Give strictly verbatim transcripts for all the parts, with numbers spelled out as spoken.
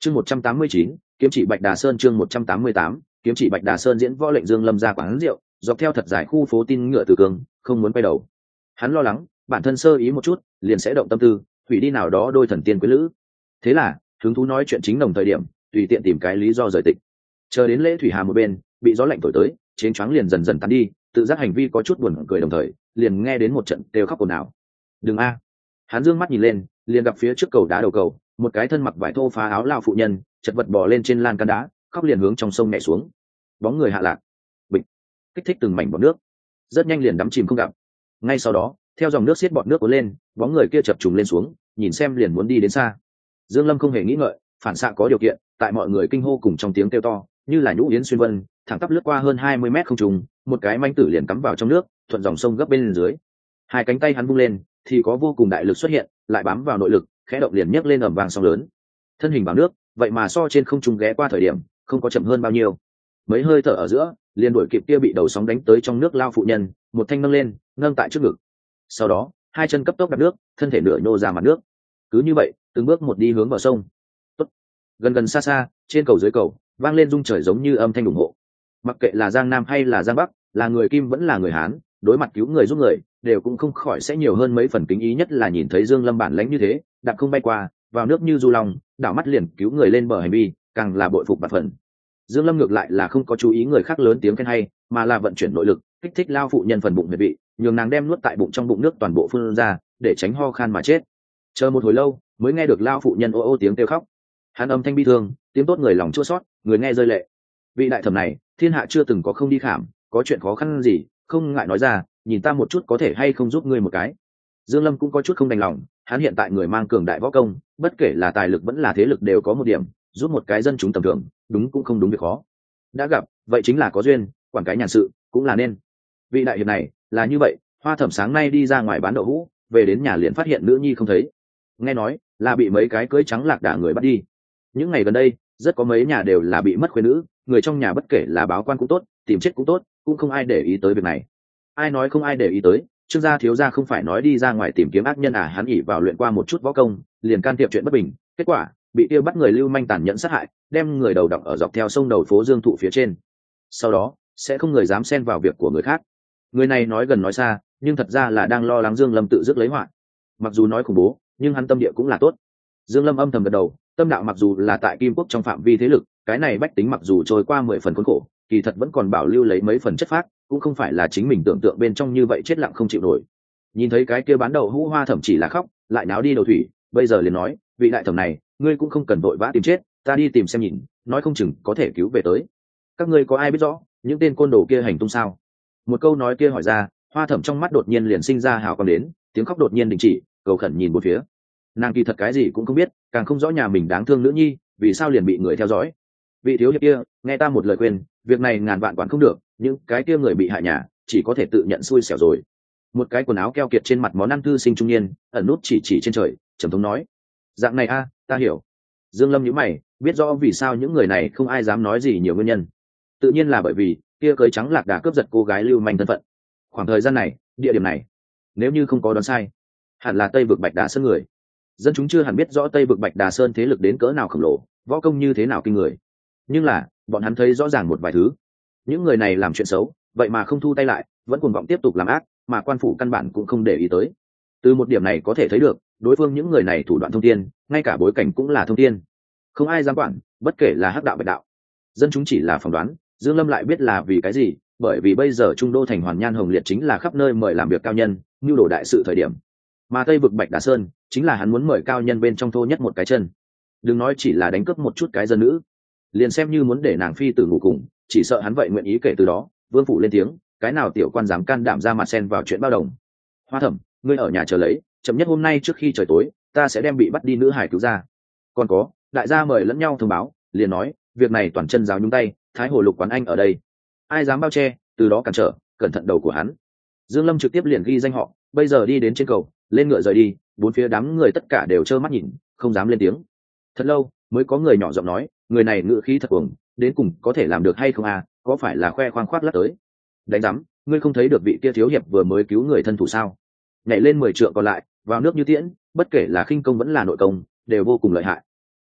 chương một trăm tám mươi chín kiếm chỉ Bạch Đà Sơn. Chương một trăm tám mươi tám kiếm chỉ Bạch Đà Sơn. Diễn võ lệnh Dương Lâm ra quán rượu, dọc theo thật dài khu phố tin ngựa từ cường, không muốn quay đầu. Hắn lo lắng bản thân sơ ý một chút liền sẽ động tâm tư, hủy đi nào đó đôi thần tiên quý lữ. Thế là hứng thú nói chuyện chính đồng thời điểm, tùy tiện tìm cái lý do rời tịch. Chờ đến lễ thủy hà một bên, bị gió lạnh thổi tới, chén choáng liền dần dần tán đi, tự giác hành vi có chút buồn cười đồng thời, liền nghe đến một trận kêu khóc ồn ào. Đừng a! Hắn dương mắt nhìn lên, liền gặp phía trước cầu đá đầu cầu, một cái thân mặc vải thô phá áo lao phụ nhân, chật vật bò lên trên lan can đá, khóc liền hướng trong sông nhảy xuống. Bóng người hạ lạc, bịch, kích thích từng mảnh bọt nước, rất nhanh liền đắm chìm không gặp. Ngay sau đó, theo dòng nước xiết bọt nước cuốn lên, bóng người kia chập trùng lên xuống, nhìn xem liền muốn đi đến xa. Dương Lâm không hề nghĩ ngợi, phản xạ có điều kiện, tại mọi người kinh hô cùng trong tiếng kêu to, như là nhũ yến xuyên vân, thẳng tắp lướt qua hơn hai mươi mét không trung, một cái manh tử liền cắm vào trong nước, thuận dòng sông gấp bên dưới. Hai cánh tay hắn vung lên, thì có vô cùng đại lực xuất hiện, lại bám vào nội lực, khẽ động liền nhấc lên ầm vang sóng lớn. Thân hình vào nước, vậy mà so trên không trung ghé qua thời điểm, không có chậm hơn bao nhiêu. Mấy hơi thở ở giữa, liền đuổi kịp kia bị đầu sóng đánh tới trong nước lao phụ nhân, một thanh nâng lên, nâng tại trước ngực. Sau đó, hai chân cấp tốc đạp nước, thân thể nửa nhô ra mặt nước. Cứ như vậy, từng bước một đi hướng bờ sông. Tốt. Gần gần xa xa, trên cầu dưới cầu, vang lên rung trời giống như âm thanh ủng hộ. Mặc kệ là Giang Nam hay là Giang Bắc, là người Kim vẫn là người Hán, đối mặt cứu người giúp người, đều cũng không khỏi sẽ nhiều hơn mấy phần kính ý, nhất là nhìn thấy Dương Lâm bản lãnh như thế, đạp không bay qua, vào nước như du long, đảo mắt liền cứu người lên bờ hành vi, càng là bội phục bạt phần. Dương Lâm ngược lại là không có chú ý người khác lớn tiếng khen hay, mà là vận chuyển nội lực, kích thích lao phụ nhân phần bụng huyệt vị, nhường nàng đem nuốt tại bụng trong bụng nước toàn bộ phun ra, để tránh ho khan mà chết. Chờ một hồi lâu, mới nghe được lao phụ nhân ô ô tiếng kêu khóc. Hắn âm thanh bi thương, tiếng tốt người lòng chua xót, người nghe rơi lệ. Vị đại thẩm này, thiên hạ chưa từng có không đi khảm, có chuyện khó khăn gì, không ngại nói ra, nhìn ta một chút có thể hay không giúp ngươi một cái. Dương Lâm cũng có chút không đành lòng, hắn hiện tại người mang cường đại võ công, bất kể là tài lực vẫn là thế lực đều có một điểm, giúp một cái dân chúng tầm thường, đúng cũng không đúng việc khó. Đã gặp, vậy chính là có duyên, quản cái nhàn sự, cũng là nên. Vị đại hiệp này, là như vậy, Hoa Thẩm sáng nay đi ra ngoài bán đậu hũ, về đến nhà liền phát hiện nữ nhi không thấy. Nghe nói, là bị mấy cái cưới trắng lạc đả người bắt đi. Những ngày gần đây, rất có mấy nhà đều là bị mất khuê nữ, người trong nhà bất kể là báo quan cũng tốt, tìm chết cũng tốt, cũng không ai để ý tới việc này. Ai nói không ai để ý tới, Trương gia thiếu gia không phải nói đi ra ngoài tìm kiếm ác nhân à? Hắn ỉ vào luyện qua một chút võ công, liền can thiệp chuyện bất bình, kết quả bị tiêu bắt người lưu manh tàn nhẫn sát hại, đem người đầu độc ở dọc theo sông đầu phố Dương Thụ phía trên. Sau đó sẽ không người dám xen vào việc của người khác. Người này nói gần nói xa, nhưng thật ra là đang lo lắng Dương Lâm tự dứt lấy họa. Mặc dù nói khủng bố, nhưng hắn tâm địa cũng là tốt. Dương Lâm âm thầm gật đầu, tâm đạo mặc dù là tại Kim Quốc trong phạm vi thế lực, cái này bách tính mặc dù trôi qua mười phần khốn khổ, kỳ thật vẫn còn bảo lưu lấy mấy phần chất phác, cũng không phải là chính mình tưởng tượng bên trong như vậy chết lặng không chịu nổi. Nhìn thấy cái kia bán đậu hũ Hoa Thẩm chỉ là khóc, lại náo đi đầu thủy, bây giờ liền nói, vị đại thẩm này, ngươi cũng không cần vội vã tìm chết, ta đi tìm xem nhìn, nói không chừng có thể cứu về tới. Các ngươi có ai biết rõ những tên côn đồ kia hành tung sao? Một câu nói kia hỏi ra, Hoa Thẩm trong mắt đột nhiên liền sinh ra hào quang đến, tiếng khóc đột nhiên đình chỉ, cầu khẩn nhìn bốn phía. Nàng kỳ thật cái gì cũng không biết, càng không rõ nhà mình đáng thương nữ nhi vì sao liền bị người theo dõi. Vị thiếu hiệp kia, nghe ta một lời khuyên, việc này ngàn vạn quản không được, những cái kia người bị hại nhà chỉ có thể tự nhận xui xẻo rồi. Một cái quần áo keo kiệt trên mặt món ăn thư sinh trung niên ẩn nút chỉ chỉ trên trời, trầm thống nói, dạng này a, ta hiểu. Dương Lâm nhíu mày, biết rõ vì sao những người này không ai dám nói gì nhiều nguyên nhân. Tự nhiên là bởi vì kia cưới trắng lạc đà cướp giật cô gái lưu manh thân phận. Khoảng thời gian này, địa điểm này, nếu như không có đoán sai, hẳn là Tây vực Bạch Đà Sơn người. Dân chúng chưa hẳn biết rõ Tây vực Bạch Đà Sơn thế lực đến cỡ nào khổng lồ, võ công như thế nào kinh người, nhưng là bọn hắn thấy rõ ràng một vài thứ. Những người này làm chuyện xấu, vậy mà không thu tay lại, vẫn cuồng vọng tiếp tục làm ác, mà quan phủ căn bản cũng không để ý tới. Từ một điểm này có thể thấy được, đối phương những người này thủ đoạn thông thiên, ngay cả bối cảnh cũng là thông thiên, không ai dám quản, bất kể là hắc đạo bạch đạo. Dân chúng chỉ là phỏng đoán, Dương Lâm lại biết là vì cái gì, bởi vì bây giờ trung đô thành Hoàn Nhan Hồng Liệt chính là khắp nơi mời làm việc cao nhân, nhu đồ đại sự thời điểm, mà Tây vực Bạch Đà Sơn chính là hắn muốn mời cao nhân bên trong thô nhất một cái chân. Đừng nói chỉ là đánh cướp một chút cái dân nữ, liền xem như muốn để nàng phi tử ngủ cùng, chỉ sợ hắn vậy nguyện ý. Kể từ đó, vương phủ lên tiếng, cái nào tiểu quan dám can đảm ra mặt xen vào chuyện bao đồng. Hoa Thẩm, ngươi ở nhà chờ lấy, chậm nhất hôm nay trước khi trời tối, ta sẽ đem bị bắt đi nữ hải cứu ra. Còn có, đại gia mời lẫn nhau thông báo, liền nói việc này toàn chân giáo nhúng tay, Thái Hồ Lục quán anh ở đây, ai dám bao che, từ đó cản trở, cẩn thận đầu của hắn. Dương Lâm trực tiếp liền ghi danh họ, bây giờ đi đến trên cầu, lên ngựa rời đi, bốn phía đám người tất cả đều trơ mắt nhìn, không dám lên tiếng. Thật lâu mới có người nhỏ giọng nói, người này ngựa khí thật cuồng, đến cùng có thể làm được hay không à, có phải là khoe khoang khoác lác tới. Đánh rắm, ngươi không thấy được vị kia thiếu hiệp vừa mới cứu người thân thủ sao? Nhảy lên mười trượng còn lại, vào nước như tiễn, bất kể là khinh công vẫn là nội công, đều vô cùng lợi hại.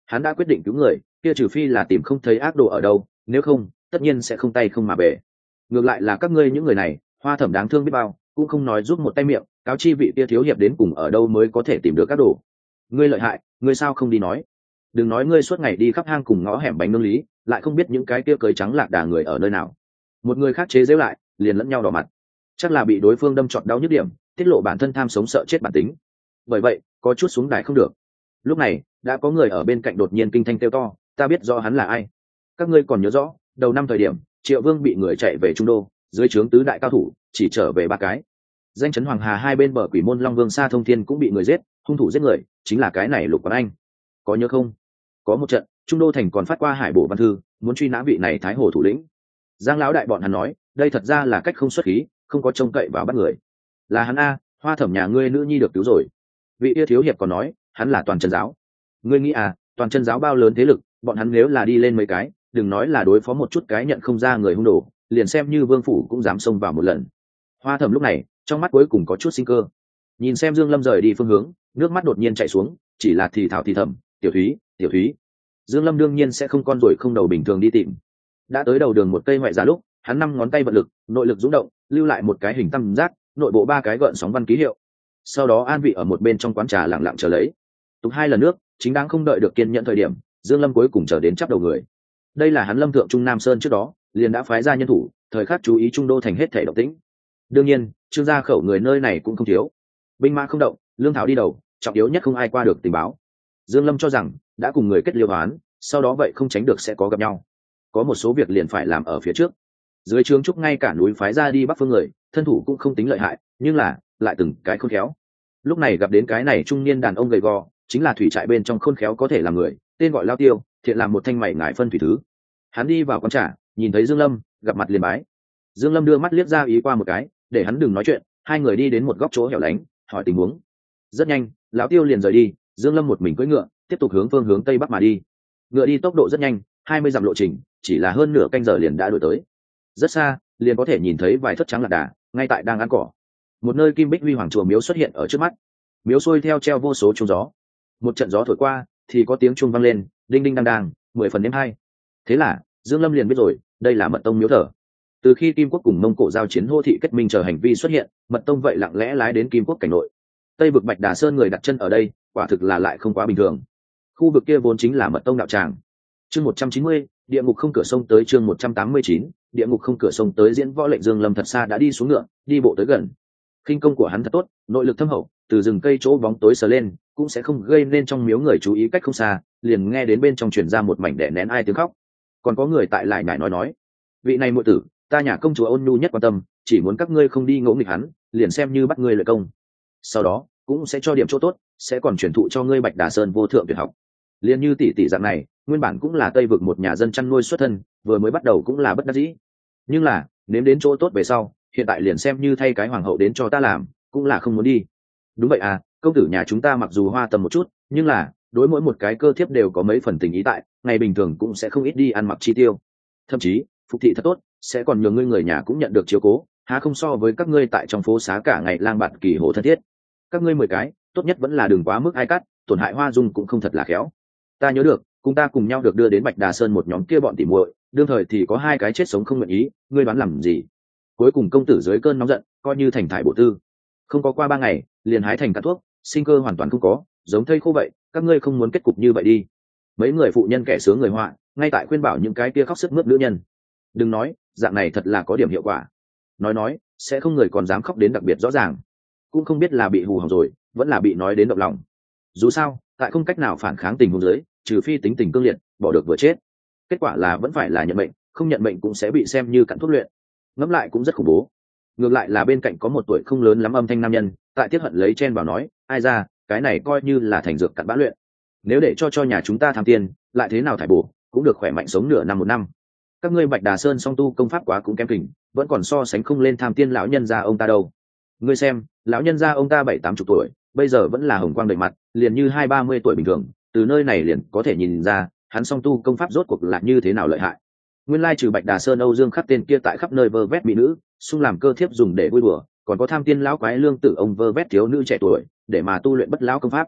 Hắn đã quyết định cứu người, kia trừ phi là tìm không thấy ác đồ ở đâu, nếu không tất nhiên sẽ không tay không mà về. Ngược lại là các ngươi những người này, Hoa Thẩm đáng thương biết bao, cũng không nói giúp một tay miệng, cáo chi vị kia thiếu hiệp đến cùng ở đâu mới có thể tìm được các đồ. Ngươi lợi hại, ngươi sao không đi nói? Đừng nói ngươi suốt ngày đi khắp hang cùng ngõ hẻm bánh nương lý, lại không biết những cái kia cưới trắng lạc đà người ở nơi nào. Một người khác chế giễu lại, liền lẫn nhau đỏ mặt. Chắc là bị đối phương đâm trọt đau nhức điểm, tiết lộ bản thân tham sống sợ chết bản tính. Bởi vậy, có chút xuống đài không được. Lúc này, đã có người ở bên cạnh đột nhiên kinh thanh kêu to, ta biết rõ hắn là ai. Các ngươi còn nhớ rõ, đầu năm thời điểm, Triệu Vương bị người chạy về Trung Đô, dưới trướng tứ đại cao thủ, chỉ trở về ba cái. Danh chấn Hoàng Hà hai bên bờ Quỷ Môn Long Vương Sa Thông Thiên cũng bị người giết, hung thủ giết người chính là cái này Lục Quán Anh. Có nhớ không? Có một trận, Trung Đô thành còn phát qua hải bổ văn thư, muốn truy nã vị này Thái Hồ thủ lĩnh. Giang lão đại bọn hắn nói, đây thật ra là cách không xuất khí, không có trông cậy vào bắt người. Là hắn a, Hoa Thẩm nhà ngươi nữ nhi được cứu rồi. Vị yêu thiếu hiệp còn nói, hắn là toàn chân giáo. Ngươi nghĩ à, toàn chân giáo bao lớn thế lực, bọn hắn nếu là đi lên mấy cái, đừng nói là đối phó một chút cái nhận không ra người hung đồ, liền xem như Vương phủ cũng dám xông vào một lần. Hoa Thẩm lúc này, trong mắt cuối cùng có chút sinh cơ. Nhìn xem Dương Lâm rời đi phương hướng, nước mắt đột nhiên chảy xuống, chỉ là thì thào thì thầm, "Tiểu Thúy, Tiểu Thúy." Dương Lâm đương nhiên sẽ không con ruồi không đầu bình thường đi tìm. Đã tới đầu đường một cây ngoại giá lúc, hắn năm ngón tay vận lực, nội lực dũng động, lưu lại một cái hình tam giác, nội bộ ba cái gợn sóng văn ký hiệu. Sau đó an vị ở một bên trong quán trà lặng lặng chờ lấy. Tục hai lần nước, chính đáng không đợi được kiên nhẫn thời điểm, Dương Lâm cuối cùng chờ đến chắp đầu người. Đây là hắn Lâm thượng Trung Nam Sơn trước đó, liền đã phái ra nhân thủ, thời khắc chú ý Trung Đô thành hết thảy động tĩnh. Đương nhiên, Trương gia khẩu người nơi này cũng không thiếu. Binh mã không động, lương thảo đi đầu, trọng yếu nhất không ai qua được tình báo. Dương Lâm cho rằng đã cùng người kết liêu án, sau đó vậy không tránh được sẽ có gặp nhau. Có một số việc liền phải làm ở phía trước. Dưới trướng trúc ngay cả núi phái ra đi bắc phương người, thân thủ cũng không tính lợi hại, nhưng là lại từng cái khôn khéo. Lúc này gặp đến cái này trung niên đàn ông gầy gò, chính là thủy trại bên trong khôn khéo có thể làm người, tên gọi Lao Tiêu, thiện làm một thanh mày ngải phân thủy thứ. Hắn đi vào quán trà, nhìn thấy Dương Lâm, gặp mặt liền bái. Dương Lâm đưa mắt liếc ra ý qua một cái, để hắn đừng nói chuyện, hai người đi đến một góc chỗ hẻo lánh, hỏi tình huống. Rất nhanh, lão Tiêu liền rời đi, Dương Lâm một mình cưỡi ngựa, tiếp tục hướng phương hướng tây bắc mà đi. Ngựa đi tốc độ rất nhanh, hai mươi dặm lộ trình, chỉ là hơn nửa canh giờ liền đã đuổi tới. Rất xa, liền có thể nhìn thấy vài thất trắng lạc đà, ngay tại đang ăn cỏ. Một nơi kim bích huy hoàng chùa miếu xuất hiện ở trước mắt. Miếu xuôi theo treo vô số chuông gió. Một trận gió thổi qua, thì có tiếng chuông vang lên, đinh đinh đang đang, mười phần đêm hai. Thế là, Dương Lâm liền biết rồi, đây là Mật Tông miếu thờ. Từ khi Kim Quốc cùng Mông Cổ giao chiến hô thị kết minh chờ hành vi xuất hiện, Mật Tông vậy lặng lẽ lái đến Kim Quốc cảnh nội. Tây vực Bạch Đà Sơn người đặt chân ở đây, quả thực là lại không quá bình thường. Khu vực kia vốn chính là Mật Tông đạo tràng. Chương một trăm chín mươi, địa ngục không cửa sông tới chương một trăm tám mươi chín, địa ngục không cửa sông tới diễn võ lệnh Dương Lâm thật xa đã đi xuống ngựa, đi bộ tới gần. Khinh công của hắn thật tốt, nội lực thâm hậu, từ rừng cây chỗ bóng tối sờ lên, cũng sẽ không gây nên trong miếu người chú ý cách không xa, liền nghe đến bên trong truyền ra một mảnh đẻ nén ai tiếng khóc. Còn có người tại lại nhải nói nói, vị này muội tử, ta nhà công chúa ôn nhu nhất quan tâm, chỉ muốn các ngươi không đi ngỗ nghịch hắn, liền xem như bắt ngươi lợi công. Sau đó, cũng sẽ cho điểm chỗ tốt, sẽ còn truyền thụ cho ngươi Bạch Đà Sơn vô thượng tuyệt học. Liên như tỷ tỷ dạng này, nguyên bản cũng là Tây vực một nhà dân chăn nuôi xuất thân, vừa mới bắt đầu cũng là bất đắc dĩ. Nhưng là, nếm đến chỗ tốt về sau, hiện tại liền xem như thay cái hoàng hậu đến cho ta làm, cũng là không muốn đi. Đúng vậy à, công tử nhà chúng ta mặc dù hoa tầm một chút, nhưng là, đối mỗi một cái cơ thiếp đều có mấy phần tình ý tại, ngày bình thường cũng sẽ không ít đi ăn mặc chi tiêu. Thậm chí, phục thị thật tốt, sẽ còn nhờ ngươi người nhà cũng nhận được chiếu cố, há không so với các ngươi tại trong phố xá cả ngày lang bạt kỳ hồ thân thiết. Các ngươi mười cái, tốt nhất vẫn là đừng quá mức ai cắt, tổn hại hoa dung cũng không thật là khéo. Ta nhớ được, cùng ta cùng nhau được đưa đến Bạch Đà Sơn một nhóm kia bọn tỉ muội, đương thời thì có hai cái chết sống không nguyện ý, ngươi đoán làm gì? Cuối cùng công tử dưới cơn nóng giận, coi như thành thải bộ tư. Không có qua ba ngày, liền hái thành cát thuốc, sinh cơ hoàn toàn không có, giống thây khô vậy, các ngươi không muốn kết cục như vậy đi. Mấy người phụ nhân kẻ sướng người họa, ngay tại khuyên bảo những cái kia khóc sức mướt nữ nhân. Đừng nói, dạng này thật là có điểm hiệu quả. Nói nói, sẽ không người còn dám khóc đến đặc biệt rõ ràng. Cũng không biết là bị hù hỏng rồi, vẫn là bị nói đến động lòng. Dù sao, tại không cách nào phản kháng tình huống dưới, trừ phi tính tình cương liệt, bỏ được vừa chết. Kết quả là vẫn phải là nhận mệnh, không nhận mệnh cũng sẽ bị xem như cặn thuốc luyện. Ngẫm lại cũng rất khủng bố. Ngược lại là bên cạnh có một tuổi không lớn lắm âm thanh nam nhân, tại tiết hận lấy chen vào nói, ai ra, cái này coi như là thành dược cặn bã luyện. Nếu để cho cho nhà chúng ta tham tiền, lại thế nào thải bổ, cũng được khỏe mạnh sống nửa năm một năm. Các ngươi Bạch Đà Sơn song tu công pháp quá cũng kém kỉnh, vẫn còn so sánh không lên tham tiên lão nhân gia ông ta đâu. Ngươi xem, lão nhân gia ông ta bảy tám chục tuổi, bây giờ vẫn là hồng quang đầy mặt, liền như hai ba mươi tuổi bình thường, từ nơi này liền có thể nhìn ra, hắn song tu công pháp rốt cuộc là như thế nào lợi hại. Nguyên lai trừ Bạch Đà Sơn Âu Dương khắc tên kia tại khắp nơi vơ vét mỹ nữ, xung làm cơ thiếp dùng để vui đùa, còn có tham tiên lão quái lương tử ông vơ vét thiếu nữ trẻ tuổi, để mà tu luyện bất lão công pháp.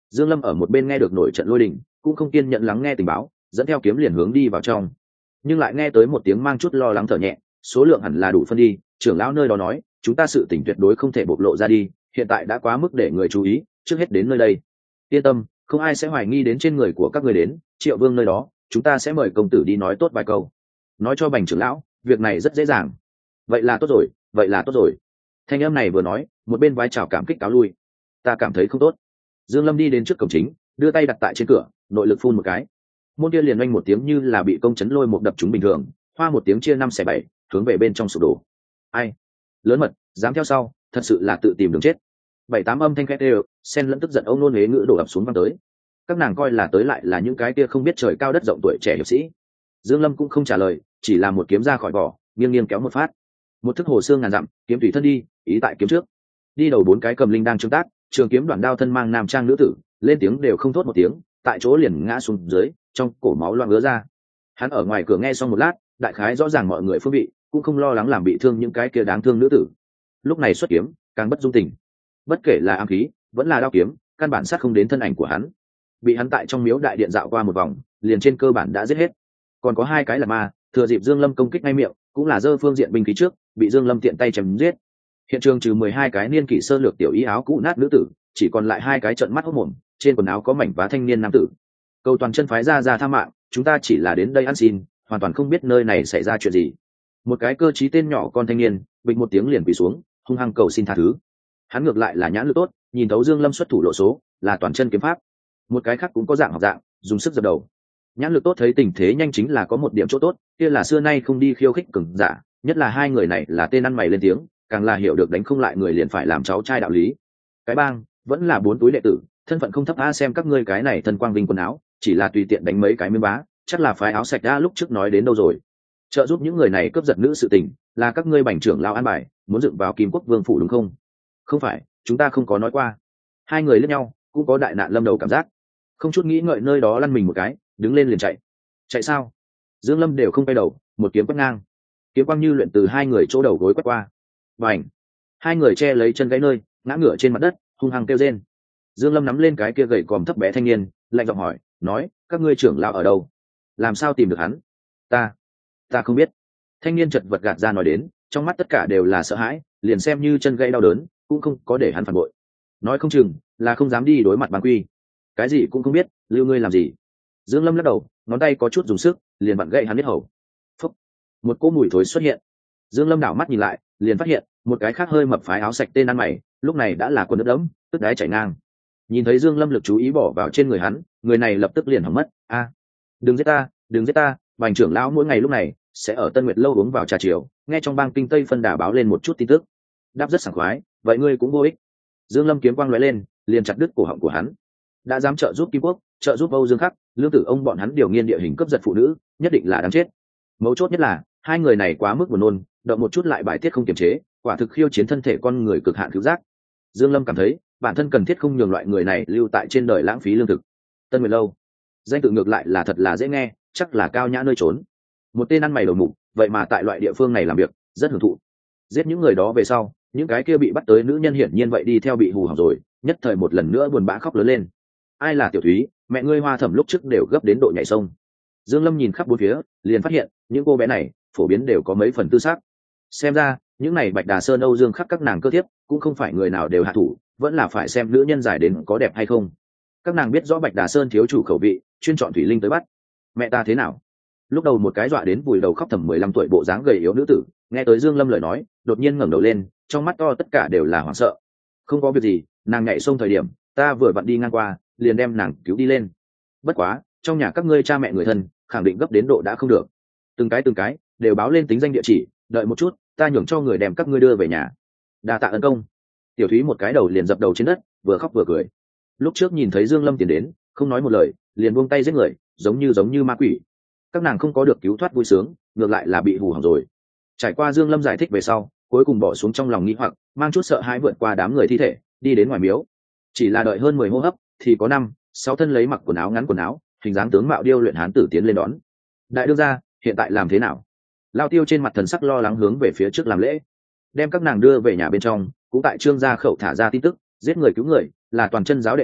Dương Lâm ở một bên nghe được nổi trận lôi đình, cũng không kiên nhẫn lắng nghe tình báo, dẫn theo kiếm liền hướng đi vào trong, nhưng lại nghe tới một tiếng mang chút lo lắng thở nhẹ, số lượng hẳn là đủ phân đi. Trưởng lão nơi đó nói chúng ta sự tình tuyệt đối không thể bộc lộ ra đi, hiện tại đã quá mức để người chú ý, trước hết đến nơi đây. Yên tâm, không ai sẽ hoài nghi đến trên người của các người đến. Triệu Vương nơi đó chúng ta sẽ mời công tử đi nói tốt vài câu, nói cho Bành trưởng lão việc này rất dễ dàng. Vậy là tốt rồi, vậy là tốt rồi. Thanh âm này vừa nói, một bên vái chào cảm kích cáo lui. Ta cảm thấy không tốt. Dương Lâm đi đến trước cổng chính, đưa tay đặt tại trên cửa, nội lực phun một cái, môn kia liền oanh một tiếng như là bị công chấn lôi một đập chúng bình thường, hoa một tiếng chia năm xẻ bảy, hướng về bên trong sụp đổ. Ai lớn mật dám theo sau, thật sự là tự tìm đường chết. Bảy tám âm thanh khét đều, xen lẫn tức giận ông nôn huế ngữ đổ ập xuống văng tới. Các nàng coi là tới lại là những cái kia không biết trời cao đất rộng tuổi trẻ hiệp sĩ. Dương Lâm cũng không trả lời, chỉ là một kiếm ra khỏi vỏ, nghiêng nghiêng kéo một phát, một thức hồ xương ngàn dặm, kiếm tùy thân đi, ý tại kiếm trước. Đi đầu bốn cái cầm linh đang trương tác, trường kiếm đoạn đao thân mang nam trang nữ tử, lên tiếng đều không thốt một tiếng, tại chỗ liền ngã xuống dưới, trong cổ máu loang ứa ra. Hắn ở ngoài cửa nghe xong một lát, đại khái rõ ràng mọi người phương vị, cũng không lo lắng làm bị thương những cái kia đáng thương nữ tử. Lúc này xuất kiếm càng bất dung tình, bất kể là ám khí vẫn là đao kiếm, căn bản sát không đến thân ảnh của hắn. Bị hắn tại trong miếu đại điện dạo qua một vòng, liền trên cơ bản đã giết hết. Còn có hai cái là ma, thừa dịp Dương Lâm công kích ngay miệng, cũng là dơ phương diện binh khí trước, bị Dương Lâm tiện tay chém giết. Hiện trường trừ mười hai cái niên kỷ sơ lược tiểu y áo cũ nát nữ tử, chỉ còn lại hai cái trợn mắt hốt mồm, trên quần áo có mảnh vá thanh niên nam tử. Cầu toàn chân phái ra ra tha mạng, chúng ta chỉ là đến đây ăn xin, hoàn toàn không biết nơi này xảy ra chuyện gì. Một cái cơ trí tên nhỏ con thanh niên bịch một tiếng liền quỳ xuống, hung hăng cầu xin tha thứ. Hắn ngược lại là nhãn lực tốt, nhìn thấu Dương Lâm xuất thủ lộ số, là toàn chân kiếm pháp. Một cái khác cũng có dạng học dạng, dùng sức dập đầu. Nhãn lực tốt thấy tình thế nhanh chính là có một điểm chỗ tốt, kia là xưa nay không đi khiêu khích cường giả, nhất là hai người này là tên ăn mày lên tiếng, càng là hiểu được đánh không lại người liền phải làm cháu trai đạo lý. Cái bang vẫn là bốn túi đệ tử, thân phận không thấp a, xem các ngươi cái này thân quang vinh quần áo, chỉ là tùy tiện đánh mấy cái miếng bá, chắc là phái áo sạch đã lúc trước nói đến đâu rồi. Trợ giúp những người này cướp giật nữ sự tình, là các ngươi Bành trưởng lao an bài, muốn dựng vào Kim Quốc Vương phủ đúng không? Không phải, chúng ta không có nói qua. Hai người liếc nhau, cũng có đại nạn lâm đầu cảm giác, không chút nghĩ ngợi nơi đó lăn mình một cái, đứng lên liền chạy. Chạy sao? Dương Lâm đều không quay đầu, một kiếm quét ngang, kiếm quang như luyện từ hai người chỗ đầu gối quét qua. Bành! Hai người che lấy chân gãy nơi, ngã ngửa trên mặt đất, hung hăng kêu rên. Dương Lâm nắm lên cái kia gầy còm thấp bé thanh niên, lạnh giọng hỏi, nói, các ngươi trưởng lão ở đâu? Làm sao tìm được hắn? Ta, ta không biết. Thanh niên chật vật gạt ra nói đến, trong mắt tất cả đều là sợ hãi, liền xem như chân gãy đau đớn, cũng không có để hắn phản bội. Nói không chừng là không dám đi đối mặt Bàng Quy. Cái gì cũng không biết, lưu ngươi làm gì? Dương Lâm lắc đầu, ngón tay có chút dùng sức, liền vặn gãy hắn biết hầu. Phúc! Một cỗ mùi thối xuất hiện. Dương Lâm đảo mắt nhìn lại, liền phát hiện một cái khác hơi mập phái áo sạch tên ăn mày, lúc này đã là quần ướt đẫm, tức đái chảy ngang. Nhìn thấy Dương Lâm lực chú ý bỏ vào trên người hắn, người này lập tức liền hỏng mất. A, đừng giết ta, đừng giết ta! Bành trưởng lão mỗi ngày lúc này sẽ ở Tân Nguyệt lâu uống vào trà chiều, nghe trong bang kinh tây phân đà báo lên một chút tin tức. Đáp rất sảng khoái, vậy ngươi cũng vô ích. Dương Lâm kiếm quang lóe lên, liền chặt đứt cổ họng của hắn. Đã dám trợ giúp Kim Quốc, trợ giúp Âu Dương Khắc, Lương Tử ông bọn hắn điều nghiên địa hình cướp giật phụ nữ, nhất định là đáng chết. Mấu chốt nhất là hai người này quá mức buồn nôn, động một chút lại bài tiết không kiềm chế, quả thực khiêu chiến thân thể con người cực hạn cứu giác. Dương Lâm cảm thấy bản thân cần thiết không nhường loại người này lưu tại trên đời lãng phí lương thực. Tân Nguyệt lâu, danh tự ngược lại là thật là dễ nghe, chắc là cao nhã nơi trốn. Một tên ăn mày đầu mục, vậy mà tại loại địa phương này làm việc, rất hưởng thụ. Giết những người đó về sau, những cái kia bị bắt tới nữ nhân hiển nhiên vậy đi theo bị hù hỏng rồi, nhất thời một lần nữa buồn bã khóc lớn lên. Ai là Tiểu Thúy, mẹ ngươi Hoa Thẩm lúc trước đều gấp đến độ nhảy sông. Dương Lâm nhìn khắp bốn phía, liền phát hiện những cô bé này phổ biến đều có mấy phần tư xác. Xem ra những này Bạch Đà Sơn, Âu Dương Khắc các nàng cơ thiếp cũng không phải người nào đều hạ thủ, vẫn là phải xem nữ nhân giải đến có đẹp hay không. Các nàng biết rõ Bạch Đà Sơn thiếu chủ khẩu vị, chuyên chọn thủy linh tới bắt. Mẹ ta thế nào? Lúc đầu một cái dọa đến vùi đầu khóc thầm mười lăm tuổi bộ dáng gầy yếu nữ tử, nghe tới Dương Lâm lời nói, đột nhiên ngẩng đầu lên, trong mắt to tất cả đều là hoảng sợ. Không có việc gì, nàng nhảy sông thời điểm, ta vừa vặn đi ngang qua, liền đem nàng cứu đi lên. Bất quá, trong nhà các ngươi cha mẹ người thân, khẳng định gấp đến độ đã không được. Từng cái từng cái đều báo lên tính danh địa chỉ, đợi một chút, ta nhường cho người đem các ngươi đưa về nhà. Đa tạ ân công. Tiểu Thúy một cái đầu liền dập đầu trên đất, vừa khóc vừa cười. Lúc trước nhìn thấy Dương Lâm tiến đến, không nói một lời, liền buông tay giết người, giống như giống như ma quỷ. Các nàng không có được cứu thoát vui sướng, ngược lại là bị hù hỏng rồi. Trải qua Dương Lâm giải thích về sau, cuối cùng bỏ xuống trong lòng nghi hoặc, mang chút sợ hãi vượt qua đám người thi thể, đi đến ngoài miếu. Chỉ là đợi hơn mười hô hấp, thì có năm, sáu thân lấy mặc quần áo ngắn quần áo, hình dáng tướng mạo điêu luyện hán tử tiến lên đón. Đại đương gia, hiện tại làm thế nào? Lao Tiêu trên mặt thần sắc lo lắng hướng về phía trước làm lễ, đem các nàng đưa về nhà bên trong, cũng tại Trương gia khẩu thả ra tin tức, giết người cứu người, là toàn chân giáo đệ tử,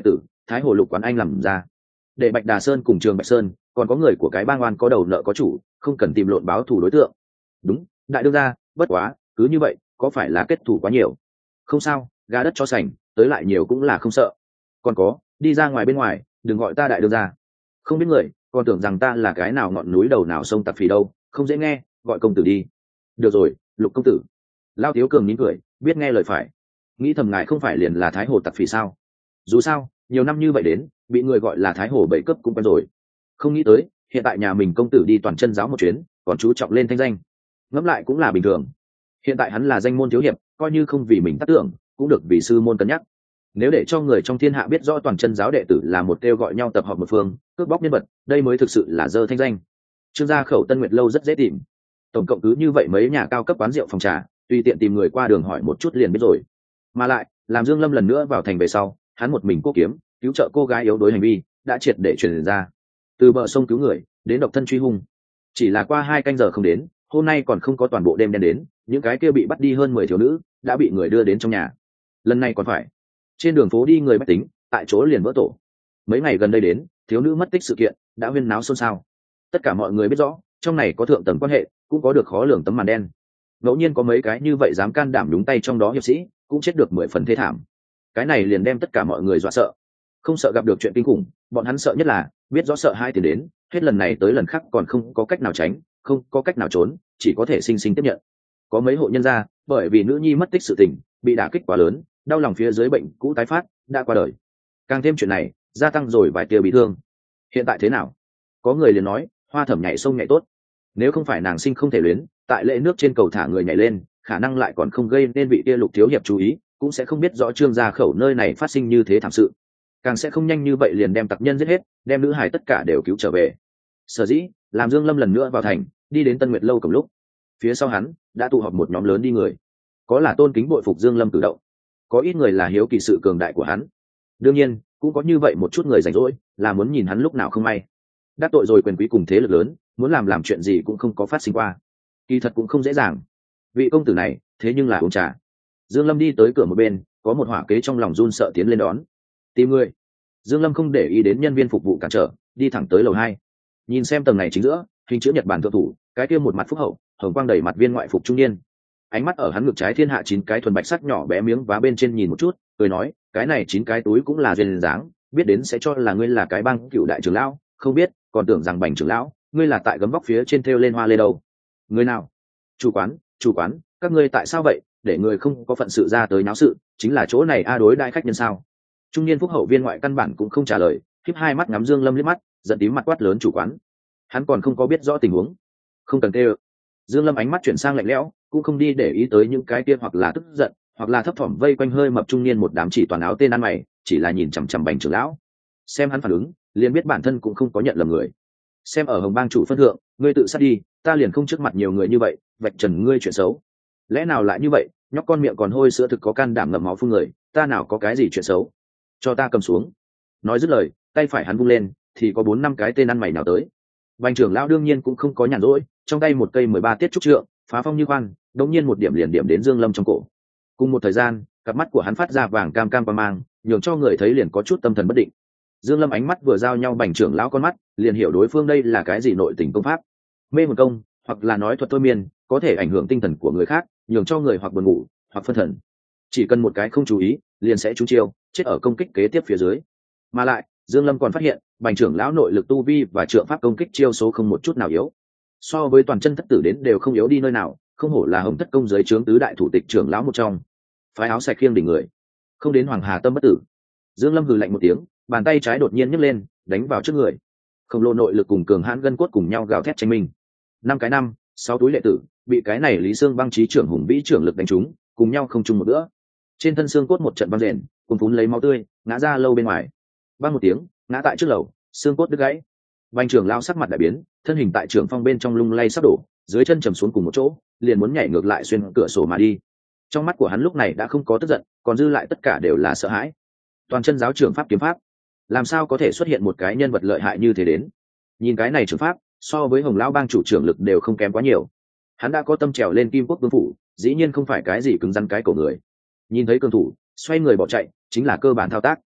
Thái Hồ Lục quán anh làm ra, để Bạch Đà Sơn cùng Trường Bạch Sơn còn có người của cái bang oan có đầu nợ có chủ, không cần tìm lộn báo thù đối tượng. Đúng, đại đương gia, bất quá cứ như vậy có phải là kết thù quá nhiều? Không sao, gà đất cho sành, tới lại nhiều cũng là không sợ. Còn có, đi ra ngoài bên ngoài, đừng gọi ta đại đương gia, không biết người còn tưởng rằng ta là cái nào ngọn núi đầu nào sông tặc phì đâu, không dễ nghe, gọi công tử đi. Được rồi, Lục công tử. Lao Tiếu Cường nín cười, biết nghe lời phải, nghĩ thầm ngài không phải liền là Thái Hồ tặc phì sao? Dù sao nhiều năm như vậy đến, bị người gọi là Thái Hồ bảy cấp cũng quen rồi. Không nghĩ tới hiện tại nhà mình công tử đi toàn chân giáo một chuyến, còn chú trọng lên thanh danh, ngẫm lại cũng là bình thường. Hiện tại hắn là danh môn thiếu hiệp, coi như không vì mình tác tưởng, cũng được vì sư môn cân nhắc. Nếu để cho người trong thiên hạ biết rõ toàn chân giáo đệ tử là một kêu gọi nhau tập hợp một phương, cướp bóc nhân vật, đây mới thực sự là dơ thanh danh. Trương gia khẩu Tân Nguyệt lâu rất dễ tìm, tổng cộng cứ như vậy mấy nhà cao cấp quán rượu phòng trà, tùy tiện tìm người qua đường hỏi một chút liền biết rồi. Mà lại làm Dương Lâm lần nữa vào thành về sau, hắn một mình cố kiếm cứu trợ cô gái yếu đuối hành vi đã triệt để truyền ra. Từ bờ sông cứu người đến độc thân truy hung, chỉ là qua hai canh giờ không đến, hôm nay còn không có toàn bộ đêm đen đến, những cái kia bị bắt đi hơn mười thiếu nữ đã bị người đưa đến trong nhà. Lần này còn phải trên đường phố đi người bách tính tại chỗ liền vỡ tổ. Mấy ngày gần đây đến, thiếu nữ mất tích sự kiện đã huyên náo xôn xao. Tất cả mọi người biết rõ trong này có thượng tầng quan hệ, cũng có được khó lường tấm màn đen. Ngẫu nhiên có mấy cái như vậy dám can đảm nhúng tay trong đó hiệp sĩ cũng chết được mười phần thê thảm. Cái này liền đem tất cả mọi người dọa sợ. Không sợ gặp được chuyện kinh khủng, bọn hắn sợ nhất là biết rõ sợ hai tiền đến, hết lần này tới lần khác còn không có cách nào tránh, không có cách nào trốn, chỉ có thể sinh sinh tiếp nhận. Có mấy hộ nhân gia bởi vì nữ nhi mất tích sự tình bị đả kích quá lớn, đau lòng phía dưới bệnh cũ tái phát, đã qua đời. Càng thêm chuyện này gia tăng rồi vài tia bị thương. Hiện tại thế nào? Có người liền nói Hoa Thẩm nhảy sông nhảy tốt, nếu không phải nàng sinh không thể luyến, tại lễ nước trên cầu thả người nhảy lên, khả năng lại còn không gây nên vị kia Lục thiếu hiệp chú ý, cũng sẽ không biết rõ Trương gia khẩu nơi này phát sinh như thế thảm sự, càng sẽ không nhanh như vậy liền đem tặc nhân giết hết, đem nữ hài tất cả đều cứu trở về. Sở dĩ làm Dương Lâm lần nữa vào thành, đi đến Tân Nguyệt lâu cùng lúc, phía sau hắn đã tụ họp một nhóm lớn đi người, có là tôn kính bội phục Dương Lâm cử động, có ít người là hiếu kỳ sự cường đại của hắn, đương nhiên cũng có như vậy một chút người rảnh rỗi là muốn nhìn hắn lúc nào không may đắc tội rồi quyền quý cùng thế lực lớn, muốn làm làm chuyện gì cũng không có phát sinh qua. Kỳ thật cũng không dễ dàng. Vị công tử này thế nhưng là uống trà. Dương Lâm đi tới cửa một bên, có một hỏa kế trong lòng run sợ tiến lên đón. Tìm người. Dương Lâm không để ý đến nhân viên phục vụ cản trở, đi thẳng tới lầu hai. Nhìn xem tầng này chính giữa, hình chữ nhật bản thượng thủ, cái kia một mặt phúc hậu, hồng quang đầy mặt viên ngoại phục trung niên. Ánh mắt ở hắn ngực trái thiên hạ chín cái thuần bạch sắc nhỏ bé miếng vá bên trên nhìn một chút, cười nói, cái này chín cái túi cũng là duyên dáng, biết đến sẽ cho là ngươi là cái bang cựu đại trưởng lão, không biết, còn tưởng rằng Bành trưởng lão, ngươi là tại gấm vóc phía trên thêu lên hoa lê đâu. Người nào? Chủ quán, chủ quán, các ngươi tại sao vậy, để người không có phận sự ra tới náo sự, chính là chỗ này a đối đại khách nhân sao? Trung niên phúc hậu viên ngoại căn bản cũng không trả lời, khép hai mắt ngắm Dương Lâm liếc mắt, giận tím mặt quát lớn chủ quán. Hắn còn không có biết rõ tình huống, không cần tê. Dương Lâm ánh mắt chuyển sang lạnh lẽo, cũng không đi để ý tới những cái kia hoặc là tức giận, hoặc là thấp thỏm vây quanh hơi mập trung niên một đám chỉ toàn áo tên ăn mày, chỉ là nhìn chằm chằm Bành trưởng lão. Xem hắn phản ứng, liền biết bản thân cũng không có nhận lầm người. Xem ở Hồng Bang chủ phân thượng, ngươi tự sát đi, ta liền không trước mặt nhiều người như vậy, vạch trần ngươi chuyện xấu. Lẽ nào lại như vậy, nhóc con miệng còn hôi sữa thực có can đảm ngậm máu phun người, ta nào có cái gì chuyện xấu, cho ta cầm xuống. Nói dứt lời, tay phải hắn vung lên, thì có bốn năm cái tên ăn mày nào tới. Bành trưởng lão đương nhiên cũng không có nhàn rỗi, trong tay một cây mười ba tiết trúc trượng, phá phong như khoan, đống nhiên một điểm liền điểm đến Dương Lâm trong cổ. Cùng một thời gian, cặp mắt của hắn phát ra vàng cam cam qua mang, nhường cho người thấy liền có chút tâm thần bất định. Dương Lâm ánh mắt vừa giao nhau Bành trưởng lão con mắt, liền hiểu đối phương đây là cái gì nội tình công pháp. Mê hồn công, hoặc là nói thuật thôi miên, có thể ảnh hưởng tinh thần của người khác, nhường cho người hoặc buồn ngủ, hoặc phân thần. Chỉ cần một cái không chú ý, liền sẽ trúng chiêu, chết ở công kích kế tiếp phía dưới. Mà lại, Dương Lâm còn phát hiện, Bành trưởng lão nội lực tu vi và trượng pháp công kích chiêu số không một chút nào yếu. So với toàn chân thất tử đến đều không yếu đi nơi nào, không hổ là Hồng Thất công giới trướng tứ đại thủ tịch trưởng lão một trong. Phái áo sạch khiêng đỉnh người, không đến Hoàng Hà tâm bất tử. Dương Lâm hừ lạnh một tiếng, bàn tay trái đột nhiên nhấc lên, đánh vào trước người. Khổng lồ nội lực cùng cường hãn gân cốt cùng nhau gào thét tranh minh. Năm cái năm, sáu túi lệ tử, bị cái này Lý Sương băng trí trưởng hùng vĩ trưởng lực đánh trúng, cùng nhau không chung một bữa. Trên thân xương cốt một trận băng rền, cùng phún lấy máu tươi, ngã ra lâu bên ngoài. Băng một tiếng, ngã tại trước lầu, xương cốt đứt gãy. Bành trưởng lao sắc mặt đại biến, thân hình tại trưởng phong bên trong lung lay sắp đổ, dưới chân trầm xuống cùng một chỗ, liền muốn nhảy ngược lại xuyên cửa sổ mà đi. Trong mắt của hắn lúc này đã không có tức giận, còn dư lại tất cả đều là sợ hãi. Toàn chân giáo trưởng pháp kiếm pháp, làm sao có thể xuất hiện một cái nhân vật lợi hại như thế đến? Nhìn cái này trưởng pháp, so với Hồng lão bang chủ trưởng lực đều không kém quá nhiều. Hắn đã có tâm trèo lên Kim Quốc vương phủ, dĩ nhiên không phải cái gì cứng rắn cái cổ người. Nhìn thấy cường thủ, xoay người bỏ chạy, chính là cơ bản thao tác.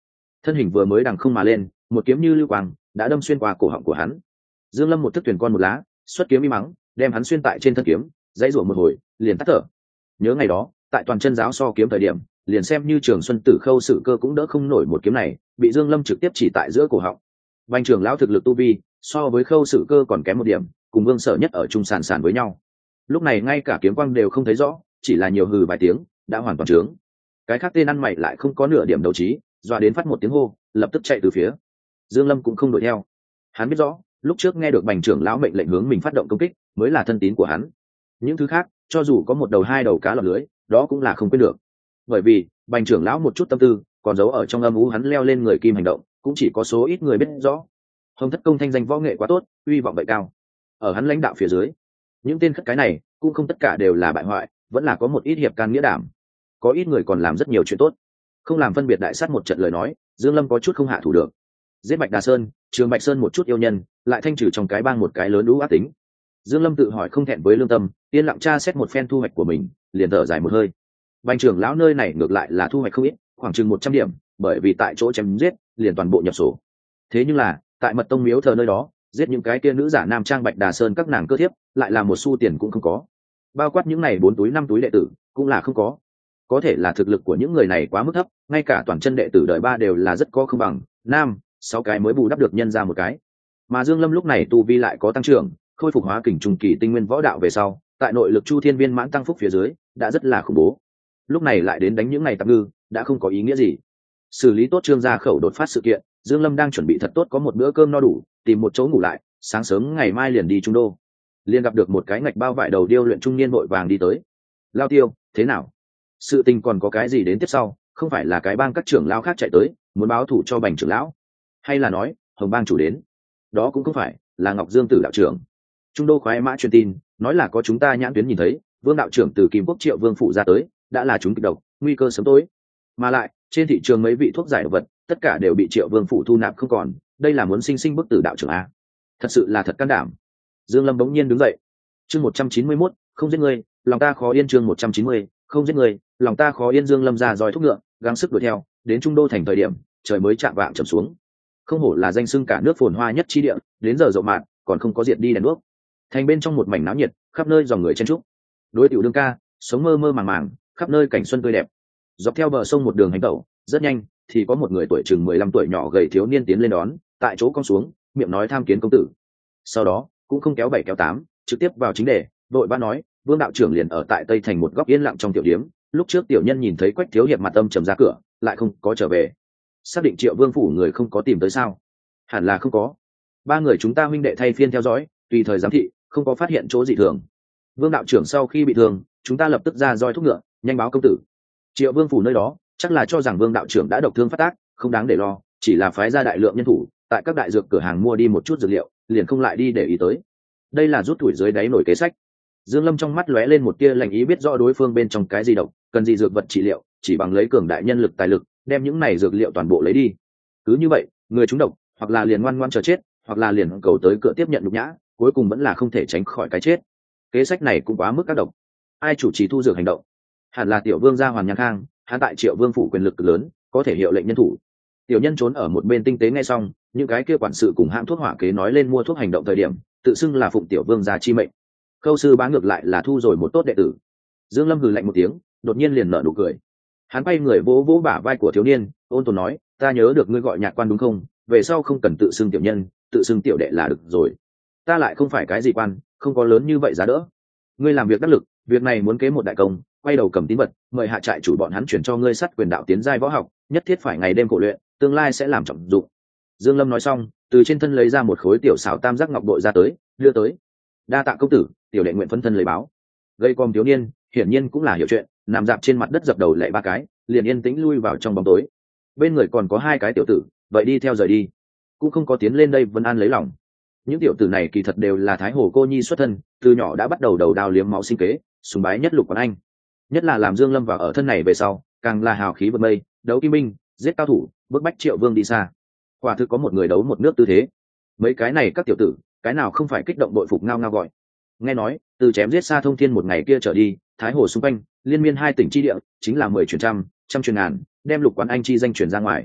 thân hình vừa mới đằng không mà lên, một kiếm như lưu quang đã đâm xuyên qua cổ họng của hắn. Dương Lâm một thức thuyền con một lá, xuất kiếm y mắng, đem hắn xuyên tại trên thân kiếm, dãy rủa một hồi, liền tắt thở. Nhớ ngày đó, tại toàn chân giáo so kiếm thời điểm, liền xem như Trường Xuân Tử Khâu Sử Cơ cũng đỡ không nổi một kiếm này, bị Dương Lâm trực tiếp chỉ tại giữa cổ họng. Bành trưởng lão thực lực tu vi, so với Khâu Sử Cơ còn kém một điểm, cùng Vương Sở Nhất ở chung sàn sàn với nhau. Lúc này ngay cả kiếm quang đều không thấy rõ, chỉ là nhiều hừ vài tiếng, đã hoàn toàn trướng. Cái khác tên ăn mày lại không có nửa điểm đấu trí, dọa đến phát một tiếng hô, lập tức chạy từ phía. Dương Lâm cũng không đuổi theo. Hắn biết rõ, lúc trước nghe được Bành trưởng lão mệnh lệnh hướng mình phát động công kích, mới là thân tín của hắn. Những thứ khác, cho dù có một đầu hai đầu cá lọt lưới, đó cũng là không quên được. Bởi vì, Bành trưởng lão một chút tâm tư, còn giấu ở trong âm u hắn leo lên người kim hành động, cũng chỉ có số ít người biết rõ. Hồng Thất Công thanh danh võ nghệ quá tốt, uy vọng vậy cao. Ở hắn lãnh đạo phía dưới, những tên khất cái này cũng không tất cả đều là bại hoại, vẫn là có một ít hiệp can nghĩa đảm. Có ít người còn làm rất nhiều chuyện tốt. Không làm phân biệt đại sát một trận lời nói, Dương Lâm có chút không hạ thủ được. Giết Bạch Đà Sơn, Trường Bạch Sơn một chút yêu nhân, lại thanh trừ trong cái bang một cái lớn lũ ác tính. Dương Lâm tự hỏi không thẹn với lương tâm, yên lặng tra xét một phen thu hoạch của mình, liền thở dài một hơi. Bành trưởng lão nơi này ngược lại là thu hoạch không ít, khoảng chừng một trăm điểm, bởi vì tại chỗ chém giết, liền toàn bộ nhập sổ. Thế nhưng là, tại Mật Tông miếu thờ nơi đó, giết những cái kia nữ giả nam trang Bạch Đà Sơn các nàng cơ thiếp, lại là một xu tiền cũng không có. Bao quát những này bốn túi năm túi đệ tử, cũng là không có. Có thể là thực lực của những người này quá mức thấp, ngay cả toàn chân đệ tử đời ba đều là rất có không bằng, nam, sáu cái mới bù đắp được nhân ra một cái. Mà Dương Lâm lúc này tu vi lại có tăng trưởng, khôi phục hóa kình trung kỳ tinh nguyên võ đạo về sau, tại nội lực chu thiên viên mãn tăng phúc phía dưới, đã rất là khủng bố. Lúc này lại đến đánh những này tạm ngư, đã không có ý nghĩa gì. Xử lý tốt Trương gia khẩu đột phát sự kiện, Dương Lâm đang chuẩn bị thật tốt có một bữa cơm no đủ, tìm một chỗ ngủ lại, sáng sớm ngày mai liền đi Trung Đô. Liền gặp được một cái ngạch bao vải đầu điêu luyện trung niên vội vàng đi tới. Lao Tiêu, thế nào? Sự tình còn có cái gì đến tiếp sau? Không phải là cái bang các trưởng lão khác chạy tới, muốn báo thù cho Bành trưởng lão, hay là nói Hồng bang chủ đến? Đó cũng không phải, là Ngọc Dương Tử đạo trưởng. Trung Đô khoái mã truyền tin, nói là có chúng ta nhãn tuyến nhìn thấy, Vương đạo trưởng từ Kim Quốc Triệu Vương phụ ra tới, đã là chúng kịch độc, nguy cơ sớm tối. Mà lại, trên thị trường mấy vị thuốc giải độc vật, tất cả đều bị Triệu Vương phụ thu nạp không còn, đây là muốn sinh sinh bức tử đạo trưởng a. Thật sự là thật can đảm. Dương Lâm bỗng nhiên đứng dậy. Chương một trăm chín mươi mốt, không giết người, lòng ta khó yên. Chương một trăm chín mươi, không giết người, lòng ta khó yên. Dương Lâm ra roi thúc ngựa, gắng sức đuổi theo, đến Trung Đô thành thời điểm, trời mới chạm vạng chậm xuống. Không hổ là danh xưng cả nước phồn hoa nhất chi địa, đến giờ rộ mạn, còn không có diệt đi đèn đuốc. Thành bên trong một mảnh náo nhiệt, khắp nơi dòng người chen chúc. Đối tiểu đương ca, sống mơ mơ màng màng, khắp nơi cảnh xuân tươi đẹp. Dọc theo bờ sông một đường hành tẩu, rất nhanh thì có một người tuổi chừng mười lăm tuổi nhỏ gầy thiếu niên tiến lên đón, tại chỗ cong xuống, miệng nói tham kiến công tử. Sau đó, cũng không kéo bảy kéo tám, trực tiếp vào chính đề, đội ba nói, Vương đạo trưởng liền ở tại Tây thành một góc yên lặng trong tiểu điếm, lúc trước tiểu nhân nhìn thấy Quách thiếu hiệp mặt âm trầm ra cửa, lại không có trở về. Xác định Triệu Vương phủ người không có tìm tới sao? Hẳn là không có. Ba người chúng ta huynh đệ thay phiên theo dõi, tùy thời giám thị, không có phát hiện chỗ dị thường. Vương đạo trưởng sau khi bị thương, chúng ta lập tức ra roi thúc ngựa, nhanh báo công tử. Triệu Vương phủ nơi đó, chắc là cho rằng Vương đạo trưởng đã độc thương phát tác, không đáng để lo, chỉ là phái ra đại lượng nhân thủ, tại các đại dược cửa hàng mua đi một chút dược liệu, liền không lại đi để ý tới. Đây là rút tuổi dưới đáy nổi kế sách. Dương Lâm trong mắt lóe lên một tia lạnh ý, biết rõ đối phương bên trong cái gì độc, cần gì dược vật trị liệu, chỉ bằng lấy cường đại nhân lực tài lực, đem những này dược liệu toàn bộ lấy đi. Cứ như vậy, người chúng độc, hoặc là liền ngoan ngoãn chờ chết, hoặc là liền cầu tới cửa tiếp nhận nhục nhã, cuối cùng vẫn là không thể tránh khỏi cái chết. Kế sách này cũng quá mức các độc. Ai chủ trì thu dược hành động? Hẳn là tiểu vương gia Hoàn Nhan Khang, hắn tại Triệu Vương phủ quyền lực lớn, có thể hiệu lệnh nhân thủ. Tiểu nhân trốn ở một bên tinh tế nghe xong, những cái kia quản sự cùng hãng thuốc hỏa kế nói lên mua thuốc hành động thời điểm, tự xưng là phụng tiểu vương gia chi mệnh. Khâu sư bá ngược lại là thu rồi một tốt đệ tử. Dương Lâm hừ lạnh một tiếng, đột nhiên liền nở nụ cười. Hắn bay người vỗ vỗ bả vai của thiếu niên, ôn tồn nói, ta nhớ được ngươi gọi nhạc quan đúng không? Về sau không cần tự xưng tiểu nhân, tự xưng tiểu đệ là được rồi. Ta lại không phải cái gì quan, không có lớn như vậy giá đỡ. Ngươi làm việc đắc lực, việc này muốn kế một đại công, quay đầu cầm tín vật, mời hạ trại chủ bọn hắn chuyển cho ngươi sắt quyền đạo tiến giai võ học, nhất thiết phải ngày đêm khổ luyện, tương lai sẽ làm trọng dụng. Dương Lâm nói xong, từ trên thân lấy ra một khối tiểu xảo tam giác ngọc bội ra tới, đưa tới. Đa tạ công tử, tiểu đệ nguyện phân thân lấy báo. Gây com thiếu niên, hiển nhiên cũng là hiểu chuyện, nằm dạp trên mặt đất dập đầu lạy ba cái, liền yên tĩnh lui vào trong bóng tối. Bên người còn có hai cái tiểu tử, vậy đi theo rời đi, cũng không có tiến lên đây vân an lấy lòng. Những tiểu tử này kỳ thật đều là thái hồ cô nhi xuất thân, từ nhỏ đã bắt đầu đầu đao liếm máu sinh kế, sùng bái nhất Lục Quán Anh. Nhất là làm Dương Lâm vào ở thân này về sau, càng là hào khí vượt mây, đấu kim binh, giết cao thủ, bức bách Triệu Vương đi xa. Quả thực có một người đấu một nước tư thế. Mấy cái này các tiểu tử, cái nào không phải kích động bội phục ngao ngao gọi. Nghe nói, từ chém giết xa thông thiên một ngày kia trở đi, thái hồ xung quanh, liên miên hai tỉnh chi địa, chính là mười truyền trăm, trăm truyền ngàn, đem Lục Quán Anh chi danh truyền ra ngoài.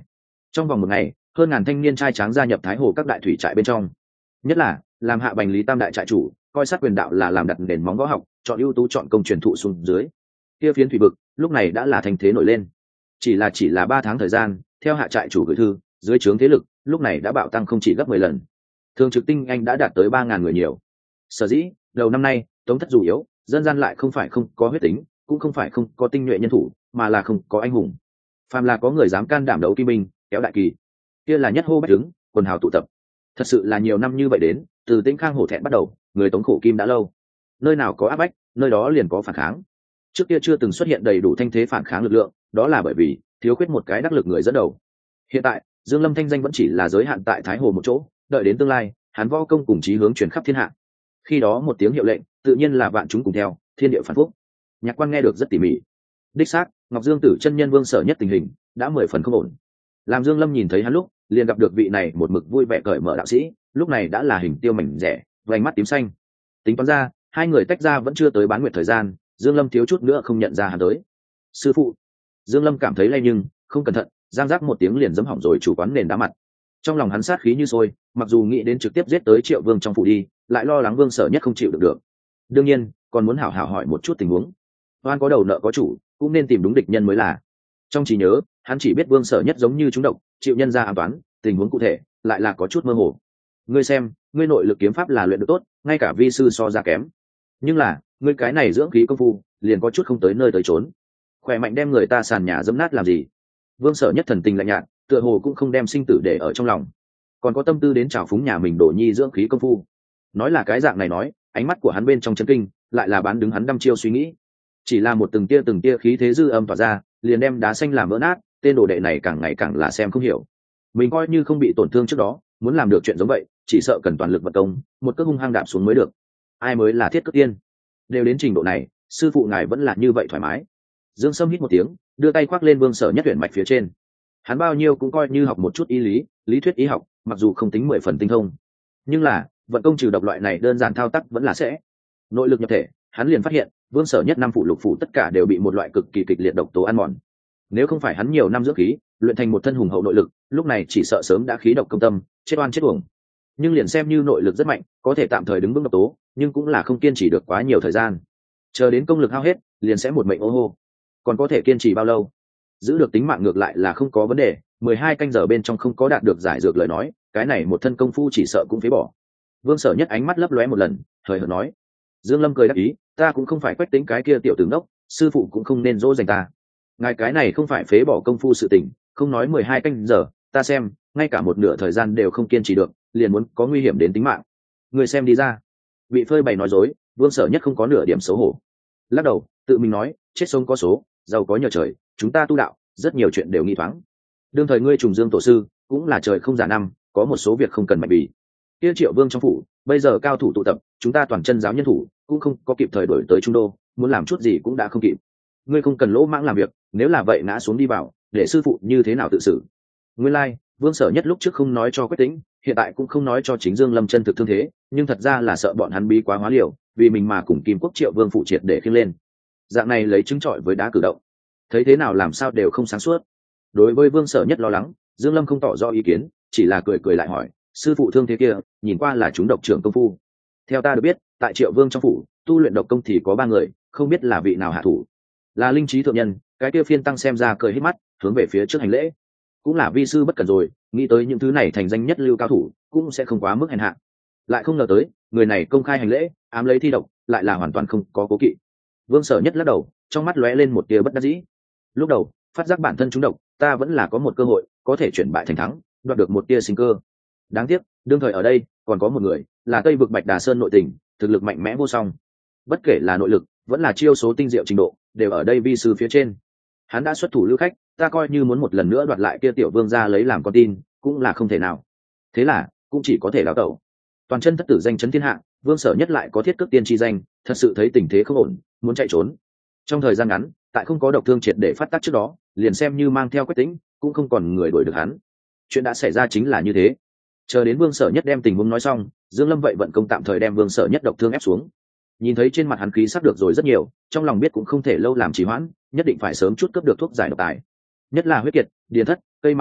Trong vòng một ngày, hơn ngàn thanh niên trai tráng gia nhập Thái Hồ các đại thủy trại bên trong. Nhất là làm hạ bành lý tam đại trại chủ, coi sát quyền đạo là làm đặt nền móng võ học, chọn ưu tú chọn công truyền thụ xuống dưới. Kia phiến thủy vực lúc này đã là thành thế nổi lên. Chỉ là chỉ là ba tháng thời gian, theo hạ trại chủ gửi thư, dưới trướng thế lực lúc này đã bạo tăng không chỉ gấp mười lần. Thường trực tinh anh đã đạt tới ba ngàn người nhiều. Sở dĩ đầu năm nay Tống thất dù yếu, dân gian lại không phải không có huyết tính, cũng không phải không có tinh nhuệ nhân thủ, mà là không có anh hùng. Phàm là có người dám can đảm đấu kim binh, kéo đại kỳ, kia là nhất hô bách đứng, quần hào tụ tập. Thật sự là nhiều năm như vậy đến, từ Tĩnh Khang hổ thẹn bắt đầu, người Tống khổ kim đã lâu. Nơi nào có áp bách, nơi đó liền có phản kháng. Trước kia chưa từng xuất hiện đầy đủ thanh thế phản kháng lực lượng, đó là bởi vì thiếu khuyết một cái đắc lực người dẫn đầu. Hiện tại, Dương Lâm thanh danh vẫn chỉ là giới hạn tại Thái Hồ một chỗ, đợi đến tương lai, hắn võ công cùng chí hướng truyền khắp thiên hạ. Khi đó một tiếng hiệu lệnh, tự nhiên là vạn chúng cùng theo, thiên địa phản phúc. Nhạc Quan nghe được rất tỉ mỉ. Đích xác, Ngọc Dương Tử chân nhân Vương Sở Nhất tình hình đã mười phần không ổn. Làm Dương Lâm nhìn thấy hắn lúc, liền gặp được vị này một mực vui vẻ cởi mở đạo sĩ, lúc này đã là hình tiêu mảnh rẻ, vành mắt tím xanh. Tính toán ra, hai người tách ra vẫn chưa tới bán nguyệt thời gian, Dương Lâm thiếu chút nữa không nhận ra hắn tới. Sư phụ. Dương Lâm cảm thấy lay nhưng không cẩn thận, giang giác một tiếng liền giẫm hỏng rồi chủ quán nền đá mặt. Trong lòng hắn sát khí như sôi, mặc dù nghĩ đến trực tiếp giết tới Triệu Vương trong phủ đi, lại lo lắng Vương Sở Nhất không chịu được được. Đương nhiên, còn muốn hảo hảo hỏi một chút tình huống. Oan có đầu nợ có chủ, cũng nên tìm đúng địch nhân mới là. Trong trí nhớ, hắn chỉ biết Vương Sở Nhất giống như chúng độc, chịu nhân ra ám toán, tình huống cụ thể lại là có chút mơ hồ. Ngươi xem, ngươi nội lực kiếm pháp là luyện được tốt, ngay cả vi sư so ra kém. Nhưng là, ngươi cái này dưỡng khí công phu, liền có chút không tới nơi tới chốn. Khỏe mạnh đem người ta sàn nhà dẫm nát làm gì? Vương Sở Nhất thần tình lạnh nhạt, tựa hồ cũng không đem sinh tử để ở trong lòng, còn có tâm tư đến trào phúng nhà mình đổ nhi dưỡng khí công phu. Nói là cái dạng này nói, ánh mắt của hắn bên trong chân kinh, lại là bán đứng hắn đăm chiêu suy nghĩ. Chỉ là một từng tia từng tia khí thế dư âm tỏa ra, liền đem đá xanh làm vỡ nát. Tên đồ đệ này càng ngày càng là xem không hiểu. Mình coi như không bị tổn thương trước đó, muốn làm được chuyện giống vậy, chỉ sợ cần toàn lực vận công, một cước hung hăng đạp xuống mới được. Ai mới là thiết cước tiên? Đều đến trình độ này, sư phụ ngài vẫn là như vậy thoải mái. Dương Sâm hít một tiếng, đưa tay khoác lên Vương Sở Nhất huyền mạch phía trên. Hắn bao nhiêu cũng coi như học một chút y lý, lý thuyết y học, mặc dù không tính mười phần tinh thông, nhưng là vận công trừ độc loại này đơn giản thao tác vẫn là sẽ. Nội lực nhập thể, hắn liền phát hiện Vương Sở Nhất năm phủ lục phủ tất cả đều bị một loại cực kỳ kịch liệt độc tố ăn mòn. Nếu không phải hắn nhiều năm dưỡng khí, luyện thành một thân hùng hậu nội lực, lúc này chỉ sợ sớm đã khí độc công tâm, chết oan chết uổng. Nhưng liền xem như nội lực rất mạnh, có thể tạm thời đứng vững độc tố, nhưng cũng là không kiên trì được quá nhiều thời gian. Chờ đến công lực hao hết, liền sẽ một mệnh ô hô. Còn có thể kiên trì bao lâu? Giữ được tính mạng ngược lại là không có vấn đề, mười hai canh giờ bên trong không có đạt được giải dược lời nói, cái này một thân công phu chỉ sợ cũng phế bỏ. Vương Sở Nhất ánh mắt lấp lóe một lần, hời hợt nói. Dương Lâm cười đáp ý, ta cũng không phải Quách Tĩnh cái kia tiểu tử ngốc, sư phụ cũng không nên dỗ dành ta. Ngài cái này không phải phế bỏ công phu sự tình, không nói mười hai canh giờ, ta xem, ngay cả một nửa thời gian đều không kiên trì được, liền muốn có nguy hiểm đến tính mạng. Người xem đi ra. Bị phơi bày nói dối, Vương Sở Nhất không có nửa điểm xấu hổ. Lắc đầu, tự mình nói, chết sống có số, giàu có nhờ trời, chúng ta tu đạo, rất nhiều chuyện đều nghi thoáng. Đương thời ngươi trùng dương tổ sư, cũng là trời không giả năm, có một số việc không cần mạnh bì. Kia Triệu Vương trong phủ, bây giờ cao thủ tụ tập, chúng ta toàn chân giáo nhân thủ, cũng không có kịp thời đổi tới trung đô, muốn làm chút gì cũng đã không kịp. Ngươi không cần lỗ mãng làm việc, nếu là vậy ngã xuống đi vào, để sư phụ như thế nào tự xử? Nguyên lai, like, Vương Sở Nhất lúc trước không nói cho Quách Tĩnh, hiện tại cũng không nói cho chính Dương Lâm chân thực thương thế, nhưng thật ra là sợ bọn hắn bí quá hóa liều, vì mình mà cùng Kim Quốc Triệu Vương phụ triệt để khiêng lên. Dạng này lấy chứng trọi với đá cử động, thấy thế nào làm sao đều không sáng suốt. Đối với Vương Sở Nhất lo lắng, Dương Lâm không tỏ rõ ý kiến, chỉ là cười cười lại hỏi, sư phụ thương thế kia, nhìn qua là chúng độc trưởng công phu. Theo ta được biết, tại Triệu Vương trong phủ, tu luyện độc công thì có ba người, không biết là vị nào hạ thủ. Là Linh Trí thượng nhân, cái kia phiên tăng xem ra cười hết mắt, hướng về phía trước hành lễ. Cũng là vi sư bất cẩn rồi, nghĩ tới những thứ này thành danh nhất lưu cao thủ, cũng sẽ không quá mức hèn hạ. Lại không ngờ tới, người này công khai hành lễ, ám lấy thi độc, lại là hoàn toàn không có cố kỵ. Vương Sở Nhất lắc đầu, trong mắt lóe lên một tia bất đắc dĩ. Lúc đầu, phát giác bản thân trúng độc, ta vẫn là có một cơ hội, có thể chuyển bại thành thắng, đoạt được một tia sinh cơ. Đáng tiếc, đương thời ở đây, còn có một người, là Tây vực Bạch Đà Sơn nội tình, thực lực mạnh mẽ vô song. Bất kể là nội lực, vẫn là chiêu số tinh diệu trình độ, đều ở đây vi sư phía trên. Hắn đã xuất thủ lưu khách, ta coi như muốn một lần nữa đoạt lại kia tiểu vương ra lấy làm con tin, cũng là không thể nào. Thế là, cũng chỉ có thể lão tẩu. Toàn chân thất tử danh chấn thiên hạ, Vương Sở Nhất lại có thiết cước tiên chi danh, thật sự thấy tình thế không ổn, muốn chạy trốn. Trong thời gian ngắn, tại không có độc thương triệt để phát tác trước đó, liền xem như mang theo Quách Tĩnh, cũng không còn người đuổi được hắn. Chuyện đã xảy ra chính là như thế. Chờ đến Vương Sở Nhất đem tình huống nói xong, Dương Lâm vậy vận công tạm thời đem Vương Sở Nhất độc thương ép xuống. Nhìn thấy trên mặt hắn khí sắc được rồi rất nhiều, trong lòng biết cũng không thể lâu làm trì hoãn, nhất định phải sớm chút cấp được thuốc giải độc tài. Nhất là huyết kiệt, điền thất, cây mặt dược,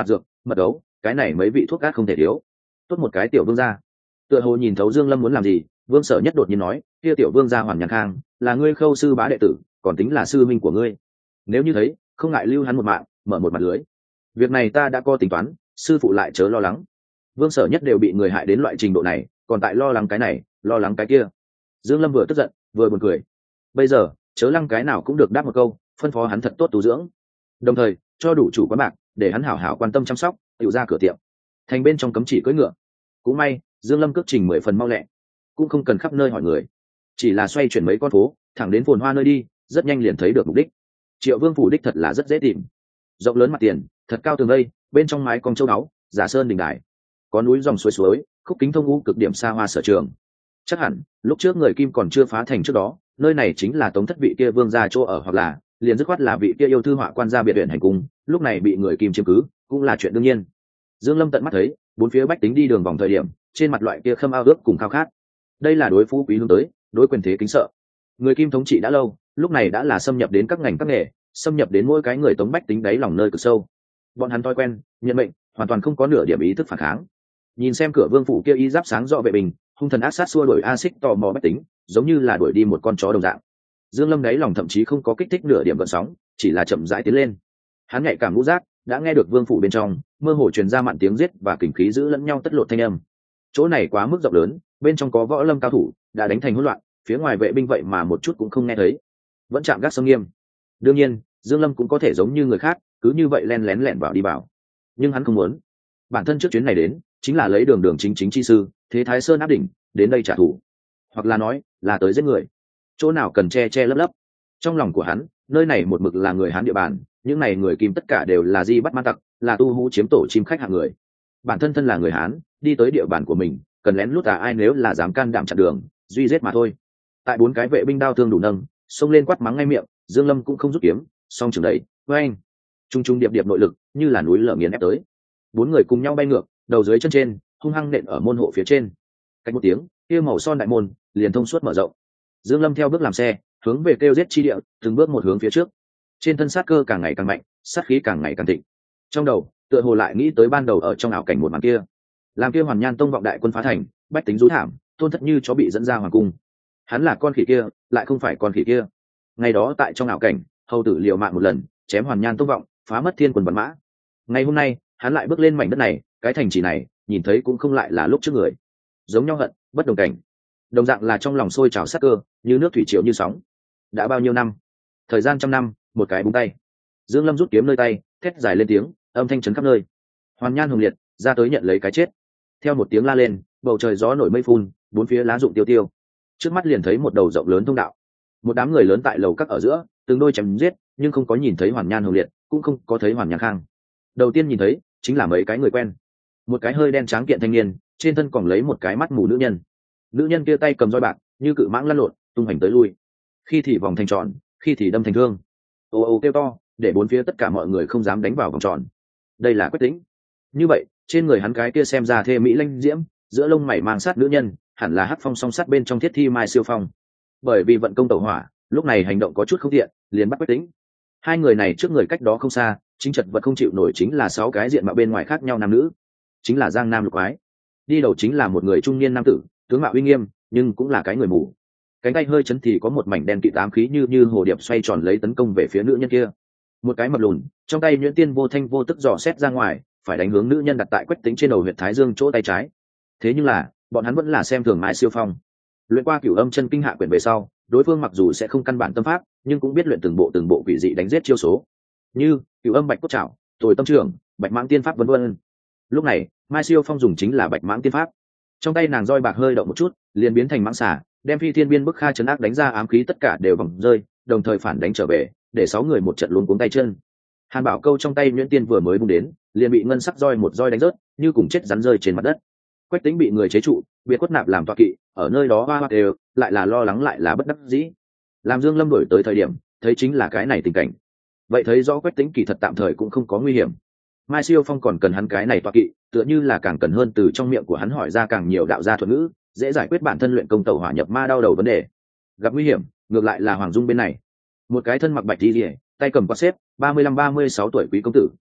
mật ấu, cái này mấy vị thuốc gác không thể thiếu. Tốt một cái tiểu vương gia. Tựa hồ nhìn thấu Dương Lâm muốn làm gì, Vương Sở Nhất đột nhiên nói, kia tiểu vương gia Hoàn Nhàn Khang, là ngươi Khâu sư bá đệ tử, còn tính là sư minh của ngươi. Nếu như thấy, không ngại lưu hắn một mạng, mở một mặt lưới. Việc này ta đã có tính toán, sư phụ lại chớ lo lắng. Vương Sở Nhất đều bị người hại đến loại trình độ này, còn tại lo lắng cái này, lo lắng cái kia. Dương Lâm vừa tức giận, vừa buồn cười. Bây giờ, chớ lăng cái nào cũng được đáp một câu, phân phó hắn thật tốt tu dưỡng, đồng thời cho đủ chủ quán bạc để hắn hảo hảo quan tâm chăm sóc, tự ra cửa tiệm. Thành bên trong cấm chỉ cưỡi ngựa. Cũng may, Dương Lâm cước trình mười phần mau lẹ, cũng không cần khắp nơi hỏi người, chỉ là xoay chuyển mấy con phố, thẳng đến phồn hoa nơi đi, rất nhanh liền thấy được mục đích. Triệu Vương phủ đích thật là rất dễ tìm, rộng lớn mặt tiền, thật cao tường vây, bên trong mái cong châu đáo, giả sơn đình đài, có núi dòng suối suối, khúc kính thông ngũ cực điểm xa hoa sở trường. Chắc hẳn lúc trước người Kim còn chưa phá thành trước đó, nơi này chính là Tống thất vị kia vương gia chỗ ở, hoặc là liền dứt khoát là vị kia yêu thư họa quan gia biệt viện hành cung, lúc này bị người Kim chiếm cứ, cũng là chuyện đương nhiên. Dương Lâm tận mắt thấy, bốn phía bách tính đi đường vòng thời điểm, trên mặt loại kia khâm ao ước cùng khao khát. Đây là đối phú quý hướng tới, đối quyền thế kính sợ. Người Kim thống trị đã lâu, lúc này đã là xâm nhập đến các ngành các nghề, xâm nhập đến mỗi cái người Tống bách tính đáy lòng nơi cực sâu. Bọn hắn thói quen, nhận mệnh, hoàn toàn không có nửa điểm ý thức phản kháng. Nhìn xem cửa vương phủ kia y giáp sáng rõ vệ bình, hung thần ác sát xua đuổi a xích tò mò bách tính, giống như là đuổi đi một con chó đồng dạng. Dương Lâm đáy lòng thậm chí không có kích thích nửa điểm gợn sóng, chỉ là chậm rãi tiến lên. Hắn nhạy cảm ngũ giác, đã nghe được vương phủ bên trong mơ hồ truyền ra mạn tiếng giết và kình khí giữ lẫn nhau tất lột thanh âm. Chỗ này quá mức rộng lớn, bên trong có võ lâm cao thủ đã đánh thành hỗn loạn, phía ngoài vệ binh vậy mà một chút cũng không nghe thấy, vẫn chạm gác sông nghiêm. Đương nhiên, Dương Lâm cũng có thể giống như người khác, cứ như vậy len lén lẻn vào đi vào, nhưng hắn không muốn. Bản thân trước chuyến này đến, chính là lấy đường đường chính chính chi sư, thế Thái Sơn áp đỉnh, đến đây trả thù, hoặc là nói là tới giết người. Chỗ nào cần che che lấp lấp. Trong lòng của hắn, nơi này một mực là người Hán địa bàn, những này người Kim tất cả đều là di bắt man tặc, là tu hú chiếm tổ chim khách hạng người. Bản thân thân là người Hán, đi tới địa bàn của mình, cần lén lút à ai nếu là dám can đảm chặn đường, duy giết mà thôi. Tại bốn cái vệ binh đao thương đủ nâng, xông lên quát mắng ngay miệng, Dương Lâm cũng không rút kiếm, song trường đẩy, với anh, trung trung điệp điệp nội lực, như là núi lở nghiền ép tới. Bốn người cùng nhau bay ngược, đầu dưới chân trên, hung hăng nện ở môn hộ phía trên. Cách một tiếng, kia màu son đại môn liền thông suốt mở rộng. Dương Lâm theo bước làm xe, hướng về kêu giết chi địa, từng bước một hướng phía trước. Trên thân sát cơ càng ngày càng mạnh, sát khí càng ngày càng thịnh. Trong đầu, tựa hồ lại nghĩ tới ban đầu ở trong ảo cảnh một màn kia, làm kia Hoàn Nhan tông vọng đại quân phá thành, bách tính rú thảm, tôn thất như chó bị dẫn ra hoàng cung. Hắn là con khỉ kia, lại không phải con khỉ kia. Ngày đó tại trong ảo cảnh, hầu tử liều mạng một lần, chém Hoàn Nhan tông vọng, phá mất thiên quân vạn mã. Ngày hôm nay, hắn lại bước lên mảnh đất này, cái thành trì này, nhìn thấy cũng không lại là lúc trước người. Giống nhau hận, bất đồng cảnh. Đồng dạng là trong lòng sôi trào sát cơ, như nước thủy triều như sóng. Đã bao nhiêu năm? Thời gian trăm năm, một cái búng tay. Dương Lâm rút kiếm nơi tay, thét dài lên tiếng, âm thanh chấn khắp nơi. Hoàn Nhan hùng liệt, ra tới nhận lấy cái chết. Theo một tiếng la lên, bầu trời gió nổi mây phun, bốn phía lá rụng tiêu tiêu. Trước mắt liền thấy một đầu rộng lớn thông đạo. Một đám người lớn tại lầu các ở giữa, từng đôi chém giết, nhưng không có nhìn thấy Hoàn Nhan hùng liệt, cũng không có thấy Hoàn Nhan Khang. Đầu tiên nhìn thấy, chính là mấy cái người quen. Một cái hơi đen tráng kiện thanh niên, trên thân còn lấy một cái mắt mù nữ nhân. Nữ nhân kia tay cầm roi bạc, như cự mãng lăn lộn, tung hành tới lui, khi thì vòng thành tròn, khi thì đâm thành thương. Ô ô kêu to, để bốn phía tất cả mọi người không dám đánh vào vòng tròn. Đây là Quách Tĩnh. Như vậy, trên người hắn cái kia xem ra thê mỹ lanh diễm, giữa lông mày mang sát nữ nhân, hẳn là Hắc Phong song sát bên trong Thiết Thi Mai Siêu Phong. Bởi vì vận công tẩu hỏa, lúc này hành động có chút không tiện, liền bắt Quách Tĩnh. Hai người này trước người cách đó không xa, chính chật vật không chịu nổi chính là sáu cái diện mạo bên ngoài khác nhau nam nữ, chính là Giang Nam Lục Ái. Đi đầu chính là một người trung niên nam tử, tướng mạo uy nghiêm, nhưng cũng là cái người mù. Cánh tay hơi chấn thì có một mảnh đen kịt ám khí như như hồ điệp xoay tròn lấy tấn công về phía nữ nhân kia. Một cái mập lùn, trong tay nhuyễn tiên vô thanh vô tức dò xét ra ngoài, phải đánh hướng nữ nhân đặt tại Quách Tĩnh trên đầu huyệt thái dương chỗ tay trái. Thế nhưng là, bọn hắn vẫn là xem thường Mai Siêu Phong. Luyện qua Cửu Âm Chân Kinh hạ quyển về sau, đối phương mặc dù sẽ không căn bản tâm pháp, nhưng cũng biết luyện từng bộ từng bộ quỷ dị đánh giết chiêu số, như Cửu Âm Bạch Cốt Trảo, Tồi Tâm Trường, Bạch Mãng Tiên Pháp vân vân. Lúc này, Mai Siêu Phong dùng chính là Bạch Mãng Tiên Pháp. Trong tay nàng roi bạc hơi động một chút, liền biến thành mãng xà, đem Phi Thiên Biên Bức Kha trấn ác đánh ra ám khí tất cả đều vòng rơi, đồng thời phản đánh trở về, để sáu người một trận luống cuống tay chân. Hàn Bảo Câu trong tay nhuyễn tiên vừa mới bung đến, liền bị ngân sắc roi một roi đánh rớt, như cùng chết rắn rơi trên mặt đất. Quách Tĩnh bị người chế trụ, biệt quất nạp làm tọa kỵ, ở nơi đó hoa hoa đều, lại là lo lắng lại là bất đắc dĩ. Làm Dương Lâm đổi tới thời điểm, thấy chính là cái này tình cảnh. Vậy thấy rõ Quách Tĩnh kỳ thật tạm thời cũng không có nguy hiểm. Mai Siêu Phong còn cần hắn cái này tọa kỵ, tựa như là càng cần hơn từ trong miệng của hắn hỏi ra càng nhiều đạo gia thuật ngữ, dễ giải quyết bản thân luyện công tẩu hỏa nhập ma đau đầu vấn đề. Gặp nguy hiểm, ngược lại là Hoàng Dung bên này. Một cái thân mặc bạch y liễu, tay cầm quạt xếp, ba mươi lăm ba mươi sáu tuổi quý công tử,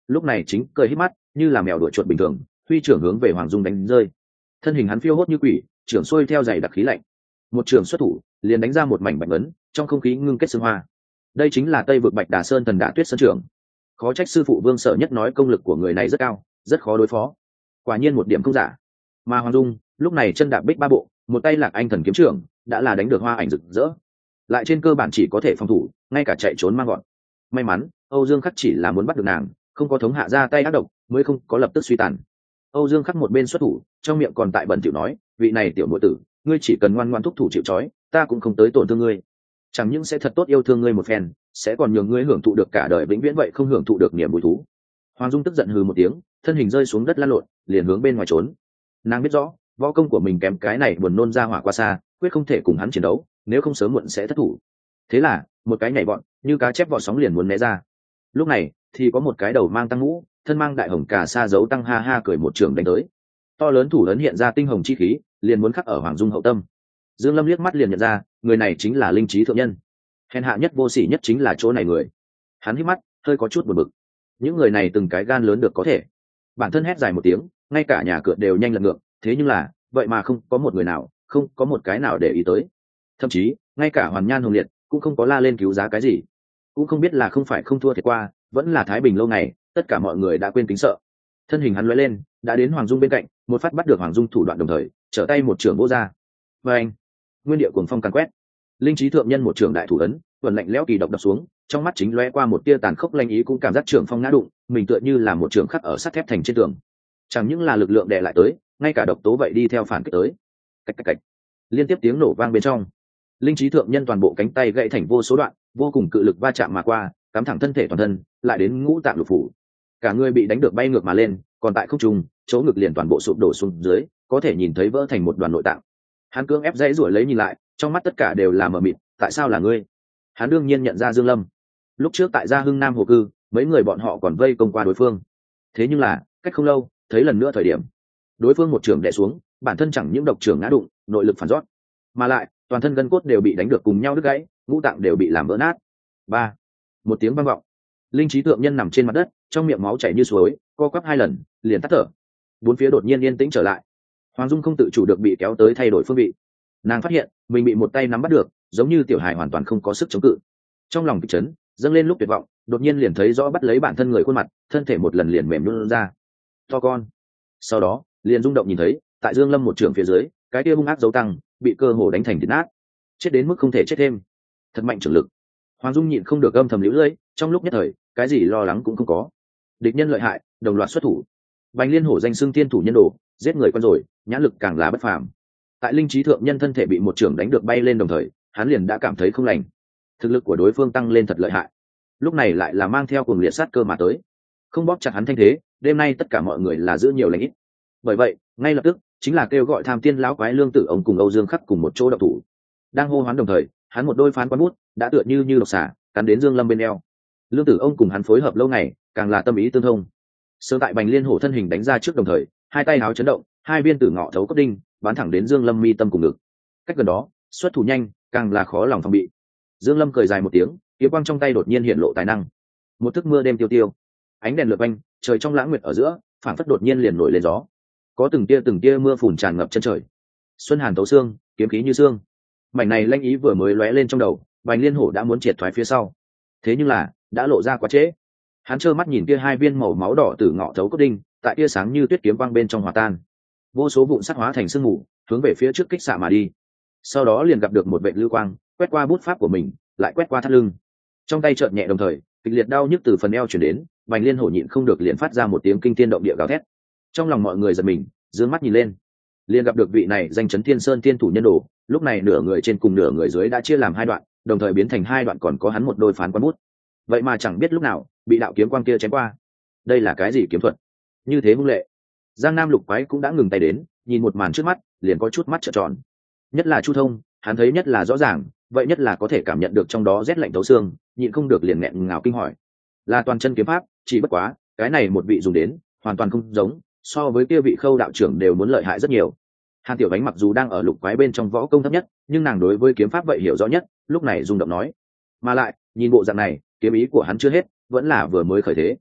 lúc này chính cười hít mắt như là mèo đuổi chuột bình thường, huy trưởng hướng về Hoàng Dung đánh rơi. Thân hình hắn phiêu hốt như quỷ, trưởng xuôi theo giày đặc khí lạnh, một trường xuất thủ liền đánh ra một mảnh bạch ấn, trong không khí ngưng kết sương hoa. Đây chính là Tây vực Bạch Đà Sơn Thần Đả Tuyết Sơn trưởng. Khó trách sư phụ Vương Sở Nhất nói công lực của người này rất cao, rất khó đối phó. Quả nhiên một điểm không giả. Mà Hoàng Dung lúc này chân đạp bích ba bộ, một tay Lạc Anh Thần kiếm trưởng đã là đánh được hoa ảnh rực rỡ, lại trên cơ bản chỉ có thể phòng thủ, ngay cả chạy trốn mang gọn. May mắn Âu Dương Khắc chỉ là muốn bắt được nàng, không có thống hạ ra tay ác độc, mới không có lập tức suy tàn. Âu Dương Khắc một bên xuất thủ, trong miệng còn tại bẩn thỉu nói, vị này tiểu muội tử, ngươi chỉ cần ngoan ngoãn thúc thủ chịu trói, ta cũng không tới tổn thương ngươi, chẳng những sẽ thật tốt yêu thương ngươi một phen, sẽ còn nhường ngươi hưởng thụ được cả đời vĩnh viễn vậy không hưởng thụ được niềm vui thú. Hoàng Dung tức giận hừ một tiếng, thân hình rơi xuống đất lăn lộn, liền hướng bên ngoài trốn. Nàng biết rõ võ công của mình kém cái này buồn nôn ra hỏa qua xa, quyết không thể cùng hắn chiến đấu, nếu không sớm muộn sẽ thất thủ. Thế là một cái nhảy vọt, như cá chép vọt sóng liền muốn né ra. Lúc này thì có một cái đầu mang tăng mũ, thân mang đại hồng cà sa giấu tăng ha ha cười một trường đánh tới. To lớn thủ lớn hiện ra tinh hồng chi khí, liền muốn khắc ở Hoàng Dung hậu tâm. Dương Lâm liếc mắt liền nhận ra, người này chính là linh trí thượng nhân. Hèn hạ nhất vô sỉ nhất chính là chỗ này người. Hắn hít mắt, hơi có chút buồn bực. Những người này từng cái gan lớn được có thể. Bản thân hét dài một tiếng, ngay cả nhà cửa đều nhanh lật ngược, thế nhưng là, vậy mà không có một người nào, không có một cái nào để ý tới. Thậm chí, ngay cả Hoàn Nhan Hồng Liệt cũng không có la lên cứu giá cái gì. Cũng không biết là không phải không thua thiệt qua, vẫn là thái bình lâu ngày, tất cả mọi người đã quên kính sợ. Thân hình hắn lóe lên, đã đến Hoàng Dung bên cạnh, một phát bắt được Hoàng Dung thủ đoạn đồng thời, trở tay một trường vỗ ra. Và anh, nguyên địa cuồng phong càn quét, linh trí thượng nhân một trường đại thủ ấn, vần lạnh lẽo kỳ độc đập xuống, trong mắt chính lóe qua một tia tàn khốc lanh ý, cũng cảm giác trường phong ngã đụng, mình tựa như là một trường khắc ở sắt thép thành trên tường. Chẳng những là lực lượng đè lại tới, ngay cả độc tố vậy đi theo phản kích tới. Cách cách cách, liên tiếp tiếng nổ vang bên trong, linh trí thượng nhân toàn bộ cánh tay gãy thành vô số đoạn, vô cùng cự lực va chạm mà qua, cắm thẳng thân thể toàn thân, lại đến ngũ tạng lục phủ. Cả người bị đánh được bay ngược mà lên, còn tại không trung, chỗ ngực liền toàn bộ sụp đổ xuống dưới, có thể nhìn thấy vỡ thành một đoàn nội tạng. Hắn cưỡng ép dãy rủi lấy nhìn lại, trong mắt tất cả đều là mờ mịt, tại sao là ngươi? Hắn đương nhiên nhận ra Dương Lâm. Lúc trước tại Gia Hưng Nam Hồ Cư, mấy người bọn họ còn vây công qua đối phương. Thế nhưng là, cách không lâu, thấy lần nữa thời điểm, đối phương một trường đè xuống, bản thân chẳng những độc trường ngã đụng, nội lực phản rót, mà lại toàn thân gân cốt đều bị đánh được cùng nhau đứt gãy, ngũ tạng đều bị làm vỡ nát. Ba, một tiếng vang vọng, linh trí thượng nhân nằm trên mặt đất, trong miệng máu chảy như suối, co quắp hai lần, liền tắt thở. Bốn phía đột nhiên yên tĩnh trở lại. Hoàng Dung không tự chủ được bị kéo tới thay đổi phương vị. Nàng phát hiện mình bị một tay nắm bắt được, giống như tiểu hài hoàn toàn không có sức chống cự. Trong lòng kịch chấn dâng lên lúc tuyệt vọng, đột nhiên liền thấy rõ bắt lấy bản thân người khuôn mặt, thân thể một lần liền mềm nhũn ra. To con. Sau đó liền rung động nhìn thấy, tại Dương Lâm một trường phía dưới, cái kia hung ác dấu tăng bị cơ hồ đánh thành thịt nát, chết đến mức không thể chết thêm. Thật mạnh trường lực. Hoàng Dung nhịn không được âm thầm liễu lưỡi, trong lúc nhất thời, cái gì lo lắng cũng không có. Địch nhân lợi hại, đồng loạt xuất thủ. Bành Liên Hổ danh xưng tiên thủ nhân đồ, giết người quen rồi, nhãn lực càng là bất phàm. Tại linh trí thượng nhân thân thể bị một trường đánh được bay lên đồng thời, hắn liền đã cảm thấy không lành. Thực lực của đối phương tăng lên thật lợi hại. Lúc này lại là mang theo cuồng liệt sát cơ mà tới. Không bóp chặt hắn thanh thế, đêm nay tất cả mọi người là giữ nhiều lành ít. Bởi vậy, ngay lập tức chính là kêu gọi Tham Tiên lão quái Lương Tử ông cùng Âu Dương Khắc cùng một chỗ động thủ. Đang hô hoán đồng thời, hắn một đôi phán quan bút đã tựa như như độc xà cắn đến Dương Lâm bên eo. Lương Tử ông cùng hắn phối hợp lâu ngày, càng là tâm ý tương thông. Sớm tại Bành Liên Hổ thân hình đánh ra trước đồng thời, hai tay háo chấn động, hai viên tử ngọ thấu cốt đinh bắn thẳng đến Dương Lâm mi tâm cùng ngực. Cách gần đó, xuất thủ nhanh, càng là khó lòng phòng bị. Dương Lâm cười dài một tiếng, kiếm quang trong tay đột nhiên hiện lộ tài năng. Một thức mưa đêm tiêu tiêu, ánh đèn lượn quanh, trời trong lãng nguyệt ở giữa, phảng phất đột nhiên liền nổi lên gió. Có từng tia từng tia mưa phùn tràn ngập chân trời. Xuân hàn tấu xương, kiếm khí như xương. Mảnh này lanh ý vừa mới lóe lên trong đầu, Bành Liên Hổ đã muốn triệt thoái phía sau. Thế nhưng là, đã lộ ra quá trễ. Hắn trơ mắt nhìn kia hai viên màu máu đỏ tử ngọ thấu cốt đinh, tại tia sáng như tuyết kiếm quang bên trong hòa tan. Vô số vụn sắt hóa thành sương mù, hướng về phía trước kích xạ mà đi. Sau đó liền gặp được một vệt lưu quang, quét qua bút pháp của mình, lại quét qua thắt lưng. Trong tay chợt nhẹ đồng thời, kịch liệt đau nhức từ phần eo truyền đến, Bành Liên Hổ nhịn không được liền phát ra một tiếng kinh thiên động địa gào thét. Trong lòng mọi người giật mình, dương mắt nhìn lên, liền gặp được vị này danh chấn Thiên Sơn tiên thủ nhân đồ, lúc này nửa người trên cùng nửa người dưới đã chia làm hai đoạn, đồng thời biến thành hai đoạn, còn có hắn một đôi phán quan bút. Vậy mà chẳng biết lúc nào bị đạo kiếm quang kia chém qua. Đây là cái gì kiếm thuật như thế hung lệ? Giang Nam Lục Quái cũng đã ngừng tay đến, nhìn một màn trước mắt, liền có chút mắt trợn tròn. Nhất là Chu Thông, hắn thấy nhất là rõ ràng, vậy nhất là có thể cảm nhận được trong đó rét lạnh thấu xương, nhịn không được liền nghẹn ngào kinh hỏi. Là toàn chân kiếm pháp, chỉ bất quá, cái này một vị dùng đến, hoàn toàn không giống, so với kia vị Khâu đạo trưởng đều muốn lợi hại rất nhiều. Hàn Tiểu Bánh mặc dù đang ở Lục Quái bên trong võ công thấp nhất, nhưng nàng đối với kiếm pháp vậy hiểu rõ nhất, lúc này rung động nói. Mà lại, nhìn bộ dạng này, kiếm ý của hắn chưa hết, vẫn là vừa mới khởi thế.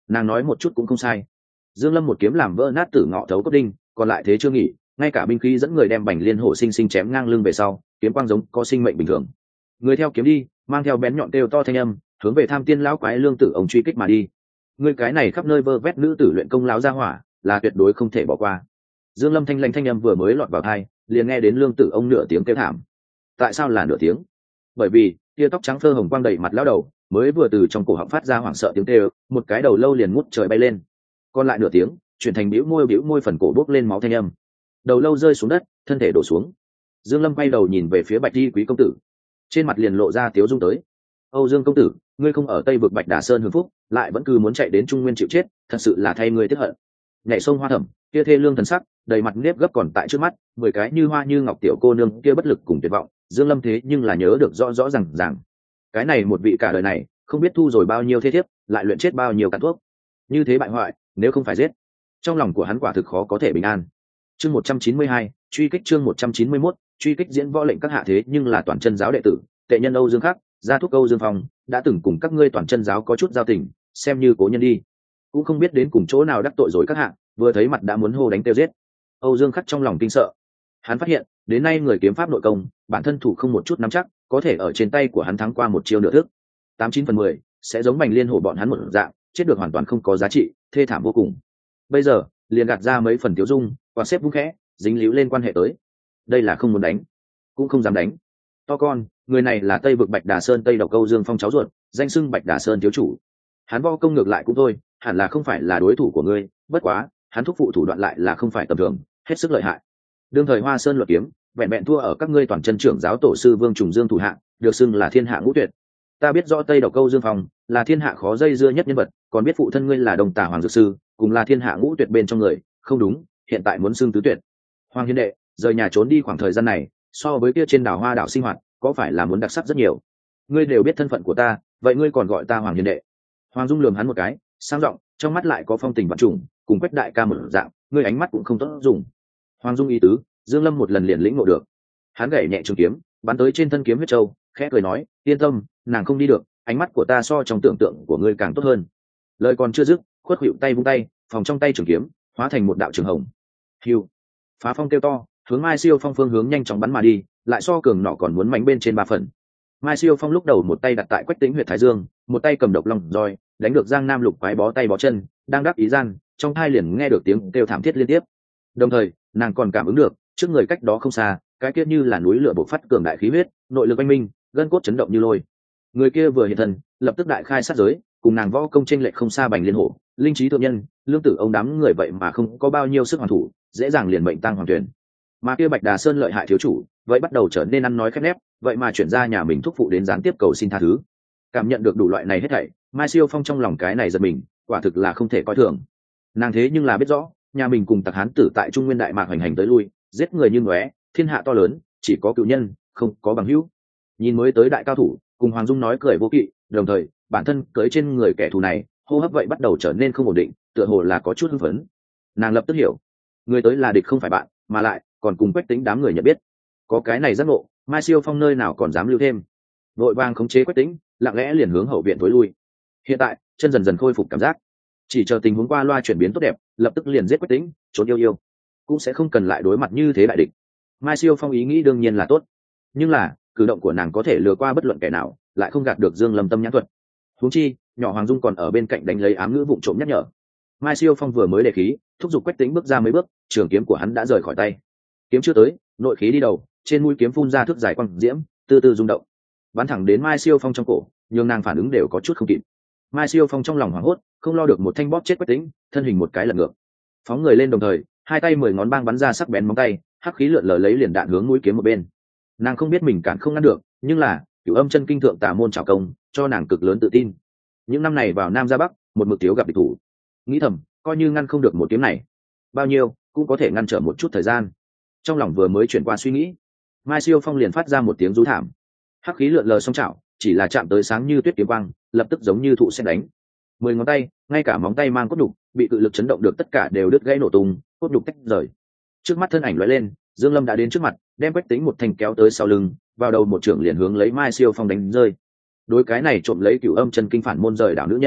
Nàng nói một chút cũng không sai. Dương Lâm một kiếm làm vỡ nát tử ngọ thấu cốt đinh, còn lại thế chưa nghỉ, ngay cả binh khí dẫn người đem bành liên hổ sinh sinh chém ngang lưng về sau, kiếm quang giống có sinh mệnh bình thường. Người theo kiếm đi, mang theo bén nhọn kêu to thanh âm, hướng về Tham Tiên lão quái lương tử ông truy kích mà đi. Người cái này khắp nơi vơ vét nữ tử luyện công lão gia hỏa, là tuyệt đối không thể bỏ qua. Dương Lâm thanh lãnh thanh âm vừa mới lọt vào tai, liền nghe đến lương tử ông nửa tiếng kêu thảm. Tại sao là nửa tiếng? Bởi vì tia tóc trắng phơ hồng quang đầy mặt lão đầu, mới vừa từ trong cổ họng phát ra hoảng sợ tiếng kêu, một cái đầu lâu liền ngút trời bay lên. Còn lại nửa tiếng, chuyển thành bĩu môi bĩu môi phần cổ bốc lên máu thanh âm. Đầu lâu rơi xuống đất, thân thể đổ xuống. Dương Lâm quay đầu nhìn về phía Bạch Y quý công tử, trên mặt liền lộ ra tiếu dung tới. Âu Dương công tử, ngươi không ở Tây vực Bạch Đà Sơn hưởng phúc, lại vẫn cứ muốn chạy đến Trung Nguyên chịu chết, thật sự là thay ngươi tiếc hận. Nhảy sông hoa thẩm, kia thê lương thần sắc, đầy mặt nếp gấp còn tại trước mắt, mười cái như hoa như ngọc tiểu cô nương kia bất lực cùng tuyệt vọng, Dương Lâm thế nhưng là nhớ được rõ rõ ràng ràng. Cái này một vị cả đời này, không biết thu rồi bao nhiêu thế thiếp, lại luyện chết bao nhiêu cặn thuốc. Như thế bại hoại, nếu không phải giết, trong lòng của hắn quả thực khó có thể bình an. Chương một trăm chín mươi hai, truy kích chương một trăm chín mươi mốt, truy kích diễn võ lệnh các hạ thế nhưng là toàn chân giáo đệ tử, tệ nhân Âu Dương Khắc, gia thúc Âu Dương Phong, đã từng cùng các ngươi toàn chân giáo có chút giao tình, xem như cố nhân đi. Cũng không biết đến cùng chỗ nào đắc tội rồi các hạ, vừa thấy mặt đã muốn hô đánh tiêu giết. Âu Dương Khắc trong lòng kinh sợ. Hắn phát hiện, đến nay người kiếm pháp nội công, bản thân thủ không một chút nắm chắc, có thể ở trên tay của hắn thắng qua một chiêu nửa thức. Tám chín phần mười, sẽ giống Bành Liên Hổ bọn hắn một dạng, chết được hoàn toàn không có giá trị, thê thảm vô cùng. Bây giờ, liền gạt ra mấy phần tiêu dung, quả xếp vung khẽ, dính líu lên quan hệ tới. Đây là không muốn đánh, cũng không dám đánh. To con, người này là Tây vực Bạch Đà Sơn Tây Độc Câu Dương Phong cháu ruột, danh xưng Bạch Đà Sơn thiếu chủ. Hắn võ công ngược lại cũng thôi, hẳn là không phải là đối thủ của ngươi, bất quá, hắn thúc phụ thủ đoạn lại là không phải tầm thường, hết sức lợi hại. Đương thời Hoa Sơn luật kiếm, vẹn vẹn thua ở các ngươi toàn chân trưởng giáo tổ sư Vương Trùng Dương thủ hạ, được xưng là thiên hạ ngũ tuyệt. Ta biết rõ Tây Độc Câu Dương Phong là thiên hạ khó dây dưa nhất nhân vật, còn biết phụ thân ngươi là Đồng Tả Hoàng Dược sư, cùng là thiên hạ ngũ tuyệt bên trong người, không đúng, hiện tại muốn xưng tứ tuyệt. Hoàng Hiên đệ, rời nhà trốn đi khoảng thời gian này, so với kia trên đảo Hoa đảo sinh hoạt, có phải là muốn đặc sắc rất nhiều? Ngươi đều biết thân phận của ta, vậy ngươi còn gọi ta Hoàng Hiên đệ? Hoàng Dung lườm hắn một cái, sang giọng, trong mắt lại có phong tình vạn trùng, cùng Quách đại ca một dạng, ngươi ánh mắt cũng không tốt dùng. Hoàng Dung ý tứ, Dương Lâm một lần liền lĩnh ngộ được. Hắn gảy nhẹ trường kiếm, bắn tới trên thân kiếm huyết châu, khẽ cười nói, yên tâm, nàng không đi được, ánh mắt của ta so trong tưởng tượng của ngươi càng tốt hơn. Lời còn chưa dứt, khuất hữu tay vung tay, phòng trong tay trường kiếm hóa thành một đạo trường hồng. Hưu, phá phong kêu to, hướng Mai Siêu Phong phương hướng nhanh chóng bắn mà đi, lại so cường nọ còn muốn mánh bên trên ba phần. Mai Siêu Phong lúc đầu một tay đặt tại Quách Tĩnh huyệt thái dương, một tay cầm độc long roi, đánh được Giang Nam Lục quái bó tay bó chân, đang đáp ý gian, trong hai liền nghe được tiếng kêu thảm thiết liên tiếp. Đồng thời, nàng còn cảm ứng được, trước người cách đó không xa, cái kia như là núi lửa bộc phát cường đại khí huyết, nội lực oanh minh, gân cốt chấn động như lôi. Người kia vừa hiện thân, lập tức đại khai sát giới, cùng nàng võ công chênh lệch không xa Bành Liên Hổ, linh trí thượng nhân, lương tử ông đám người vậy mà không có bao nhiêu sức hoàn thủ, dễ dàng liền mệnh tăng hoàng tuyển. Mà kia Bạch Đà Sơn lợi hại thiếu chủ, vậy bắt đầu trở nên ăn nói khép nép, vậy mà chuyển ra nhà mình thúc phụ đến gián tiếp cầu xin tha thứ. Cảm nhận được đủ loại này hết thảy, Mai Siêu Phong trong lòng cái này giật mình, quả thực là không thể coi thường. Nàng thế nhưng là biết rõ, nhà mình cùng Tặc Hán tử tại Trung Nguyên đại mạc hành hành tới lui, giết người như ngóe, thiên hạ to lớn, chỉ có cựu nhân, không có bằng hữu. Nhìn mới tới đại cao thủ, cùng Hoàng Dung nói cười vô kỵ, đồng thời, bản thân cưỡi trên người kẻ thù này, hô hấp vậy bắt đầu trở nên không ổn định, tựa hồ là có chút hưng phấn. Nàng lập tức hiểu, người tới là địch không phải bạn, mà lại còn cùng Quách Tĩnh đám người nhận biết. Có cái này giác ngộ, Mai Siêu Phong nơi nào còn dám lưu thêm. Vội vàng khống chế Quách Tĩnh, lặng lẽ liền hướng hậu viện tối lui. Hiện tại, chân dần dần khôi phục cảm giác, chỉ chờ tình huống qua loa chuyển biến tốt đẹp, lập tức liền giết Quách Tĩnh, trốn yêu yêu, cũng sẽ không cần lại đối mặt như thế đại địch. Mai Siêu Phong ý nghĩ đương nhiên là tốt, nhưng là cử động của nàng có thể lừa qua bất luận kẻ nào, lại không gạt được Dương Lâm tâm nhãn thuật. Huống chi, nhỏ Hoàng Dung còn ở bên cạnh đánh lấy ám ngữ vụng trộm nhắc nhở. Mai Siêu Phong vừa mới đề khí, thúc giục Quách Tĩnh bước ra mấy bước, trường kiếm của hắn đã rời khỏi tay. Kiếm chưa tới, nội khí đi đầu, trên mũi kiếm phun ra thước dài quang diễm, từ từ rung động, bắn thẳng đến Mai Siêu Phong trong cổ, nhưng nàng phản ứng đều có chút không kịp. Mai Siêu Phong trong lòng hoảng hốt, không lo được một thanh bóp chết Quách Tĩnh, thân hình một cái lật ngược, phóng người lên đồng thời, hai tay mười ngón băng bắn ra sắc bén móng tay, hắc khí lượn lờ lấy liền đạn hướng mũi kiếm một bên. Nàng không biết mình cản không ngăn được, nhưng là Cửu Âm chân kinh thượng tà môn trảo công, cho nàng cực lớn tự tin. Những năm này vào Nam ra Bắc, một mực thiếu gặp địch thủ, nghĩ thầm, coi như ngăn không được một kiếm này, bao nhiêu cũng có thể ngăn trở một chút thời gian. Trong lòng vừa mới chuyển qua suy nghĩ, Mai Siêu Phong liền phát ra một tiếng rú thảm. Hắc khí lượn lờ song chảo, chỉ là chạm tới sáng như tuyết kiếm quang, lập tức giống như thụ sẽ đánh. Mười ngón tay, ngay cả móng tay mang cốt đục, bị cự lực chấn động được tất cả đều đứt gãy nổ tung, cốt đục tách rời. Trước mắt thân ảnh lóe lên, Dương Lâm đã đến trước mặt, đem Quách Tĩnh một thanh kéo tới sau lưng, vào đầu một trưởng liền hướng lấy Mai Siêu Phong đánh rơi. Đối cái này trộm lấy Cửu Âm chân kinh phản môn rời đảo nữ nhân,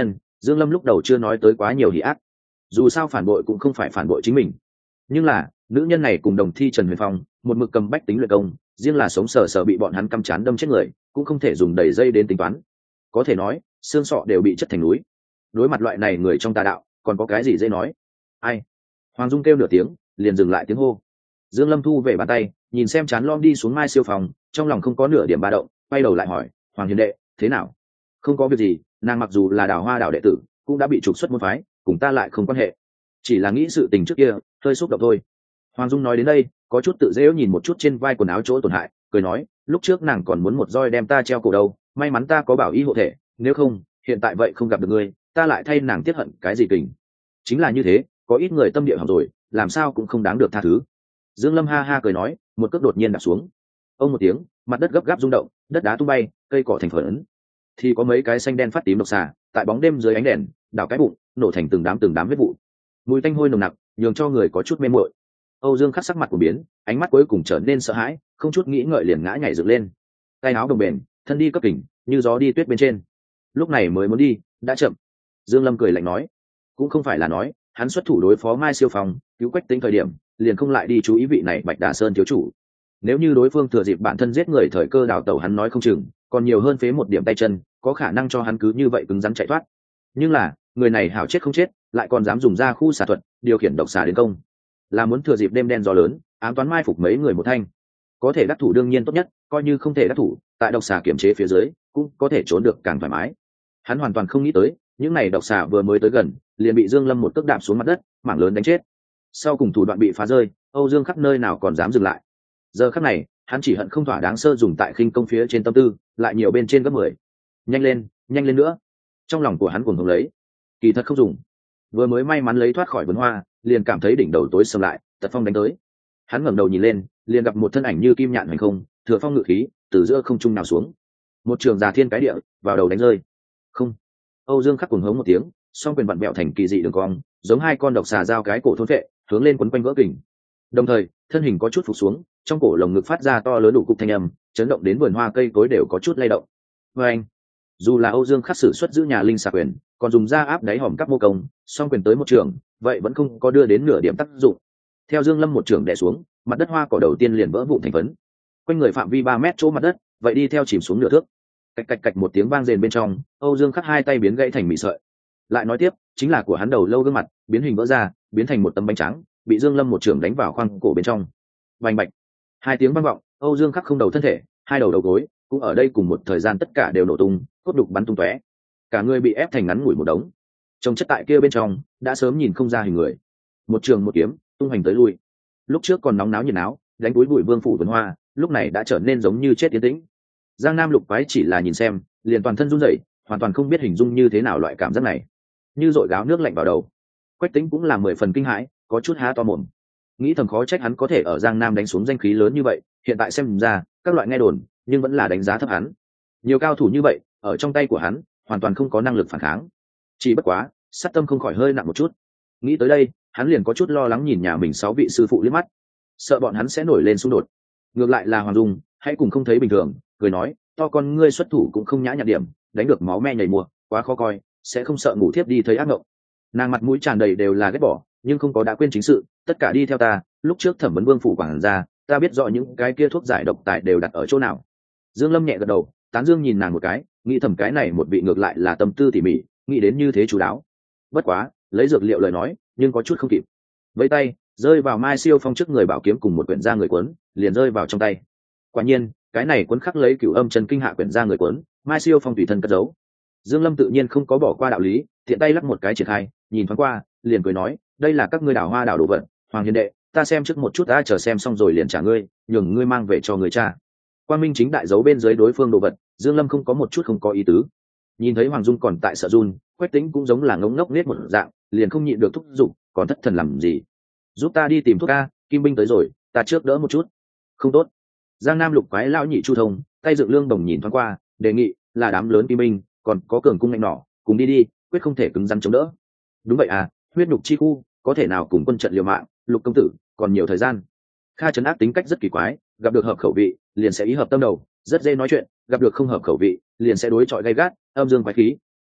Dương Lâm lúc đầu chưa nói tới quá nhiều hỉ ác, dù sao phản bội cũng không phải phản bội chính mình, nhưng là nữ nhân này cùng đồng thi Trần Huyền Phong một mực cầm bách tính luyện công, riêng là sống sờ sờ bị bọn hắn căm chán đâm chết người cũng không thể dùng đầy dây đến tính toán, có thể nói xương sọ đều bị chất thành núi. Đối mặt loại này người trong tà đạo còn có cái gì dễ nói. Ai? Hoàng Dung kêu nửa tiếng liền dừng lại tiếng hô. Dương Lâm thu về bàn tay, nhìn xem chán lom đi xuống Mai Siêu phòng, trong lòng không có nửa điểm ba động, quay đầu lại hỏi Hoàng Hiền đệ thế nào? Không có việc gì, nàng mặc dù là Đào Hoa Đảo đệ tử cũng đã bị trục xuất môn phái, cùng ta lại không quan hệ, chỉ là nghĩ sự tình trước kia hơi xúc động thôi. Hoàng Dung nói đến đây có chút tự dễ nhìn một chút trên vai quần áo chỗ tổn hại, cười nói lúc trước nàng còn muốn một roi đem ta treo cổ đầu, may mắn ta có bảo y hộ thể, nếu không hiện tại vậy không gặp được ngươi, ta lại thay nàng tiếc hận cái gì kình. Chính là như thế, có ít người tâm địa hỏng rồi làm sao cũng không đáng được tha thứ. Dương Lâm ha ha cười nói, một cước đột nhiên đạp xuống, ông một tiếng, mặt đất gấp gáp rung động, đất đá tung bay, cây cỏ thành phấn, thì có mấy cái xanh đen phát tím độc xà tại bóng đêm dưới ánh đèn đảo cái bụng, nổ thành từng đám từng đám huyết vụ, mùi tanh hôi nồng nặc nhường cho người có chút mê muội. Âu Dương Khắc sắc mặt của biến, ánh mắt cuối cùng trở nên sợ hãi, không chút nghĩ ngợi liền ngã nhảy dựng lên, tay áo đồng bền, thân đi cấp kình, như gió đi tuyết bên trên. Lúc này mới muốn đi, đã chậm. Dương Lâm cười lạnh nói, cũng không phải là nói hắn xuất thủ đối phó Mai Siêu Phong, cứu Quách Tĩnh thời điểm liền không lại đi chú ý vị này Bạch Đà Sơn thiếu chủ. Nếu như đối phương thừa dịp bản thân giết người thời cơ đào tẩu, hắn nói không chừng còn nhiều hơn phế một điểm tay chân, có khả năng cho hắn cứ như vậy cứng rắn chạy thoát. Nhưng là người này hảo chết không chết, lại còn dám dùng ra khu xà thuật điều khiển độc xà đến công, là muốn thừa dịp đêm đen gió lớn ám toán mai phục mấy người một thanh. Có thể đắc thủ đương nhiên tốt nhất, coi như không thể đắc thủ, tại độc xà kiểm chế phía dưới cũng có thể trốn được càng thoải mái. Hắn hoàn toàn không nghĩ tới những này độc xà vừa mới tới gần liền bị Dương Lâm một cước đạp xuống mặt đất, mảng lớn đánh chết. Sau cùng thủ đoạn bị phá rơi, Âu Dương Khắc nơi nào còn dám dừng lại. Giờ khắc này hắn chỉ hận không thỏa đáng sơ dùng tại khinh công phía trên tâm tư lại nhiều bên trên gấp mười. Nhanh lên, nhanh lên nữa. Trong lòng của hắn cuồng hống lấy. Kỳ thật không dùng, vừa mới may mắn lấy thoát khỏi vườn hoa liền cảm thấy đỉnh đầu tối sầm lại, tật phong đánh tới. Hắn ngẩng đầu nhìn lên, liền gặp một thân ảnh như kim nhạn hành không, thừa phong ngự khí từ giữa không trung nào xuống, một trường già thiên cái địa vào đầu đánh rơi. Không. Âu Dương Khắc cuồng hống một tiếng, song quyền vặn bẹo thành kỳ dị đường cong, giống hai con độc xà giao cái cổ thôn vệ, hướng lên quấn quanh vỡ kình. Đồng thời thân hình có chút phục xuống, trong cổ lồng ngực phát ra to lớn đủ cục thanh âm, chấn động đến vườn hoa cây cối đều có chút lay động. Và anh, dù là Âu Dương Khắc sử xuất giữ nhà linh xà quyền, còn dùng ra áp đáy hòm các mô công, song quyền tới một trường, vậy vẫn không có đưa đến nửa điểm tác dụng. Theo Dương Lâm một trường đè xuống, mặt đất hoa cỏ đầu tiên liền vỡ vụn thành phấn, quanh người phạm vi ba mét chỗ mặt đất vậy đi theo chìm xuống nửa thước. Cạch cạch cạch một tiếng vang rền bên trong, Âu Dương Khắc hai tay biến gãy thành mì sợi. Lại nói tiếp, chính là của hắn đầu lâu gương mặt biến hình vỡ ra, biến thành một tấm bánh trắng, bị Dương Lâm một trường đánh vào khoang cổ bên trong. Bành bạch, hai tiếng vang vọng, Âu Dương Khắc không đầu thân thể, hai đầu đầu gối cũng ở đây cùng một thời gian tất cả đều nổ tung, cốt đục bắn tung tóe, cả người bị ép thành ngắn ngủi một đống. Trong chất tại kia bên trong đã sớm nhìn không ra hình người. Một trường một kiếm tung hành tới lui, lúc trước còn nóng náo nhiệt náo đánh túi bụi vương phủ vườn hoa, lúc này đã trở nên giống như chết yên tĩnh. Giang Nam Lục Quái chỉ là nhìn xem liền toàn thân run rẩy, hoàn toàn không biết hình dung như thế nào loại cảm giác này, như dội gáo nước lạnh vào đầu. Quách Tĩnh cũng là mười phần kinh hãi, có chút há to mồm, nghĩ thầm khó trách hắn có thể ở Giang Nam đánh xuống danh khí lớn như vậy, hiện tại xem ra các loại nghe đồn nhưng vẫn là đánh giá thấp hắn. Nhiều cao thủ như vậy ở trong tay của hắn hoàn toàn không có năng lực phản kháng, chỉ bất quá sát tâm không khỏi hơi nặng một chút. Nghĩ tới đây hắn liền có chút lo lắng nhìn nhà mình sáu vị sư phụ liếc mắt, sợ bọn hắn sẽ nổi lên xung đột. Ngược lại là Hoàng Dung hãy cùng không thấy bình thường, cười nói to con ngươi xuất thủ cũng không nhã nhặn điểm, đánh được máu me nhảy mùa, quá khó coi, sẽ không sợ ngủ thiếp đi thấy ác mộng. Nàng mặt mũi tràn đầy đều là ghét bỏ, nhưng không có đã quên chính sự, tất cả đi theo ta, lúc trước thẩm vấn vương phủ quảng ra, ta biết rõ những cái kia thuốc giải độc tài đều đặt ở chỗ nào. Dương Lâm nhẹ gật đầu, tán dương nhìn nàng một cái, nghĩ thầm cái này một vị ngược lại là tâm tư tỉ mỉ, nghĩ đến như thế chú đáo. Bất quá lấy dược liệu lời nói nhưng có chút không kịp, với tay rơi vào Mai Siêu Phong trước người bảo kiếm cùng một quyển da người cuốn liền rơi vào trong tay. Quả nhiên cái này cuốn khắc lấy Cửu Âm Chân Kinh hạ quyển da người cuốn, Mai Siêu Phong tùy thân cất giấu. Dương Lâm tự nhiên không có bỏ qua đạo lý, thiện tay lắc một cái triển khai, nhìn thoáng qua liền cười nói đây là các ngươi đảo hoa đảo đồ vật, Hoàng Hiền đệ ta xem trước một chút, ta chờ xem xong rồi liền trả ngươi, nhường ngươi mang về cho người cha. Quan Minh chính đại giấu bên dưới đối phương đồ vật, Dương Lâm không có một chút không có ý tứ. Nhìn thấy Hoàng Dung còn tại sợ run, Quách Tĩnh cũng giống là ngống ngốc nết một dạng, liền không nhịn được thúc giục, còn thất thần làm gì, giúp ta đi tìm thuốc a, Kim binh tới rồi, ta trước đỡ một chút. Không tốt. Giang Nam Lục Quái lão nhị Chu Thông tay dựng lương đồng nhìn thoáng qua, đề nghị là đám lớn Kim binh còn có cường cung nhanh nỏ, cùng đi đi, quyết không thể cứng rắn chống đỡ. Đúng vậy à, huyết nhục chi khu có thể nào cùng quân trận liều mạng, Lục công tử còn nhiều thời gian. Kha Trấn Ác tính cách rất kỳ quái, gặp được hợp khẩu vị liền sẽ ý hợp tâm đầu, rất dễ nói chuyện, gặp được không hợp khẩu vị liền sẽ đối chọi gay gắt, âm dương quái khí.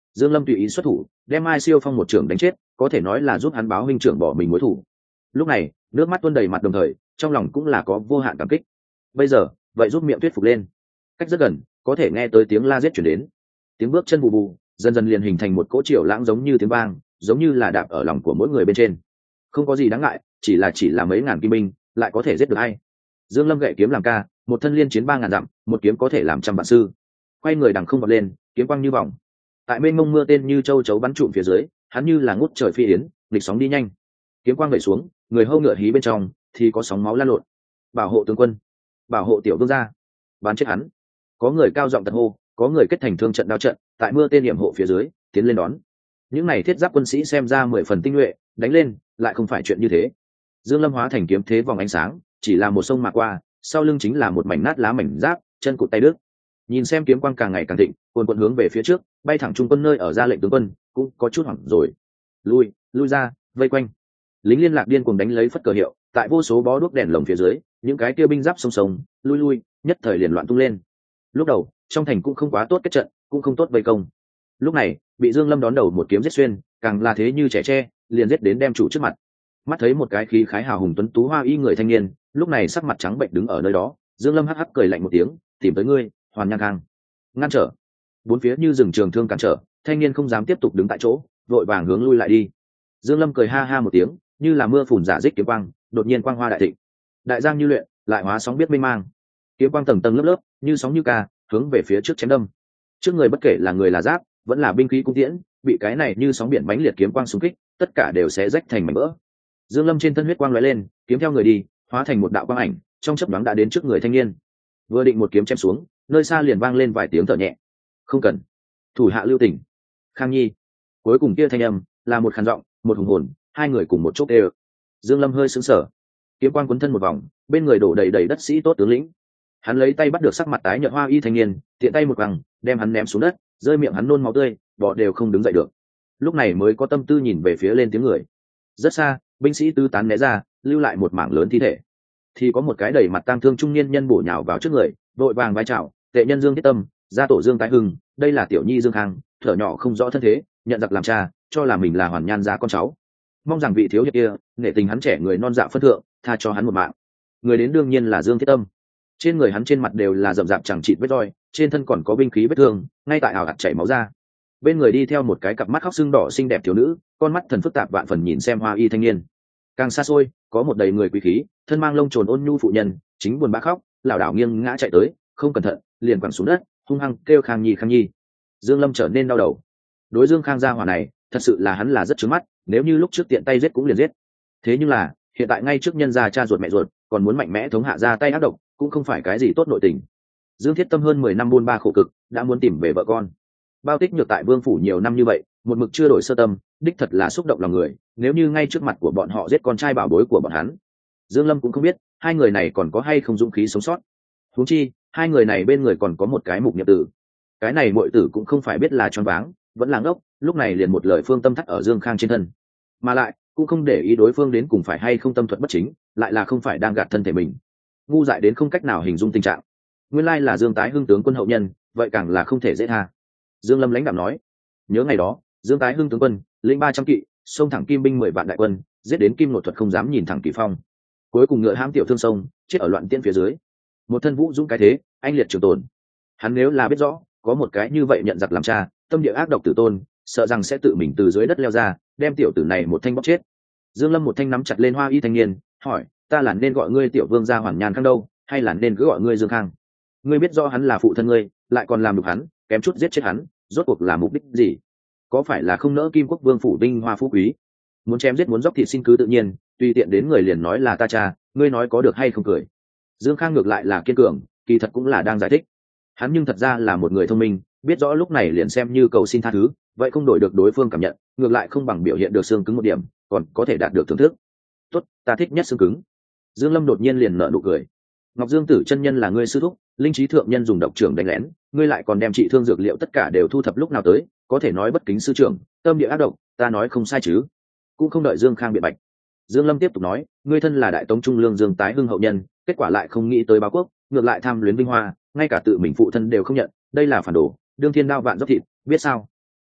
Dương Lâm tùy ý xuất thủ, đem Mai Siêu Phong một trưởng đánh chết, có thể nói là giúp hắn báo huynh trưởng bỏ mình mối thù. Lúc này, nước mắt tuôn đầy mặt đồng thời, trong lòng cũng là có vô hạn cảm kích. Bây giờ, vậy giúp miệng thuyết phục lên. Cách rất gần, có thể nghe tới tiếng la giết chuyển đến. Tiếng bước chân bù bù, dần dần liền hình thành một cỗ triều lãng giống như tiếng vang, giống như là đạp ở lòng của mỗi người bên trên. Không có gì đáng ngại, chỉ là chỉ là mấy ngàn kim binh, lại có thể giết được ai. Dương Lâm gậy kiếm làm ca, một thân liên chiến ba ngàn dặm, một kiếm có thể làm trăm vạn sư. Quay người đằng không vọt lên, kiếm quang như vòng. Tại mênh mông mưa tên như châu chấu bắn trụm phía dưới, hắn như là ngút trời phi yến, nghịch sóng đi nhanh. Kiếm quang vẩy xuống, người hâu ngựa hí bên trong thì có sóng máu lan lộn. Bảo hộ tướng quân, bảo hộ tiểu vương gia, bắn chết hắn. Có người cao giọng tật hô, có người kết thành thương trận đao trận, tại mưa tên điểm hộ phía dưới tiến lên đón. Những này thiết giáp quân sĩ xem ra mười phần tinh nhuệ, đánh lên lại không phải chuyện như thế. Dương Lâm hóa thành kiếm thế vòng ánh sáng, chỉ là một sông mà qua, sau lưng chính là một mảnh nát lá mảnh giáp, chân cụt tay đứt. Nhìn xem kiếm quang càng ngày càng thịnh, cuồn cuộn hướng về phía trước, bay thẳng trung quân nơi ở ra lệnh tướng quân, cũng có chút hoảng rồi. Lui, lui ra, vây quanh. Lính liên lạc điên cuồng đánh lấy phất cờ hiệu, tại vô số bó đuốc đèn lồng phía dưới, những cái kia binh giáp sông sông, lui lui, nhất thời liền loạn tung lên. Lúc đầu, trong thành cũng không quá tốt kết trận, cũng không tốt vây công. Lúc này, bị Dương Lâm đón đầu một kiếm giết xuyên, càng là thế như trẻ tre, liền giết đến đem chủ trước mặt. Mắt thấy một cái khí khái hào hùng tuấn tú hoa y người thanh niên, lúc này sắc mặt trắng bệnh đứng ở nơi đó, Dương Lâm hắc hắc cười lạnh một tiếng, tìm tới ngươi, Hoàn Nhan Khang. Ngăn trở. Bốn phía như rừng trường thương cản trở, thanh niên không dám tiếp tục đứng tại chỗ, vội vàng hướng lui lại đi. Dương Lâm cười ha ha một tiếng, như là mưa phùn giả dích kiếm quang, đột nhiên quang hoa đại thịnh. Đại giang như luyện, lại hóa sóng biết mênh mang. Kiếm quang tầng tầng lớp lớp, như sóng như ca, hướng về phía trước chém đâm. Trước người bất kể là người là giáp, vẫn là binh khí cung tiễn, bị cái này như sóng biển mãnh liệt kiếm quang xung kích, tất cả đều sẽ rách thành mảnh vỡ. Dương Lâm trên thân huyết quang lóe lên, kiếm theo người đi, hóa thành một đạo quang ảnh, trong chớp nhoáng đã đến trước người thanh niên. Vừa định một kiếm chém xuống, nơi xa liền vang lên vài tiếng thở nhẹ. Không cần, thủ hạ lưu tình. Khang Nhi. Cuối cùng kia thanh âm là một khàn giọng, một hùng hồn, hai người cùng một chốc đều. Dương Lâm hơi sững sờ, kiếm quang cuốn thân một vòng, bên người đổ đầy đầy đất sĩ tốt tướng lĩnh. Hắn lấy tay bắt được sắc mặt tái nhợt hoa y thanh niên, tiện tay một vòng, đem hắn ném xuống đất, rơi miệng hắn nôn máu tươi, bò đều không đứng dậy được. Lúc này mới có tâm tư nhìn về phía lên tiếng người. Rất xa, binh sĩ tứ tán né ra, lưu lại một mảng lớn thi thể. Thì có một cái đầy mặt tang thương trung niên nhân bổ nhào vào trước người, vội vàng vai chào, tệ nhân Dương Thiết Tâm, gia tổ Dương Tái Hưng, đây là tiểu nhi Dương Khang, thở nhỏ không rõ thân thế, nhận giặc làm cha, cho là mình là Hoàn Nhan gia con cháu. Mong rằng vị thiếu hiệp kia, nghệ tình hắn trẻ người non dạ phân thượng, tha cho hắn một mạng. Người đến đương nhiên là Dương Thiết Tâm. Trên người hắn trên mặt đều là rậm rạp chẳng chịt vết roi, trên thân còn có binh khí vết thương, ngay tại ảo hạt chảy máu ra. Bên người đi theo một cái cặp mắt khóc sưng đỏ xinh đẹp thiếu nữ, con mắt thần phức tạp vạn phần nhìn xem hoa y thanh niên. Càng xa xôi, có một đầy người quý khí, thân mang lông trồn ôn nhu phụ nhân, chính buồn bã khóc, lảo đảo nghiêng ngã chạy tới, không cẩn thận, liền quẳng xuống đất, hung hăng kêu Khang Nhi Khang Nhi. Dương Lâm trở nên đau đầu. Đối Dương Khang gia hỏa này, thật sự là hắn là rất trướng mắt, nếu như lúc trước tiện tay giết cũng liền giết. Thế nhưng là, hiện tại ngay trước nhân gia cha ruột mẹ ruột, còn muốn mạnh mẽ thống hạ ra tay ác độc, cũng không phải cái gì tốt nội tình. Dương Thiết Tâm hơn mười năm buôn ba khổ cực, đã muốn tìm về vợ con. Bao tích nhược tại Vương phủ nhiều năm như vậy, một mực chưa đổi sơ tâm, đích thật là xúc động lòng người, nếu như ngay trước mặt của bọn họ giết con trai bảo bối của bọn hắn. Dương Lâm cũng không biết, hai người này còn có hay không dũng khí sống sót. Huống chi, hai người này bên người còn có một cái mục niệm tử. Cái này muội tử cũng không phải biết là choáng váng, vẫn là ngốc, lúc này liền một lời phương tâm thắt ở Dương Khang trên thân. Mà lại, cũng không để ý đối phương đến cùng phải hay không tâm thuật bất chính, lại là không phải đang gạt thân thể mình. Ngu dại đến không cách nào hình dung tình trạng. Nguyên lai là Dương Tái Hưng tướng quân hậu nhân, vậy càng là không thể dễ tha. Dương Lâm lãnh đạm nói, nhớ ngày đó, Dương Tái Hưng tướng quân, lĩnh ba trăm kỵ, xông thẳng kim binh mười vạn đại quân, giết đến kim nội thuật không dám nhìn thẳng Kỳ Phong. Cuối cùng ngựa hãm tiểu thương sông, chết ở loạn tiên phía dưới. Một thân vũ dũng cái thế, anh liệt trường tồn. Hắn nếu là biết rõ, có một cái như vậy nhận giặc làm cha, tâm địa ác độc tử tôn, sợ rằng sẽ tự mình từ dưới đất leo ra, đem tiểu tử này một thanh bóc chết. Dương Lâm một thanh nắm chặt lên hoa y thanh niên, hỏi, ta là nên gọi ngươi tiểu vương gia Hoàn Nhan Khang đâu, hay là nên cứ gọi ngươi Dương Khang? Ngươi biết rõ hắn là phụ thân ngươi, lại còn làm được hắn, kém chút giết chết hắn, rốt cuộc là mục đích gì? Có phải là không nỡ Kim Quốc Vương phủ vinh hoa phú quý, muốn chém giết muốn dốc thịt xin cứ tự nhiên, tùy tiện đến người liền nói là ta cha, ngươi nói có được hay không cười? Dương Khang ngược lại là kiên cường, kỳ thật cũng là đang giải thích. Hắn nhưng thật ra là một người thông minh, biết rõ lúc này liền xem như cầu xin tha thứ, vậy không đổi được đối phương cảm nhận, ngược lại không bằng biểu hiện được xương cứng một điểm, còn có thể đạt được thưởng thức. Tốt, ta thích nhất xương cứng. Dương Lâm đột nhiên liền nở nụ cười. Ngọc Dương Tử chân nhân là ngươi sư thúc, linh trí thượng nhân dùng độc trưởng đánh lén, ngươi lại còn đem trị thương dược liệu tất cả đều thu thập lúc nào tới, có thể nói bất kính sư trưởng, tâm địa ác độc, ta nói không sai chứ? Cũng không đợi Dương Khang biện bạch. Dương Lâm tiếp tục nói, ngươi thân là đại tống trung lương Dương Tái Hưng hậu nhân, kết quả lại không nghĩ tới báo quốc, ngược lại tham luyến vinh hoa, ngay cả tự mình phụ thân đều không nhận, đây là phản đồ, đương thiên đao vạn dốc thịt, biết sao?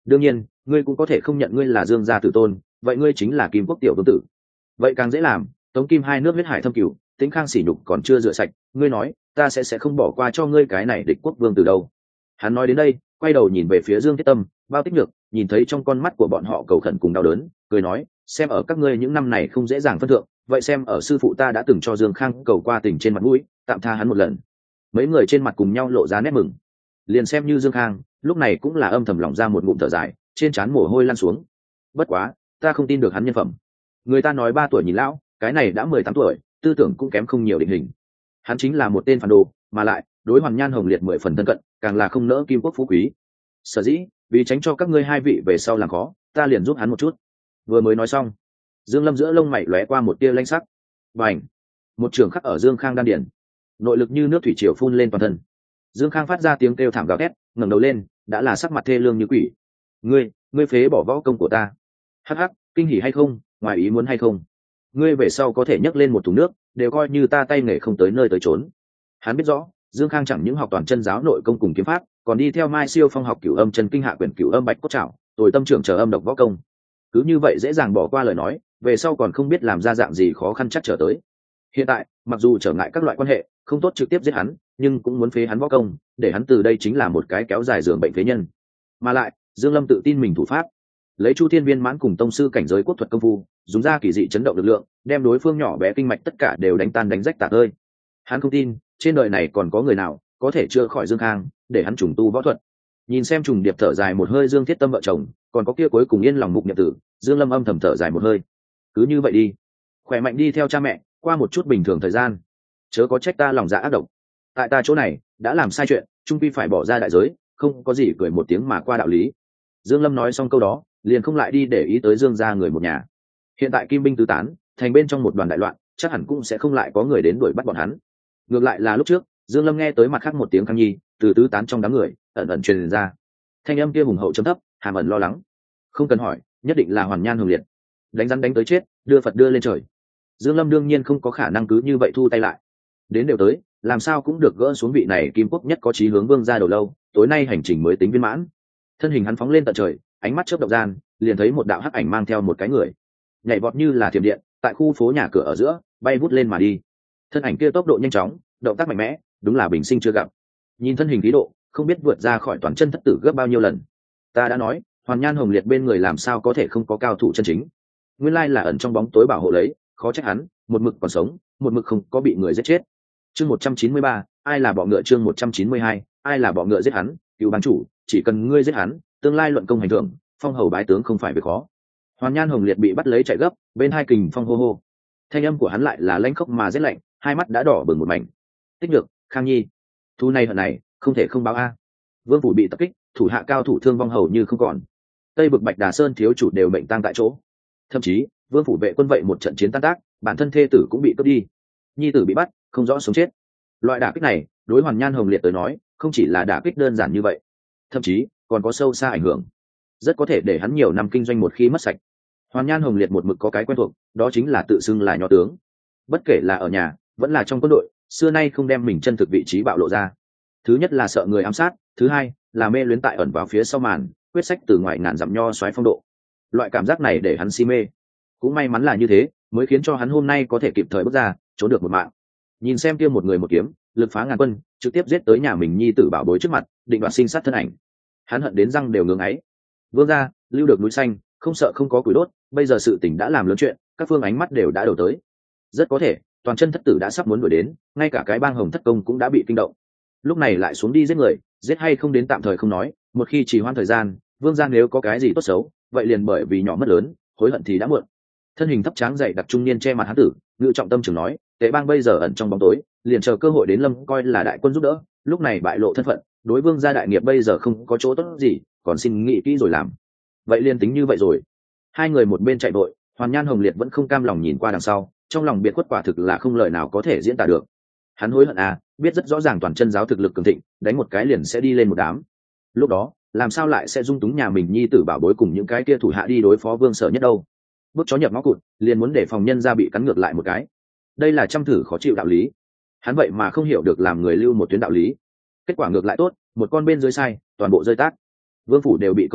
đương nhiên ngươi cũng có thể không nhận ngươi là Dương gia tử tôn, vậy ngươi chính là Kim Quốc tiểu vương tử. Vậy càng dễ làm, Tống Kim hai nước huyết hải thâm cửu, Tĩnh Khang sỉ nhục còn chưa rửa sạch, ngươi nói ta sẽ sẽ không bỏ qua cho ngươi cái này địch quốc vương tử đâu. Hắn nói đến đây, quay đầu nhìn về phía Dương Thiết Tâm, Bao Tích Nhược, nhìn thấy trong con mắt của bọn họ cầu khẩn cùng đau đớn, cười nói, xem ở các ngươi những năm này không dễ dàng phân thượng, vậy xem ở sư phụ ta đã từng cho Dương Khang cầu qua tình trên mặt mũi, tạm tha hắn một lần. Mấy người trên mặt cùng nhau lộ ra nét mừng. Liền xem như Dương Khang, lúc này cũng là âm thầm lòng ra một ngụm thở dài, trên trán mồ hôi lan xuống. Bất quá, ta không tin được hắn nhân phẩm. Người ta nói ba tuổi nhìn lão, cái này đã mười tám tuổi, tư tưởng cũng kém không nhiều định hình. Hắn chính là một tên phản đồ, mà lại đối Hoàn Nhan Hồng Liệt mười phần thân cận, càng là không nỡ Kim Quốc phú quý. Sở dĩ, vì tránh cho các ngươi hai vị về sau làm khó, ta liền giúp hắn một chút. Vừa mới nói xong, Dương Lâm giữa lông mày lóe qua một tia lanh sắc. Bành! Một trường khắc ở Dương Khang đan điền, nội lực như nước thủy triều phun lên toàn thân. Dương Khang phát ra tiếng kêu thảm gào thét, ngẩng đầu lên, đã là sắc mặt thê lương như quỷ. Ngươi, ngươi phế bỏ võ công của ta. Hắc hắc, kinh hỉ hay không, ngoài ý muốn hay không? Ngươi về sau có thể nhấc lên một thùng nước, đều coi như ta tay nghề không tới nơi tới chốn. Hắn biết rõ, Dương Khang chẳng những học toàn chân giáo nội công cùng kiếm pháp, còn đi theo Mai Siêu Phong học cửu âm chân kinh hạ quyển cửu âm bạch cốt trảo, rồi tâm trưởng chờ âm độc võ công. Cứ như vậy dễ dàng bỏ qua lời nói, về sau còn không biết làm ra dạng gì khó khăn chắc trở tới. Hiện tại, mặc dù trở ngại các loại quan hệ, không tốt trực tiếp giết hắn, nhưng cũng muốn phế hắn võ công, để hắn từ đây chính là một cái kéo dài giường bệnh phế nhân. Mà lại, Dương Lâm tự tin mình thủ pháp, lấy Chu Thiên Viên mãn cùng tông sư cảnh giới quốc thuật công phu, dùng ra kỳ dị chấn động lực lượng, đem đối phương nhỏ bé kinh mạch tất cả đều đánh tan đánh rách tạc ơi. Hắn không tin, trên đời này còn có người nào có thể chữa khỏi Dương Khang, để hắn trùng tu võ thuật. Nhìn xem trùng điệp thở dài một hơi Dương Thiết Tâm vợ chồng, còn có kia cuối cùng yên lòng mục nhập tử, Dương Lâm âm thầm thở dài một hơi. Cứ như vậy đi, khỏe mạnh đi theo cha mẹ, qua một chút bình thường thời gian, chớ có trách ta lòng dạ ác độc. Tại ta chỗ này đã làm sai chuyện, trung quy phải bỏ ra đại giới, không có gì cười một tiếng mà qua đạo lý. Dương Lâm nói xong câu đó, liền không lại đi để ý tới Dương gia người một nhà. Hiện tại kim binh tứ tán, thành bên trong một đoàn đại loạn, chắc hẳn cũng sẽ không lại có người đến đuổi bắt bọn hắn. Ngược lại là lúc trước, Dương Lâm nghe tới mặt khác một tiếng Khang Nhi từ tứ tán trong đám người ẩn ẩn truyền ra. Thanh âm kia hùng hậu trầm thấp, hàm ẩn lo lắng. Không cần hỏi, nhất định là Hoàn Nhan Hồng Liệt. Đánh rắn đánh tới chết, đưa Phật đưa lên trời. Dương Lâm đương nhiên không có khả năng cứ như vậy thu tay lại. Đến đều tới, làm sao cũng được gỡ xuống vị này Kim Quốc nhất có chí hướng vương gia đầu lâu, tối nay hành trình mới tính viên mãn. Thân hình hắn phóng lên tận trời, ánh mắt chớp động gian, liền thấy một đạo hắc ảnh mang theo một cái người, nhảy vọt như là thiểm điện, tại khu phố nhà cửa ở giữa, bay vút lên mà đi. Thân ảnh kia tốc độ nhanh chóng, động tác mạnh mẽ, đúng là bình sinh chưa gặp. Nhìn thân hình khí độ, không biết vượt ra khỏi toàn chân thất tử gấp bao nhiêu lần. Ta đã nói, Hoàn Nhan Hồng Liệt bên người làm sao có thể không có cao thủ chân chính. Nguyên lai là ẩn trong bóng tối bảo hộ lấy, khó trách hắn, một mực còn sống, một mực không có bị người giết chết. Chương một trăm chín mươi ba, ai là bọ ngựa chương một trăm chín mươi hai, ai là bọ ngựa giết hắn, cứu bán chủ, chỉ cần ngươi giết hắn, tương lai luận công hành thưởng, phong hầu bái tướng không phải việc khó. Hoàn Nhan Hồng Liệt bị bắt lấy chạy gấp, bên hai kình phong hô hô. Thanh âm của hắn lại là lãnh khốc mà rét lạnh, hai mắt đã đỏ bừng một mảnh. Tích được, Khang Nhi, thu này hận này, không thể không báo a. Vương phủ bị tập kích, thủ hạ cao thủ thương vong hầu như không còn. Tây Bực Bạch Đà Sơn thiếu chủ đều mệnh tang tại chỗ. Thậm chí, Vương phủ vệ quân vậy một trận chiến tan tác, bản thân thê tử cũng bị cướp đi. Nhi tử bị bắt, không rõ sống chết. Loại đả kích này, đối Hoàn Nhan Hồng Liệt tới nói, không chỉ là đả kích đơn giản như vậy, thậm chí còn có sâu xa ảnh hưởng, rất có thể để hắn nhiều năm kinh doanh một khi mất sạch. Hoàn Nhan Hồng Liệt một mực có cái quen thuộc, đó chính là tự xưng là nho tướng. Bất kể là ở nhà, vẫn là trong quân đội, xưa nay không đem mình chân thực vị trí bạo lộ ra. Thứ nhất là sợ người ám sát, thứ hai là mê luyến tại ẩn vào phía sau màn, quyết sách từ ngoài ngàn dặm nho xoáy phong độ. Loại cảm giác này để hắn si mê. Cũng may mắn là như thế, mới khiến cho hắn hôm nay có thể kịp thời bước ra, trốn được một mạng. Nhìn xem kia một người một kiếm, lực phá ngàn quân, trực tiếp giết tới nhà mình nhi tử bảo bối trước mặt, định đoạt sinh sát thân ảnh. Hắn hận đến răng đều ngưỡng ấy. Vương gia, lưu được núi xanh, không sợ không có củi đốt, bây giờ sự tình đã làm lớn chuyện, các phương ánh mắt đều đã đổ tới. Rất có thể, toàn chân thất tử đã sắp muốn đuổi đến, ngay cả cái bang Hồng Thất Công cũng đã bị kinh động. Lúc này lại xuống đi giết người, giết hay không đến tạm thời không nói, một khi trì hoãn thời gian, Vương gia nếu có cái gì tốt xấu, vậy liền bởi vì nhỏ mất lớn, hối hận thì đã muộn. Thân hình thấp tráng dậy đặc trung niên che mặt hán tử, ngự trọng tâm trường nói, Tề bang bây giờ ẩn trong bóng tối, liền chờ cơ hội đến lâm coi là đại quân giúp đỡ, lúc này bại lộ thân phận, đối Vương gia đại nghiệp bây giờ không có chỗ tốt gì, còn xin nghĩ kỹ rồi làm. Vậy liền tính như vậy rồi. Hai người một bên chạy vội, Hoàn Nhan Hồng Liệt vẫn không cam lòng nhìn qua đằng sau, trong lòng biệt khuất quả thực là không lời nào có thể diễn tả được. Hắn hối hận à, biết rất rõ ràng toàn chân giáo thực lực cường thịnh, đánh một cái liền sẽ đi lên một đám. Lúc đó, làm sao lại sẽ dung túng nhà mình nhi tử bảo bối cùng những cái kia thủ hạ đi đối phó Vương Sở Nhất đâu? Bước chó nhập ngõ cụt, liền muốn để phòng nhân ra bị cắn ngược lại một cái. Đây là trăm thử khó chịu đạo lý. Hắn vậy mà không hiểu được làm người lưu một tuyến đạo lý. Kết quả ngược lại tốt, một con bên dưới sai, toàn bộ rơi tác. Vương phủ đều bị công phá,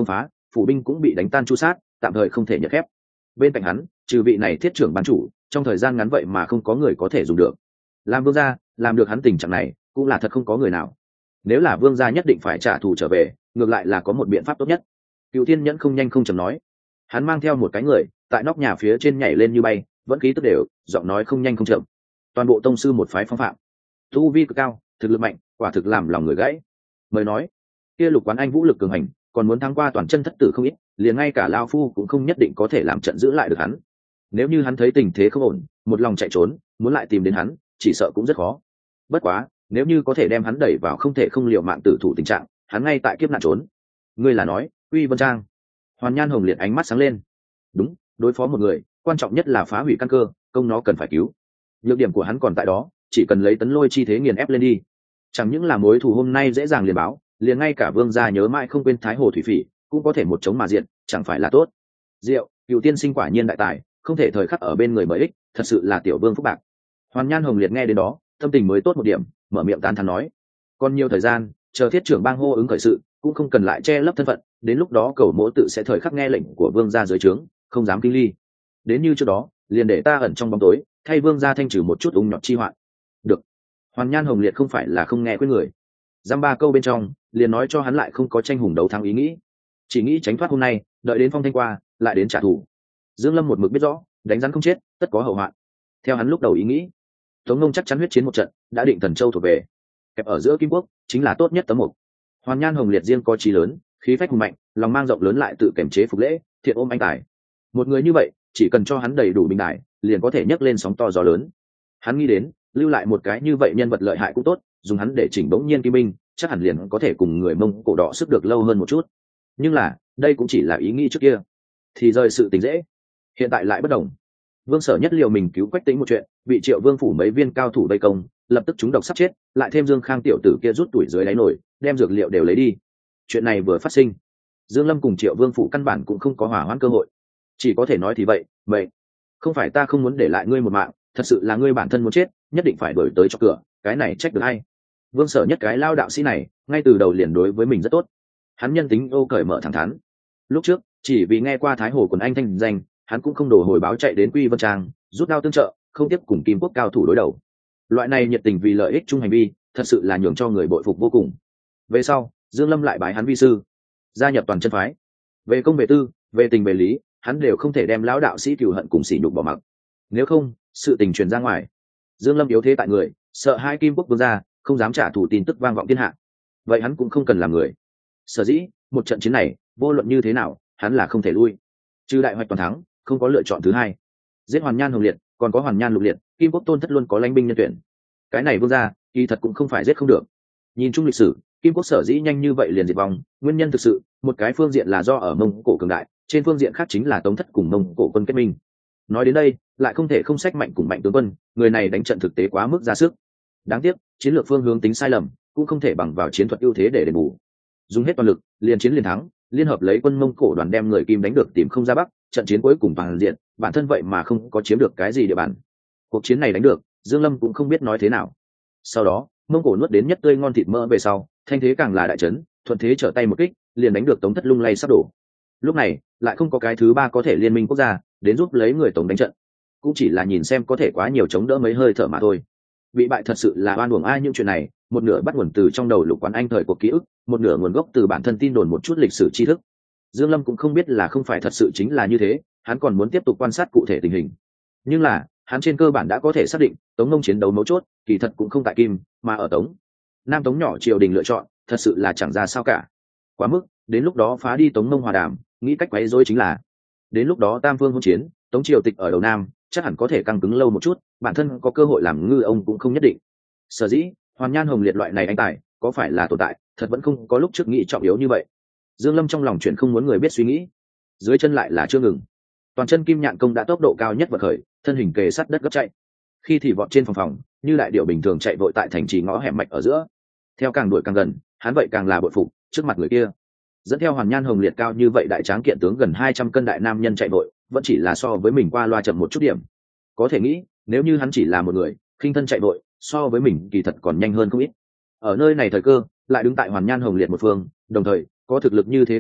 phủ binh cũng bị đánh tan chu sát, tạm thời không thể nhận phép. Bên cạnh hắn trừ vị này thiết trưởng ban chủ, trong thời gian ngắn vậy mà không có người có thể dùng được. Làm vương gia làm được hắn tình trạng này cũng là thật không có người nào. Nếu là vương gia nhất định phải trả thù trở về, ngược lại là có một biện pháp tốt nhất. Cựu Thiên Nhẫn không nhanh không chậm nói. Hắn mang theo một cái người tại nóc nhà phía trên nhảy lên như bay, vẫn khí tức đều, giọng nói không nhanh không chậm. Toàn bộ tông sư một phái phong phạm, tu vi cực cao, thực lực mạnh, quả thực làm lòng người gãy. Mời nói, kia Lục Quán Anh vũ lực cường hành, còn muốn thắng qua toàn chân thất tử không ít, liền ngay cả lão phu cũng không nhất định có thể làm trận giữ lại được hắn. Nếu như hắn thấy tình thế không ổn, một lòng chạy trốn, muốn lại tìm đến hắn, chỉ sợ cũng rất khó. Bất quá, nếu như có thể đem hắn đẩy vào không thể không liều mạng tử thủ tình trạng, hắn ngay tại kiếp nạn trốn. Ngươi là nói, Uy Vân Trang? Hoàn Nhan Hồng Liệt ánh mắt sáng lên. Đúng, đối phó một người, quan trọng nhất là phá hủy căn cơ, công nó cần phải cứu. Nhược điểm của hắn còn tại đó, chỉ cần lấy tấn lôi chi thế nghiền ép lên đi. Chẳng những là mối thù hôm nay dễ dàng liền báo, liền ngay cả vương gia nhớ mãi không quên Thái Hồ thủy phỉ, cũng có thể một chống mà diện, chẳng phải là tốt. Diệu, Cựu Tiên Sinh quả nhiên đại tài, không thể thời khắc ở bên người mới ích, thật sự là tiểu vương phúc bạc. Hoàn Nhan Hồng Liệt nghe đến đó, tâm tình mới tốt một điểm, mở miệng tán thán nói: còn nhiều thời gian, chờ thiết trưởng bang hô ứng khởi sự, cũng không cần lại che lấp thân phận, đến lúc đó cầu mỗ tự sẽ thời khắc nghe lệnh của vương gia dưới trướng, không dám kinh ly. Đến như trước đó, liền để ta ẩn trong bóng tối, thay vương gia thanh trừ một chút ung nhọt chi hoạn. Được. Hoàn Nhan Hồng Liệt không phải là không nghe quyết người. Giam ba câu bên trong, liền nói cho hắn lại không có tranh hùng đấu thắng ý nghĩ, chỉ nghĩ tránh thoát hôm nay, đợi đến phong thanh qua, lại đến trả thù. Dương Lâm một mực biết rõ, đánh rắn không chết, tất có hậu hoạn. Theo hắn lúc đầu ý nghĩ, Tống Nông chắc chắn huyết chiến một trận, đã định Thần Châu thuộc về. Kẹp ở giữa Kim Quốc, chính là tốt nhất tấm mục. Hoàn Nhan Hồng Liệt riêng có chí lớn, khí phách hùng mạnh, lòng mang rộng lớn lại tự kiểm chế phục lễ, thiện ôm anh tài. Một người như vậy, chỉ cần cho hắn đầy đủ bình đại, liền có thể nhấc lên sóng to gió lớn. Hắn nghĩ đến, lưu lại một cái như vậy nhân vật lợi hại cũng tốt, dùng hắn để chỉnh bỗng nhiên kim binh, chắc hẳn liền có thể cùng người Mông Cổ đỏ sức được lâu hơn một chút. Nhưng là, đây cũng chỉ là ý nghĩ trước kia, thì rời sự tình dễ. Hiện tại lại bất đồng. Vương Sở Nhất liều mình cứu Quách Tĩnh một chuyện, bị Triệu Vương phủ mấy viên cao thủ vây công, lập tức chúng độc sắp chết, lại thêm Dương Khang tiểu tử kia rút tuổi dưới đáy nổi, đem dược liệu đều lấy đi. Chuyện này vừa phát sinh, Dương Lâm cùng Triệu Vương phủ căn bản cũng không có hỏa hoãn cơ hội, chỉ có thể nói thì vậy, vậy không phải ta không muốn để lại ngươi một mạng, thật sự là ngươi bản thân muốn chết, nhất định phải đuổi tới cho cửa, cái này trách được hay. Vương Sở Nhất cái lao đạo sĩ này, ngay từ đầu liền đối với mình rất tốt. Hắn nhân tính ô cởi mở thẳng thắn. Lúc trước, chỉ vì nghe qua Thái Hồ quần anh thanh danh, hắn cũng không đổ hồi báo chạy đến Quy Vân Trang, rút đao tương trợ, không tiếp cùng Kim Quốc cao thủ đối đầu. Loại này nhiệt tình vì lợi ích chung hành vi, thật sự là nhường cho người bội phục vô cùng. Về sau, Dương Lâm lại bái hắn vi sư, gia nhập toàn chân phái. Về công về tư, về tình về lý, hắn đều không thể đem lão đạo sĩ cừu hận cùng sỉ nhục bỏ mặc. Nếu không, sự tình truyền ra ngoài, Dương Lâm yếu thế tại người, sợ hai Kim Quốc vương gia, không dám trả thù tin tức vang vọng thiên hạ. Vậy hắn cũng không cần làm người. Sở dĩ, một trận chiến này, vô luận như thế nào, hắn là không thể lui. Trừ đại hoạch toàn thắng, không có lựa chọn thứ hai. Giết Hoàn Nhan Hồng Liệt, còn có Hoàn Nhan Lục Liệt, Kim Quốc tôn thất luôn có lãnh binh nhân tuyển. Cái này vương gia, kỳ thật cũng không phải giết không được. Nhìn chung lịch sử, Kim Quốc sở dĩ nhanh như vậy liền diệt vong, nguyên nhân thực sự, một cái phương diện là do ở Mông Cổ cường đại, trên phương diện khác chính là Tống thất cùng Mông Cổ quân kết minh. Nói đến đây, lại không thể không sách mạnh cùng mạnh tướng quân, người này đánh trận thực tế quá mức ra sức. Đáng tiếc, chiến lược phương hướng tính sai lầm, cũng không thể bằng vào chiến thuật ưu thế để đền bù. Dùng hết toàn lực, liền chiến liền thắng, liên hợp lấy quân Mông Cổ đoàn đem người Kim đánh được tìm không ra bắc, trận chiến cuối cùng toàn diện, bản thân vậy mà không có chiếm được cái gì địa bàn. Cuộc chiến này đánh được, Dương Lâm cũng không biết nói thế nào. Sau đó, Mông Cổ nuốt đến nhất tươi ngon thịt mỡ về sau, thanh thế càng là đại chấn, thuận thế trở tay một kích, liền đánh được Tống thất lung lay sắp đổ. Lúc này, lại không có cái thứ ba có thể liên minh quốc gia đến giúp lấy người Tống đánh trận, cũng chỉ là nhìn xem có thể quá nhiều chống đỡ mấy hơi thở mà thôi. Bị bại thật sự là oan uổng ai, những chuyện này, một nửa bắt nguồn từ trong đầu Lục Quán Anh thời cuộc ký ức, một nửa nguồn gốc từ bản thân tin đồn một chút lịch sử tri thức. Dương Lâm cũng không biết là không phải thật sự chính là như thế, hắn còn muốn tiếp tục quan sát cụ thể tình hình. Nhưng là, hắn trên cơ bản đã có thể xác định, Tống Nông chiến đấu mấu chốt, kỳ thật cũng không tại Kim, mà ở Tống. Nam Tống nhỏ triều đình lựa chọn, thật sự là chẳng ra sao cả. Quá mức, đến lúc đó phá đi Tống Nông hòa đàm, nghĩ cách quấy rối chính là. Đến lúc đó Tam Vương hôn chiến, Tống triều tịch ở đầu Nam, chắc hẳn có thể căng cứng lâu một chút, bản thân có cơ hội làm ngư ông cũng không nhất định. Sở dĩ, Hoàn Nhan Hồng Liệt loại này anh tài, có phải là tồn tại, thật vẫn không có lúc trước nghĩ trọng yếu như vậy. Dương Lâm trong lòng chuyện không muốn người biết suy nghĩ, dưới chân lại là chưa ngừng. Toàn chân Kim Nhạn công đã tốc độ cao nhất vật khởi, thân hình kề sát đất gấp chạy. Khi thì vọt trên phòng phòng, như đại điểu bình thường chạy vội tại thành trì ngõ hẻm mạch ở giữa. Theo càng đuổi càng gần, hắn vậy càng là bội phục, trước mặt người kia, dẫn theo Hoàn Nhan Hồng Liệt cao như vậy đại tráng kiện tướng gần hai trăm cân đại nam nhân chạy vội, vẫn chỉ là so với mình qua loa chậm một chút điểm. Có thể nghĩ, nếu như hắn chỉ là một người, khinh thân chạy vội, so với mình kỳ thật còn nhanh hơn không ít. Ở nơi này thời cơ, lại đứng tại Hoàn Nhan Hồng Liệt một phương, đồng thời có thực lực như thế cao thủ,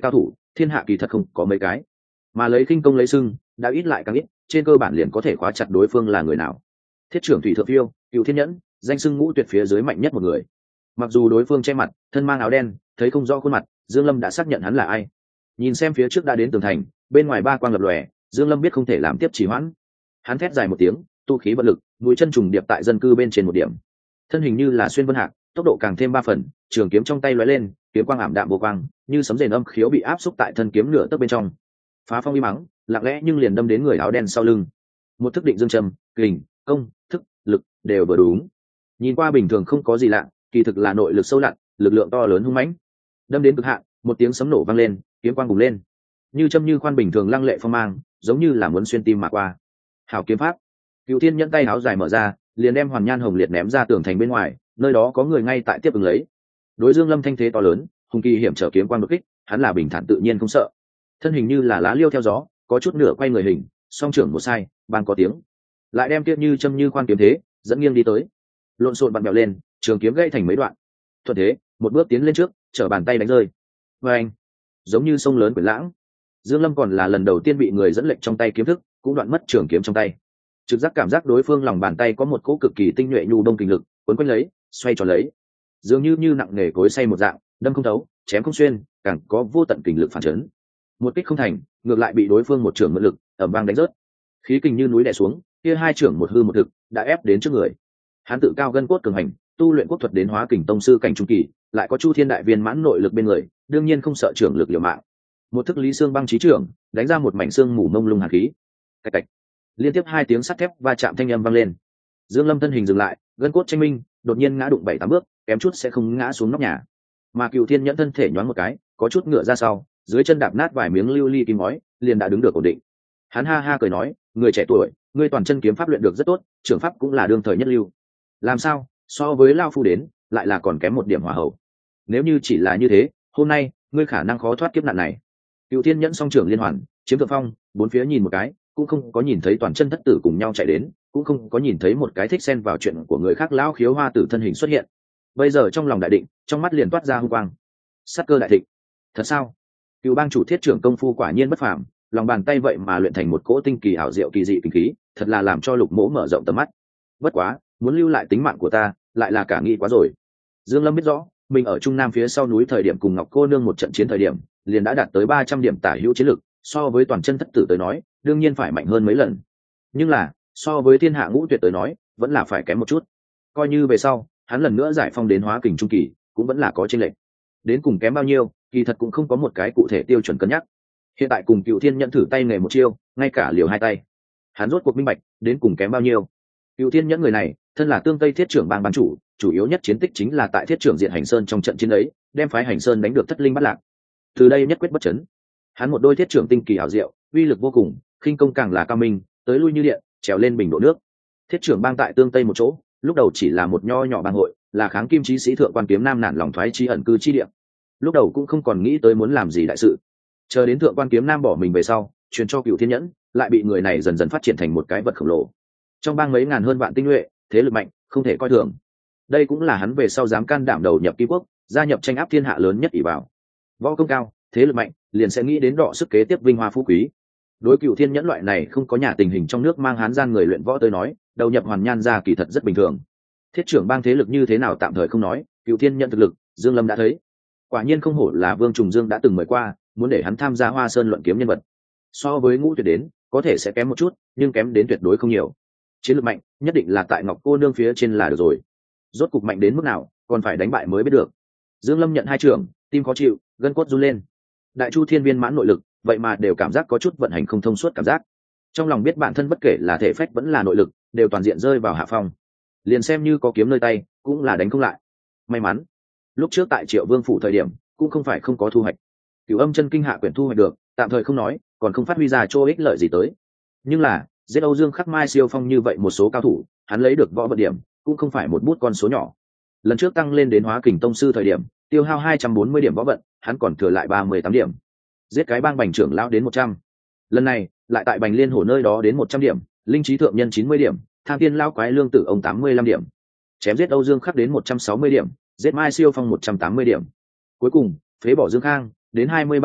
thiên hạ kỳ thật không có mấy cái, mà lấy khinh công lấy sưng đã ít lại càng ít, trên cơ bản liền có thể khóa chặt đối phương là người nào. Thiết trưởng thủy thượng phiêu, Cựu Thiên Nhẫn, danh sưng ngũ tuyệt phía dưới mạnh nhất một người. Mặc dù đối phương che mặt, thân mang áo đen, thấy không rõ khuôn mặt, Dương Lâm đã xác nhận hắn là ai. Nhìn xem phía trước đã đến tường thành, bên ngoài ba quang lập lòe, Dương Lâm biết không thể làm tiếp trì hoãn. Hắn thét dài một tiếng, tu khí vận lực, mũi chân trùng điệp tại dân cư bên trên một điểm. Thân hình như là xuyên vân hạc, tốc độ càng thêm ba phần, trường kiếm trong tay lóe lên, kiếm quang ảm đạm vô quang, như sấm rền âm khiếu bị áp xúc tại thân kiếm nửa tấc bên trong. Phá phong uy mắng, lặng lẽ nhưng liền đâm đến người áo đen sau lưng. Một thức định dương trầm, kình, công, thức, lực đều vừa đúng. Nhìn qua bình thường không có gì lạ, kỳ thực là nội lực sâu lặn, lực lượng to lớn hung mãnh. Đâm đến cực hạn, một tiếng sấm nổ vang lên, kiếm quang bùng lên, như châm như khoan bình thường lăng lệ phong mang, giống như là muốn xuyên tim mà qua. Hảo kiếm pháp. Cựu Thiên Nhẫn tay áo dài mở ra, liền đem Hoàn Nhan Hồng Liệt ném ra tường thành bên ngoài, nơi đó có người ngay tại tiếp ứng lấy. Đối Dương Lâm thanh thế to lớn, hung kỳ hiểm trở kiếm quang đột kích, hắn là bình thản tự nhiên không sợ. Thân hình như là lá liêu theo gió, có chút nửa quay người hình, song trưởng một sai, bang có tiếng, lại đem tiếp như châm như khoan kiếm thế, dẫn nghiêng đi tới. Lộn xộn bặn bèo lên, trường kiếm gãy thành mấy đoạn. Thuận thế, một bước tiến lên trước, trở bàn tay đánh rơi. Và anh, giống như sông lớn quyển lãng. Dương Lâm còn là lần đầu tiên bị người dẫn lệnh trong tay kiếm thức, cũng đoạn mất trường kiếm trong tay. Trực giác cảm giác đối phương lòng bàn tay có một cỗ cực kỳ tinh nhuệ nhu đông kinh lực, cuốn quanh lấy, xoay tròn lấy, dường như như nặng nghề cối xay một dạng, đâm không thấu, chém không xuyên, càng có vô tận kinh lực phản chấn. Một kích không thành, ngược lại bị đối phương một trường mượn lực ầm vang đánh rớt. Khí kình như núi đè xuống, kia hai trưởng một hư một thực, đã ép đến trước người. Hắn tự cao gân cốt cường hành, tu luyện quốc thuật đến hóa kình tông sư cảnh trung kỳ, lại có Chu Thiên đại viên mãn nội lực bên người, đương nhiên không sợ trưởng lực liều mạng. Một thức Lý Xương băng chí trưởng, đánh ra một mảnh xương mù mông lung hàn khí. Cạch cạch. Liên tiếp hai tiếng sắt thép va chạm thanh âm vang lên. Dương Lâm thân hình dừng lại, gân cốt tranh minh, đột nhiên ngã đụng bảy tám bước, kém chút sẽ không ngã xuống nóc nhà. Mà Cựu Thiên Nhẫn thân thể nhoáng một cái, có chút ngựa ra sau, dưới chân đạp nát vài miếng lưu ly kim ngói, liền đã đứng được ổn định. Hắn ha ha cười nói, người trẻ tuổi, ngươi toàn chân kiếm pháp luyện được rất tốt, trưởng pháp cũng là đương thời nhất lưu. Làm sao, so với lao phu đến, lại là còn kém một điểm hỏa hậu. Nếu như chỉ là như thế, hôm nay ngươi khả năng khó thoát kiếp nạn này. Cựu Thiên Nhẫn song trưởng liên hoàn, chiếm thượng phong, bốn phía nhìn một cái, cũng không có nhìn thấy toàn chân thất tử cùng nhau chạy đến, cũng không có nhìn thấy một cái thích xen vào chuyện của người khác lão khiếu hoa tử thân hình xuất hiện. Bây giờ trong lòng đại định, trong mắt liền toát ra hung quang. Sát cơ đại thịnh. Thật sao? Cựu bang chủ thiết trưởng công phu quả nhiên bất phàm, lòng bàn tay vậy mà luyện thành một cỗ tinh kỳ ảo diệu kỳ dị kinh khí, thật là làm cho Lục Mỗ mở rộng tầm mắt. Bất quá, muốn lưu lại tính mạng của ta, lại là cả nghĩ quá rồi. Dương Lâm biết rõ, mình ở Trung Nam phía sau núi thời điểm cùng Ngọc cô nương một trận chiến thời điểm, liền đã đạt tới ba trăm điểm tả hữu chiến lực, so với toàn chân thất tử tới nói, đương nhiên phải mạnh hơn mấy lần. Nhưng là, so với thiên hạ ngũ tuyệt tới nói, vẫn là phải kém một chút. Coi như về sau, hắn lần nữa giải phong đến hóa kình trung kỳ, cũng vẫn là có chênh lệch. Đến cùng kém bao nhiêu, kỳ thật cũng không có một cái cụ thể tiêu chuẩn cân nhắc. Hiện tại cùng Cựu Thiên Nhẫn thử tay nghề một chiêu, ngay cả liều hai tay. Hắn rốt cuộc minh bạch, đến cùng kém bao nhiêu. Cựu Thiên Nhẫn người này, thân là Tương Tây Thiết trưởng bang ban chủ, chủ yếu nhất chiến tích chính là tại Thiết trưởng diện Hành Sơn trong trận chiến ấy, đem phái Hành Sơn đánh được thất linh bắt lạc. Từ đây nhất quyết bất chấn. Hắn một đôi thiết trưởng tinh kỳ ảo diệu, uy lực vô cùng, khinh công càng là cao minh, tới lui như điện, trèo lên bình độ nước. Thiết trưởng bang tại Tương Tây một chỗ, lúc đầu chỉ là một nho nhỏ bang hội, là kháng kim chí sĩ thượng quan kiếm nam nản lòng thoái chi ẩn cư chi địa. Lúc đầu cũng không còn nghĩ tới muốn làm gì đại sự. Chờ đến thượng quan kiếm nam bỏ mình về sau, truyền cho Cựu Thiên Nhẫn, lại bị người này dần dần phát triển thành một cái vật khổng lồ. Trong bang mấy ngàn hơn vạn tinh nhuệ, thế lực mạnh, không thể coi thường. Đây cũng là hắn về sau dám can đảm đầu nhập Kim Quốc, gia nhập tranh áp thiên hạ lớn nhất ỷ vào. Võ công cao, thế lực mạnh, liền sẽ nghĩ đến đọ sức kế tiếp vinh hoa phú quý. Đối Cựu Thiên Nhẫn loại này không có nhà tình hình trong nước mang hán gian người luyện võ tới nói, đầu nhập Hoàn Nhan ra kỳ thật rất bình thường. Thiết trưởng bang thế lực như thế nào tạm thời không nói, Cựu Thiên Nhẫn thực lực, Dương Lâm đã thấy. Quả nhiên không hổ là Vương Trùng Dương đã từng mời qua, muốn để hắn tham gia Hoa Sơn luận kiếm nhân vật. So với Ngũ Tuyệt đến, có thể sẽ kém một chút, nhưng kém đến tuyệt đối không nhiều. Chiến lược mạnh, nhất định là tại Ngọc cô nương phía trên là được rồi. Rốt cục mạnh đến mức nào, còn phải đánh bại mới biết được. Dương Lâm nhận hai trưởng, tim khó chịu, gân cốt run lên. Đại Chu Thiên viên mãn nội lực, vậy mà đều cảm giác có chút vận hành không thông suốt cảm giác. Trong lòng biết bản thân bất kể là thể phách vẫn là nội lực, đều toàn diện rơi vào hạ phong. Liền xem như có kiếm nơi tay, cũng là đánh không lại. May mắn, lúc trước tại Triệu Vương phủ thời điểm, cũng không phải không có thu hoạch. Cửu Âm chân kinh hạ quyển thu hoạch được, tạm thời không nói, còn không phát huy ra chỗ ích lợi gì tới. Nhưng là, giết Âu Dương Khắc Mai siêu phong như vậy một số cao thủ, hắn lấy được võ vận điểm, cũng không phải một bút con số nhỏ. Lần trước tăng lên đến hóa kình tông sư thời điểm, tiêu hao hai trăm bốn mươi điểm võ vận, hắn còn thừa lại ba mươi tám điểm. Giết cái bang bành trưởng lão đến một trăm. Lần này, lại tại Bành Liên Hổ nơi đó đến một trăm điểm, linh trí thượng nhân chín mươi điểm, tham tiên lão quái lương tử ông tám mươi lăm điểm. Chém giết Âu Dương Khắc đến một trăm sáu mươi điểm, giết Mai siêu phong một trăm tám mươi điểm. Cuối cùng, phế bỏ Dương Khang đến hai mươi ba điểm,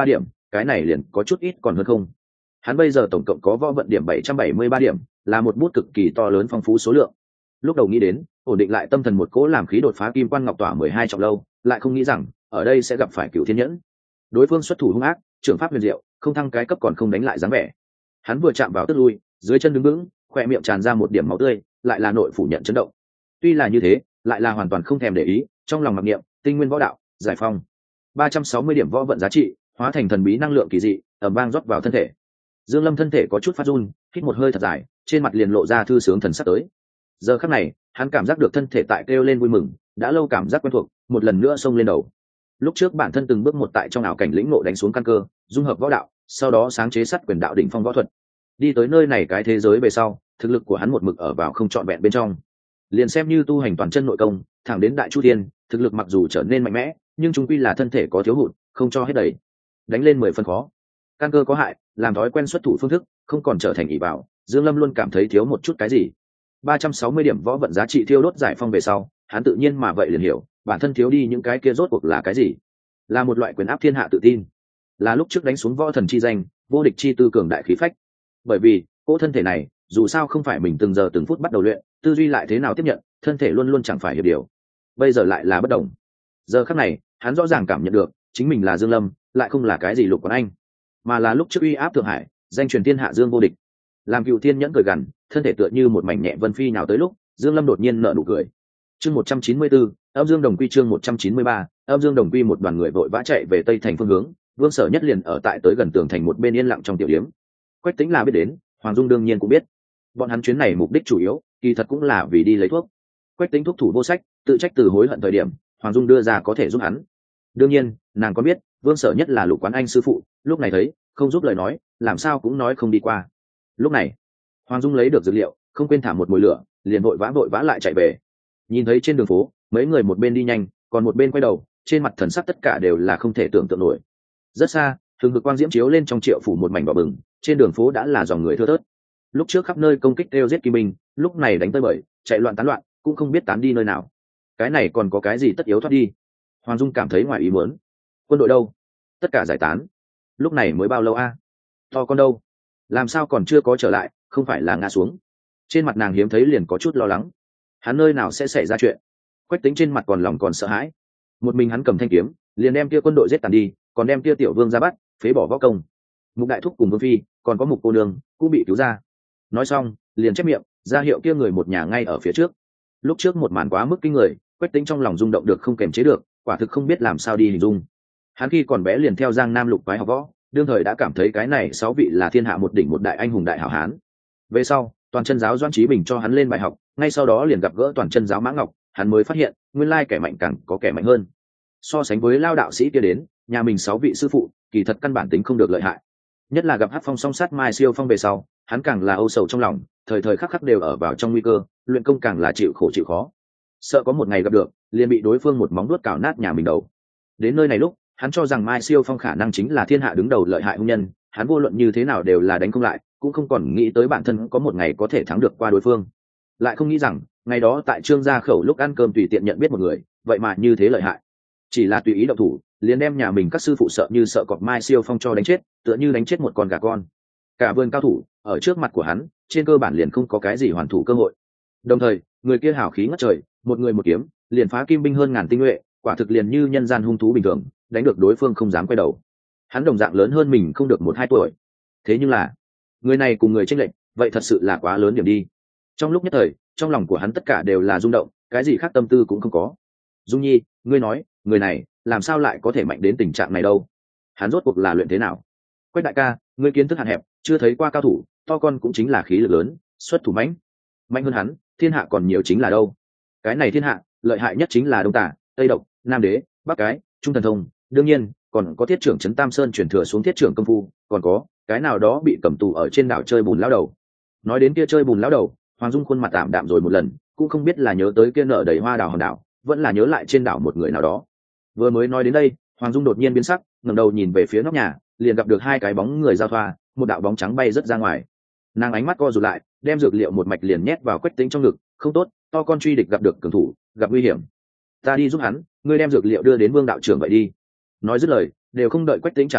cái này liền có chút ít còn hơn không. Hắn bây giờ tổng cộng có võ vận điểm bảy trăm bảy mươi ba điểm, là một bút cực kỳ to lớn phong phú số lượng. Lúc đầu nghĩ đến ổn định lại tâm thần một cỗ làm khí đột phá kim quan ngọc tỏa mười hai trọng lâu, lại không nghĩ rằng ở đây sẽ gặp phải Cửu Thiên Nhẫn. Đối phương xuất thủ hung ác, trưởng pháp huyền diệu, không thăng cái cấp còn không đánh lại dáng vẻ. Hắn vừa chạm vào tức lui, dưới chân đứng vững, khỏe miệng tràn ra một điểm máu tươi, lại là nội phủ nhận chấn động. Tuy là như thế, lại là hoàn toàn không thèm để ý, trong lòng mặc niệm tinh nguyên võ đạo giải phong, ba trăm sáu mươi điểm võ vận giá trị hóa thành thần bí năng lượng kỳ dị ầm vang rót vào thân thể. Dương Lâm thân thể có chút phát run, hít một hơi thật dài, trên mặt liền lộ ra thư sướng thần sắc tới. Giờ khắc này, hắn cảm giác được thân thể tại kêu lên vui mừng, đã lâu cảm giác quen thuộc, một lần nữa xông lên đầu. Lúc trước bản thân từng bước một tại trong ảo cảnh lĩnh ngộ đánh xuống căn cơ, dung hợp võ đạo, sau đó sáng chế sắt quyền đạo đỉnh phong võ thuật. Đi tới nơi này cái thế giới về sau, thực lực của hắn một mực ở vào không trọn vẹn bên trong. Liền xem như tu hành toàn chân nội công, thẳng đến đại chu thiên, thực lực mặc dù trở nên mạnh mẽ, nhưng chúng quy là thân thể có thiếu hụt, không cho hết đầy. Đánh lên mười phân khó. Căn cơ có hại, làm thói quen xuất thủ phương thức, không còn trở thành ỷ bảo, Dương Lâm luôn cảm thấy thiếu một chút cái gì. ba trăm sáu mươi điểm võ vận giá trị thiêu đốt giải phong về sau, hắn tự nhiên mà vậy liền hiểu, bản thân thiếu đi những cái kia rốt cuộc là cái gì. Là một loại quyền áp thiên hạ tự tin, là lúc trước đánh xuống võ thần chi danh, vô địch chi tư cường đại khí phách. Bởi vì cỗ thân thể này, dù sao không phải mình từng giờ từng phút bắt đầu luyện, tư duy lại thế nào tiếp nhận, thân thể luôn luôn chẳng phải hiểu điều. Bây giờ lại là bất đồng. Giờ khắc này, hắn rõ ràng cảm nhận được, chính mình là Dương Lâm, lại không là cái gì Lục Quán Anh, mà là lúc trước uy áp thượng hải, danh truyền thiên hạ Dương vô địch. Làm Cựu Thiên Nhẫn cười gằn, thân thể tựa như một mảnh nhẹ vân phi nào tới lúc, Dương Lâm đột nhiên nở nụ cười. Chương một trăm chín mươi bốn, Âm Dương Đồng Quy chương một trăm chín mươi ba, Âm Dương Đồng Quy một đoàn người vội vã chạy về tây thành phương hướng, Vương Sở Nhất liền ở tại tới gần tường thành một bên yên lặng trong tiểu điếm. Quách Tĩnh là biết đến, Hoàng Dung đương nhiên cũng biết. Bọn hắn chuyến này mục đích chủ yếu, kỳ thật cũng là vì đi lấy thuốc. Quách Tĩnh thuốc thủ vô sách, tự trách từ hối hận thời điểm, Hoàng Dung đưa ra có thể giúp hắn. Đương nhiên, nàng có biết, Vương Sở Nhất là Lục Quán Anh sư phụ, lúc này thấy, không giúp lời nói, làm sao cũng nói không đi qua. Lúc này, Hoàng Dung lấy được dược liệu, không quên thả một mồi lửa, liền vội vã vội vã lại chạy về. Nhìn thấy trên đường phố, mấy người một bên đi nhanh, còn một bên quay đầu, trên mặt thần sắc tất cả đều là không thể tưởng tượng nổi. Rất xa, thường hực quang diễm chiếu lên trong triệu phủ một mảnh đỏ bừng, trên đường phố đã là dòng người thưa thớt. Lúc trước khắp nơi công kích kêu giết kim binh, lúc này đánh tới bời, chạy loạn tán loạn, cũng không biết tán đi nơi nào. Cái này còn có cái gì tất yếu thoát đi? Hoàng Dung cảm thấy ngoài ý muốn. Quân đội đâu? Tất cả giải tán. Lúc này mới bao lâu a? À? To con đâu? Làm sao còn chưa có trở lại? Không phải là ngã xuống? Trên mặt nàng hiếm thấy liền có chút lo lắng. Hắn nơi nào sẽ xảy ra chuyện? Quách Tĩnh trên mặt còn lòng còn sợ hãi. Một mình hắn cầm thanh kiếm, liền đem kia quân đội giết tàn đi, còn đem kia tiểu vương ra bắt, phế bỏ võ công. Mục đại thúc cùng vương phi, còn có Mục cô nương, cũng bị cứu ra. Nói xong, liền chép miệng, ra hiệu kia người một nhà ngay ở phía trước. Lúc trước một màn quá mức kinh người, Quách Tĩnh trong lòng rung động được không kềm chế được, quả thực không biết làm sao đi hình dung. Hắn khi còn bé liền theo Giang Nam Lục phái học võ, đương thời đã cảm thấy cái này sáu vị là thiên hạ một đỉnh một đại anh hùng đại hảo hán. Về sau, toàn chân giáo Doãn Chí Bình cho hắn lên bài học, ngay sau đó liền gặp gỡ toàn chân giáo Mã Ngọc, hắn mới phát hiện, nguyên lai kẻ mạnh càng có kẻ mạnh hơn. So sánh với lao đạo sĩ kia đến, nhà mình sáu vị sư phụ, kỳ thật căn bản tính không được lợi hại. Nhất là gặp Hắc Phong song sát Mai Siêu Phong về sau, hắn càng là âu sầu trong lòng, thời thời khắc khắc đều ở vào trong nguy cơ, luyện công càng là chịu khổ chịu khó. Sợ có một ngày gặp được, liền bị đối phương một móng vuốt cào nát nhà mình đầu. Đến nơi này lúc, hắn cho rằng Mai Siêu Phong khả năng chính là thiên hạ đứng đầu lợi hại hung nhân, hắn vô luận như thế nào đều là đánh không lại, cũng không còn nghĩ tới bản thân có một ngày có thể thắng được qua đối phương. Lại không nghĩ rằng, ngày đó tại Trương gia khẩu lúc ăn cơm tùy tiện nhận biết một người, vậy mà như thế lợi hại. Chỉ là tùy ý động thủ, liền đem nhà mình các sư phụ sợ như sợ cọp Mai Siêu Phong cho đánh chết, tựa như đánh chết một con gà con. Cả vườn cao thủ, ở trước mặt của hắn, trên cơ bản liền không có cái gì hoàn thủ cơ hội. Đồng thời, người kia hào khí ngất trời, một người một kiếm, liền phá kim binh hơn ngàn tinh nhuệ, quả thực liền như nhân gian hung thú bình thường, đánh được đối phương không dám quay đầu. Hắn đồng dạng lớn hơn mình không được một hai tuổi. Thế nhưng là, người này cùng người chênh lệch, vậy thật sự là quá lớn điểm đi. Trong lúc nhất thời, trong lòng của hắn tất cả đều là rung động, cái gì khác tâm tư cũng không có. Dung Nhi, ngươi nói, người này làm sao lại có thể mạnh đến tình trạng này đâu? Hắn rốt cuộc là luyện thế nào? Quách đại ca, ngươi kiến thức hạn hẹp, chưa thấy qua cao thủ, to con cũng chính là khí lực lớn, xuất thủ mãnh, mạnh hơn hắn, thiên hạ còn nhiều chính là đâu? Cái này thiên hạ, lợi hại nhất chính là Đông Tả, Tây Độc, Nam Đế, Bắc Cái, Trung Thần Thông, đương nhiên còn có thiết trưởng trấn Tam Sơn truyền thừa xuống thiết trưởng công phu, còn có cái nào đó bị cầm tù ở trên đảo chơi bùn lão đầu. Nói đến kia chơi bùn lão đầu, Hoàng Dung khuôn mặt tạm đạm rồi một lần, cũng không biết là nhớ tới kia nở đầy hoa đào hòn đảo, vẫn là nhớ lại trên đảo một người nào đó. Vừa mới nói đến đây, Hoàng Dung đột nhiên biến sắc, ngẩng đầu nhìn về phía nóc nhà, liền gặp được hai cái bóng người giao thoa, một đạo bóng trắng bay rất ra ngoài. Nàng ánh mắt co rụt lại, đem dược liệu một mạch liền nhét vào Quách Tĩnh trong ngực, không tốt, to con truy địch gặp được cường thủ, gặp nguy hiểm. Ta đi giúp hắn, ngươi đem dược liệu đưa đến Vương đạo trưởng vậy đi. Nói dứt lời, đều không đợi Quách Tĩnh trả lời,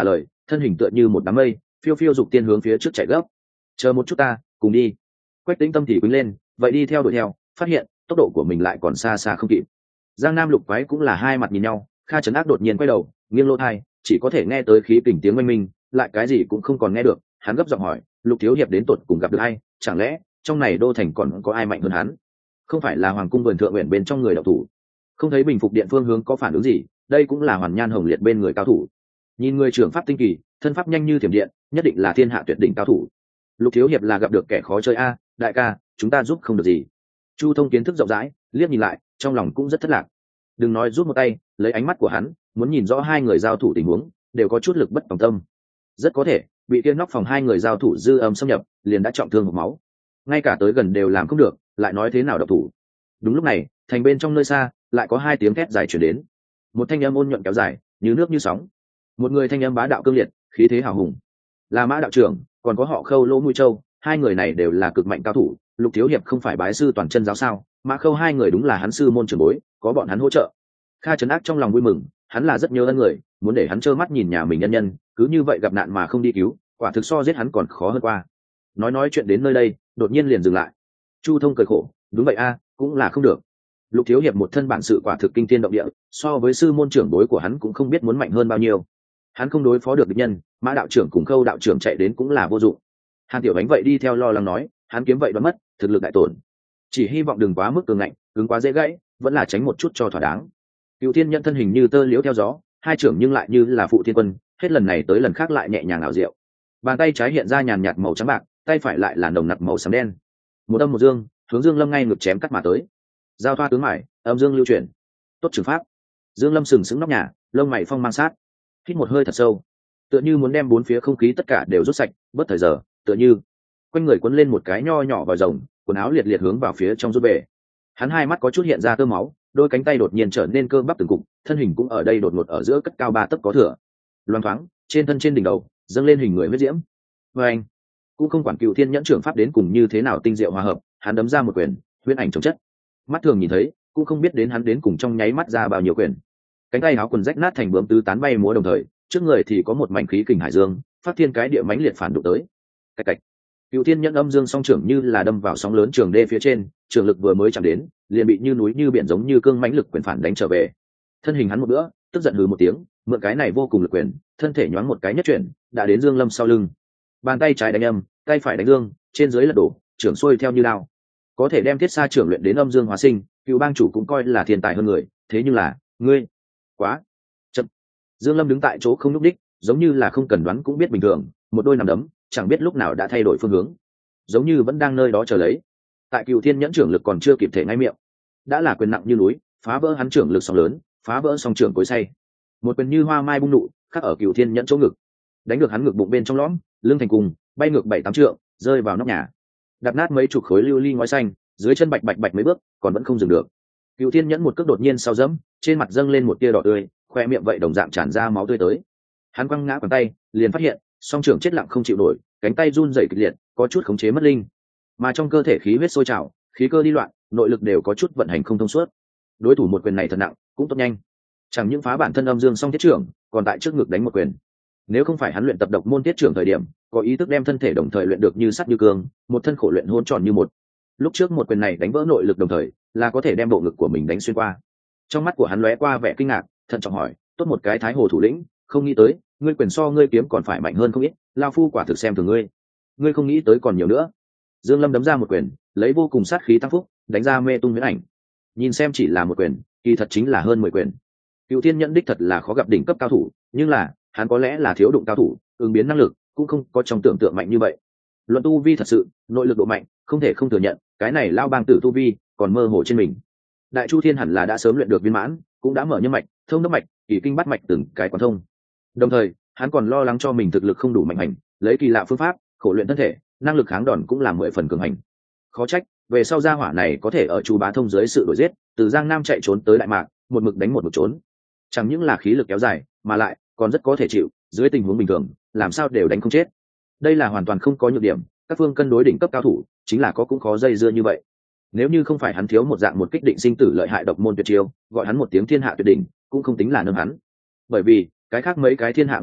thân hình tựa như một đám mây phiêu phiêu dục tiên hướng phía trước chạy gấp. Chờ một chút ta cùng đi. Quách Tĩnh Tâm thì quýnh lên, vậy đi theo đuổi theo, phát hiện tốc độ của mình lại còn xa xa không kịp. Giang Nam Lục Quái cũng là hai mặt nhìn nhau, Kha Trấn Ác đột nhiên quay đầu, nghiêng lỗ tai, chỉ có thể nghe tới khí kình tiếng oanh minh, lại cái gì cũng không còn nghe được. Hắn gấp giọng hỏi, Lục thiếu hiệp đến tột cùng gặp được ai? Chẳng lẽ trong này đô thành còn có ai mạnh hơn hắn? Không phải là Hoàng cung vườn thượng nguyện bên trong người đạo thủ? Không thấy bình phục điện phương hướng có phản ứng gì, đây cũng là Hoàn Nhan Hồng Liệt bên người cao thủ. Nhìn người trưởng pháp tinh kỳ, thân pháp nhanh như thiểm điện, nhất định là thiên hạ tuyệt đỉnh cao thủ. Lục thiếu hiệp là gặp được kẻ khó chơi a, đại ca, chúng ta giúp không được gì. Chu Thông kiến thức rộng rãi, liếc nhìn lại, trong lòng cũng rất thất lạc. Đừng nói giúp một tay, lấy ánh mắt của hắn, muốn nhìn rõ hai người giao thủ tình huống, đều có chút lực bất tòng tâm. Rất có thể, bị kia nóc phòng hai người giao thủ dư âm xâm nhập, liền đã trọng thương hộc máu. Ngay cả tới gần đều làm không được, lại nói thế nào độc thủ. Đúng lúc này, thành bên trong nơi xa, lại có hai tiếng thét dài truyền đến. Một thanh âm ôn nhuận kéo dài, như nước như sóng. Một người thanh âm bá đạo cương liệt, khí thế hào hùng. Là Mã đạo trưởng, còn có họ Khâu Lỗ Mũi Châu, hai người này đều là cực mạnh cao thủ. Lục thiếu hiệp không phải bái sư toàn chân giáo sao? Mã Khâu hai người đúng là hắn sư môn trưởng bối, có bọn hắn hỗ trợ. Kha Trấn Ác trong lòng vui mừng, hắn là rất nhớ ân người, muốn để hắn trơ mắt nhìn nhà mình nhân nhân cứ như vậy gặp nạn mà không đi cứu, quả thực so giết hắn còn khó hơn qua. Nói nói chuyện đến nơi đây, đột nhiên liền dừng lại. Chu Thông cười khổ, đúng vậy a, cũng là không được. Lục thiếu hiệp một thân bản sự quả thực kinh thiên động địa, so với sư môn trưởng bối của hắn cũng không biết muốn mạnh hơn bao nhiêu. Hắn không đối phó được địch nhân, Mã đạo trưởng cùng Khâu đạo trưởng chạy đến cũng là vô dụng. Hàn Tiểu Bánh vậy đi theo lo lắng nói, hắn kiếm vậy đoán mất, thực lực đại tổn. Chỉ hy vọng đừng quá mức cường ngạnh, cứng quá dễ gãy, vẫn là tránh một chút cho thỏa đáng. Cựu Thiên Nhận thân hình như tơ liễu theo gió, hai trưởng nhưng lại như là phụ thiên quân, hết lần này tới lần khác lại nhẹ nhàng ảo diệu. Bàn tay trái hiện ra nhàn nhạt màu trắng bạc, tay phải lại là nồng nặc màu xám đen. Một âm một dương, hướng Dương Lâm ngay ngực chém cắt mà tới. Giao thoa tướng mải, âm dương lưu chuyển. Tốt trường pháp. Dương Lâm sừng sững nóc nhà, lông mày phong mang sát. Hít một hơi thật sâu, tựa như muốn đem bốn phía không khí tất cả đều rút sạch, bất thời giờ, tựa như quanh người quấn lên một cái nho nhỏ vào rồng, quần áo liệt liệt hướng vào phía trong rút bể. Hắn hai mắt có chút hiện ra tơ máu, đôi cánh tay đột nhiên trở nên cơ bắp từng cục, thân hình cũng ở đây đột ngột ở giữa cất cao ba tấc có thừa. Loan thoáng, trên thân trên đỉnh đầu dâng lên hình người huyết diễm. Và anh cũng không quản Cựu Thiên Nhẫn trưởng pháp đến cùng như thế nào tinh diệu hòa hợp, hắn đấm ra một quyền, huyễn ảnh chống chất. Mắt thường nhìn thấy, cũng không biết đến hắn đến cùng trong nháy mắt ra bao nhiêu quyền. Cánh tay áo quần rách nát thành bướm tứ tán bay múa đồng thời, trước người thì có một mảnh khí kình hải dương, phát thiên cái địa mãnh liệt phản đụng tới. Cạch cạch. Cựu Thiên Nhẫn âm dương song trưởng như là đâm vào sóng lớn trường đê phía trên, trường lực vừa mới chạm đến, liền bị như núi như biển giống như cương mãnh lực quyền phản đánh trở về. Thân hình hắn một bữa, tức giận hừ một tiếng, mượn cái này vô cùng lực quyền, thân thể nhoáng một cái nhất chuyển, đã đến Dương Lâm sau lưng. Bàn tay trái đánh âm, tay phải đánh dương, trên dưới lật đổ, trưởng xuôi theo như lao. Có thể đem thiết xa trưởng luyện đến âm dương hóa sinh, Cựu bang chủ cũng coi là thiên tài hơn người, thế nhưng là, ngươi, quá chậm. Dương Lâm đứng tại chỗ không nhúc đích, giống như là không cần đoán cũng biết bình thường, một đôi nằm đấm, chẳng biết lúc nào đã thay đổi phương hướng, giống như vẫn đang nơi đó chờ lấy. Tại Cựu Thiên Nhẫn trưởng lực còn chưa kịp thể ngay miệng, đã là quyền nặng như núi, phá vỡ hắn trưởng lực sóng lớn, phá vỡ song trưởng cối say. Một quyền như hoa mai bung nụ, khắc ở Cựu Thiên Nhẫn chỗ ngực, đánh được hắn ngực bụng bên trong lõm, lưng thành cùng, bay ngược bảy tám trượng, rơi vào nóc nhà, đập nát mấy chục khối lưu ly ngói xanh, dưới chân bạch bạch bạch mấy bước, còn vẫn không dừng được. Cựu Thiên Nhẫn một cước đột nhiên sau dẫm, trên mặt dâng lên một tia đỏ tươi, khoe miệng vậy đồng dạng tràn ra máu tươi tới. Hắn quăng ngã quàng tay, liền phát hiện song trưởng chết lặng không chịu nổi, cánh tay run rẩy kịch liệt, có chút khống chế mất linh, mà trong cơ thể khí huyết sôi trào, khí cơ đi loạn, nội lực đều có chút vận hành không thông suốt. Đối thủ một quyền này thật nặng, cũng tốt nhanh, chẳng những phá bản thân âm dương song thiết trưởng, còn tại trước ngực đánh một quyền. Nếu không phải hắn luyện tập độc môn thiết trưởng thời điểm, có ý thức đem thân thể đồng thời luyện được như sắt như cương, một thân khổ luyện hỗn tròn như một. Lúc trước một quyền này đánh vỡ nội lực đồng thời, là có thể đem bộ ngực của mình đánh xuyên qua. Trong mắt của hắn lóe qua vẻ kinh ngạc, thận trọng hỏi, tốt một cái Thái Hồ thủ lĩnh, không nghĩ tới, ngươi quyền so ngươi kiếm còn phải mạnh hơn không ít, lao phu quả thực xem thường ngươi. Ngươi không nghĩ tới còn nhiều nữa. Dương Lâm đấm ra một quyền, lấy vô cùng sát khí tăng phúc, đánh ra mê tung huyễn ảnh. Nhìn xem chỉ là một quyền, kỳ thật chính là hơn mười quyền. Cựu Thiên Nhẫn đích thật là khó gặp đỉnh cấp cao thủ, nhưng là, hắn có lẽ là thiếu đụng cao thủ, ứng biến năng lực cũng không có trong tưởng tượng mạnh như vậy. Luận tu vi thật sự, nội lực độ mạnh, không thể không thừa nhận, cái này lao bang tử tu vi còn mơ hồ trên mình. Đại Chu Thiên hẳn là đã sớm luyện được viên mãn, cũng đã mở nhân mạch, thông đốc mạch, kỳ kinh bắt mạch từng cái quán thông. Đồng thời, hắn còn lo lắng cho mình thực lực không đủ mạnh hành, lấy kỳ lạ phương pháp, khổ luyện thân thể, năng lực kháng đòn cũng là mười phần cường hành. Khó trách, về sau gia hỏa này có thể ở Chu Bá Thông dưới sự đuổi giết, từ Giang Nam chạy trốn tới Đại Mạc, một mực đánh một mực trốn. Chẳng những là khí lực kéo dài, mà lại còn rất có thể chịu, dưới tình huống bình thường, làm sao đều đánh không chết. Đây là hoàn toàn không có nhược điểm, các phương cân đối đỉnh cấp cao thủ, chính là có cũng khó dây dưa như vậy. Nếu như không phải hắn thiếu một dạng một kích định sinh tử lợi hại độc môn tuyệt chiêu, gọi hắn một tiếng thiên hạ tuyệt đỉnh, cũng không tính là nâng hắn. Bởi vì, cái khác mấy cái thiên hạ ngũ tuyệt,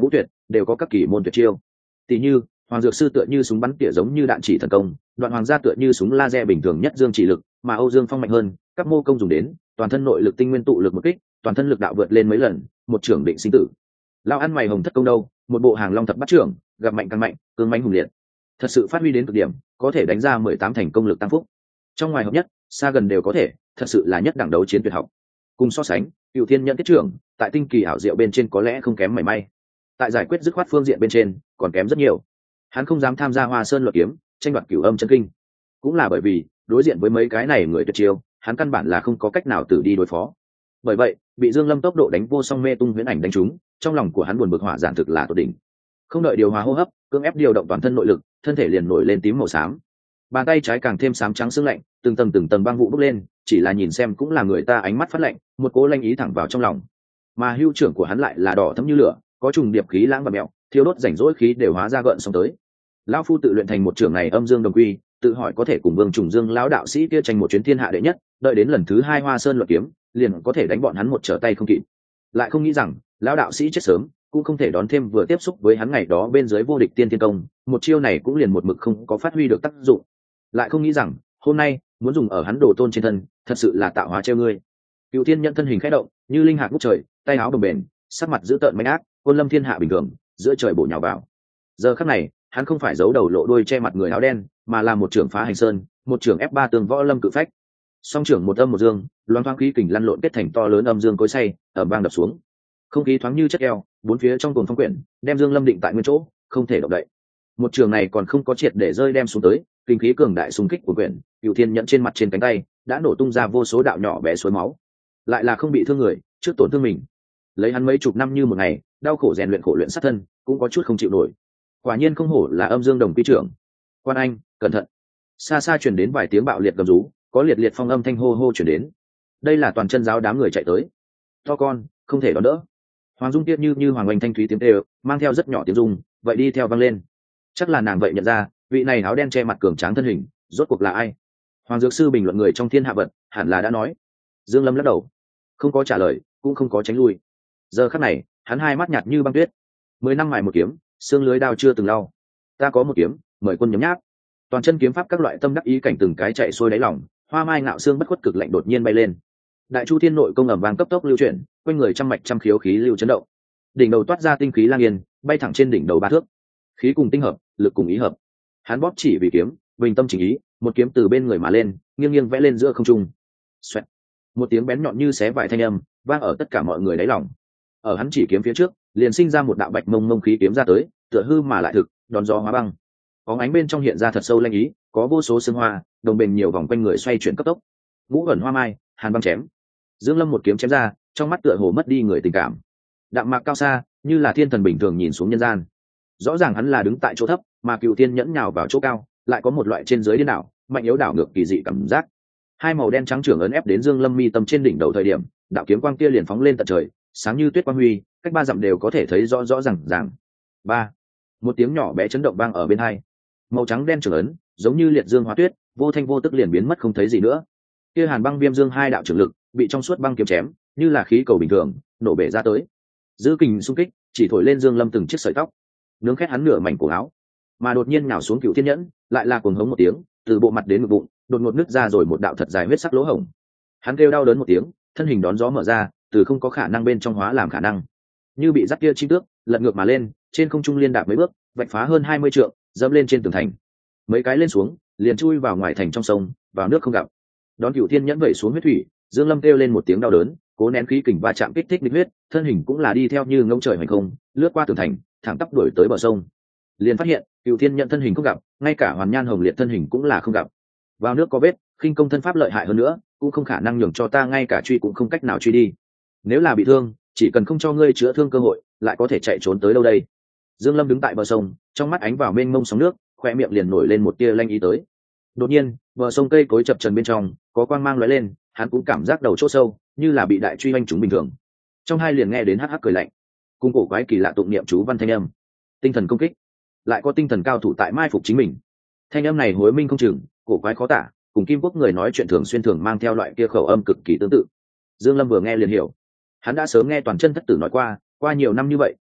đều có các kỳ môn tuyệt chiêu. Tỷ như Hoàng Dược Sư tựa như súng bắn tỉa giống như đạn chỉ thần công, Đoạn Hoàng gia tựa như súng laser bình thường nhất dương chỉ lực, mà Âu Dương Phong mạnh hơn, các mô công dùng đến, toàn thân nội lực tinh nguyên tụ lực một kích, toàn thân lực đạo vượt lên mấy lần, một trưởng định sinh tử. Lao ăn mày hồng thất công đâu, một bộ hàng long thập bắt trưởng, gặp mạnh càng mạnh, cương mãnh hùng liệt. Thật sự phát huy đến cực điểm, có thể đánh ra mười tám thành công lực tăng phúc. Trong ngoài hợp nhất, xa gần đều có thể, thật sự là nhất đẳng đấu chiến tuyệt học. Cùng so sánh, Cửu Thiên Nhận tiết trưởng, tại tinh kỳ ảo diệu bên trên có lẽ không kém mảy may. Tại giải quyết dứt khoát phương diện bên trên, còn kém rất nhiều. Hắn không dám tham gia Hoa Sơn luật kiếm, tranh đoạt Cửu Âm chân kinh, cũng là bởi vì đối diện với mấy cái này người tuyệt chiêu, hắn căn bản là không có cách nào tự đi đối phó. Bởi vậy, bị Dương Lâm tốc độ đánh vô song mê tung huyễn ảnh đánh trúng, trong lòng của hắn buồn bực hỏa giản thực là tột đỉnh. Không đợi điều hòa hô hấp, cưỡng ép điều động toàn thân nội lực, thân thể liền nổi lên tím màu xám. Bàn tay trái càng thêm xám trắng sương lạnh, từng tầng từng tầng băng vụ bốc lên, chỉ là nhìn xem cũng là người ta ánh mắt phát lạnh, một cỗ lanh ý thẳng vào trong lòng. Mà hưu trưởng của hắn lại là đỏ thẫm như lửa, có trùng điệp khí lãng và mèo, thiêu đốt rảnh rỗi khí đều hóa ra gợn xong tới. Lão phu tự luyện thành một trưởng này âm dương đồng quy, tự hỏi có thể cùng Vương Trùng Dương lão đạo sĩ kia tranh một chuyến thiên hạ đệ nhất, đợi đến lần thứ hai Hoa Sơn luận kiếm, liền có thể đánh bọn hắn một trở tay không kịp. Lại không nghĩ rằng, lão đạo sĩ chết sớm, cũng không thể đón thêm vừa tiếp xúc với hắn ngày đó bên dưới vô địch tiên thiên công, một chiêu này cũng liền một mực không có phát huy được tác dụng. Lại không nghĩ rằng, hôm nay muốn dùng ở hắn đồ tôn trên thân, thật sự là tạo hóa treo ngươi. Cửu Thiên Nhận thân hình khẽ động, như linh hạt ngút trời, tay áo bồng bềnh, sắc mặt dữ tợn mãnh ác, quân lâm thiên hạ bình thường, giữa trời bổ nhào vào. Giờ khắc này, hắn không phải giấu đầu lộ đuôi che mặt người áo đen, mà là một trưởng phá hành sơn, một trưởng ép ba tường võ lâm cự phách. Song trưởng một âm một dương, loáng thoáng khí kình lăn lộn kết thành to lớn âm dương cối xay, ầm vang đập xuống. Không khí thoáng như chất keo, bốn phía trong cuồng phong quyển, đem Dương Lâm định tại nguyên chỗ, không thể động đậy. Một trường này còn không có triệt để rơi đem xuống tới, kinh khí cường đại xung kích của quyển, Cửu Thiên Nhận trên mặt trên cánh tay đã nổ tung ra vô số đạo nhỏ bé suối máu. Lại là không bị thương người, trước tổn thương mình. Lấy hắn mấy chục năm như một ngày, đau khổ rèn luyện khổ luyện sát thân, cũng có chút không chịu nổi. Quả nhiên không hổ là âm dương đồng quy trưởng. Quan Anh, cẩn thận. Xa xa truyền đến vài tiếng bạo liệt gầm rú, có liệt liệt phong âm thanh hô hô truyền đến. Đây là toàn chân giáo đám người chạy tới. To con, không thể đón đỡ. Hoàng Dung Tiết như như hoàng oanh thanh thúy tiếng kêu, mang theo rất nhỏ tiếng rung, vậy đi theo vang lên. Chắc là nàng vậy nhận ra, vị này áo đen che mặt cường tráng thân hình, rốt cuộc là ai? Hoàng Dược Sư bình luận người trong thiên hạ vật, hẳn là đã nói. Dương Lâm lắc đầu, không có trả lời, cũng không có tránh lui. Giờ khắc này, hắn hai mắt nhạt như băng tuyết. Mười năm mài một kiếm, xương lưới đao chưa từng lau. Ta có một kiếm, mời quân nhấm nháp. Toàn chân kiếm pháp các loại tâm đắc ý cảnh từng cái chạy xuôi đáy lòng, hoa mai ngạo xương bất khuất cực lạnh đột nhiên bay lên. Đại Chu Thiên nội công ầm vang cấp tốc lưu chuyển, quanh người trăm mạch trăm khiếu khí lưu chấn động. Đỉnh đầu toát ra tinh khí lang yên, bay thẳng trên đỉnh đầu ba thước. Khí cùng tinh hợp, lực cùng ý hợp. Hắn bóp chỉ vì kiếm, bình tâm chỉnh ý, một kiếm từ bên người mà lên, nghiêng nghiêng vẽ lên giữa không trung. Xoẹt. Một tiếng bén nhọn như xé vải thanh âm, vang ở tất cả mọi người đáy lòng. Ở hắn chỉ kiếm phía trước, liền sinh ra một đạo bạch mông mông khí kiếm ra tới, tựa hư mà lại thực, đón gió hóa băng. Bóng ánh bên trong hiện ra thật sâu lanh ý, có vô số sương hoa, đồng bền nhiều vòng quanh người xoay chuyển cấp tốc. Ngũ ẩn hoa mai, hàn băng chém. Dương Lâm một kiếm chém ra, trong mắt tựa hồ mất đi người tình cảm. Đạm mạc cao xa, như là thiên thần bình thường nhìn xuống nhân gian. Rõ ràng hắn là đứng tại chỗ thấp, mà Cựu Thiên nhẫn nhào vào chỗ cao, lại có một loại trên dưới điên đảo, mạnh yếu đảo ngược kỳ dị cảm giác. Hai màu đen trắng trưởng ấn ép đến Dương Lâm mi tâm trên đỉnh đầu thời điểm, đạo kiếm quang kia liền phóng lên tận trời, sáng như tuyết quang huy, cách ba dặm đều có thể thấy rõ rõ ràng ràng. Ba, một tiếng nhỏ bé chấn động vang ở bên hai. Màu trắng đen trưởng ấn, giống như liệt dương hóa tuyết, vô thanh vô tức liền biến mất không thấy gì nữa. Kia Hàn Băng Viêm Dương hai đạo trưởng lực, bị trong suốt băng kiếm chém, như là khí cầu bình thường, nổ bể ra tới. Dư kình xung kích, chỉ thổi lên Dương Lâm từng chiếc sợi tóc, nướng khét hắn nửa mảnh cổ áo. Mà đột nhiên nhào xuống Cựu Thiên nhẫn, lại là cuồng hống một tiếng, từ bộ mặt đến ngực bụng, đột ngột nứt ra rồi một đạo thật dài huyết sắc lỗ hổng. Hắn kêu đau đớn một tiếng, thân hình đón gió mở ra, từ không có khả năng bên trong hóa làm khả năng, như bị dắt kia chim tước, lật ngược mà lên, trên không trung liên đạp mấy bước, vạch phá hơn hai mươi trượng, dẫm lên trên tường thành. Mấy cái lên xuống, liền chui vào ngoài thành trong sông, vào nước không gặp. Đón Cựu Thiên nhẫn vẩy xuống huyết thủy, Dương Lâm kêu lên một tiếng đau đớn, cố nén khí kình va chạm kích thích địch huyết, thân hình cũng là đi theo như ngông trời hành không, lướt qua tường thành, thẳng tắp đuổi tới bờ sông. Liền phát hiện, Cựu Thiên nhẫn thân hình không gặp, ngay cả Hoàn Nhan Hồng Liệt thân hình cũng là không gặp. Vào nước có vết, khinh công thân pháp lợi hại hơn nữa, cũng không khả năng nhường cho ta ngay cả truy cũng không cách nào truy đi. Nếu là bị thương, chỉ cần không cho ngươi chữa thương cơ hội, lại có thể chạy trốn tới đâu đây? Dương Lâm đứng tại bờ sông, trong mắt ánh vào mênh mông sóng nước, khoe miệng liền nổi lên một tia lanh ý tới. Đột nhiên, bờ sông cây cối chập chờn bên trong, có quang mang lóe lên, hắn cũng cảm giác đầu chỗ sâu, như là bị đại truy hoành trúng bình thường. Trong hai liền nghe đến hắc hắc cười lạnh, cùng cổ quái kỳ lạ tụng niệm chú văn thanh âm. Tinh thần công kích, lại có tinh thần cao thủ tại mai phục chính mình. Thanh âm này hối minh không chừng, cổ quái khó tả, cùng Kim Quốc người nói chuyện thường xuyên thường mang theo loại kia khẩu âm cực kỳ tương tự. Dương Lâm vừa nghe liền hiểu, hắn đã sớm nghe Toàn chân thất tử nói qua, qua nhiều năm như vậy,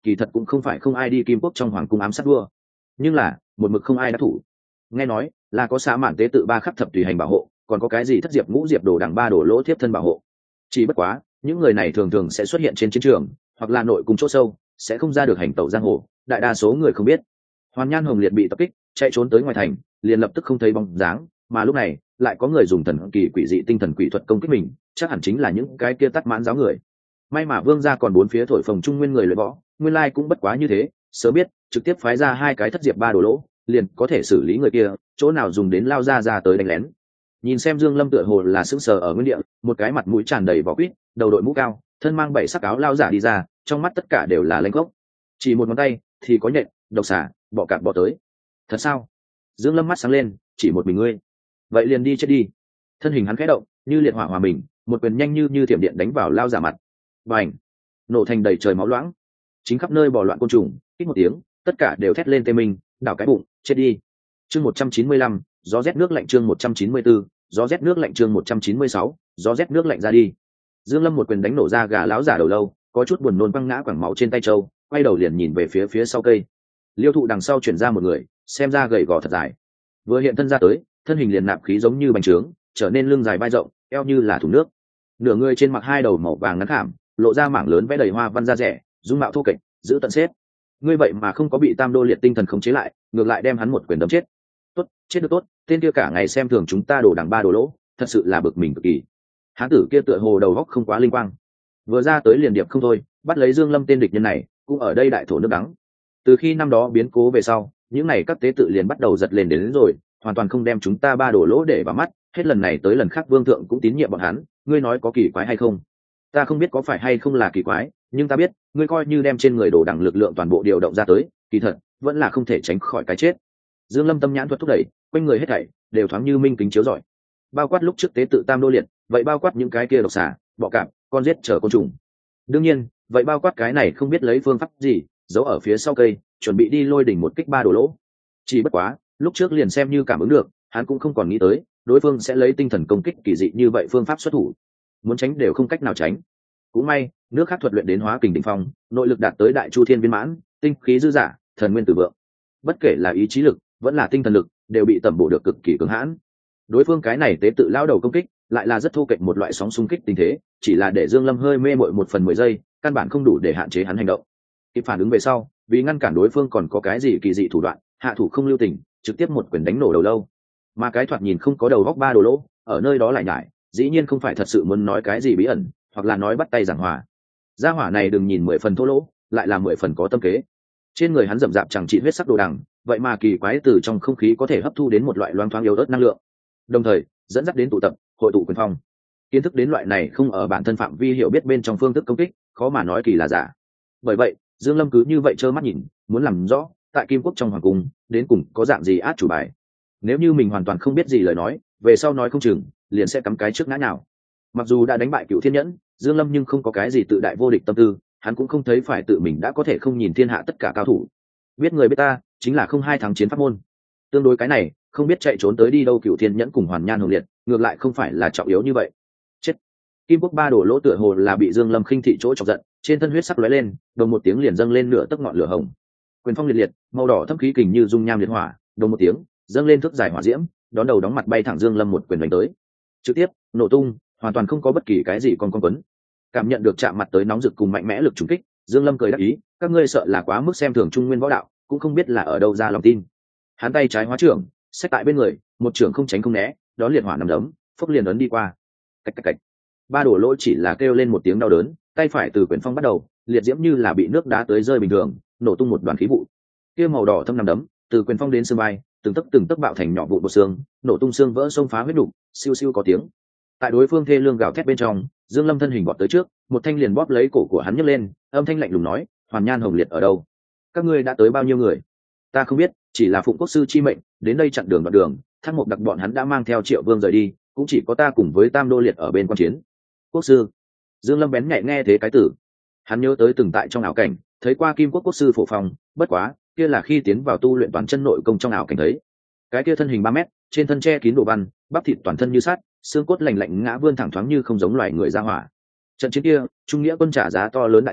kỳ thật cũng không phải không ai đi kim quốc trong hoàng cung ám sát vua, nhưng là một mực không ai đã thủ. Nghe nói là có xã mạn tế tự ba khắp thập tùy hành bảo hộ, còn có cái gì thất diệp ngũ diệp đồ đằng ba đổ lỗ tiếp thân bảo hộ. Chỉ bất quá những người này thường thường sẽ xuất hiện trên chiến trường hoặc là nội cung chỗ sâu, sẽ không ra được hành tẩu giang hồ, đại đa số người không biết. Hoàn Nhan Hồng Liệt bị tập kích, chạy trốn tới ngoài thành, liền lập tức không thấy bóng dáng, mà lúc này lại có người dùng thần kỳ quỷ dị tinh thần quỷ thuật công kích mình, chắc hẳn chính là những cái kia tắt mãn giáo người. May mà Vương gia còn bốn phía thổi phồng trung nguyên người luyện võ, nguyên lai cũng bất quá như thế, sớm biết trực tiếp phái ra hai cái thất diệp ba đồ lỗ, liền có thể xử lý người kia, chỗ nào dùng đến lao ra ra tới đánh lén. Nhìn xem Dương Lâm tựa hồ là sững sờ ở nguyên địa, một cái mặt mũi tràn đầy vỏ quýt, đầu đội mũ cao, thân mang bảy sắc áo lao giả đi ra, trong mắt tất cả đều là lanh gốc. Chỉ một ngón tay thì có nhện, độc xà, bọ cạp bọ tới. Thật sao? Dương Lâm mắt sáng lên, chỉ một mình ngươi, vậy liền đi chết đi. Thân hình hắn khẽ động, như liệt hỏa hòa mình, một quyền nhanh như như thiểm điện đánh vào lao giả mặt. Bành! Nổ thành đầy trời máu loãng. Chính khắp nơi bò loạn côn trùng, kít một tiếng, tất cả đều thét lên tê mình, đảo cái bụng, chết đi. Chương một trăm chín mươi lăm, gió rét nước lạnh chương một trăm chín mươi tư, gió rét nước lạnh chương một trăm chín mươi sáu, gió rét nước lạnh ra đi. Dương Lâm một quyền đánh nổ ra gà lão giả đầu lâu, có chút buồn nôn quăng ngã quẳng máu trên tay châu, quay đầu liền nhìn về phía phía sau cây. Liêu thụ đằng sau chuyển ra một người, xem ra gầy gò thật dài. Vừa hiện thân ra tới, thân hình liền nạp khí giống như bánh trướng, trở nên lưng dài vai rộng, eo như là thùng nước. Nửa người trên mặc hai đầu màu vàng ngắn khảm, lộ ra mảng lớn vẽ đầy hoa văn da rẻ, dung mạo thô kệch, giữ tận xếp. Ngươi vậy mà không có bị Tam Đô Liệt tinh thần khống chế lại, ngược lại đem hắn một quyền đấm chết. Tốt, chết được tốt, tên kia cả ngày xem thường chúng ta đổ đằng ba đồ lỗ, thật sự là bực mình cực kỳ. Hán tử kia tựa hồ đầu óc không quá linh quang, vừa ra tới liền điệp không thôi, bắt lấy Dương Lâm tên địch nhân này, cũng ở đây đại thổ nước đắng. Từ khi năm đó biến cố về sau, những này các tế tự liền bắt đầu giật lên đến, đến rồi, hoàn toàn không đem chúng ta ba đổ lỗ để vào mắt, hết lần này tới lần khác vương thượng cũng tín nhiệm bọn hắn. Ngươi nói có kỳ quái hay không? Ta không biết có phải hay không là kỳ quái, nhưng ta biết ngươi coi như đem trên người đổ đẳng lực lượng toàn bộ điều động ra tới, kỳ thật vẫn là không thể tránh khỏi cái chết. Dương Lâm tâm nhãn thuật thúc đẩy, quanh người hết thảy đều thoáng như minh kính chiếu rọi, bao quát lúc trước tế tự Tam Đô Liệt, vậy bao quát những cái kia độc xà, bọ cạp, con giết chở côn trùng. Đương nhiên vậy bao quát cái này không biết lấy phương pháp gì giấu ở phía sau cây, chuẩn bị đi lôi đỉnh một kích ba đồ lỗ. Chỉ bất quá lúc trước liền xem như cảm ứng được, hắn cũng không còn nghĩ tới đối phương sẽ lấy tinh thần công kích kỳ dị như vậy phương pháp xuất thủ, muốn tránh đều không cách nào tránh. Cũng may nước khác thuật luyện đến hóa kình đỉnh phong, nội lực đạt tới đại chu thiên viên mãn, tinh khí dư dả, thần nguyên tử vượng, bất kể là ý chí lực vẫn là tinh thần lực đều bị tẩm bổ được cực kỳ cứng hãn. Đối phương cái này tế tự lao đầu công kích lại là rất thô kệch một loại sóng xung kích tình thế, chỉ là để Dương Lâm hơi mê mội một phần mười giây, căn bản không đủ để hạn chế hắn hành động. Kịp phản ứng về sau, vì ngăn cản đối phương còn có cái gì kỳ dị thủ đoạn, hạ thủ không lưu tình, trực tiếp một quyền đánh nổ đầu lâu. Mà cái thoạt nhìn không có đầu góc ba đồ lỗ, ở nơi đó lại nhải, dĩ nhiên không phải thật sự muốn nói cái gì bí ẩn, hoặc là nói bắt tay giảng hòa. Gia hỏa này đừng nhìn mười phần thô lỗ, lại là mười phần có tâm kế. Trên người hắn rậm rạp chẳng trị huyết sắc đồ đằng, vậy mà kỳ quái từ trong không khí có thể hấp thu đến một loại loang thoáng yếu ớt năng lượng, đồng thời dẫn dắt đến tụ tập, hội tụ quyền phong. Kiến thức đến loại này không ở bản thân phạm vi hiểu biết bên trong phương thức công kích, khó mà nói kỳ là giả. Bởi vậy Dương Lâm cứ như vậy trơ mắt nhìn, muốn làm rõ tại Kim Quốc trong hoàng cung đến cùng có dạng gì át chủ bài. Nếu như mình hoàn toàn không biết gì lời nói, về sau nói không chừng liền sẽ cắm cái trước ngã nào. Mặc dù đã đánh bại Cựu Thiên Nhẫn, Dương Lâm nhưng không có cái gì tự đại vô địch tâm tư, hắn cũng không thấy phải tự mình đã có thể không nhìn thiên hạ tất cả cao thủ. Biết người biết ta chính là không hai thắng chiến pháp môn. Tương đối cái này, không biết chạy trốn tới đi đâu Cựu Thiên Nhẫn cùng Hoàn Nhan Hồng Liệt, ngược lại không phải là trọng yếu như vậy. Chết. Kim Quốc ba đổ lỗ tựa hồ là bị Dương Lâm khinh thị chỗ chọc giận, trên thân huyết sắc lóe lên, đồng một tiếng liền dâng lên nửa tấc ngọn lửa hồng. Quyền phong liệt liệt, màu đỏ thâm khí kình như dung nham liệt hỏa, đồng một tiếng dâng lên thước dài hỏa diễm, đón đầu đóng mặt bay thẳng Dương Lâm một quyền đánh tới, trực tiếp nổ tung, hoàn toàn không có bất kỳ cái gì còn con quấn. Cảm nhận được chạm mặt tới nóng rực cùng mạnh mẽ lực trùng kích, Dương Lâm cười đáp ý, các ngươi sợ là quá mức xem thường Trung Nguyên võ đạo, cũng không biết là ở đâu ra lòng tin. Hắn tay trái hóa trưởng, xách tại bên người, một trưởng không tránh không né, đón liệt hỏa nằm đấm, phốc liền ấn đi qua. Cạch cạch cạch. Ba đổ lỗ chỉ là kêu lên một tiếng đau đớn, tay phải từ quyền phong bắt đầu, liệt diễm như là bị nước đá tới rơi bình thường, nổ tung một đoàn khí vụ. Kia màu đỏ thâm nằm đấm, từ quyền phong đến xương vai, từng tấc từng tấc bạo thành nhỏ vụn bột xương, nổ tung xương vỡ xông phá huyết đủ, siêu siêu có tiếng. Tại đối phương thê lương gào thét bên trong, Dương Lâm thân hình vọt tới trước, một thanh liền bóp lấy cổ của hắn nhấc lên, âm thanh lạnh lùng nói: Hoàn Nhan Hồng Liệt ở đâu? Các ngươi đã tới bao nhiêu người? Ta không biết, chỉ là phụng quốc sư chi mệnh, đến đây chặn đường đoạn đường, Thác Mộc đặc bọn hắn đã mang theo Triệu Vương rời đi, cũng chỉ có ta cùng với Tam Đô Liệt ở bên quan chiến. Quốc sư. Dương Lâm bén nhạy nghe thế cái tử, hắn nhớ tới từng tại trong ảo cảnh thấy qua Kim Quốc quốc sư phổ phong, bất quá kia là khi tiến vào tu luyện toàn chân nội công trong ảo cảnh thấy. Cái kia thân hình ba mét, trên thân che kín đồ văn, bắp thịt toàn thân như sắt, xương cốt lành lạnh ngã vươn thẳng thoáng như không giống loài người ra hỏa. Trận chiến kia, trung nghĩa quân trả giá to lớn đại giới,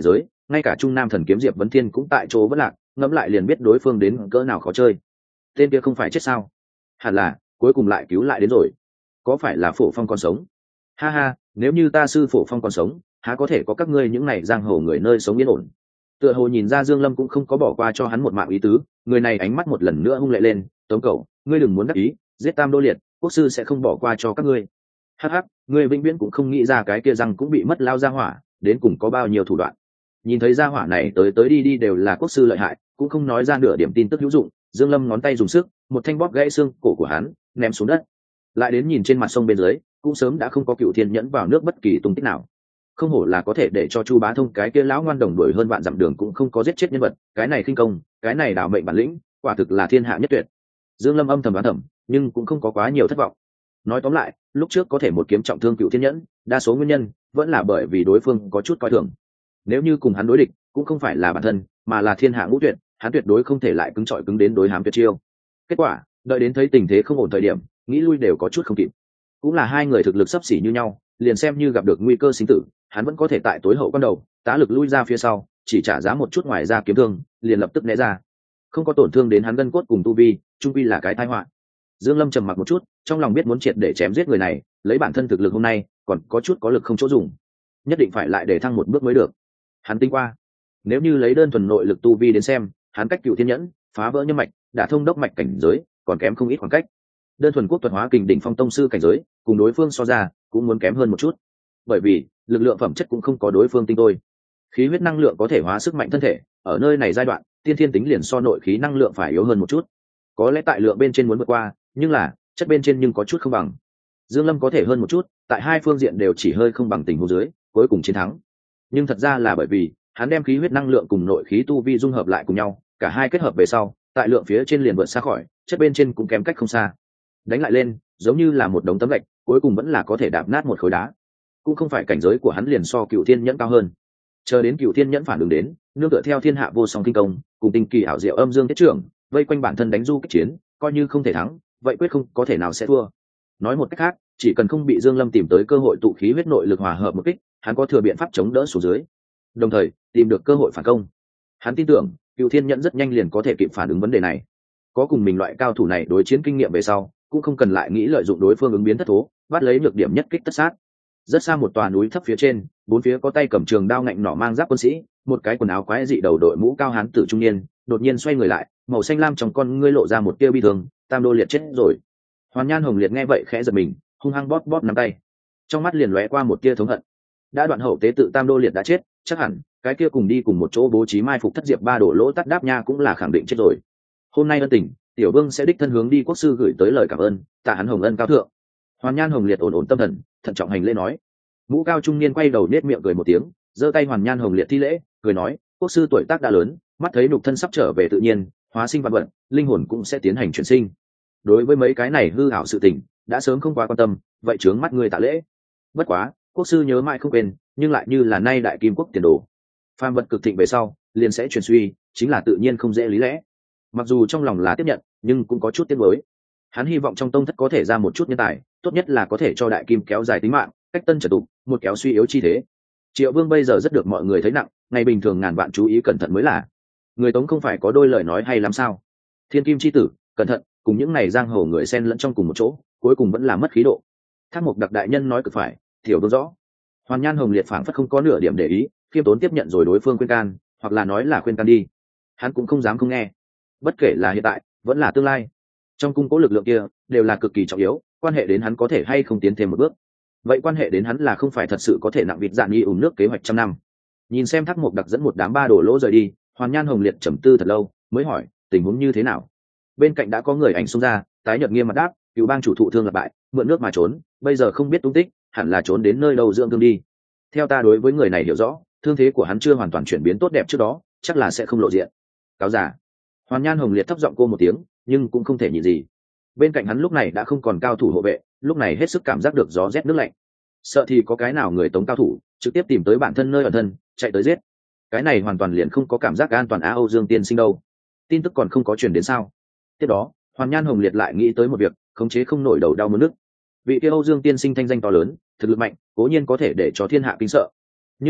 ngay cả trung nam thần kiếm Diệp Vấn Thiên cũng tại chỗ vẫn lạc, ngẫm lại liền biết đối phương đến cỡ nào khó chơi. Tên kia không phải chết sao? Hẳn là cuối cùng lại cứu lại đến rồi. Có phải là Phổ Phong còn sống? Ha ha, nếu như ta sư Phổ Phong còn sống, há có thể có các ngươi những này giang hồ người nơi sống yên ổn. Tựa hồ nhìn ra Dương Lâm cũng không có bỏ qua cho hắn một mạng ý tứ, người này ánh mắt một lần nữa hung lệ lên. Tống Cẩu, ngươi đừng muốn đắc ý, giết Tam Đô Liệt, quốc sư sẽ không bỏ qua cho các ngươi. Hắc hắc, ngươi vĩnh viễn cũng không nghĩ ra cái kia răng cũng bị mất lao ra hỏa, đến cùng có bao nhiêu thủ đoạn. Nhìn thấy gia hỏa này tới tới đi đi đều là quốc sư lợi hại, cũng không nói ra nửa điểm tin tức hữu dụng. Dương Lâm ngón tay dùng sức, một thanh bóp gãy xương cổ của hắn, ném xuống đất. Lại đến nhìn trên mặt sông bên dưới, cũng sớm đã không có Cựu Thiên Nhẫn vào nước bất kỳ tung tích nào. Không hổ là có thể để cho Chu Bá Thông cái kia lão ngoan đồng đuổi hơn vạn dặm đường cũng không có giết chết nhân vật, cái này khinh công, cái này đảo mệnh bản lĩnh, quả thực là thiên hạ nhất tuyệt. Dương Lâm âm thầm đoán thầm, nhưng cũng không có quá nhiều thất vọng. Nói tóm lại, lúc trước có thể một kiếm trọng thương Cựu Thiên Nhẫn, đa số nguyên nhân vẫn là bởi vì đối phương có chút coi thường. Nếu như cùng hắn đối địch, cũng không phải là bản thân, mà là thiên hạ ngũ tuyệt, hắn tuyệt đối không thể lại cứng trọi cứng đến đối hám tuyệt chiêu. Kết quả, đợi đến thấy tình thế không ổn thời điểm, nghĩ lui đều có chút không kịp. Cũng là hai người thực lực xấp xỉ như nhau, liền xem như gặp được nguy cơ sinh tử, hắn vẫn có thể tại tối hậu quan đầu tá lực lui ra phía sau, chỉ trả giá một chút ngoài ra kiếm thương, liền lập tức né ra, không có tổn thương đến hắn gân cốt cùng tu vi, trung vi là cái tai họa. Dương Lâm trầm mặc một chút, trong lòng biết muốn triệt để chém giết người này, lấy bản thân thực lực hôm nay, còn có chút có lực không chỗ dùng, nhất định phải lại để thăng một bước mới được. Hắn tính qua, nếu như lấy đơn thuần nội lực tu vi đến xem, hắn cách Cựu Thiên Nhẫn phá vỡ nhân mạch, đã thông đốc mạch cảnh giới, còn kém không ít khoảng cách. Đơn thuần quốc thuật hóa kình đỉnh phong tông sư cảnh giới, cùng đối phương so ra, cũng muốn kém hơn một chút. Bởi vì lực lượng phẩm chất cũng không có đối phương tinh tôi. Khí huyết năng lượng có thể hóa sức mạnh thân thể, ở nơi này giai đoạn, tiên thiên tính liền so nội khí năng lượng phải yếu hơn một chút. Có lẽ tại lượng bên trên muốn vượt qua, nhưng là chất bên trên nhưng có chút không bằng. Dương Lâm có thể hơn một chút, tại hai phương diện đều chỉ hơi không bằng tình huống dưới, cuối cùng chiến thắng. Nhưng thật ra là bởi vì hắn đem khí huyết năng lượng cùng nội khí tu vi dung hợp lại cùng nhau, cả hai kết hợp về sau, tại lượng phía trên liền vượt xa khỏi, chất bên trên cũng kém cách không xa. Đánh lại lên, giống như là một đống tấm gạch, cuối cùng vẫn là có thể đạp nát một khối đá. Cũng không phải cảnh giới của hắn liền so Cựu Thiên Nhẫn cao hơn. Chờ đến Cựu Thiên Nhẫn phản ứng đến, nương tựa theo thiên hạ vô song kinh công, cùng tinh kỳ ảo diệu âm dương tiết trưởng, vây quanh bản thân đánh du kích chiến, coi như không thể thắng, vậy quyết không có thể nào sẽ thua. Nói một cách khác, chỉ cần không bị Dương Lâm tìm tới cơ hội tụ khí huyết nội lực hòa hợp một kích, hắn có thừa biện pháp chống đỡ xuống dưới, đồng thời tìm được cơ hội phản công. Hắn tin tưởng Cựu Thiên Nhẫn rất nhanh liền có thể kịp phản ứng vấn đề này. Có cùng mình loại cao thủ này đối chiến kinh nghiệm về sau, cũng không cần lại nghĩ lợi dụng đối phương ứng biến thất thố, bắt lấy nhược điểm nhất kích tất sát. Rất xa một tòa núi thấp phía trên, bốn phía có tay cầm trường đao ngạnh nỏ mang giáp quân sĩ, một cái quần áo quái dị đầu đội mũ cao hán tử trung niên, đột nhiên xoay người lại, màu xanh lam trong con ngươi lộ ra một tia bi thương. Tam Đô Liệt chết rồi. Hoàn Nhan Hồng Liệt nghe vậy khẽ giật mình, hung hăng bóp bóp nắm tay, trong mắt liền lóe qua một tia thống hận. Đã đoạn hậu tế tự Tam Đô Liệt đã chết, chắc hẳn cái kia cùng đi cùng một chỗ bố trí mai phục thất diệp ba đổ lỗ tắt đáp nha cũng là khẳng định chết rồi. Hôm nay ân tình, tiểu vương sẽ đích thân hướng đi quốc sư gửi tới lời cảm ơn, tạ hắn hồng ân cao thượng. Hoàn Nhan Hồng Liệt ổn ổn tâm thần, thận trọng hành lễ nói. Mũ cao trung niên quay đầu nết miệng cười một tiếng, giơ tay Hoàn Nhan Hồng Liệt thi lễ, cười nói, quốc sư tuổi tác đã lớn, mắt thấy nhục thân sắp trở về tự nhiên, hóa sinh vạn vận, linh hồn cũng sẽ tiến hành chuyển sinh. Đối với mấy cái này hư ảo sự tình, đã sớm không quá quan tâm, vậy chướng mắt người tạ lễ. Bất quá, quốc sư nhớ mãi không quên, nhưng lại như là nay đại kim quốc tiền đồ, phàm vật cực thịnh về sau, liền sẽ chuyển suy, chính là tự nhiên không dễ lý lẽ. Mặc dù trong lòng là tiếp nhận, nhưng cũng có chút tiếc nuối. Hắn hy vọng trong tông thất có thể ra một chút nhân tài, tốt nhất là có thể cho đại kim kéo dài tính mạng, cách tân trở tục, một kéo suy yếu chi thế. Triệu Vương bây giờ rất được mọi người thấy nặng, ngày bình thường ngàn vạn chú ý cẩn thận mới là. Người Tống không phải có đôi lời nói hay lắm sao? Thiên kim chi tử, cẩn thận, cùng những này giang hồ người xen lẫn trong cùng một chỗ, cuối cùng vẫn là mất khí độ. Thác Mục Đặc đại nhân nói cực phải, Tiểu Vương rõ. Hoàn Nhan Hồng Liệt phảng phất không có nửa điểm để ý, khiêm tốn tiếp nhận rồi đối phương khuyên can, hoặc là nói là khuyên can đi. Hắn cũng không dám không nghe. Bất kể là hiện tại, vẫn là tương lai, trong cung cố lực lượng kia đều là cực kỳ trọng yếu, quan hệ đến hắn có thể hay không tiến thêm một bước. Vậy quan hệ đến hắn là không phải thật sự có thể nặng vịt dạn nghi ủng nước kế hoạch trăm năm. Nhìn xem Thác Mục Đặc dẫn một đám ba đổ lỗ rời đi, Hoàn Nhan Hồng Liệt trầm tư thật lâu, mới hỏi, tình huống như thế nào? Bên cạnh đã có người ảnh xông ra, tái nhợt nghiêm mặt đáp, cựu bang chủ thụ thương lập bại, mượn nước mà trốn, bây giờ không biết tung tích, hẳn là trốn đến nơi đâu dưỡng thương đi. Theo ta đối với người này hiểu rõ, thương thế của hắn chưa hoàn toàn chuyển biến tốt đẹp trước đó, chắc là sẽ không lộ diện. Cáo giả. Hoàn Nhan Hồng Liệt thấp giọng cô một tiếng, nhưng cũng không thể nhịn gì. Bên cạnh hắn lúc này đã không còn cao thủ hộ vệ, lúc này hết sức cảm giác được gió rét nước lạnh. Sợ thì có cái nào người Tống cao thủ trực tiếp tìm tới bản thân nơi ẩn thân, chạy tới giết. Cái này hoàn toàn liền không có cảm giác an toàn á. Âu Dương tiên sinh đâu? Tin tức còn không có truyền đến sao? Tiếp đó, Hoàn Nhan Hồng Liệt lại nghĩ tới một việc, khống chế không nổi đầu đau muốn nức. Vị kia Âu Dương tiên sinh thanh danh to lớn, thực lực mạnh, cố nhiên có thể để cho thiên hạ kinh sợ. Nhưng là,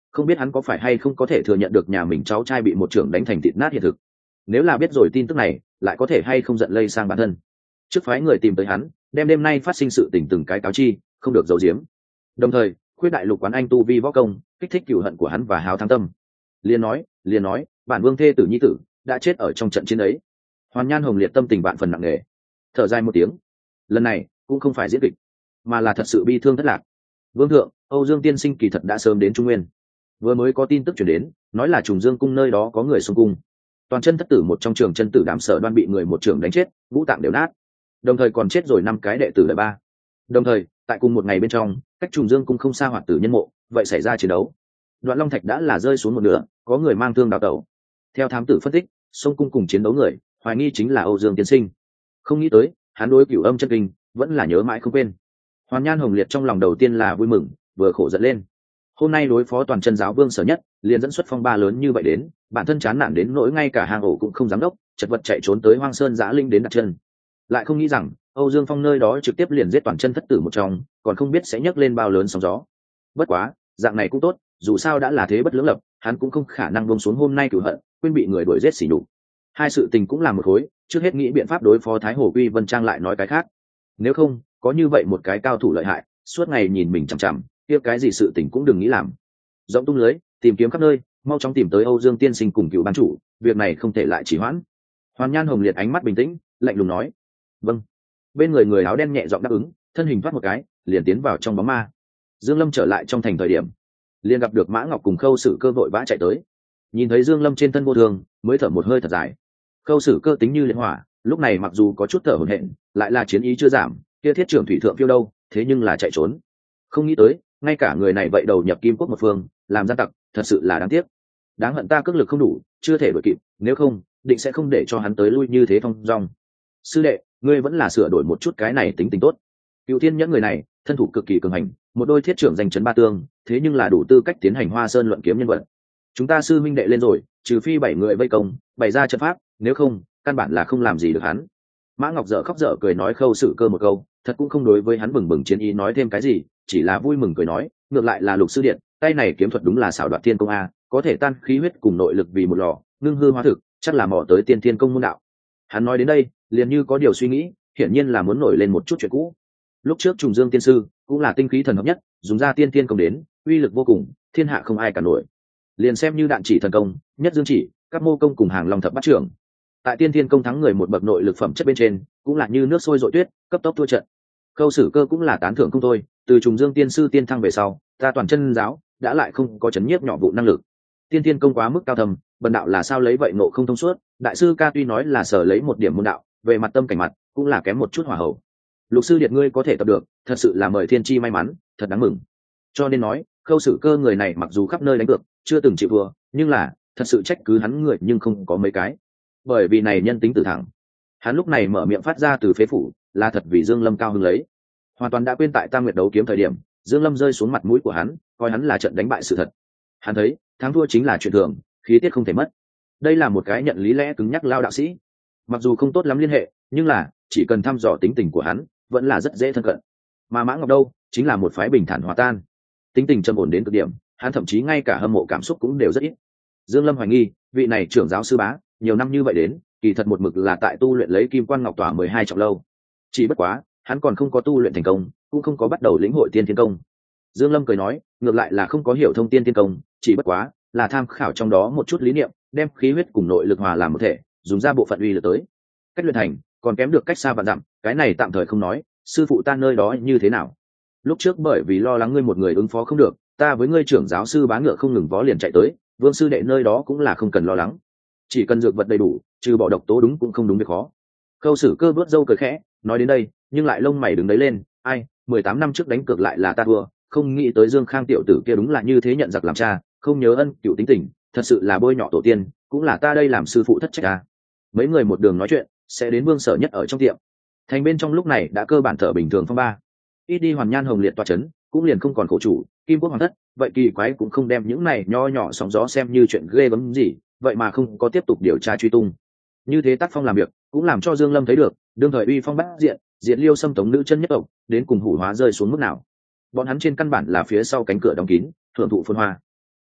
không biết hắn có phải hay không có thể thừa nhận được nhà mình cháu trai bị một trưởng đánh thành thịt nát hiện thực. Nếu là biết rồi tin tức này, lại có thể hay không giận lây sang bản thân. Trước phái người tìm tới hắn, đem đêm nay phát sinh sự tình từng cái cáo chi, không được giấu giếm. Đồng thời khuyết đại lục quán anh tu vi võ công, kích thích cừu hận của hắn và hào thắng tâm. Liền nói liền nói bản vương thê tử nhi tử đã chết ở trong trận chiến ấy. Hoàn Nhan Hồng Liệt tâm tình vạn phần nặng nề, thở dài một tiếng. Lần này cũng không phải diễn kịch, mà là thật sự bi thương thất lạc. Vương thượng, Âu Dương tiên sinh kỳ thật đã sớm đến Trung Nguyên. Vừa mới có tin tức chuyển đến, nói là Trùng Dương cung nơi đó có người xung cung. Toàn chân thất tử một trong trường chân tử đám Sở Đoan bị người một trường đánh chết, ngũ tạng đều nát. Đồng thời còn chết rồi năm cái đệ tử đời ba. Đồng thời, tại cùng một ngày bên trong, cách Trùng Dương cung không xa hoạt tử nhân mộ, vậy xảy ra chiến đấu. Đoạn Long Thạch đã là rơi xuống một nửa, có người mang thương đào tẩu. Theo thám tử phân tích, sông cung cùng chiến đấu người, hoài nghi chính là Âu Dương tiên sinh. Không nghĩ tới, hắn đối Cửu Âm chân kinh vẫn là nhớ mãi không quên. Hoàn Nhan Hồng Liệt trong lòng đầu tiên là vui mừng, vừa khổ giận lên. Hôm nay đối phó toàn chân giáo vương Sở Nhất, liền dẫn xuất phong ba lớn như vậy đến, bản thân chán nản đến nỗi ngay cả hang ổ cũng không dám đốc, chật vật chạy trốn tới Hoang Sơn Giã Linh đến đặt chân. Lại không nghĩ rằng, Âu Dương Phong nơi đó trực tiếp liền giết toàn chân thất tử một trong, còn không biết sẽ nhấc lên bao lớn sóng gió. Bất quá, dạng này cũng tốt, dù sao đã là thế bất lưỡng lập, hắn cũng không khả năng buông xuống hôm nay cửu hận, quên bị người đuổi giết xỉ nhục. Hai sự tình cũng là một khối, trước hết nghĩ biện pháp đối phó Thái Hồ Quy Vân Trang lại nói cái khác. Nếu không, có như vậy một cái cao thủ lợi hại, suốt ngày nhìn mình chằm chằm, kia cái gì sự tình cũng đừng nghĩ làm. Rộng tung lưới, tìm kiếm khắp nơi, mau chóng tìm tới Âu Dương tiên sinh cùng cựu ban chủ, việc này không thể lại trì hoãn. Hoàn Nhan Hồng Liệt ánh mắt bình tĩnh, lạnh lùng nói: "Vâng." Bên người người áo đen nhẹ giọng đáp ứng, thân hình thoát một cái, liền tiến vào trong bóng ma. Dương Lâm trở lại trong thành thời điểm, liền gặp được Mã Ngọc cùng Khâu Sử Cơ vội vã chạy tới. Nhìn thấy Dương Lâm trên thân vô thương, mới thở một hơi thật dài. Khâu Sử Cơ tính như liệt hỏa, lúc này mặc dù có chút thở hổn hển, lại là chiến ý chưa giảm, kia thiết trưởng thủy thượng phiêu đâu, thế nhưng là chạy trốn. Không nghĩ tới, ngay cả người này vậy đầu nhập Kim Quốc một phương, làm gian tặc, thật sự là đáng tiếc. Đáng hận ta cước lực không đủ, chưa thể đuổi kịp, nếu không, định sẽ không để cho hắn tới lui như thế thong dong. Sư đệ, ngươi vẫn là sửa đổi một chút cái này tính tình tốt. Cựu Thiên Nhẫn người này, thân thủ cực kỳ cường hành, một đôi thiết trưởng danh chấn ba tương, thế nhưng là đủ tư cách tiến hành Hoa Sơn luận kiếm nhân vật. Chúng ta sư minh đệ lên rồi, trừ phi bảy người vây công, bày ra trận pháp, nếu không, căn bản là không làm gì được hắn. Mã Ngọc dở khóc dở cười nói Khâu Sử Cơ một câu, thật cũng không đối với hắn bừng bừng chiến ý nói thêm cái gì, chỉ là vui mừng cười nói, ngược lại là Lục sư điện, tay này kiếm thuật đúng là xảo đoạt thiên công a, có thể tan khí huyết cùng nội lực vì một lò, ngưng hư hóa thực, chắc là mò tới tiên thiên công môn đạo. Hắn nói đến đây, liền như có điều suy nghĩ, hiển nhiên là muốn nổi lên một chút chuyện cũ. Lúc trước Trùng Dương tiên sư cũng là tinh khí thần hợp nhất, dùng ra tiên thiên công đến, uy lực vô cùng, thiên hạ không ai cả nổi. Liền xem như đạn chỉ thần công, nhất dương chỉ, các mô công cùng hàng long thập bát trưởng, tại tiên thiên công thắng người một bậc nội lực phẩm chất bên trên, cũng là như nước sôi dội tuyết, cấp tốc thua trận. Khâu Sử Cơ cũng là tán thưởng không thôi, từ Trùng Dương tiên sư tiên thăng về sau, ta toàn chân giáo đã lại không có chấn nhiếp nhỏ vụ năng lực. Tiên thiên công quá mức cao thầm, bần đạo là sao lấy vậy nộ không thông suốt, đại sư ca tuy nói là sở lấy một điểm môn đạo, về mặt tâm cảnh mặt cũng là kém một chút hỏa hậu. Lục sư điện ngươi có thể tập được, thật sự là mời thiên chi may mắn, thật đáng mừng. Cho nên nói, Khâu Sử Cơ người này mặc dù khắp nơi đánh cược, chưa từng chịu thua, nhưng là thật sự trách cứ hắn người nhưng không có mấy cái. Bởi vì này nhân tính tử thẳng, hắn lúc này mở miệng phát ra từ phế phủ, là thật vì Dương Lâm cao hứng lấy. Hoàn toàn đã quên tại Tam Nguyệt đấu kiếm thời điểm, Dương Lâm rơi xuống mặt mũi của hắn, coi hắn là trận đánh bại sự thật. Hắn thấy, thắng thua chính là chuyện thường, khí tiết không thể mất. Đây là một cái nhận lý lẽ cứng nhắc lao đạo sĩ. Mặc dù không tốt lắm liên hệ, nhưng là chỉ cần thăm dò tính tình của hắn, vẫn là rất dễ thân cận. Mà Mã Ngọc đâu, chính là một phái bình thản hòa tan, tính tình trầm ổn đến cực điểm, hắn thậm chí ngay cả hâm mộ cảm xúc cũng đều rất ít. Dương Lâm hoài nghi, vị này trưởng giáo sư bá, nhiều năm như vậy đến, kỳ thật một mực là tại tu luyện lấy Kim Quan Ngọc Tỏa mười hai trọng lâu. Chỉ bất quá, hắn còn không có tu luyện thành công, cũng không có bắt đầu lĩnh hội tiên thiên công. Dương Lâm cười nói, ngược lại là không có hiểu thông tiên thiên công, chỉ bất quá là tham khảo trong đó một chút lý niệm, đem khí huyết cùng nội lực hòa làm một thể, dùng ra bộ phận uy lực tới. Cách luyện thành, còn kém được cách xa vạn dặm, cái này tạm thời không nói, sư phụ ta nơi đó như thế nào? Lúc trước bởi vì lo lắng ngươi một người ứng phó không được, ta với ngươi trưởng giáo sư bá ngựa không ngừng vó liền chạy tới, Vương sư đệ nơi đó cũng là không cần lo lắng, chỉ cần dược vật đầy đủ, trừ bỏ độc tố đúng cũng không đúng việc khó. Khâu Sử Cơ vớt râu cười khẽ, nói đến đây, nhưng lại lông mày đứng đấy lên, ai, mười tám năm trước đánh cược lại là ta thua, không nghĩ tới Dương Khang tiểu tử kia đúng là như thế nhận giặc làm cha, không nhớ ân cựu tính tình, thật sự là bôi nhọ tổ tiên, cũng là ta đây làm sư phụ thất trách à. Mấy người một đường nói chuyện, sẽ đến Vương Sở Nhất ở trong tiệm. Thành bên trong lúc này đã cơ bản thở bình thường phong ba. Ít đi Hoàn Nhan Hồng Liệt tọa chấn, cũng liền không còn khổ chủ, Kim Quốc hoàng thất, vậy kỳ quái cũng không đem những này nho nhỏ sóng gió xem như chuyện ghê gớm gì, vậy mà không có tiếp tục điều tra truy tung. Như thế tác phong làm việc, cũng làm cho Dương Lâm thấy được, đương thời uy phong bát diện, diện liêu xâm tống nữ chân nhất tộc, đến cùng hủ hóa rơi xuống mức nào. Bọn hắn trên căn bản là phía sau cánh cửa đóng kín, thượng thụ phồn hoa.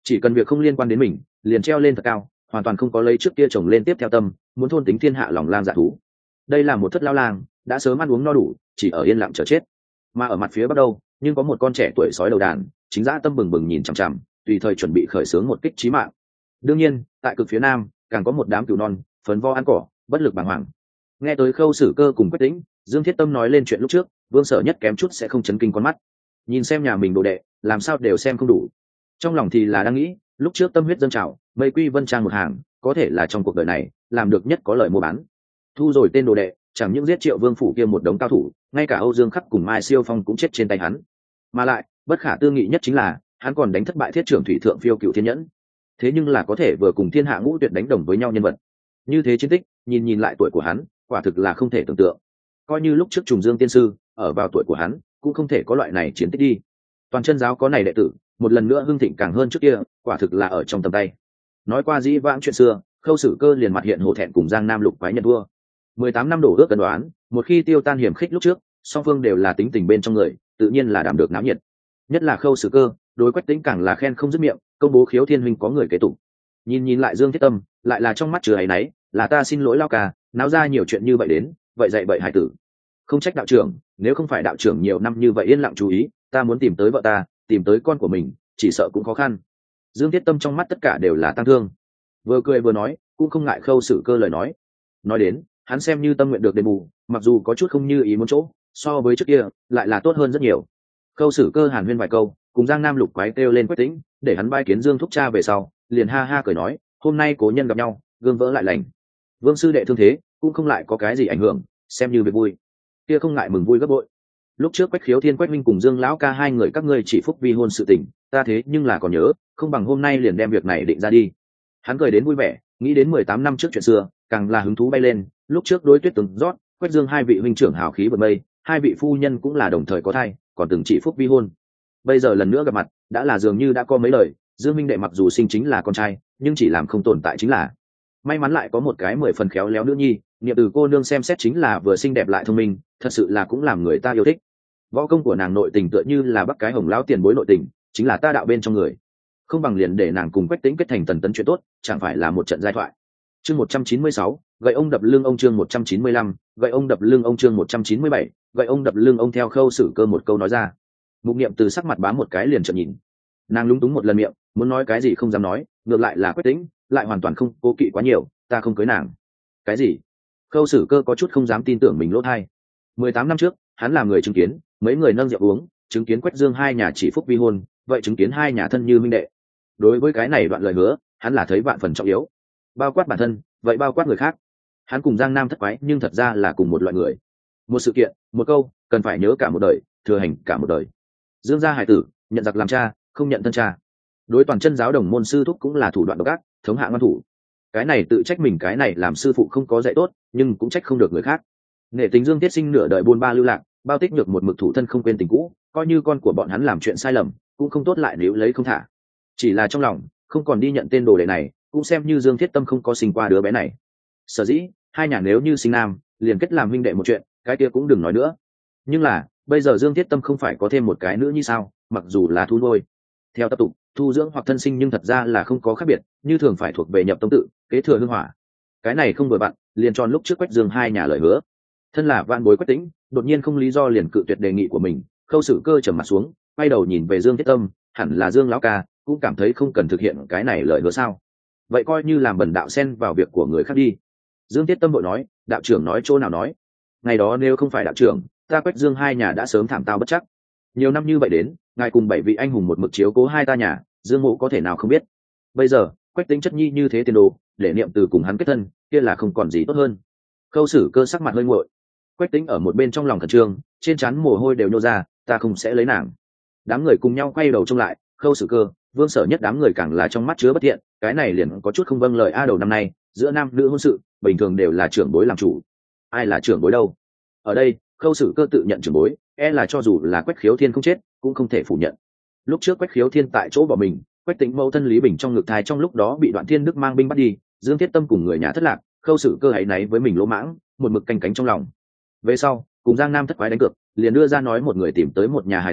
chỉ cần việc không liên quan đến mình liền treo lên thật cao, hoàn toàn không có lấy trước kia chồng lên tiếp theo tâm, muốn thôn tính thiên hạ lòng lang dạ thú. Đây là một thất lao lang, đã sớm ăn uống no đủ, chỉ ở yên lặng chờ chết. Mà ở mặt phía bắc đâu, nhưng có một con trẻ tuổi sói đầu đàn, chính dã tâm bừng bừng nhìn chằm chằm, tùy thời chuẩn bị khởi xướng một kích chí mạng. Đương nhiên, tại cực phía nam, càng có một đám cừu non, phấn vo ăn cỏ, bất lực bàng hoàng. Nghe tới Khâu Sử Cơ cùng Quách Tĩnh, Dương Thiết Tâm nói lên chuyện lúc trước, Vương Sở Nhất kém chút sẽ không chấn kinh con mắt. Nhìn xem nhà mình đồ đệ, làm sao đều xem không đủ. Trong lòng thì là đang nghĩ, lúc trước tâm huyết dâng trào, mây quy vân trang một hàng, có thể là trong cuộc đời này, làm được nhất có lời mua bán. Thu rồi tên đồ đệ, chẳng những giết Triệu Vương phủ kia một đống cao thủ, ngay cả Âu Dương Khắc cùng Mai Siêu Phong cũng chết trên tay hắn. Mà lại, bất khả tư nghị nhất chính là, hắn còn đánh thất bại Thiết trưởng thủy thượng phiêu cựu thiên nhẫn. Thế nhưng là có thể vừa cùng thiên hạ ngũ tuyệt đánh đồng với nhau nhân vật. Như thế chiến tích, nhìn nhìn lại tuổi của hắn, quả thực là không thể tưởng tượng. Coi như lúc trước Trùng Dương tiên sư, ở vào tuổi của hắn, cũng không thể có loại này chiến tích đi. Toàn chân giáo có này đệ tử, một lần nữa hưng thịnh càng hơn trước kia, quả thực là ở trong tầm tay. Nói qua dĩ vãng chuyện xưa, Khâu Sử Cơ liền mặt hiện hổ thẹn cùng Giang Nam Lục quái nhận vua. mười tám năm đổ ước cân đoán, một khi tiêu tan hiểm khích lúc trước, song phương đều là tính tình bên trong người, tự nhiên là đảm được náo nhiệt. Nhất là Khâu Sử Cơ, đối Quách Tĩnh càng là khen không dứt miệng, công bố Khiếu Thiên huynh có người kế tục. Nhìn nhìn lại Dương Thiết Tâm, lại là trong mắt chứa áy náy, là ta xin lỗi lao ca, náo ra nhiều chuyện như vậy đến, vậy dạy vậy hải tử. Không trách đạo trưởng, nếu không phải đạo trưởng nhiều năm như vậy yên lặng chú ý, ta muốn tìm tới vợ ta, tìm tới con của mình, chỉ sợ cũng khó khăn. Dương Thiết Tâm trong mắt tất cả đều là tăng thương, vừa cười vừa nói, cũng không ngại Khâu Sử Cơ lời nói. Nói đến, hắn xem như tâm nguyện được đền bù, mặc dù có chút không như ý muốn chỗ, so với trước kia lại là tốt hơn rất nhiều. Khâu Sử Cơ hàn huyên vài câu, cùng Giang Nam Lục quái kêu lên Quách Tĩnh, để hắn bái kiến Dương thúc cha về sau, liền ha ha cười nói, hôm nay cố nhân gặp nhau, gương vỡ lại lành. Vương sư đệ thương thế, cũng không lại có cái gì ảnh hưởng, xem như việc vui. Kia không ngại mừng vui gấp bội. Lúc trước Quách Khiếu Thiên Quách Minh cùng Dương lão ca hai người các ngươi chỉ phúc vi hôn sự tình, ta thế nhưng là còn nhớ, không bằng hôm nay liền đem việc này định ra đi. Hắn cười đến vui vẻ, nghĩ đến mười tám năm trước chuyện xưa, càng là hứng thú bay lên. Lúc trước đối Tuyết Từng rót, Quách Dương hai vị huynh trưởng hào khí vượt mây, hai vị phu nhân cũng là đồng thời có thai, còn từng chỉ phúc vi hôn. Bây giờ lần nữa gặp mặt, đã là dường như đã có mấy lời. Dương minh đệ mặc dù sinh chính là con trai, nhưng chỉ làm không tồn tại chính là may mắn lại có một cái mười phần khéo léo nữ nhi. Niệm từ cô nương xem xét chính là vừa xinh đẹp lại thông minh, thật sự là cũng làm người ta yêu thích. Võ công của nàng nội tình tựa như là bắc cái hồng lão tiền bối nội tình, chính là ta đạo bên trong người. Không bằng liền để nàng cùng Quách Tĩnh kết thành tần tấn chuyện tốt, chẳng phải là một trận giai thoại. Chương một trăm chín mươi sáu, gậy ông đập lưng ông. Chương một trăm chín mươi lăm, gậy ông đập lưng ông. Chương một trăm chín mươi bảy, gậy ông đập lưng ông. Theo Khâu Sử Cơ một câu nói ra, Mục Niệm từ sắc mặt bám một cái liền trợn nhìn. Nàng lúng túng một lần miệng, muốn nói cái gì không dám nói, ngược lại là Quách Tĩnh lại hoàn toàn không cố kỵ quá nhiều, ta không cưới nàng. Cái gì? Khâu Sử Cơ có chút không dám tin tưởng mình lỗ tai. mười tám năm trước, hắn làm người chứng kiến, mấy người nâng rượu uống, chứng kiến Quách Dương hai nhà chỉ phúc vi hôn, vậy chứng kiến hai nhà thân như minh đệ. Đối với cái này đoạn lời hứa, hắn là thấy vạn phần trọng yếu. Bao quát bản thân, vậy bao quát người khác. Hắn cùng Giang Nam thất quái, nhưng thật ra là cùng một loại người. Một sự kiện, một câu, cần phải nhớ cả một đời, thừa hành cả một đời. Dương gia hải tử, nhận giặc làm cha, không nhận thân cha. Đối toàn chân giáo đồng môn sư thúc cũng là thủ đoạn độc ác, thống hạ ngoan thủ. Cái này tự trách mình cái này làm sư phụ không có dạy tốt, nhưng cũng trách không được người khác. Nghệ tính Dương Tiết Sinh nửa đời buôn ba lưu lạc, bao tích nhược một mực thủ thân không quên tình cũ, coi như con của bọn hắn làm chuyện sai lầm, cũng không tốt lại nếu lấy không thả. Chỉ là trong lòng không còn đi nhận tên đồ đệ này, cũng xem như Dương Thiết Tâm không có sinh qua đứa bé này. Sở dĩ hai nhà nếu như sinh nam, liền kết làm huynh đệ một chuyện, cái kia cũng đừng nói nữa. Nhưng là bây giờ Dương Thiết Tâm không phải có thêm một cái nữa như sao? Mặc dù là thu nuôi, theo tập tục thu dưỡng hoặc thân sinh, nhưng thật ra là không có khác biệt, như thường phải thuộc về nhập tông tự, kế thừa hương hỏa. Cái này không vừa vặn, liền tròn lúc trước Quách Dương hai nhà lời hứa. Thân là vạn bối Quách Tĩnh, đột nhiên không lý do liền cự tuyệt đề nghị của mình. Khâu Sử Cơ trầm mặt xuống, quay đầu nhìn về Dương Thiết Tâm, hẳn là Dương lão ca cũng cảm thấy không cần thực hiện cái này lời hứa sao? Vậy coi như làm bẩn đạo xen vào việc của người khác đi. Dương Thiết Tâm vội nói, đạo trưởng nói chỗ nào nói? Ngày đó nếu không phải đạo trưởng, ta Quách Dương hai nhà đã sớm thảm tao bất chắc. Nhiều năm như vậy đến, ngài cùng bảy vị anh hùng một mực chiếu cố hai ta nhà, Dương mộ có thể nào không biết? Bây giờ Quách Tĩnh chất nhi như thế tiền đồ, để Niệm từ cùng hắn kết thân, kia là không còn gì tốt hơn. Khâu Sử Cơ sắc mặt hơi nguội. Quách Tĩnh ở một bên trong lòng khẩn trương, trên trán mồ hôi đều nhô ra, ta không sẽ lấy nàng. Đám người cùng nhau quay đầu trông lại, Khâu Sử Cơ, Vương Sở Nhất đám người càng là trong mắt chứa bất thiện, cái này liền có chút không vâng lời a. Đầu năm nay giữa nam nữ hôn sự bình thường đều là trưởng bối làm chủ, ai là trưởng bối đâu? Ở đây Khâu Sử Cơ tự nhận trưởng bối, e là cho dù là Quách Khiếu Thiên không chết cũng không thể phủ nhận. Lúc trước Quách Khiếu Thiên tại chỗ bỏ mình, Quách Tĩnh mẫu thân Lý Bình trong ngực thai trong lúc đó bị Đoạn Thiên Đức mang binh bắt đi, Dương Thiết Tâm cùng người nhà thất lạc, Khâu Sử Cơ hãy náy với mình lỗ mãng, một mực canh cánh trong lòng. Về sau cùng Giang Nam thất quái đánh cược, liền đưa ra nói một người tìm tới một nhà hài tử,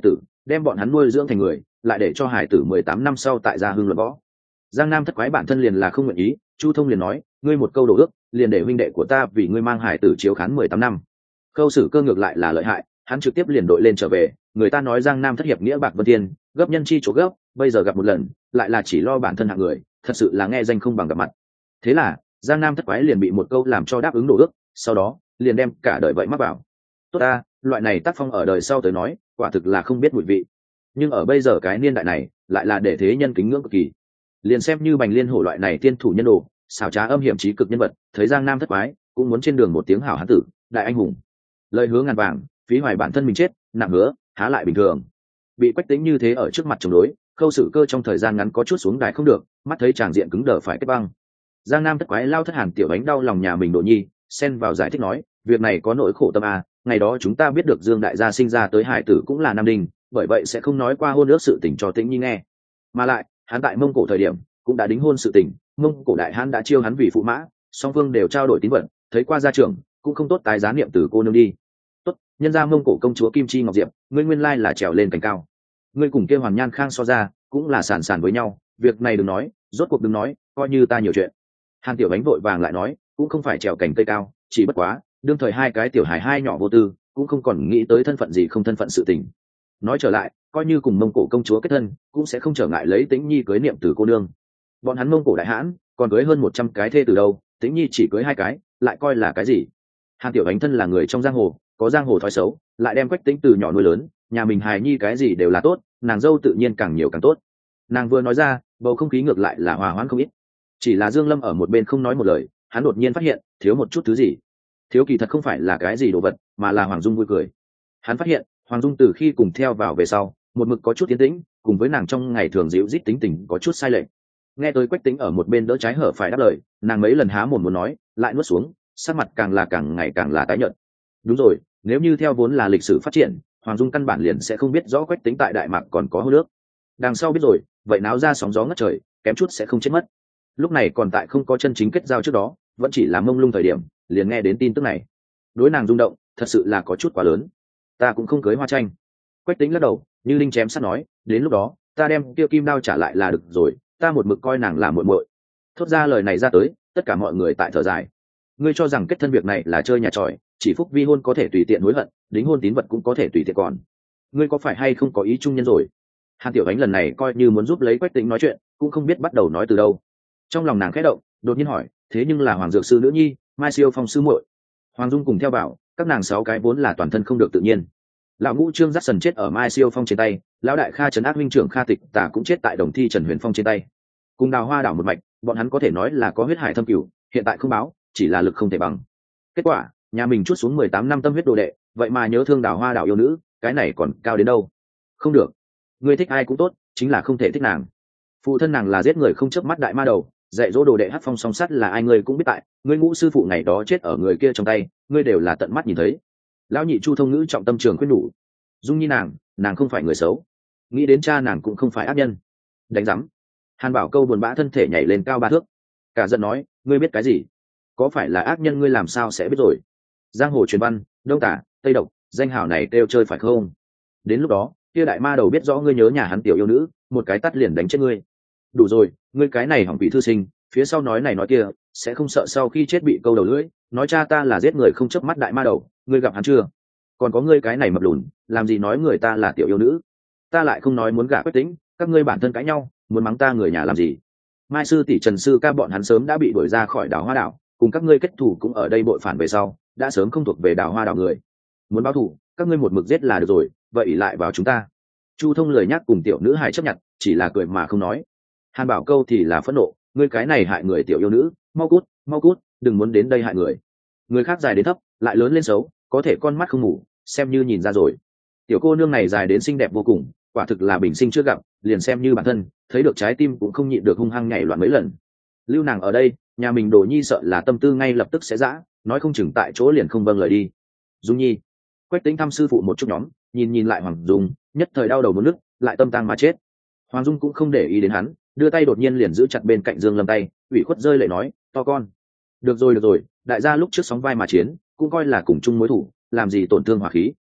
đem bọn hắn nuôi dưỡng thành người, lại để cho hải tử mười tám năm sau tại gia hưng luận võ. Giang Nam thất quái bản thân liền là không nguyện ý, Chu Thông liền nói, ngươi một câu đổ ước, liền để huynh đệ của ta vì ngươi mang hải tử chiếu khán mười tám năm. Khâu Sử Cơ ngược lại là lợi hại, hắn trực tiếp liền đội lên trở về, người ta nói Giang Nam thất hiệp nghĩa bạc vân thiên, gấp nhân chi chỗ gấp, bây giờ gặp một lần, lại là chỉ lo bản thân hạng người, thật sự là nghe danh không bằng gặp mặt. Thế là, Giang Nam thất quái liền bị một câu làm cho đáp ứng đổ ước, sau đó, liền đem cả đời vậy mắc vào. Tốt ta, loại này tác phong ở đời sau tới nói, quả thực là không biết mùi vị. Nhưng ở bây giờ cái niên đại này, lại là để thế nhân kính ngưỡng cực kỳ. Liền xem như Bành Liên Hổ loại này tiên thủ nhân đồ, xảo trá âm hiểm trí cực nhân vật, thấy Giang Nam thất quái, cũng muốn trên đường một tiếng hảo hán tử, đại anh hùng. Lời hứa ngàn vàng, phí hoài bản thân mình chết, nặng hứa, há lại bình thường. Bị Quách Tĩnh như thế ở trước mặt chống đối, Khâu Sử Cơ trong thời gian ngắn có chút xuống đài không được, mắt thấy tràng diện cứng đờ phải kết băng. Giang Nam thất quái lao thất Hàn tiểu ánh đau lòng nhà mình Đỗ Nhi, xen vào giải thích nói, việc này có nỗi khổ tâm à, ngày đó chúng ta biết được Dương đại gia sinh ra tới hải tử cũng là nam đình, bởi vậy sẽ không nói qua hôn ước sự tình cho Tĩnh Nhi nghe. Mà lại, hắn tại Mông Cổ thời điểm cũng đã đính hôn sự tình, Mông Cổ đại hán đã chiêu hắn vì phụ mã, song phương đều trao đổi tín vật, thấy qua gia trưởng, cũng không tốt tái giá niệm từ cô nương đi. Tốt, nhân ra Mông Cổ công chúa Kim Chi Ngọc Diệp, ngươi nguyên lai là trèo lên cành cao. Ngươi cùng kia Hoàn Nhan Khang so ra, cũng là sàn sàn với nhau, việc này đừng nói, rốt cuộc đừng nói, coi như ta nhiều chuyện. Hàn tiểu ánh vội vàng lại nói, cũng không phải trèo cành cây cao, chỉ bất quá, đương thời hai cái tiểu hài hai nhỏ vô tư, cũng không còn nghĩ tới thân phận gì không thân phận sự tình. Nói trở lại, coi như cùng Mông Cổ công chúa kết thân, cũng sẽ không trở ngại lấy Tĩnh Nhi cưới niệm từ cô nương. Bọn hắn Mông Cổ đại hãn, còn cưới hơn một trăm cái thê từ đâu, Tĩnh Nhi chỉ cưới hai cái, lại coi là cái gì? Hàn tiểu ánh thân là người trong giang hồ, có giang hồ thói xấu, lại đem Quách Tĩnh từ nhỏ nuôi lớn, nhà mình hài nhi cái gì đều là tốt, nàng dâu tự nhiên càng nhiều càng tốt. Nàng vừa nói ra, bầu không khí ngược lại là hòa hoãn không ít. Chỉ là Dương Lâm ở một bên không nói một lời, hắn đột nhiên phát hiện thiếu một chút thứ gì. Thiếu kỳ thật không phải là cái gì đồ vật, mà là Hoàng Dung vui cười. Hắn phát hiện Hoàng Dung từ khi cùng theo vào về sau, một mực có chút tiến tĩnh, cùng với nàng trong ngày thường dịu rít tính tình có chút sai lệch. Nghe tới Quách Tĩnh ở một bên đỡ trái hở phải đáp lời, nàng mấy lần há mồm muốn nói, lại nuốt xuống, sắc mặt càng là càng ngày càng là tái nhợt. Đúng rồi, nếu như theo vốn là lịch sử phát triển, Hoàng Dung căn bản liền sẽ không biết rõ Quách Tĩnh tại Đại Mạc còn có hô nước. Đằng sau biết rồi, vậy náo ra sóng gió ngất trời, kém chút sẽ không chết mất. Lúc này còn tại không có chân chính kết giao trước đó, vẫn chỉ là mông lung thời điểm, liền nghe đến tin tức này. Đối nàng rung động, thật sự là có chút quá lớn. Ta cũng không cưới Hoa Tranh. Quách Tĩnh lắc đầu, như linh chém sắt nói, đến lúc đó, ta đem kia kim đao trả lại là được rồi, ta một mực coi nàng là muội muội. Thốt ra lời này ra tới, tất cả mọi người tại thở dài. Ngươi cho rằng kết thân việc này là chơi nhà tròi, chỉ phúc vi hôn có thể tùy tiện hối hận, đính hôn tín vật cũng có thể tùy tiện còn. Ngươi có phải hay không có ý trung nhân rồi? Hàn Tiểu Ánh lần này coi như muốn giúp lấy Quách Tĩnh nói chuyện, cũng không biết bắt đầu nói từ đâu. Trong lòng nàng khẽ động, đột nhiên hỏi, thế nhưng là Hoàng Dược sư nữ nhi, Mai Siêu Phong sư muội, Hoàng Dung cùng theo bảo, các nàng sáu cái vốn là toàn thân không được tự nhiên. Lão ngũ Trương Dắt Sần chết ở Mai Siêu Phong trên tay, lão đại Kha Trấn Ác huynh trưởng Kha Tịch Tả cũng chết tại Đồng Thi Trần Huyền Phong trên tay. Cùng Đào Hoa đảo một mạch, bọn hắn có thể nói là có huyết hải thâm cửu, hiện tại không báo, chỉ là lực không thể bằng. Kết quả, nhà mình chuốt xuống mười tám năm tâm huyết đồ đệ, vậy mà nhớ thương Đào Hoa đảo yêu nữ, cái này còn cao đến đâu? Không được, ngươi thích ai cũng tốt, chính là không thể thích nàng. Phụ thân nàng là giết người không chớp mắt đại ma đầu, dạy dỗ đồ đệ Hắc Phong song sắt là ai ngươi cũng biết tại, ngươi ngũ sư phụ ngày đó chết ở người kia trong tay, ngươi đều là tận mắt nhìn thấy. Lão nhị Chu Thông ngữ trọng tâm trường khuyên nhủ, Dung Nhi nàng, nàng không phải người xấu, nghĩ đến cha nàng cũng không phải ác nhân. Đánh rắm. Hàn Bảo Câu buồn bã thân thể nhảy lên cao ba thước, cả giận nói, ngươi biết cái gì? Có phải là ác nhân ngươi làm sao sẽ biết rồi? Giang hồ truyền văn, đông tả, tây độc, danh hào này đều chơi phải không? Đến lúc đó, kia đại ma đầu biết rõ ngươi nhớ nhà hắn tiểu yêu nữ, một cái tắt liền đánh chết ngươi. Đủ rồi, ngươi cái này hỏng vị thư sinh, phía sau nói này nói kia, sẽ không sợ sau khi chết bị câu đầu lưỡi, nói cha ta là giết người không chớp mắt đại ma đầu, ngươi gặp hắn chưa? Còn có ngươi cái này mập lùn, làm gì nói người ta là tiểu yêu nữ? Ta lại không nói muốn gả Quách Tĩnh, các ngươi bản thân cãi nhau, muốn mắng ta người nhà làm gì? Mai sư tỷ Trần sư ca bọn hắn sớm đã bị đuổi ra khỏi Đào Hoa đảo, cùng các ngươi kết thù cũng ở đây bội phản về sau, đã sớm không thuộc về Đào Hoa đảo người. Muốn báo thù, các ngươi một mực giết là được rồi, vậy ỷ lại vào chúng ta. Chu Thông lời nhắc cùng tiểu nữ hài chấp nhận, chỉ là cười mà không nói. Hàn Bảo Câu thì là phẫn nộ, ngươi cái này hại người tiểu yêu nữ, mau cút, mau cút, đừng muốn đến đây hại người. Người khác dài đến thấp, lại lớn lên xấu, có thể con mắt không ngủ, xem như nhìn ra rồi. Tiểu cô nương này dài đến xinh đẹp vô cùng, quả thực là bình sinh chưa gặp, liền xem như bản thân, thấy được trái tim cũng không nhịn được hung hăng nhảy loạn mấy lần. Lưu nàng ở đây, nhà mình Đồ Nhi sợ là tâm tư ngay lập tức sẽ dã, nói không chừng tại chỗ liền không vâng lời đi. Dung Nhi, Quách Tĩnh thăm sư phụ một chút nhóm, nhìn nhìn lại Hoàng Dung, nhất thời đau đầu muốn nức, lại tâm tang mà chết. Hoàng Dung cũng không để ý đến hắn, đưa tay đột nhiên liền giữ chặt bên cạnh Dương Lâm tay, ủy khuất rơi lệ nói, to con. Được rồi được rồi, đại gia lúc trước sóng vai mà chiến, cũng coi là cùng chung mối thủ, làm gì tổn thương hòa khí.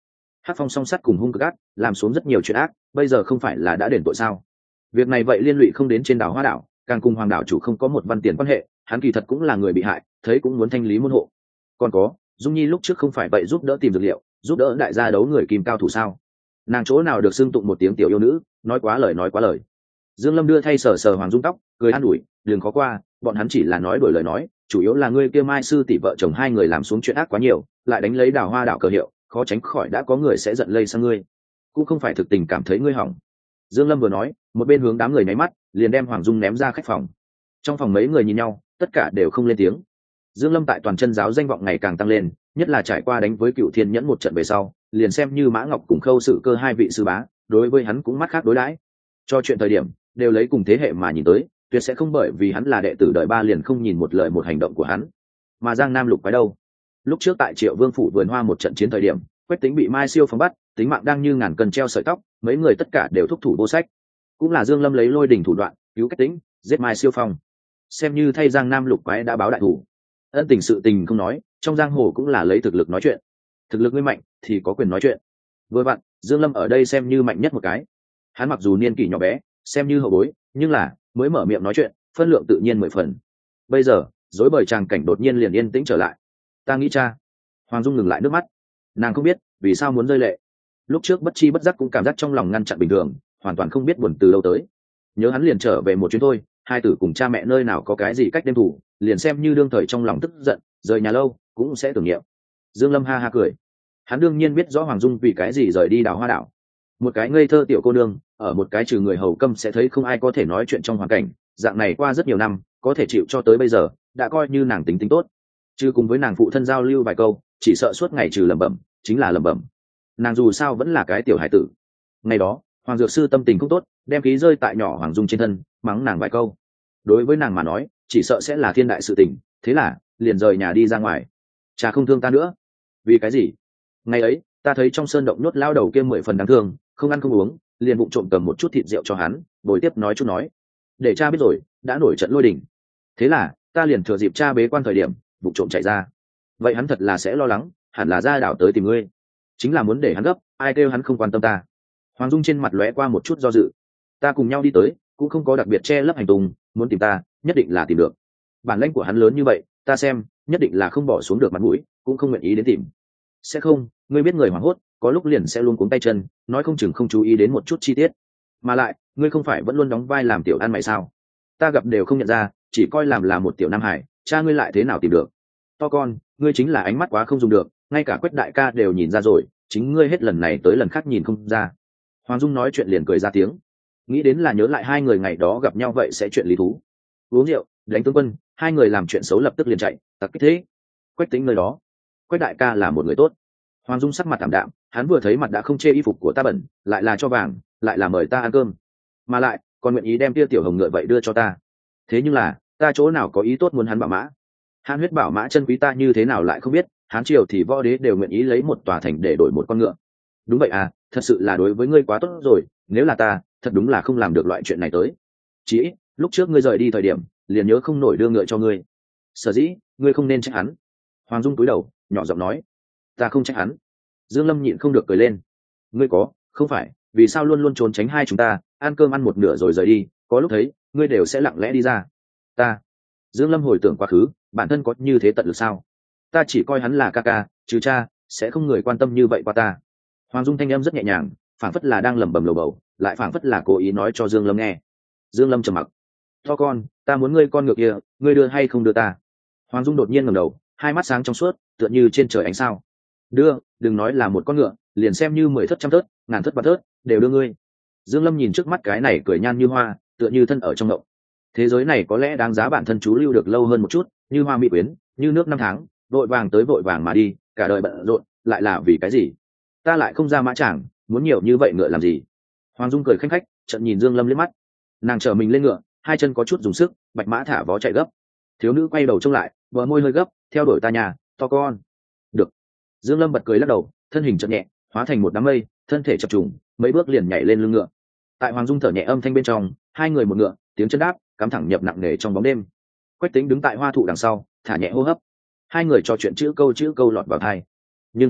Hắc Phong song sắt cùng hung cực ác, làm xuống rất nhiều chuyện ác, bây giờ không phải là đã đền tội sao? Việc này vậy liên lụy không đến trên đảo Hoa đảo, càng cùng Hoàng đảo chủ không có một văn tiền quan hệ, hắn kỳ thật cũng là người bị hại, thấy cũng muốn thanh lý môn hộ. Còn có, Dung Nhi lúc trước không phải vậy giúp đỡ tìm dược liệu, giúp đỡ đại gia đấu người kim cao thủ sao? Nàng chỗ nào được xưng tụng một tiếng tiểu yêu nữ, nói quá lời nói quá lời. Dương Lâm đưa thay sờ sờ Hoàng Dung tóc, cười an ủi, đừng khó qua, bọn hắn chỉ là nói đổi lời nói, chủ yếu là ngươi kia Mai sư tỷ vợ chồng hai người làm xuống chuyện ác quá nhiều, lại đánh lấy đảo Hoa đảo cờ hiệu, khó tránh khỏi đã có người sẽ giận lây sang ngươi, cũng không phải thực tình cảm thấy ngươi hỏng. Dương Lâm vừa nói, một bên hướng đám người nháy mắt, liền đem Hoàng Dung ném ra khách phòng. Trong phòng mấy người nhìn nhau, tất cả đều không lên tiếng. Dương Lâm tại toàn chân giáo danh vọng ngày càng tăng lên, nhất là trải qua đánh với Cựu Thiên Nhẫn một trận về sau, liền xem như Mã Ngọc cùng Khâu Sự Cơ hai vị sư bá, đối với hắn cũng mắt khác đối đãi. Cho chuyện thời điểm, đều lấy cùng thế hệ mà nhìn tới, tuyệt sẽ không bởi vì hắn là đệ tử đời ba liền không nhìn một lời một hành động của hắn. Mà Giang Nam Lục quái đâu? Lúc trước tại Triệu Vương phủ vườn hoa một trận chiến thời điểm, Quách Tĩnh bị Mai Siêu phóng bắt, tính mạng đang như ngàn cân treo sợi tóc, mấy người tất cả đều thúc thủ vô sách. Cũng là Dương Lâm lấy lôi đỉnh thủ đoạn, cứu Quách Tĩnh, giết Mai Siêu Phong, xem như thay Giang Nam Lục quái đã báo đại thủ. Ân tình sự tình không nói, trong giang hồ cũng là lấy thực lực nói chuyện. Thực lực ngươi mạnh thì có quyền nói chuyện. Vừa vặn, Dương Lâm ở đây xem như mạnh nhất một cái. Hắn mặc dù niên kỷ nhỏ bé, xem như hậu bối, nhưng là mới mở miệng nói chuyện, phân lượng tự nhiên mười phần. Bây giờ, rối bời tràng cảnh đột nhiên liền yên tĩnh trở lại. Ta nghĩ cha. Hoàng Dung ngừng lại nước mắt. Nàng không biết vì sao muốn rơi lệ. Lúc trước bất chi bất giác cũng cảm giác trong lòng ngăn chặn bình thường, hoàn toàn không biết buồn từ đâu tới. Nhớ hắn liền trở về một chuyến thôi, hai tử cùng cha mẹ nơi nào có cái gì cách đêm thủ, liền xem như đương thời trong lòng tức giận, rời nhà lâu cũng sẽ tưởng niệm. Dương Lâm ha ha cười. Hắn đương nhiên biết rõ Hoàng Dung vì cái gì rời đi đảo Hoa đảo. Một cái ngây thơ tiểu cô nương, ở một cái trừ người hầu câm sẽ thấy không ai có thể nói chuyện trong hoàn cảnh, dạng này qua rất nhiều năm, có thể chịu cho tới bây giờ, đã coi như nàng tính tính tốt. Chứ cùng với nàng phụ thân giao lưu vài câu, chỉ sợ suốt ngày trừ lẩm bẩm, chính là lẩm bẩm. Nàng dù sao vẫn là cái tiểu hải tử. Ngày đó, Hoàng Dược Sư tâm tình không tốt, đem khí rơi tại nhỏ Hoàng Dung trên thân, mắng nàng vài câu. Đối với nàng mà nói, chỉ sợ sẽ là thiên đại sự tình, thế là liền rời nhà đi ra ngoài. Cha không thương ta nữa. Vì cái gì? Ngày ấy, ta thấy trong sơn động nhốt lao đầu kia mười phần đáng thương, không ăn không uống, liền vụng trộm cầm một chút thịt rượu cho hắn, bồi tiếp nói chút nói. Để cha biết rồi, đã nổi trận lôi đình. Thế là, ta liền thừa dịp cha bế quan thời điểm, vụng trộm chạy ra. Vậy hắn thật là sẽ lo lắng, hẳn là ra đảo tới tìm ngươi. Chính là muốn để hắn gấp, ai kêu hắn không quan tâm ta. Hoàng Dung trên mặt lóe qua một chút do dự. Ta cùng nhau đi tới, cũng không có đặc biệt che lấp hành tung, muốn tìm ta, nhất định là tìm được. Bản lĩnh của hắn lớn như vậy, ta xem, nhất định là không bỏ xuống được mặt mũi, cũng không nguyện ý đến tìm. Sẽ không, ngươi biết người hoảng hốt, có lúc liền sẽ luôn cuống tay chân, nói không chừng không chú ý đến một chút chi tiết. Mà lại, ngươi không phải vẫn luôn đóng vai làm tiểu ăn mày sao? Ta gặp đều không nhận ra, chỉ coi làm là một tiểu nam hải, cha ngươi lại thế nào tìm được? To con, ngươi chính là ánh mắt quá không dùng được, ngay cả Quách đại ca đều nhìn ra rồi, chính ngươi hết lần này tới lần khác nhìn không ra. Hoàng Dung nói chuyện liền cười ra tiếng, nghĩ đến là nhớ lại hai người ngày đó gặp nhau vậy sẽ chuyện lý thú. Uống rượu, đánh tướng quân, hai người làm chuyện xấu lập tức liền chạy, tặc kích thế. Quách Tĩnh nơi đó, Quách đại ca là một người tốt. Hoàng Dung sắc mặt tạm đạm, hắn vừa thấy mặt đã không chê y phục của ta bẩn, lại là cho vàng, lại là mời ta ăn cơm, mà lại còn nguyện ý đem tia tiểu hồng ngựa vậy đưa cho ta. Thế nhưng là, ta chỗ nào có ý tốt muốn hắn bảo mã? Hán huyết bảo mã chân quý ta như thế nào lại không biết, Hán triều thì võ đế đều nguyện ý lấy một tòa thành để đổi một con ngựa. Đúng vậy à, thật sự là đối với ngươi quá tốt rồi, nếu là ta, thật đúng là không làm được loại chuyện này tới. Chỉ ít, lúc trước ngươi rời đi thời điểm, liền nhớ không nổi đưa ngựa cho ngươi. Sở dĩ, ngươi không nên trách hắn. Hoàng Dung cúi đầu, nhỏ giọng nói, ta không trách hắn. Dương Lâm nhịn không được cười lên. Ngươi có, không phải, vì sao luôn luôn trốn tránh hai chúng ta, ăn cơm ăn một nửa rồi rời đi, có lúc thấy, ngươi đều sẽ lặng lẽ đi ra. Ta. Dương Lâm hồi tưởng quá khứ, bản thân có như thế tận lực sao? Ta chỉ coi hắn là ca ca, chứ cha, sẽ không người quan tâm như vậy qua ta. Hoàng Dung thanh âm rất nhẹ nhàng, phảng phất là đang lẩm bẩm lầu bầu, lại phảng phất là cố ý nói cho Dương Lâm nghe. Dương Lâm trầm mặc. To con, ta muốn ngươi con ngựa kia, ngươi đưa hay không đưa ta? Hoàng Dung đột nhiên ngẩng đầu, hai mắt sáng trong suốt, tựa như trên trời ánh sao. Đưa, đừng nói là một con ngựa, liền xem như mười thất trăm thớt, ngàn thất bát thớt, đều đưa ngươi. Dương Lâm nhìn trước mắt cái này cười nhan như hoa, tựa như thân ở trong ngộng. Thế giới này có lẽ đáng giá bản thân chú lưu được lâu hơn một chút, như hoa mỹ quyến, như nước năm tháng, vội vàng tới vội vàng mà đi, cả đời bận rộn, lại là vì cái gì? Ta lại không ra mã tràng, muốn nhiều như vậy ngựa làm gì? Hoàng Dung cười khanh khách, chợt nhìn Dương Lâm liếc mắt. Nàng trở mình lên ngựa, hai chân có chút dùng sức, bạch mã thả vó chạy gấp. Thiếu nữ quay đầu trông lại, bờ môi hơi gấp, theo đuổi ta nhà, to con. Được. Dương Lâm bật cười lắc đầu, thân hình chậm nhẹ, hóa thành một đám mây, thân thể chập trùng, mấy bước liền nhảy lên lưng ngựa. Tại Hoàng Dung thở nhẹ âm thanh bên trong, hai người một ngựa, tiếng chân đáp, cắm thẳng nhập nặng nề trong bóng đêm. Quách Tĩnh đứng tại hoa thụ đằng sau, thả nhẹ hô hấp. Hai người trò chuyện chữ câu chữ câu lọt vào tai. Nhưng hắn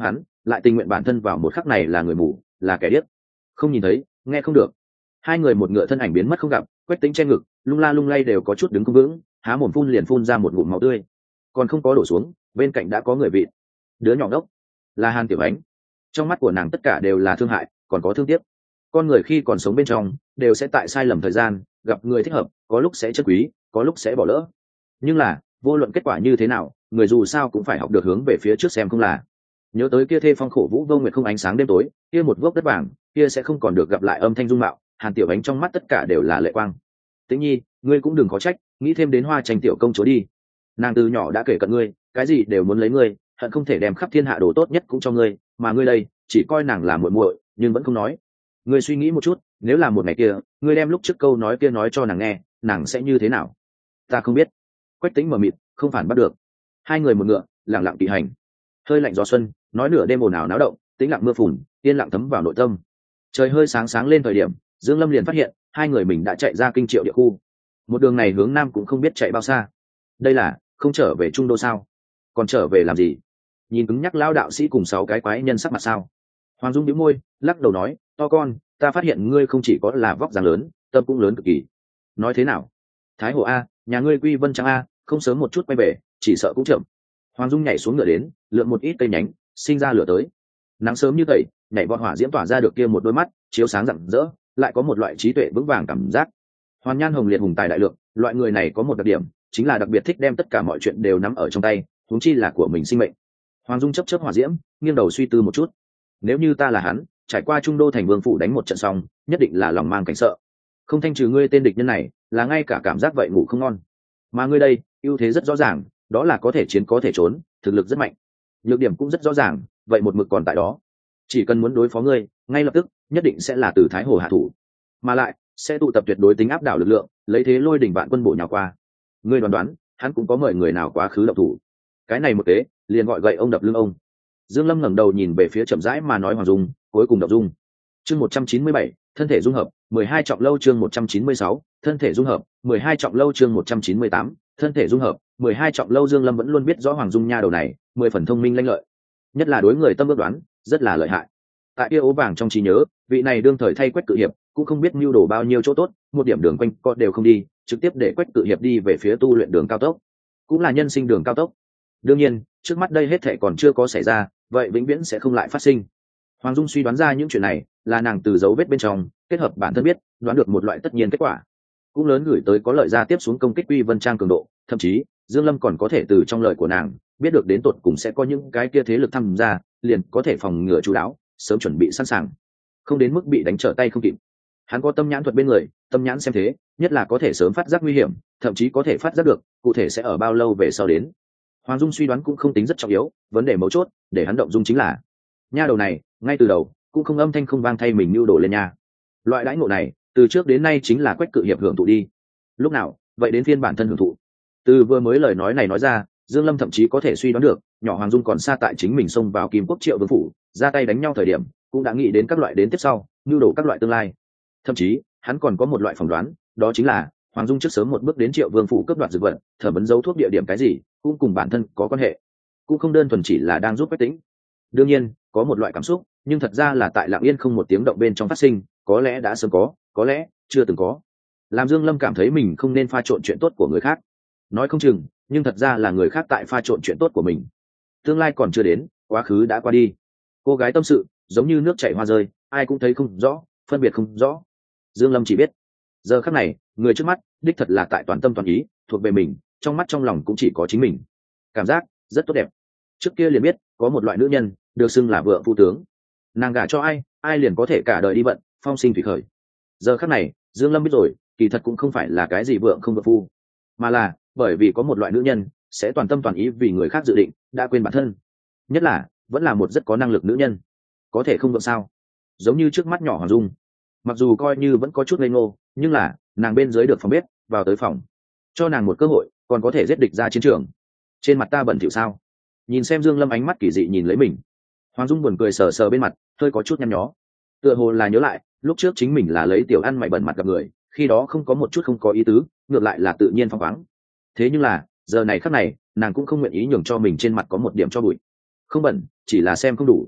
lại tình nguyện bản thân vào một khắc này là người mù, là kẻ điếc, không nhìn thấy, nghe không được. Hai người một ngựa thân ảnh biến mất không gặp. Quách Tĩnh che ngực, lung la lung lay đều có chút đứng không vững, há mồm phun liền phun ra một ngụm máu tươi, còn không có đổ xuống, bên cạnh đã có người vịn. Đứa nhỏ đốc là Hàn Tiểu Ánh. Trong mắt của nàng tất cả đều là thương hại, còn có thương tiếc. Con người khi còn sống bên trong đều sẽ tại sai lầm thời gian gặp người thích hợp, có lúc sẽ chất quý, có lúc sẽ bỏ lỡ, nhưng là vô luận kết quả như thế nào, người dù sao cũng phải học được hướng về phía trước xem không là. Nhớ tới kia thê phong khổ vũ vô nguyệt không ánh sáng đêm tối, kia một gốc đất vàng, kia sẽ không còn được gặp lại âm thanh dung mạo. Hàn Tiểu Ánh trong mắt tất cả đều là lệ quang. Tĩnh Nhi, ngươi cũng đừng có trách, nghĩ thêm đến Hoa Tranh tiểu công chúa đi. Nàng từ nhỏ đã kể cận ngươi, cái gì đều muốn lấy ngươi, hận không thể đem khắp thiên hạ đồ tốt nhất cũng cho ngươi, mà ngươi đây chỉ coi nàng là muội muội, nhưng vẫn không nói. Ngươi suy nghĩ một chút, nếu là một ngày kia, ngươi đem lúc trước câu nói kia nói cho nàng nghe, nàng sẽ như thế nào? Ta không biết. Quách Tĩnh mờ mịt, không phản bắt được. Hai người một ngựa, lặng lặng kỵ hành. Hơi lạnh gió xuân, nói nửa đêm ồn ào náo động, tĩnh lặng mưa phùn, yên lặng thấm vào nội tâm. Trời hơi sáng sáng lên thời điểm, Dương Lâm liền phát hiện hai người mình đã chạy ra kinh triệu địa khu. Một đường này hướng nam cũng không biết chạy bao xa. Đây là không trở về trung đô sao? Còn trở về làm gì? Nhìn cứng nhắc lao đạo sĩ cùng sáu cái quái nhân sắc mặt sao? Hoàng Dung nhíu môi, lắc đầu nói, to con, ta phát hiện ngươi không chỉ có là vóc dáng lớn, tâm cũng lớn cực kỳ. Nói thế nào? Thái Hồ a, nhà ngươi Quy Vân Trang a, không sớm một chút quay về, chỉ sợ cũng chậm. Hoàng Dung nhảy xuống ngựa đến, lượn một ít cây nhánh, sinh ra lửa tới. Nắng sớm như vậy, nhảy vọt hỏa diễm tỏa ra được kia một đôi mắt, chiếu sáng rạng rỡ, lại có một loại trí tuệ vững vàng cảm giác. Hoàn Nhan hồng liệt hùng tài đại lượng, loại người này có một đặc điểm, chính là đặc biệt thích đem tất cả mọi chuyện đều nắm ở trong tay, huống chi là của mình sinh mệnh. Hoàng Dung chấp chớp hỏa diễm, nghiêng đầu suy tư một chút. Nếu như ta là hắn, trải qua trung đô thành vương phủ đánh một trận xong, nhất định là lòng mang cảnh sợ. Không thanh trừ ngươi tên địch nhân này, là ngay cả cảm giác vậy ngủ không ngon. Mà ngươi đây, ưu thế rất rõ ràng, đó là có thể chiến có thể trốn, thực lực rất mạnh. Nhược điểm cũng rất rõ ràng, vậy một mực còn tại đó. Chỉ cần muốn đối phó ngươi, ngay lập tức, nhất định sẽ là từ Thái Hồ hạ thủ, mà lại sẽ tụ tập tuyệt đối tính áp đảo lực lượng, lấy thế lôi đỉnh vạn quân bộ nhào qua. Ngươi đoán đoán, hắn cũng có mời người nào quá khứ động thủ? Cái này một kế, liền gọi gậy ông đập lưng ông. Dương Lâm ngẩng đầu nhìn về phía chậm rãi mà nói Hoàng Dung, cuối cùng động dung. Chương một trăm chín mươi bảy, thân thể dung hợp, mười hai trọng lâu chương một trăm chín mươi sáu, thân thể dung hợp, mười hai trọng lâu chương một trăm chín mươi tám, thân thể dung hợp, mười hai trọng lâu. Dương Lâm vẫn luôn biết rõ Hoàng Dung nha đầu này, mười phần thông minh lanh lợi, nhất là đối người tâm ước đoán, rất là lợi hại. Tại kia ố vàng trong trí nhớ, vị này đương thời thay Quách Cự Hiệp, cũng không biết mưu đồ bao nhiêu chỗ tốt, một điểm đường quanh co đều không đi, trực tiếp để Quách Cự Hiệp đi về phía tu luyện đường cao tốc, cũng là nhân sinh đường cao tốc. Đương nhiên, trước mắt đây hết thảy còn chưa có xảy ra, vậy vĩnh viễn sẽ không lại phát sinh. Hoàng Dung suy đoán ra những chuyện này, là nàng từ dấu vết bên trong kết hợp bản thân biết, đoán được một loại tất nhiên kết quả, cũng lớn gửi tới có lợi ra tiếp xuống công kích Quy Vân Trang cường độ. Thậm chí Dương Lâm còn có thể từ trong lời của nàng biết được đến tột cùng sẽ có những cái kia thế lực tham gia, liền có thể phòng ngừa chú đáo, sớm chuẩn bị sẵn sàng, không đến mức bị đánh trở tay không kịp. Hắn có tâm nhãn thuật bên người, tâm nhãn xem thế, nhất là có thể sớm phát giác nguy hiểm, thậm chí có thể phát giác được cụ thể sẽ ở bao lâu về sau đến. Hoàng Dung suy đoán cũng không tính rất trọng yếu, vấn đề mấu chốt để hắn động dung chính là nha đầu này ngay từ đầu cũng không âm thanh không vang thay mình nưu đổ lên nha. Loại đãi ngộ này từ trước đến nay chính là Quách Cự Hiệp hưởng thụ đi, lúc nào vậy đến phiên bản thân hưởng thụ. Từ vừa mới lời nói này nói ra, Dương Lâm thậm chí có thể suy đoán được nhỏ Hoàng Dung còn xa tại chính mình xông vào Kim Quốc Triệu Vương phủ ra tay đánh nhau thời điểm, cũng đã nghĩ đến các loại đến tiếp sau nưu đổ các loại tương lai. Thậm chí hắn còn có một loại phỏng đoán, đó chính là Hoàng Dung trước sớm một bước đến Triệu Vương phủ cướp đoạt dược vật, thở vấn dấu thuốc địa điểm cái gì cũng cùng bản thân có quan hệ, cũng không đơn thuần chỉ là đang giúp Quách Tĩnh. Đương nhiên có một loại cảm xúc, nhưng thật ra là tại lặng yên không một tiếng động bên trong phát sinh, có lẽ đã sớm có, có lẽ chưa từng có, làm Dương Lâm cảm thấy mình không nên pha trộn chuyện tốt của người khác. Nói không chừng, nhưng thật ra là người khác tại pha trộn chuyện tốt của mình. Tương lai còn chưa đến, quá khứ đã qua đi. Cô gái tâm sự giống như nước chảy hoa rơi, ai cũng thấy không rõ, phân biệt không rõ. Dương Lâm chỉ biết, giờ khắc này, người trước mắt đích thật là tại toàn tâm toàn ý thuộc về mình, trong mắt trong lòng cũng chỉ có chính mình. Cảm giác rất tốt đẹp. Trước kia liền biết có một loại nữ nhân được xưng là vợ phu tướng, nàng gả cho ai, ai liền có thể cả đời đi vận, phong sinh thủy khởi. Giờ khắc này, Dương Lâm biết rồi, kỳ thật cũng không phải là cái gì vợ không vợ phu, mà là bởi vì có một loại nữ nhân sẽ toàn tâm toàn ý vì người khác dự định, đã quên bản thân. Nhất là vẫn là một rất có năng lực nữ nhân, có thể không vợ sao? Giống như trước mắt nhỏ Hoàng Dung, mặc dù coi như vẫn có chút ngây ngô, nhưng là nàng bên dưới được phòng bếp vào tới phòng, cho nàng một cơ hội, còn có thể giết địch ra chiến trường. Trên mặt ta bẩn thỉu sao? Nhìn xem Dương Lâm ánh mắt kỳ dị nhìn lấy mình, Hoàng Dung buồn cười sờ sờ bên mặt, hơi có chút nhăn nhó, tựa hồ là nhớ lại lúc trước chính mình là lấy tiểu ăn mày bẩn mặt gặp người, khi đó không có một chút không có ý tứ, ngược lại là tự nhiên phóng khoáng. Thế nhưng là giờ này khắc này, nàng cũng không nguyện ý nhường cho mình trên mặt có một điểm cho bụi. Không bẩn, chỉ là xem không đủ.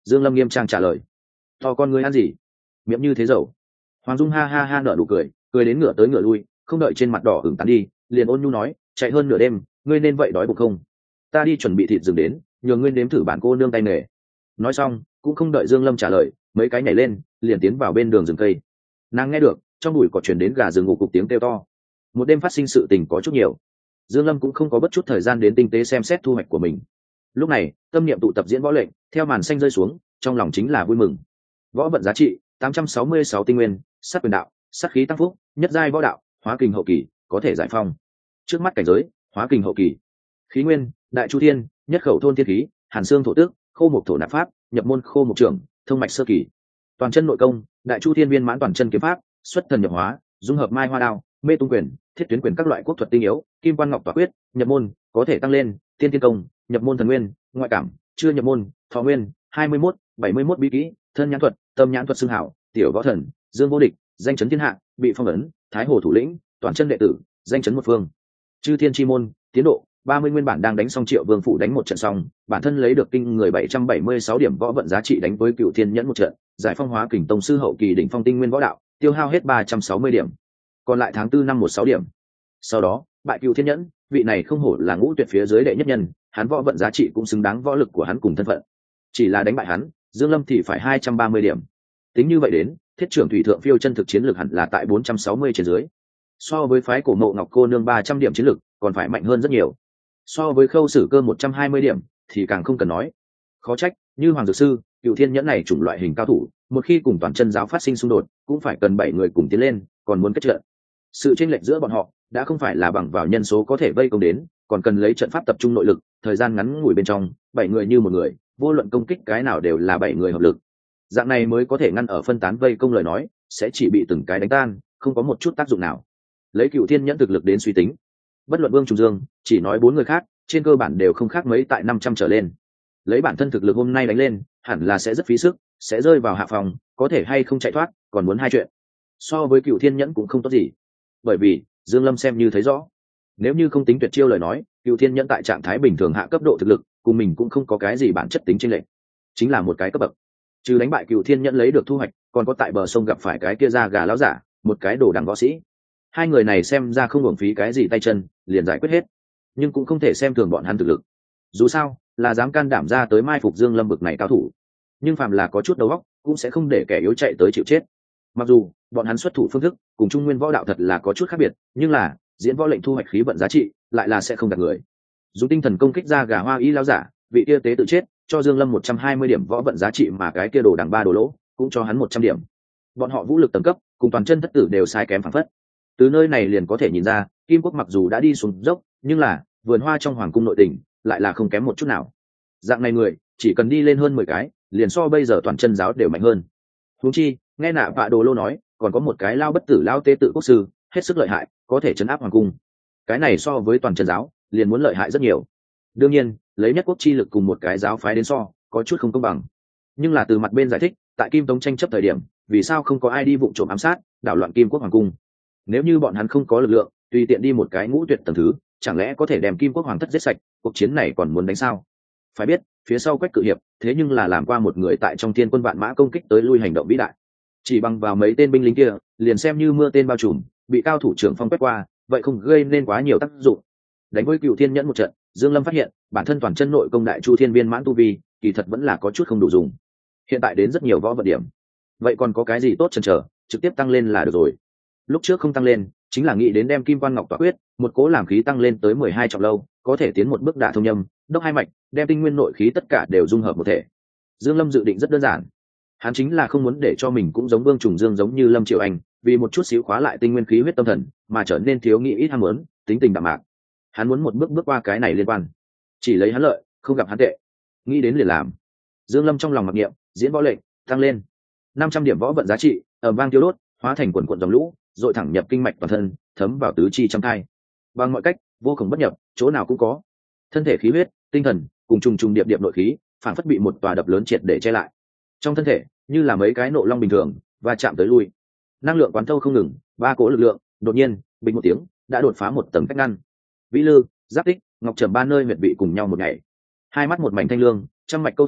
Dương Lâm nghiêm trang trả lời. To con ngươi ăn gì? Miệng như thế dầu. Hoàng Dung ha ha ha nở nụ cười, cười đến ngửa tới ngửa lui, không đợi trên mặt đỏ ửng tán đi, liền ôn nhu nói, chạy hơn nửa đêm, ngươi nên vậy đói bụng không? Ta đi chuẩn bị thịt rừng đến, nhường ngươi nếm thử bản cô nương tay nghề. Nói xong, cũng không đợi Dương Lâm trả lời, mấy cái nhảy lên, liền tiến vào bên đường rừng cây. Nàng nghe được, trong bụi cỏ truyền đến gà rừng ngủ cục tiếng kêu to. Một đêm phát sinh sự tình có chút nhiều. Dương Lâm cũng không có bất chút thời gian đến tinh tế xem xét thu hoạch của mình. Lúc này, tâm niệm tụ tập diễn võ lệnh, theo màn xanh rơi xuống, trong lòng chính là vui mừng. Võ vận giá trị tám trăm sáu mươi sáu tinh nguyên, sát quyền đạo, sát khí tăng phúc, nhất giai võ đạo, hóa kình hậu kỳ, có thể giải phong. Trước mắt cảnh giới, hóa kình hậu kỳ. Khí nguyên, đại chu thiên, nhất khẩu thôn thiên khí, hàn xương thổ tước, khô mục thổ nạp pháp, nhập môn khô mục trưởng, thông mạch sơ kỳ. Toàn chân nội công, đại chu thiên viên mãn toàn chân kiếm pháp, xuất thần nhập hóa, dung hợp mai hoa đao, mê tung quyền, thiết tuyến quyền các loại quốc thuật tinh yếu, kim quan ngọc tỏa quyết, nhập môn có thể tăng lên, tiên tiên công, nhập môn thần nguyên, ngoại cảm, chưa nhập môn, thọ nguyên, hai mươi mốt, bảy mươi mốt bí kỹ, thân nhãn thuật, tâm nhãn thuật xưng hảo, tiểu võ thần, dương vô địch, danh chấn thiên hạ, bị phong ấn, thái hồ thủ lĩnh, toàn chân đệ tử, danh chấn một phương. Chư thiên chi môn, tiến độ ba mươi nguyên bản đang đánh xong Triệu Vương phủ đánh một trận xong, bản thân lấy được kinh người bảy trăm bảy mươi sáu điểm võ vận giá trị đánh với Cựu Thiên Nhẫn một trận, giải phong hóa kình tông sư hậu kỳ đỉnh phong tinh nguyên võ đạo, tiêu hao hết ba trăm sáu mươi điểm. Còn lại tháng tư năm một sáu điểm. Sau đó, bại Cựu Thiên Nhẫn, vị này không hổ là ngũ tuyệt phía dưới đệ nhất nhân, hắn võ vận giá trị cũng xứng đáng võ lực của hắn cùng thân phận. Chỉ là đánh bại hắn, Dương Lâm thì phải hai trăm ba mươi điểm. Tính như vậy đến, thiết trưởng thủy thượng phiêu chân thực chiến lược hẳn là tại bốn trăm sáu mươi trên dưới. So với phái cổ mộ ngọc cô nương ba trăm điểm chiến lược, còn phải mạnh hơn rất nhiều. So với khâu sử cơ một trăm hai mươi điểm thì càng không cần nói. Khó trách như Hoàng Dược Sư, Cựu Thiên Nhẫn này chủng loại hình cao thủ, một khi cùng toàn chân giáo phát sinh xung đột cũng phải cần bảy người cùng tiến lên, còn muốn kết trận. Sự chênh lệch giữa bọn họ đã không phải là bằng vào nhân số có thể vây công đến, còn cần lấy trận pháp tập trung nội lực, thời gian ngắn ngủi bên trong, bảy người như một người, vô luận công kích cái nào đều là bảy người hợp lực. Dạng này mới có thể ngăn ở phân tán vây công lời nói, sẽ chỉ bị từng cái đánh tan, không có một chút tác dụng nào. Lấy Cựu Thiên Nhẫn thực lực đến suy tính, bất luận Vương Trùng Dương, chỉ nói bốn người khác, trên cơ bản đều không khác mấy tại năm trăm trở lên. Lấy bản thân thực lực hôm nay đánh lên, hẳn là sẽ rất phí sức, sẽ rơi vào hạ phòng, có thể hay không chạy thoát, còn muốn hai chuyện. So với Cựu Thiên Nhẫn cũng không tốt gì. Bởi vì, Dương Lâm xem như thấy rõ, nếu như không tính tuyệt chiêu lời nói, Cựu Thiên Nhẫn tại trạng thái bình thường hạ cấp độ thực lực, cùng mình cũng không có cái gì bản chất tính chênh lệch, chính là một cái cấp bậc. Trừ đánh bại Cựu Thiên Nhẫn lấy được thu hoạch, còn có tại bờ sông gặp phải cái kia da gà lão giả, một cái đồ đằng võ sĩ. Hai người này xem ra không uổng phí cái gì tay chân, liền giải quyết hết, nhưng cũng không thể xem thường bọn hắn thực lực. Dù sao, là dám can đảm ra tới mai phục Dương Lâm bực này cao thủ, nhưng phàm là có chút đầu óc, cũng sẽ không để kẻ yếu chạy tới chịu chết. Mặc dù bọn hắn xuất thủ phương thức cùng trung nguyên võ đạo thật là có chút khác biệt, nhưng là diễn võ lệnh thu hoạch khí vận giá trị lại là sẽ không gạt người. Dùng tinh thần công kích ra gà hoa y lão giả, vị kia tế tự chết, cho Dương Lâm một trăm hai mươi điểm võ vận giá trị, mà cái kia đồ đằng ba đồ lỗ cũng cho hắn một trăm điểm. Bọn họ vũ lực tầng cấp cùng toàn chân thất tử đều sai kém phảng phất. Từ nơi này liền có thể nhìn ra, Kim Quốc mặc dù đã đi xuống dốc, nhưng là vườn hoa trong hoàng cung nội tình lại là không kém một chút nào. Dạng này người chỉ cần đi lên hơn mười cái, liền so bây giờ toàn chân giáo đều mạnh hơn. Huống chi, nghe nạ vạ đồ lô nói, còn có một cái lao bất tử lao tế tự quốc sư, hết sức lợi hại, có thể chấn áp hoàng cung. Cái này so với toàn chân giáo liền muốn lợi hại rất nhiều. Đương nhiên, lấy nhất quốc chi lực cùng một cái giáo phái đến so, có chút không công bằng. Nhưng là từ mặt bên giải thích, tại Kim Tông tranh chấp thời điểm, vì sao không có ai đi vụng trộm ám sát, đảo loạn Kim Quốc hoàng cung? Nếu như bọn hắn không có lực lượng, tùy tiện đi một cái ngũ tuyệt tầng thứ, chẳng lẽ có thể đem Kim Quốc hoàng thất giết sạch? Cuộc chiến này còn muốn đánh sao? Phải biết, phía sau Quách Cự Hiệp, thế nhưng là làm qua một người tại trong thiên quân vạn mã công kích tới lui hành động vĩ đại. Chỉ bằng vào mấy tên binh lính kia, liền xem như mưa tên bao trùm, bị cao thủ trưởng phong quét qua, vậy không gây nên quá nhiều tác dụng. Đánh với Cựu Thiên Nhẫn một trận, Dương Lâm phát hiện, bản thân toàn chân nội công đại chu thiên viên mãn tu vi, kỳ thật vẫn là có chút không đủ dùng. Hiện tại đến rất nhiều võ vật điểm, vậy còn có cái gì tốt chần chờ, trực tiếp tăng lên là được rồi. Lúc trước không tăng lên, chính là nghĩ đến đem Kim Quan Ngọc Tỏa Quyết, một cố làm khí tăng lên tới mười hai trọng lâu, có thể tiến một bước đả thông nhâm, đốc hai mạch, đem tinh nguyên nội khí tất cả đều dung hợp một thể. Dương Lâm dự định rất đơn giản, hắn chính là không muốn để cho mình cũng giống Vương Trùng Dương giống như Lâm Triệu Anh, vì một chút xíu khóa lại tinh nguyên khí huyết tâm thần, mà trở nên thiếu nghĩ ít ham muốn, tính tình đạm mạc. Hắn muốn một bước bước qua cái này liên quan, chỉ lấy hắn lợi, không gặp hắn tệ, nghĩ đến liền làm. Dương Lâm trong lòng mặc niệm, diễn võ lệnh tăng lên năm trăm điểm võ vận giá trị, ở vang tiêu đốt, hóa thành quần quần dòng lũ, dội thẳng nhập kinh mạch toàn thân, thấm vào tứ chi trăm thai. Bằng mọi cách, vô cùng bất nhập, chỗ nào cũng có. Thân thể khí huyết, tinh thần cùng trùng trùng điệp điệp nội khí, phản phất bị một tòa đập lớn triệt để che lại. Trong thân thể, như là mấy cái nộ long bình thường, và chạm tới lui. Năng lượng quán thâu không ngừng, ba cỗ lực lượng, đột nhiên, bình một tiếng, đã đột phá một tầng cách ngăn. Vĩ Lư, Giáp Tích, Ngọc Trầm ba nơi huyệt vị cùng nhau một ngày. Hai mắt một mảnh thanh lương, trăm mạch câu thông,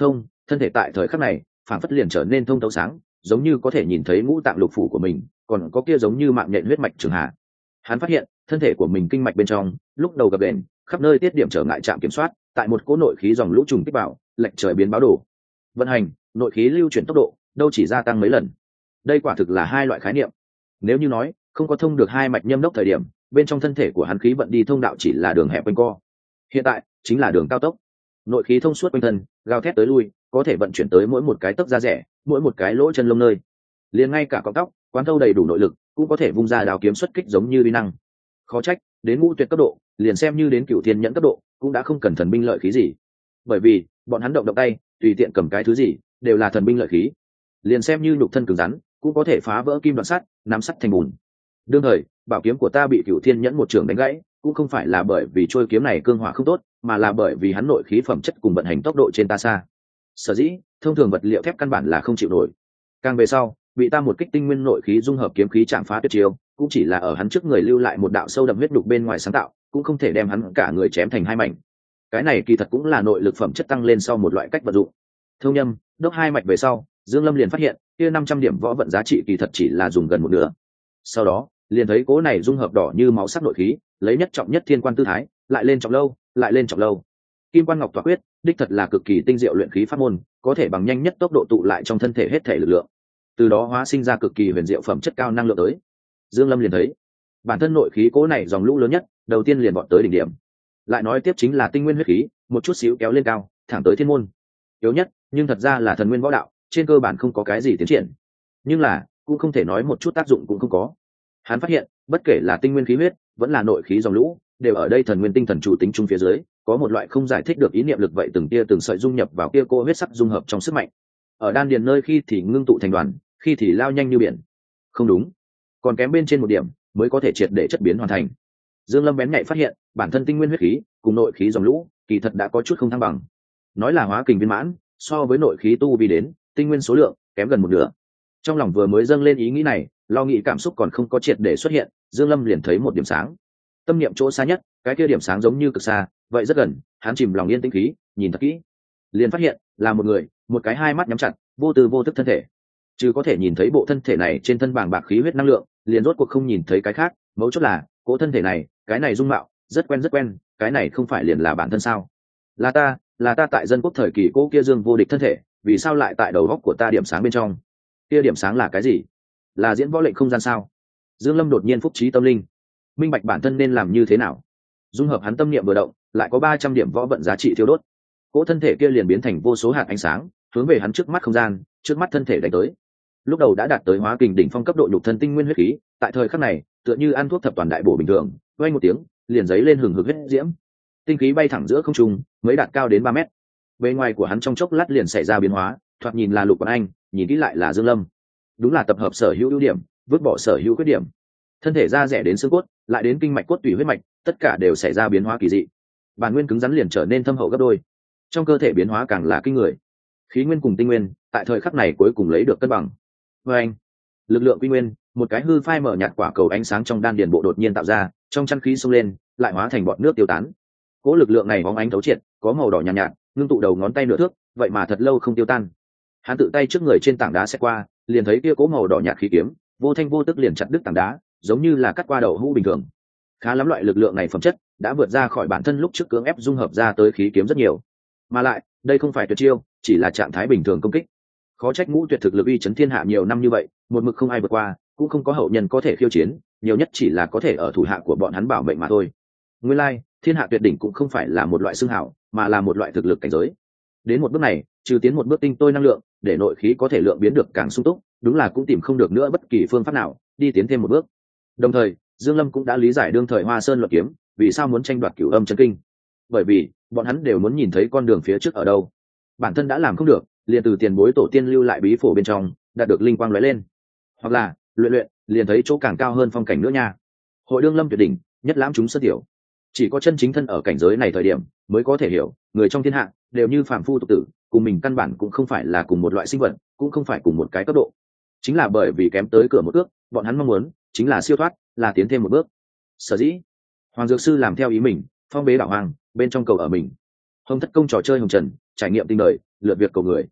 thân thể tại thời khắc này phản phất liền trở nên thông thấu sáng, giống như có thể nhìn thấy ngũ tạng lục phủ của mình, còn có kia giống như mạng nhện huyết mạch trường hạ. Hắn phát hiện thân thể của mình kinh mạch bên trong lúc đầu gập ghềnh, khắp nơi tiết điểm trở ngại trạm kiểm soát, tại một cỗ nội khí dòng lũ trùng kích vào, lệch trời biến báo đồ. Vận hành, nội khí lưu chuyển tốc độ đâu chỉ gia tăng mấy lần. Đây quả thực là hai loại khái niệm. Nếu như nói không có thông được hai mạch nhâm đốc thời điểm, bên trong thân thể của hắn khí vận đi thông đạo chỉ là đường hẹp quanh co. Hiện tại chính là đường cao tốc, nội khí thông suốt quanh thân, gào thét tới lui, có thể vận chuyển tới mỗi một cái tấc da rẻ, mỗi một cái lỗ chân lông nơi, liền ngay cả cọng tóc quán thâu đầy đủ nội lực cũng có thể vung ra đào kiếm xuất kích giống như uy năng. Khó trách đến ngũ tuyệt cấp độ, liền xem như đến cửu thiên nhẫn cấp độ cũng đã không cần thần binh lợi khí gì, bởi vì bọn hắn động động tay tùy tiện cầm cái thứ gì đều là thần binh lợi khí, liền xem như nhục thân cứng rắn cũng có thể phá vỡ kim đoạn sắt, nắm sắt thành bùn. Đương thời bảo kiếm của ta bị cửu thiên nhẫn một trường đánh gãy, cũng không phải là bởi vì trôi kiếm này cương hỏa không tốt, mà là bởi vì hắn nội khí phẩm chất cùng vận hành tốc độ trên ta xa. Sở dĩ thông thường vật liệu thép căn bản là không chịu nổi. Càng về sau bị ta một kích tinh nguyên nội khí dung hợp kiếm khí chạm phá tuyệt chiêu, cũng chỉ là ở hắn trước người lưu lại một đạo sâu đậm huyết đục bên ngoài sáng tạo, cũng không thể đem hắn cả người chém thành hai mảnh. Cái này kỳ thật cũng là nội lực phẩm chất tăng lên sau một loại cách vận dụng. Thông nhâm đốc hai mạch về sau, Dương Lâm liền phát hiện kia năm trăm điểm võ vận giá trị kỳ thật chỉ là dùng gần một nửa. Sau đó liền thấy cố này dung hợp đỏ như máu sắc nội khí, lấy nhất trọng nhất thiên quan tư thái, lại lên trọng lâu, lại lên trọng lâu. Kim quan ngọc tỏa quyết đích thật là cực kỳ tinh diệu luyện khí pháp môn, có thể bằng nhanh nhất tốc độ tụ lại trong thân thể hết thể lực lượng, từ đó hóa sinh ra cực kỳ huyền diệu phẩm chất cao năng lượng tới. Dương Lâm liền thấy bản thân nội khí cố này dòng lũ lớn nhất, đầu tiên liền vọt tới đỉnh điểm. Lại nói tiếp chính là tinh nguyên huyết khí, một chút xíu kéo lên cao, thẳng tới thiên môn. Yếu nhất, nhưng thật ra là thần nguyên võ đạo, trên cơ bản không có cái gì tiến triển. Nhưng là, cũng không thể nói một chút tác dụng cũng không có. Hắn phát hiện, bất kể là tinh nguyên khí huyết, vẫn là nội khí dòng lũ, đều ở đây thần nguyên tinh thần chủ tính chung phía dưới, có một loại không giải thích được ý niệm lực vậy từng tia từng sợi dung nhập vào kia cô huyết sắc dung hợp trong sức mạnh. Ở đan điền nơi khi thì ngưng tụ thành đoàn, khi thì lao nhanh như biển. Không đúng, còn kém bên trên một điểm mới có thể triệt để chất biến hoàn thành. Dương Lâm bén nhạy phát hiện, bản thân tinh nguyên huyết khí cùng nội khí dòng lũ, kỳ thật đã có chút không thăng bằng. Nói là hóa kình viên mãn, so với nội khí tu vi đến, tinh nguyên số lượng kém gần một nửa. Trong lòng vừa mới dâng lên ý nghĩ này, lo nghĩ cảm xúc còn không có triệt để xuất hiện, Dương Lâm liền thấy một điểm sáng. Tâm niệm chỗ xa nhất, cái kia điểm sáng giống như cực xa, vậy rất gần, hắn chìm lòng yên tĩnh khí, nhìn thật kỹ, liền phát hiện là một người, một cái hai mắt nhắm chặt, vô tư vô thức thân thể. Chứ có thể nhìn thấy bộ thân thể này trên thân bàng bạc khí huyết năng lượng, liền rốt cuộc không nhìn thấy cái khác, mấu chốt là, cỗ thân thể này, cái này dung mạo, rất quen rất quen, cái này không phải liền là bản thân sao? Là ta, là ta tại dân quốc thời kỳ cỗ kia Dương vô địch thân thể, vì sao lại tại đầu góc của ta điểm sáng bên trong? Kia điểm sáng là cái gì? Là diễn võ lệnh không gian sao? Dương Lâm đột nhiên phúc trí tâm linh, minh bạch bản thân nên làm như thế nào. Dung hợp hắn tâm niệm vừa động, lại có ba trăm điểm võ vận giá trị thiêu đốt. Cỗ thân thể kia liền biến thành vô số hạt ánh sáng, hướng về hắn trước mắt không gian, trước mắt thân thể đánh tới. Lúc đầu đã đạt tới hóa kình đỉnh phong cấp độ nhục thân tinh nguyên huyết khí, tại thời khắc này, tựa như ăn thuốc thập toàn đại bổ bình thường, vang một tiếng, liền giấy lên hừng hực huyết diễm. Tinh khí bay thẳng giữa không trung, mới đạt cao đến ba mét. Bề ngoài của hắn trong chốc lát liền xảy ra biến hóa, thoạt nhìn là Lục Quang Anh, nhìn kỹ lại là Dương Lâm. Đúng là tập hợp sở hữu ưu điểm, vứt bỏ sở hữu khuyết điểm. Thân thể da rẻ đến xương cốt, lại đến kinh mạch cốt tủy huyết mạch, tất cả đều xảy ra biến hóa kỳ dị. Bản nguyên cứng rắn liền trở nên thâm hậu gấp đôi. Trong cơ thể biến hóa càng là kinh người. Khí nguyên cùng tinh nguyên, tại thời khắc này cuối cùng lấy được cân bằng. Và anh, lực lượng quy nguyên, một cái hư phai mở nhạt quả cầu ánh sáng trong đan điền bộ đột nhiên tạo ra, trong chân khí xông lên, lại hóa thành bọt nước tiêu tán. Cỗ lực lượng này bóng ánh thấu triệt, có màu đỏ nhàn nhạt, nhạt, ngưng tụ đầu ngón tay nửa thước, vậy mà thật lâu không tiêu tan. Hắn tự tay trước người trên tảng đá sẽ qua, liền thấy kia cỗ màu đỏ nhạt khí kiếm, vô thanh vô tức liền chặt đứt tảng đá, giống như là cắt qua đầu hũ bình thường. Khá lắm, loại lực lượng này phẩm chất đã vượt ra khỏi bản thân lúc trước cưỡng ép dung hợp ra tới khí kiếm rất nhiều. Mà lại, đây không phải tuyệt chiêu, chỉ là trạng thái bình thường công kích. Khó trách ngũ tuyệt thực lực uy chấn thiên hạ nhiều năm như vậy, một mực không ai vượt qua, cũng không có hậu nhân có thể khiêu chiến, nhiều nhất chỉ là có thể ở thủ hạ của bọn hắn bảo mệnh mà thôi. Nguyên lai, like, thiên hạ tuyệt đỉnh cũng không phải là một loại xưng hảo, mà là một loại thực lực cảnh giới. Đến một bước này, trừ tiến một bước tinh tôi năng lượng, để nội khí có thể lượng biến được càng sung túc, đúng là cũng tìm không được nữa bất kỳ phương pháp nào đi tiến thêm một bước. Đồng thời, Dương Lâm cũng đã lý giải đương thời Hoa Sơn luật kiếm vì sao muốn tranh đoạt Cửu Âm chân kinh, bởi vì bọn hắn đều muốn nhìn thấy con đường phía trước ở đâu. Bản thân đã làm không được, liền từ tiền bối tổ tiên lưu lại bí phổ bên trong đạt được linh quang lóe lên, hoặc là luyện luyện liền thấy chỗ càng cao hơn phong cảnh nữa nha. Hội đương lâm tuyệt đỉnh, nhất lãm chúng sơ tiểu, chỉ có chân chính thân ở cảnh giới này thời điểm mới có thể hiểu, người trong thiên hạ đều như phàm phu tục tử, cùng mình căn bản cũng không phải là cùng một loại sinh vật, cũng không phải cùng một cái cấp độ. Chính là bởi vì kém tới cửa một bước, bọn hắn mong muốn chính là siêu thoát, là tiến thêm một bước. Sở dĩ Hoàng Dược Sư làm theo ý mình, phong bế đảo hoàng, bên trong cầu ở mình. Hồng Thất Công trò chơi hồng trần, trải nghiệm tinh đời, lượt việc cầu người.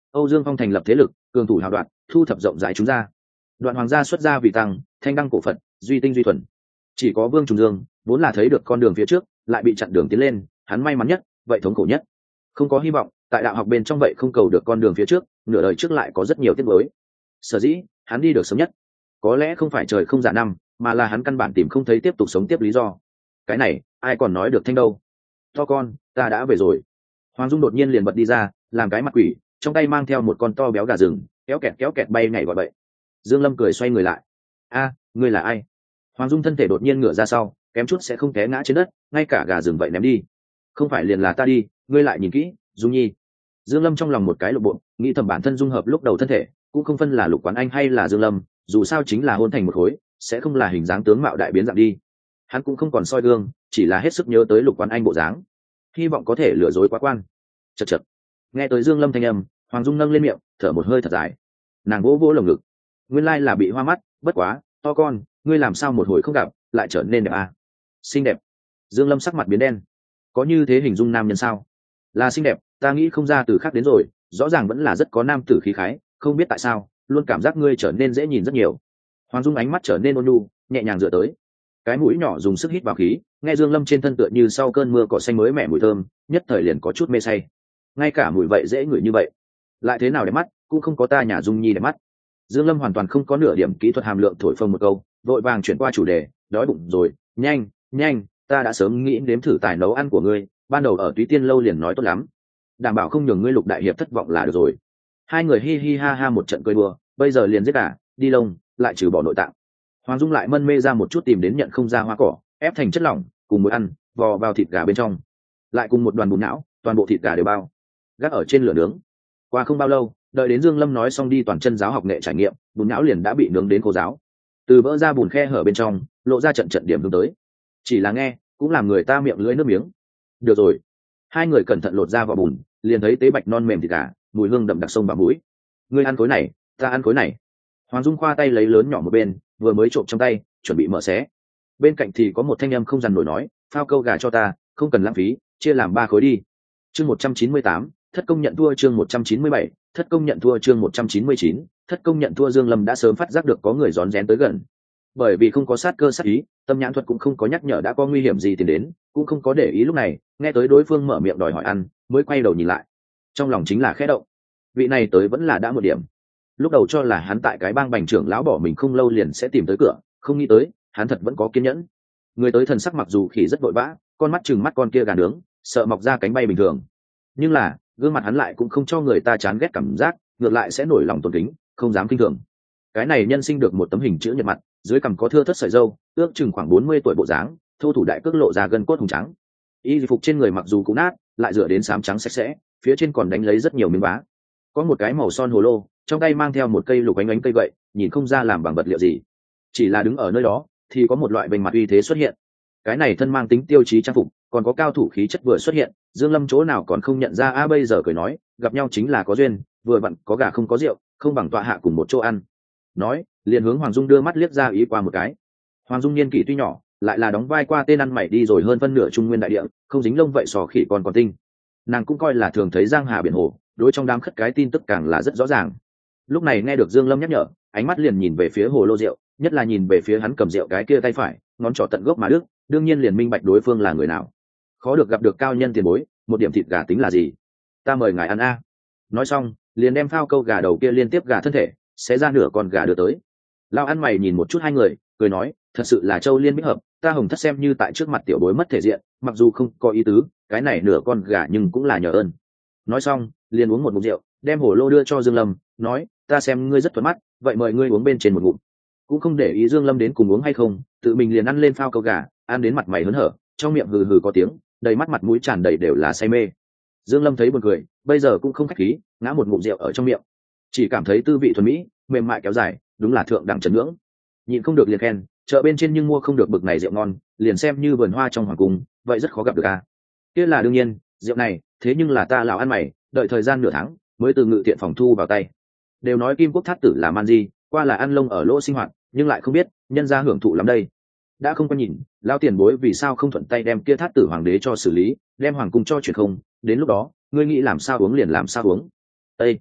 Âu Dương Phong thành lập thế lực, cường thủ hào đoạn, thu thập rộng rãi chúng ra. Đoạn hoàng gia xuất gia vì tăng, thanh đăng cổ Phật, duy tinh duy thuần. Chỉ có Vương Trùng Dương vốn là thấy được con đường phía trước, lại bị chặn đường tiến lên, hắn may mắn nhất, vậy thống khổ nhất. Không có hy vọng, tại đạo học bên trong vậy không cầu được con đường phía trước, nửa đời trước lại có rất nhiều tiếc nuối. Sở dĩ, hắn đi được sớm nhất. Có lẽ không phải trời không dạ năm, mà là hắn căn bản tìm không thấy tiếp tục sống tiếp lý do. Cái này, ai còn nói được thanh đâu. To con, ta đã về rồi. Hoàng Dung đột nhiên liền bật đi ra, làm cái mặt quỷ, trong tay mang theo một con to béo gà rừng, kéo kẹt kéo kẹt bay nhảy gọi bậy. Dương Lâm cười xoay người lại. A, ngươi là ai? Hoàng Dung thân thể đột nhiên ngửa ra sau, kém chút sẽ không té ngã trên đất, ngay cả gà rừng vậy ném đi. Không phải liền là ta đi, ngươi lại nhìn kỹ, Dung Nhi. Dương Lâm trong lòng một cái lộ bộ, nghĩ thầm bản thân dung hợp lúc đầu thân thể, cũng không phân là Lục Quán Anh hay là Dương Lâm, dù sao chính là hôn thành một khối, sẽ không là hình dáng tướng mạo đại biến dạng đi. Hắn cũng không còn soi gương, chỉ là hết sức nhớ tới Lục Quán Anh bộ dáng, hy vọng có thể lừa dối quá quan. Chậc chậc. Nghe tới Dương Lâm thanh âm, Hoàng Dung nâng lên miệng, thở một hơi thật dài. Nàng vỗ vỗ lồng ngực. Nguyên lai là bị hoa mắt, bất quá, to con, ngươi làm sao một hồi không gặp, lại trở nên đẹp à? Xinh đẹp. Dương Lâm sắc mặt biến đen. Có như thế hình dung nam nhân sao? Là xinh đẹp, ta nghĩ không ra từ khác đến rồi, rõ ràng vẫn là rất có nam tử khí khái, không biết tại sao, luôn cảm giác ngươi trở nên dễ nhìn rất nhiều. Hoàng Dung ánh mắt trở nên ôn nhu, nhẹ nhàng dựa tới. Cái mũi nhỏ dùng sức hít vào khí, nghe Dương Lâm trên thân tựa như sau cơn mưa cỏ xanh mới mẻ mùi thơm, nhất thời liền có chút mê say. Ngay cả mùi vậy dễ ngửi như vậy, lại thế nào đẹp mắt, cũng không có ta nhà Dung Nhi đẹp mắt. Dương Lâm hoàn toàn không có nửa điểm kỹ thuật hàm lượng thổi phồng một câu, vội vàng chuyển qua chủ đề, đói bụng rồi, nhanh, nhanh, ta đã sớm nghĩ nếm thử tài nấu ăn của ngươi, ban đầu ở Túy Tiên lâu liền nói tốt lắm, đảm bảo không nhường ngươi Lục đại hiệp thất vọng là được rồi. Hai người hi hi ha ha một trận cười đùa, bây giờ liền giết cả, đi lông, lại trừ bỏ nội tạng. Hoàng Dung lại mân mê ra một chút tìm đến nhận không ra hoa cỏ, ép thành chất lỏng, cùng muối ăn, vò vào thịt gà bên trong, lại cùng một đoàn bùn não, toàn bộ thịt gà đều bao, gác ở trên lửa nướng. Qua không bao lâu, đợi đến Dương Lâm nói xong đi toàn chân giáo học nghệ trải nghiệm, bùn não liền đã bị nướng đến khô giáo, từ vỡ ra bùn khe hở bên trong, lộ ra trận trận điểm hướng tới. Chỉ là nghe, cũng làm người ta miệng lưỡi nước miếng. Được rồi, hai người cẩn thận lột ra vỏ bùn, liền thấy tế bạch non mềm thịt gà, mùi hương đậm đặc sông vào mũi. Ngươi ăn khối này, ta ăn khối này. Hoàng Dung khoa tay lấy lớn nhỏ một bên, vừa mới trộm trong tay, chuẩn bị mở xé. Bên cạnh thì có một thanh âm không dằn nổi nói, phao câu gà cho ta, không cần lãng phí, chia làm ba khối đi. Chương một trăm chín mươi tám, thất công nhận thua. Chương một trăm chín mươi bảy, thất công nhận thua. Chương một trăm chín mươi chín, thất công nhận thua. Dương Lâm đã sớm phát giác được có người rón rén tới gần, bởi vì không có sát cơ sát ý, tâm nhãn thuật cũng không có nhắc nhở đã có nguy hiểm gì tiến đến, cũng không có để ý. Lúc này nghe tới đối phương mở miệng đòi hỏi ăn, mới quay đầu nhìn lại, trong lòng chính là khẽ động. Vị này tới vẫn là đã một điểm. Lúc đầu cho là hắn tại cái bang bành trưởng lão bỏ mình không lâu liền sẽ tìm tới cửa, không nghĩ tới hắn thật vẫn có kiên nhẫn. Người tới thần sắc mặc dù khỉ rất vội vã, con mắt chừng mắt con kia gà nướng, sợ mọc ra cánh bay bình thường, nhưng là gương mặt hắn lại cũng không cho người ta chán ghét cảm giác, ngược lại sẽ nổi lòng tôn kính, không dám kinh thường. Cái này nhân sinh được một tấm hình chữ nhật mặt, dưới cằm có thưa thớt sợi râu, ước chừng khoảng bốn mươi tuổi bộ dáng, thô thủ đại cước lộ ra gân cốt hùng trắng. Y phục trên người mặc dù cũ nát, lại rửa đến xám trắng sạch sẽ, phía trên còn đánh lấy rất nhiều miếng vá. Có một cái màu son hồ lô, trong tay mang theo một cây lục ánh ánh cây gậy, nhìn không ra làm bằng vật liệu gì. Chỉ là đứng ở nơi đó, thì có một loại bề mặt uy thế xuất hiện. Cái này thân mang tính tiêu chí trang phục, còn có cao thủ khí chất vừa xuất hiện, Dương Lâm chỗ nào còn không nhận ra. A bây giờ cười nói, gặp nhau chính là có duyên, vừa vặn có gà không có rượu, không bằng tọa hạ cùng một chỗ ăn. Nói, liền hướng Hoàng Dung đưa mắt liếc ra ý qua một cái. Hoàng Dung niên kỷ tuy nhỏ, lại là đóng vai qua tên ăn mày đi rồi hơn phân nửa Trung Nguyên đại địa, không dính lông vậy sò khỉ còn còn tinh. Nàng cũng coi là thường thấy giang hà biển hồ, đối trong đám khất cái tin tức càng là rất rõ ràng. Lúc này nghe được Dương Lâm nhắc nhở, ánh mắt liền nhìn về phía hồ lô rượu, nhất là nhìn về phía hắn cầm rượu cái kia tay phải, ngón trỏ tận gốc mà đức, đương nhiên liền minh bạch đối phương là người nào. Khó được gặp được cao nhân tiền bối, một điểm thịt gà tính là gì? Ta mời ngài ăn a. Nói xong, liền đem phao câu gà đầu kia liên tiếp gà thân thể, xé ra nửa con gà đưa tới. Lao ăn mày nhìn một chút hai người, cười nói, thật sự là châu liên bích hợp, ta Hồng Thất xem như tại trước mặt tiểu bối mất thể diện, mặc dù không có ý tứ, cái này nửa con gà nhưng cũng là nhờ ơn. Nói xong, liền uống một ngụm rượu, đem hồ lô đưa cho Dương Lâm, nói, ta xem ngươi rất thuận mắt, vậy mời ngươi uống bên trên một ngụm. Cũng không để ý Dương Lâm đến cùng uống hay không, tự mình liền ăn lên phao câu gà, ăn đến mặt mày hớn hở, trong miệng hừ hừ có tiếng, đầy mắt mặt mũi tràn đầy đều là say mê. Dương Lâm thấy buồn cười, bây giờ cũng không khách khí, ngã một ngụm rượu ở trong miệng, chỉ cảm thấy tư vị thuần mỹ, mềm mại kéo dài, đúng là thượng đẳng trần ngưỡng. Nhịn không được liền khen, chợ bên trên nhưng mua không được bực này rượu ngon, liền xem như vườn hoa trong hoàng cung, vậy rất khó gặp được a. Kia là đương nhiên, rượu này, thế nhưng là ta lão ăn mày, đợi thời gian nửa tháng, mới từ ngự thiện phòng thu vào tay. Đều nói Kim Quốc Thát tử là man di, qua là ăn lông ở lỗ sinh hoạt, nhưng lại không biết, nhân gia hưởng thụ lắm đây. Đã không có nhìn, lão tiền bối vì sao không thuận tay đem kia Thát tử hoàng đế cho xử lý, đem hoàng cung cho chuyển không, đến lúc đó, ngươi nghĩ làm sao uống liền làm sao uống. Ê!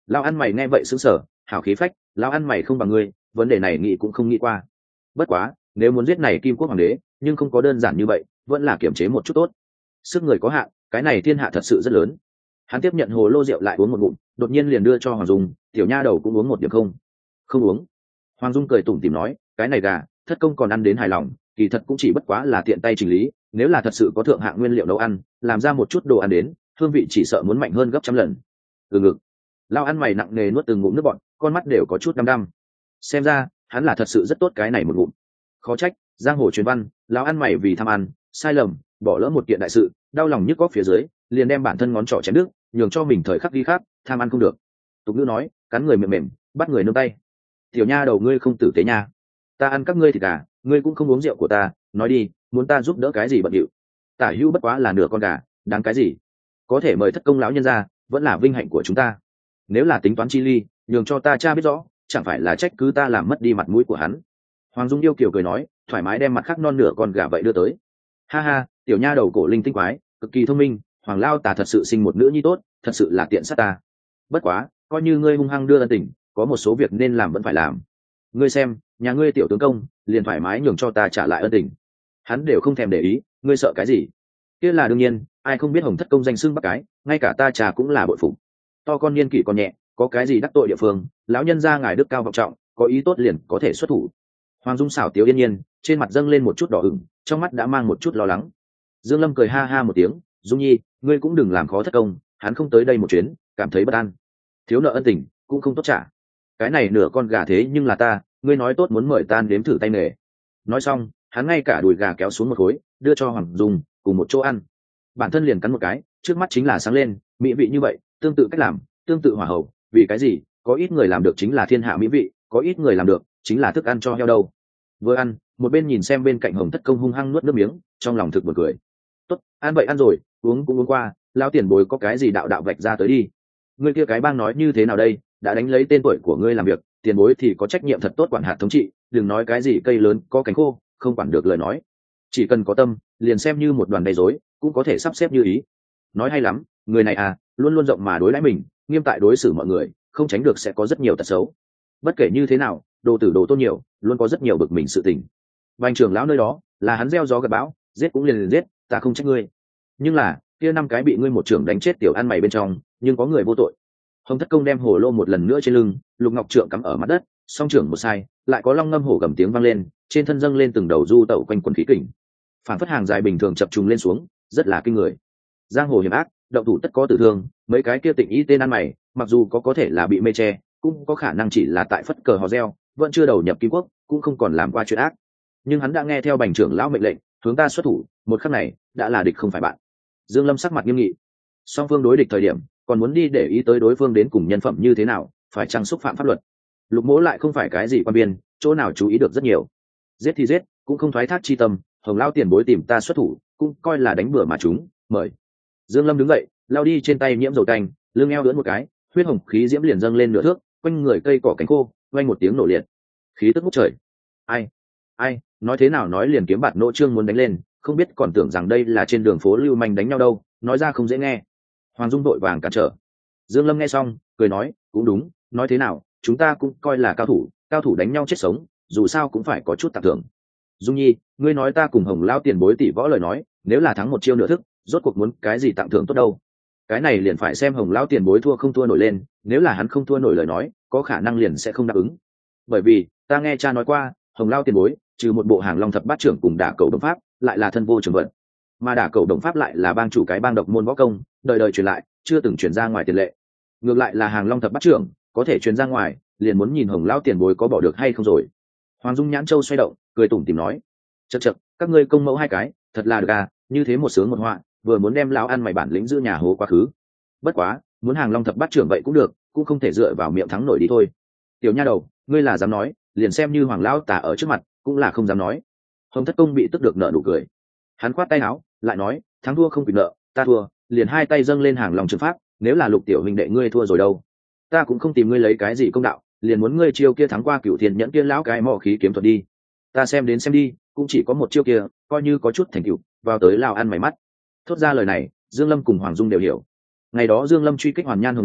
Lão ăn mày nghe vậy sững sờ, hào khí phách, lão ăn mày không bằng ngươi, vấn đề này nghĩ cũng không nghĩ qua. Bất quá, nếu muốn giết này kim quốc hoàng đế, nhưng không có đơn giản như vậy, vẫn là kiểm chế một chút tốt. Sức người có hạn, cái này thiên hạ thật sự rất lớn. Hắn tiếp nhận hồ lô rượu lại uống một ngụm, đột nhiên liền đưa cho Hoàng Dung, tiểu nha đầu cũng uống một điểm không? Không uống. Hoàng Dung cười tủm tỉm nói, cái này gà, thất công còn ăn đến hài lòng, kỳ thật cũng chỉ bất quá là tiện tay chỉnh lý, nếu là thật sự có thượng hạng nguyên liệu nấu ăn, làm ra một chút đồ ăn đến, hương vị chỉ sợ muốn mạnh hơn gấp trăm lần. Từ ngực, lao ăn mày nặng nề nuốt từng ngụm nước bọt, con mắt đều có chút đăm đăm. Xem ra, hắn là thật sự rất tốt cái này một ngụm. Khó trách, giang hồ truyền văn, lão ăn mày vì tham ăn, sai lầm, bỏ lỡ một kiện đại sự, đau lòng nhức góc phía dưới, liền đem bản thân ngón trỏ chém đứt, nhường cho mình thời khắc ghi khắc, tham ăn không được. Tục ngữ nói, cắn người mềm mềm, bắt người nương tay. Tiểu nha đầu ngươi không tử tế nha, ta ăn các ngươi thịt gà, ngươi cũng không uống rượu của ta, nói đi, muốn ta giúp đỡ cái gì bận điệu. Tả hữu bất quá là nửa con gà, đáng cái gì? Có thể mời thất công lão nhân ra, vẫn là vinh hạnh của chúng ta. Nếu là tính toán chi ly, nhường cho ta cha biết rõ, chẳng phải là trách cứ ta làm mất đi mặt mũi của hắn. Hoàng Dung yêu kiều cười nói, thoải mái đem mặt khác non nửa con gà vậy đưa tới. Ha ha, tiểu nha đầu cổ linh tinh quái, cực kỳ thông minh, Hoàng lao tà thật sự sinh một nữ nhi tốt, thật sự là tiện sát ta. Bất quá, coi như ngươi hung hăng đưa ân tình, có một số việc nên làm vẫn phải làm. Ngươi xem, nhà ngươi tiểu tướng công, liền thoải mái nhường cho ta trả lại ân tình. Hắn đều không thèm để ý, ngươi sợ cái gì? Kia là đương nhiên, ai không biết Hồng thất công danh xưng bắc cái, ngay cả ta trà cũng là bội phục. To con niên kỷ còn nhẹ, có cái gì đắc tội địa phương, lão nhân gia ngài đức cao vọng trọng, có ý tốt liền có thể xuất thủ. Hoàng Dung xảo tiếu yên nhiên, trên mặt dâng lên một chút đỏ ửng, trong mắt đã mang một chút lo lắng. Dương Lâm cười ha ha một tiếng, Dung Nhi, ngươi cũng đừng làm khó thất công, hắn không tới đây một chuyến, cảm thấy bất an. Thiếu nợ ân tình, cũng không tốt trả. Cái này nửa con gà thế nhưng là ta, ngươi nói tốt muốn mời ta nếm thử tay nghề. Nói xong, hắn ngay cả đùi gà kéo xuống một khối, đưa cho Hoàng Dung, cùng một chỗ ăn. Bản thân liền cắn một cái, trước mắt chính là sáng lên, mỹ vị như vậy, tương tự cách làm, tương tự hòa hậu, vì cái gì? Có ít người làm được chính là thiên hạ mỹ vị, có ít người làm được chính là thức ăn cho heo đâu. Vừa ăn, một bên nhìn xem bên cạnh Hồng thất công hung hăng nuốt nước miếng, trong lòng thực buồn cười. Tốt, ăn vậy ăn rồi, uống cũng uống qua, lão tiền bối có cái gì đạo đạo vạch ra tới đi. Ngươi kia cái bang nói như thế nào đây? Đã đánh lấy tên tuổi của ngươi làm việc, tiền bối thì có trách nhiệm thật tốt quản hạt thống trị, đừng nói cái gì cây lớn có cánh khô, không quản được lời nói. Chỉ cần có tâm, liền xem như một đoàn đầy rối, cũng có thể sắp xếp như ý. Nói hay lắm, người này à, luôn luôn rộng mà đối đãi mình, nghiêm tại đối xử mọi người, không tránh được sẽ có rất nhiều tật xấu. Bất kể như thế nào, đồ tử đồ tôn nhiều, luôn có rất nhiều bực mình sự tình. Vành trưởng lão nơi đó, là hắn gieo gió gặt bão, giết cũng liền liền giết, ta không trách ngươi. Nhưng là, kia năm cái bị ngươi một trưởng đánh chết tiểu ăn mày bên trong, nhưng có người vô tội. Hồng thất công đem hồ lô một lần nữa trên lưng, lục ngọc trượng cắm ở mặt đất, song trưởng một sai, lại có long ngâm hổ gầm tiếng vang lên, trên thân dâng lên từng đầu du tẩu quanh quần khí kình. Phản phất hàng dài bình thường chập trùng lên xuống, rất là kinh người. Giang hồ hiểm ác, động thủ tất có tử thương, mấy cái kia tịnh ý tên ăn mày, mặc dù có có thể là bị mê che, cũng có khả năng chỉ là tại phất cờ hò reo, vẫn chưa đầu nhập kim quốc, cũng không còn làm qua chuyện ác. Nhưng hắn đã nghe theo bành trưởng lão mệnh lệnh, hướng ta xuất thủ, một khắc này đã là địch không phải bạn. Dương Lâm sắc mặt nghiêm nghị. Song phương đối địch thời điểm, còn muốn đi để ý tới đối phương đến cùng nhân phẩm như thế nào, phải chăng xúc phạm pháp luật. Lục Mỗ lại không phải cái gì quan biên, chỗ nào chú ý được rất nhiều. Giết thì giết, cũng không thoái thác chi tâm, Hồng lão tiền bối tìm ta xuất thủ, cũng coi là đánh bừa mà chúng, mời. Dương Lâm đứng dậy, lao đi trên tay nhiễm dầu tanh, lưng eo lưỡn một cái, huyết hồng khí diễm liền dâng lên nửa thước, quanh người cây cỏ cánh khô, vang một tiếng nổ liệt. Khí tức ngút trời. Ai? Ai, nói thế nào nói liền kiếm bạt nộ trương muốn đánh lên, không biết còn tưởng rằng đây là trên đường phố lưu manh đánh nhau đâu, nói ra không dễ nghe. Hoàng Dung đội vàng cản trở. Dương Lâm nghe xong, cười nói, cũng đúng, nói thế nào, chúng ta cũng coi là cao thủ, cao thủ đánh nhau chết sống, dù sao cũng phải có chút tặng thưởng. Dung Nhi, ngươi nói ta cùng Hồng lão tiền bối tỷ võ lời nói, nếu là thắng một chiêu nửa thức, rốt cuộc muốn cái gì tặng thưởng tốt đâu. Cái này liền phải xem Hồng lão tiền bối thua không thua nổi lên, nếu là hắn không thua nổi lời nói, có khả năng liền sẽ không đáp ứng. Bởi vì, ta nghe cha nói qua, Hồng lão tiền bối, trừ một bộ hàng long thập bát trưởng cùng đả cầu đồng pháp, lại là thân vô trường vận. Mà đả cầu đồng pháp lại là bang chủ cái bang độc môn võ công, đời đời truyền lại, chưa từng truyền ra ngoài tiền lệ. Ngược lại là hàng long thập bát trưởng, có thể truyền ra ngoài, liền muốn nhìn Hồng lão tiền bối có bỏ được hay không rồi. Hoàng Dung nhãn châu xoay động, cười tủm tỉm nói, chậc chậc, các ngươi công mẫu hai cái, thật là được à, như thế một sướng một họa, vừa muốn đem lão ăn mày bản lĩnh giữ nhà hố quá khứ. Bất quá, muốn hàng long thập bát trưởng vậy cũng được, cũng không thể dựa vào miệng thắng nổi đi thôi. Tiểu nha đầu, ngươi là dám nói, liền xem như Hoàng lão tả ở trước mặt, cũng là không dám nói. Hồng thất công bị tức được nợ nụ cười. Hắn khoát tay áo, lại nói, thắng thua không quyền nợ, ta thua, liền hai tay dâng lên hàng lòng trường pháp, nếu là Lục tiểu huynh đệ ngươi thua rồi đâu, ta cũng không tìm ngươi lấy cái gì công đạo, liền muốn ngươi chiêu kia thắng qua Cửu Thiên nhẫn kia lão cái mỏ khí kiếm thuật đi. Ta xem đến xem đi, cũng chỉ có một chiêu kia, coi như có chút thành tựu, vào tới lao ăn mày mắt. Thốt ra lời này, Dương Lâm cùng Hoàng Dung đều hiểu. Ngày đó Dương Lâm truy kích Hoàn Nhan Hồng Liệt,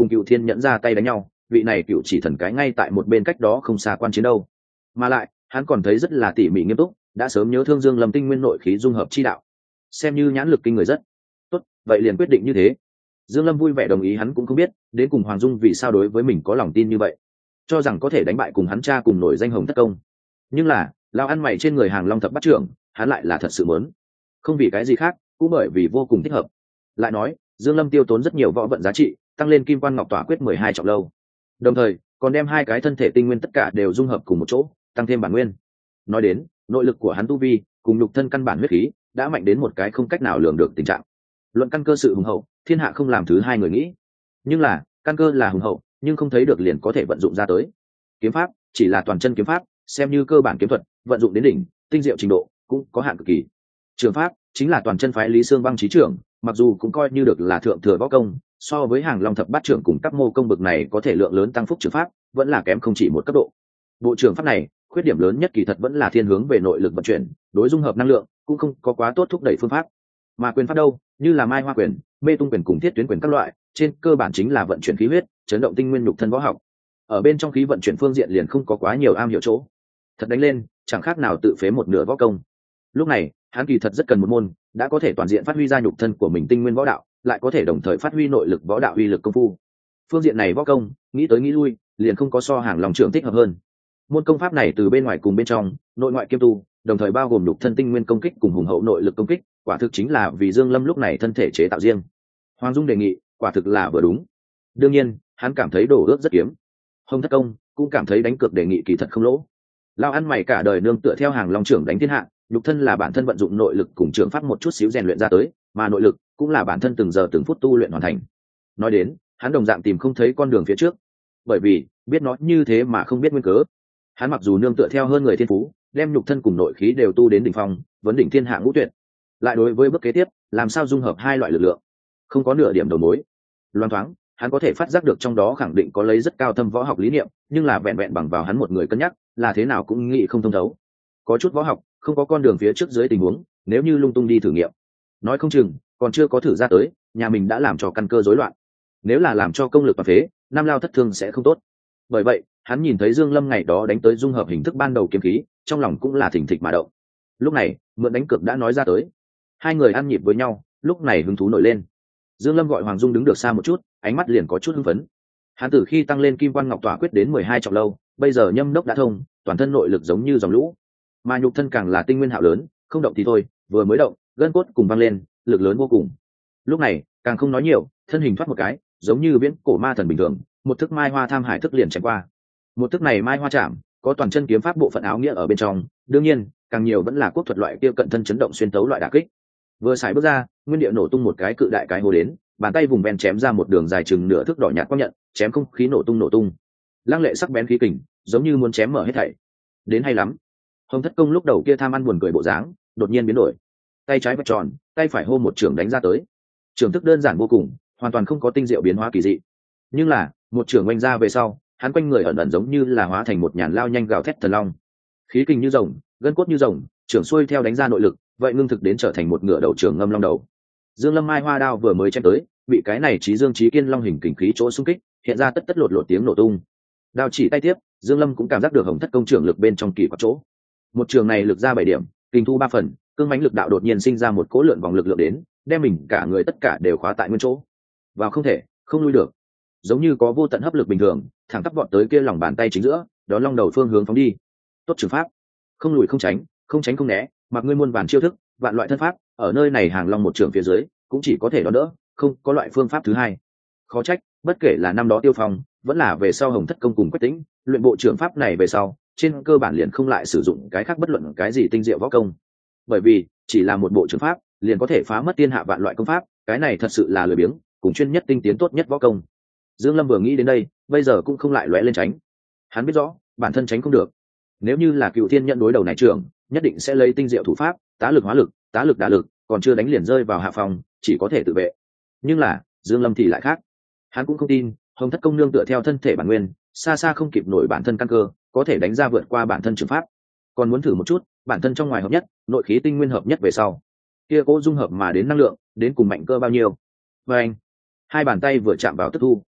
cùng cựu thiên nhẫn ra tay đánh nhau, vị này cựu chỉ thần cái ngay tại một bên cách đó không xa quan chiến đâu. Mà lại hắn còn thấy rất là tỉ mỉ nghiêm túc, đã sớm nhớ thương Dương Lâm tinh nguyên nội khí dung hợp chi đạo, xem như nhãn lực kinh người rất tốt. Vậy liền quyết định như thế. Dương Lâm vui vẻ đồng ý. Hắn cũng không biết đến cùng Hoàng Dung vì sao đối với mình có lòng tin như vậy, cho rằng có thể đánh bại cùng hắn cha cùng nổi danh Hồng Thất Công. Nhưng là lao ăn mày trên người Hàng Long thập bát trưởng, hắn lại là thật sự muốn, không vì cái gì khác, cũng bởi vì vô cùng thích hợp. Lại nói Dương Lâm tiêu tốn rất nhiều võ vận giá trị, tăng lên Kim Quan Ngọc Tỏa Quyết mười hai trọng lâu, đồng thời còn đem hai cái thân thể tinh nguyên tất cả đều dung hợp cùng một chỗ, tăng thêm bản nguyên. Nói đến nội lực của hắn tu vi cùng nhục thân căn bản huyết khí đã mạnh đến một cái không cách nào lường được tình trạng. Luận căn cơ sự hùng hậu, thiên hạ không làm thứ hai người nghĩ. Nhưng là căn cơ là hùng hậu, nhưng không thấy được liền có thể vận dụng ra tới. Kiếm pháp chỉ là toàn chân kiếm pháp, xem như cơ bản kiếm thuật, vận dụng đến đỉnh tinh diệu trình độ cũng có hạn cực kỳ. Trường pháp chính là toàn chân phái Lý Sương Băng chí trưởng, mặc dù cũng coi như được là thượng thừa võ công, so với Hàng Long thập bát trưởng cùng các mô công bực này có thể lượng lớn tăng phúc trường pháp, vẫn là kém không chỉ một cấp độ. Bộ trường pháp này khuyết điểm lớn nhất kỳ thật vẫn là thiên hướng về nội lực vận chuyển, đối dung hợp năng lượng cũng không có quá tốt thúc đẩy phương pháp. Mà quyền pháp đâu, như là Mai Hoa quyền, Mê Tung quyền cùng Thiết Tuyến quyền các loại, trên cơ bản chính là vận chuyển khí huyết, chấn động tinh nguyên nhục thân võ học. Ở bên trong khí vận chuyển phương diện liền không có quá nhiều am hiểu chỗ, thật đánh lên chẳng khác nào tự phế một nửa võ công. Lúc này hắn kỳ thật rất cần một môn đã có thể toàn diện phát huy ra nhục thân của mình tinh nguyên võ đạo, lại có thể đồng thời phát huy nội lực võ đạo uy lực công phu. Phương diện này võ công nghĩ tới nghĩ lui liền không có so Hàng Long trưởng thích hợp hơn. Môn công pháp này từ bên ngoài cùng bên trong, nội ngoại kiêm tu, đồng thời bao gồm nhục thân tinh nguyên công kích cùng hùng hậu nội lực công kích, quả thực chính là vì Dương Lâm lúc này thân thể chế tạo riêng. Hoàng Dung đề nghị quả thực là vừa đúng. Đương nhiên hắn cảm thấy đổ ước rất kiếm. Hồng Thất Công cũng cảm thấy đánh cược đề nghị kỳ thật không lỗ. Lao ăn mày cả đời nương tựa theo Hàng Long trưởng đánh thiên hạ, nhục thân là bản thân vận dụng nội lực cùng trưởng pháp một chút xíu rèn luyện ra tới, mà nội lực cũng là bản thân từng giờ từng phút tu luyện hoàn thành. Nói đến hắn đồng dạng tìm không thấy con đường phía trước, bởi vì biết nó như thế mà không biết nguyên cớ. Hắn mặc dù nương tựa theo hơn người thiên phú, đem nhục thân cùng nội khí đều tu đến đỉnh phong, vấn đỉnh thiên hạ ngũ tuyệt, lại đối với bước kế tiếp làm sao dung hợp hai loại lực lượng không có nửa điểm đầu mối. Loan thoáng hắn có thể phát giác được trong đó khẳng định có lấy rất cao thâm võ học lý niệm, nhưng là vẹn vẹn bằng vào hắn một người cân nhắc là thế nào cũng nghĩ không thông thấu. Có chút võ học không có con đường phía trước dưới tình huống, nếu như lung tung đi thử nghiệm, nói không chừng còn chưa có thử ra tới, nhà mình đã làm cho căn cơ rối loạn. Nếu là làm cho công lực và phế, năm lao thất thương sẽ không tốt. Bởi vậy hắn nhìn thấy Dương Lâm ngày đó đánh tới dung hợp hình thức ban đầu kiếm khí, trong lòng cũng là thình thịch mà động. Lúc này mượn đánh cược đã nói ra tới, hai người ăn nhịp với nhau, lúc này hứng thú nổi lên. Dương Lâm gọi Hoàng Dung đứng được xa một chút, ánh mắt liền có chút hưng phấn. Hắn từ khi tăng lên Kim Quan Ngọc Tỏa Quyết đến mười hai trọng lâu, bây giờ nhâm đốc đã thông, toàn thân nội lực giống như dòng lũ, mà nhục thân càng là tinh nguyên hạo lớn, không động thì thôi, vừa mới động, gân cốt cùng văng lên, lực lớn vô cùng. Lúc này càng không nói nhiều, thân hình thoát một cái, giống như viễn cổ ma thần bình thường, một thức Mai Hoa Tham Hải thức liền chém qua. Một thức này Mai Hoa Chạm có toàn chân kiếm pháp bộ phận áo nghĩa ở bên trong, đương nhiên càng nhiều vẫn là quốc thuật loại kia cận thân chấn động xuyên tấu loại đả kích. Vừa xài bước ra, nguyên địa nổ tung một cái cự đại cái hồ đến, bàn tay vùng ven chém ra một đường dài chừng nửa thước đỏ nhạt quang nhận, chém không khí nổ tung nổ tung, lăng lệ sắc bén khí kình, giống như muốn chém mở hết thảy. Đến hay lắm. Hồng Thất Công lúc đầu kia tham ăn buồn cười bộ dáng, đột nhiên biến đổi, tay trái vạch tròn, tay phải hô một trường đánh ra tới. Trường thức đơn giản vô cùng, hoàn toàn không có tinh diệu biến hóa kỳ dị, nhưng là một trường oanh ra về sau, hắn quanh người ẩn ẩn giống như là hóa thành một nhàn lao nhanh gào thét thần long, khí kình như rồng, gân cốt như rồng, trường xuôi theo đánh ra nội lực, vậy ngưng thực đến trở thành một ngựa đầu trường ngâm long đầu. Dương Lâm Mai Hoa đao vừa mới chém tới, bị cái này Chí Dương Chí Kiên long hình kình khí chỗ xung kích, hiện ra tất tất lột lột tiếng nổ tung. Đao chỉ tay tiếp, Dương Lâm cũng cảm giác được Hồng Thất Công trưởng lực bên trong kỳ quặc chỗ. Một trường này lực ra bảy điểm, kình thu ba phần, cương mãnh lực đạo đột nhiên sinh ra một cỗ lượn vòng lực lượng đến, đem mình cả người tất cả đều khóa tại nguyên chỗ. Vào không thể, không lui được. Giống như có vô tận hấp lực bình thường, thẳng tắp vọt tới kia lòng bàn tay chính giữa, đó long đầu phương hướng phóng đi. Tốt trường pháp, không lùi không tránh, không tránh không né, mặc ngươi muôn vàn chiêu thức, vạn loại thân pháp, ở nơi này Hàng Long một trường phía dưới, cũng chỉ có thể đón đỡ, không có loại phương pháp thứ hai. Khó trách, bất kể là năm đó Tiêu Phong, vẫn là về sau Hồng Thất Công cùng Quách Tĩnh, luyện bộ trường pháp này về sau, trên cơ bản liền không lại sử dụng cái khác bất luận cái gì tinh diệu võ công. Bởi vì, chỉ là một bộ trường pháp, liền có thể phá mất thiên hạ vạn loại công pháp, cái này thật sự là lười biếng, cùng chuyên nhất tinh tiến tốt nhất võ công. Dương Lâm vừa nghĩ đến đây, bây giờ cũng không lại lóe lên tránh. Hắn biết rõ, bản thân tránh không được. Nếu như là Cựu Thiên nhận đối đầu này trường, nhất định sẽ lấy tinh diệu thủ pháp, tá lực hóa lực, tá lực đả lực, còn chưa đánh liền rơi vào hạ phòng, chỉ có thể tự vệ. Nhưng là Dương Lâm thì lại khác, hắn cũng không tin Hồng Thất Công nương tựa theo thân thể bản nguyên, xa xa không kịp nổi bản thân căn cơ, có thể đánh ra vượt qua bản thân trường pháp. Còn muốn thử một chút bản thân trong ngoài hợp nhất, nội khí tinh nguyên hợp nhất về sau, kia cố dung hợp mà đến năng lượng đến cùng mạnh cơ bao nhiêu. Và anh hai bàn tay vừa chạm vào tức thu,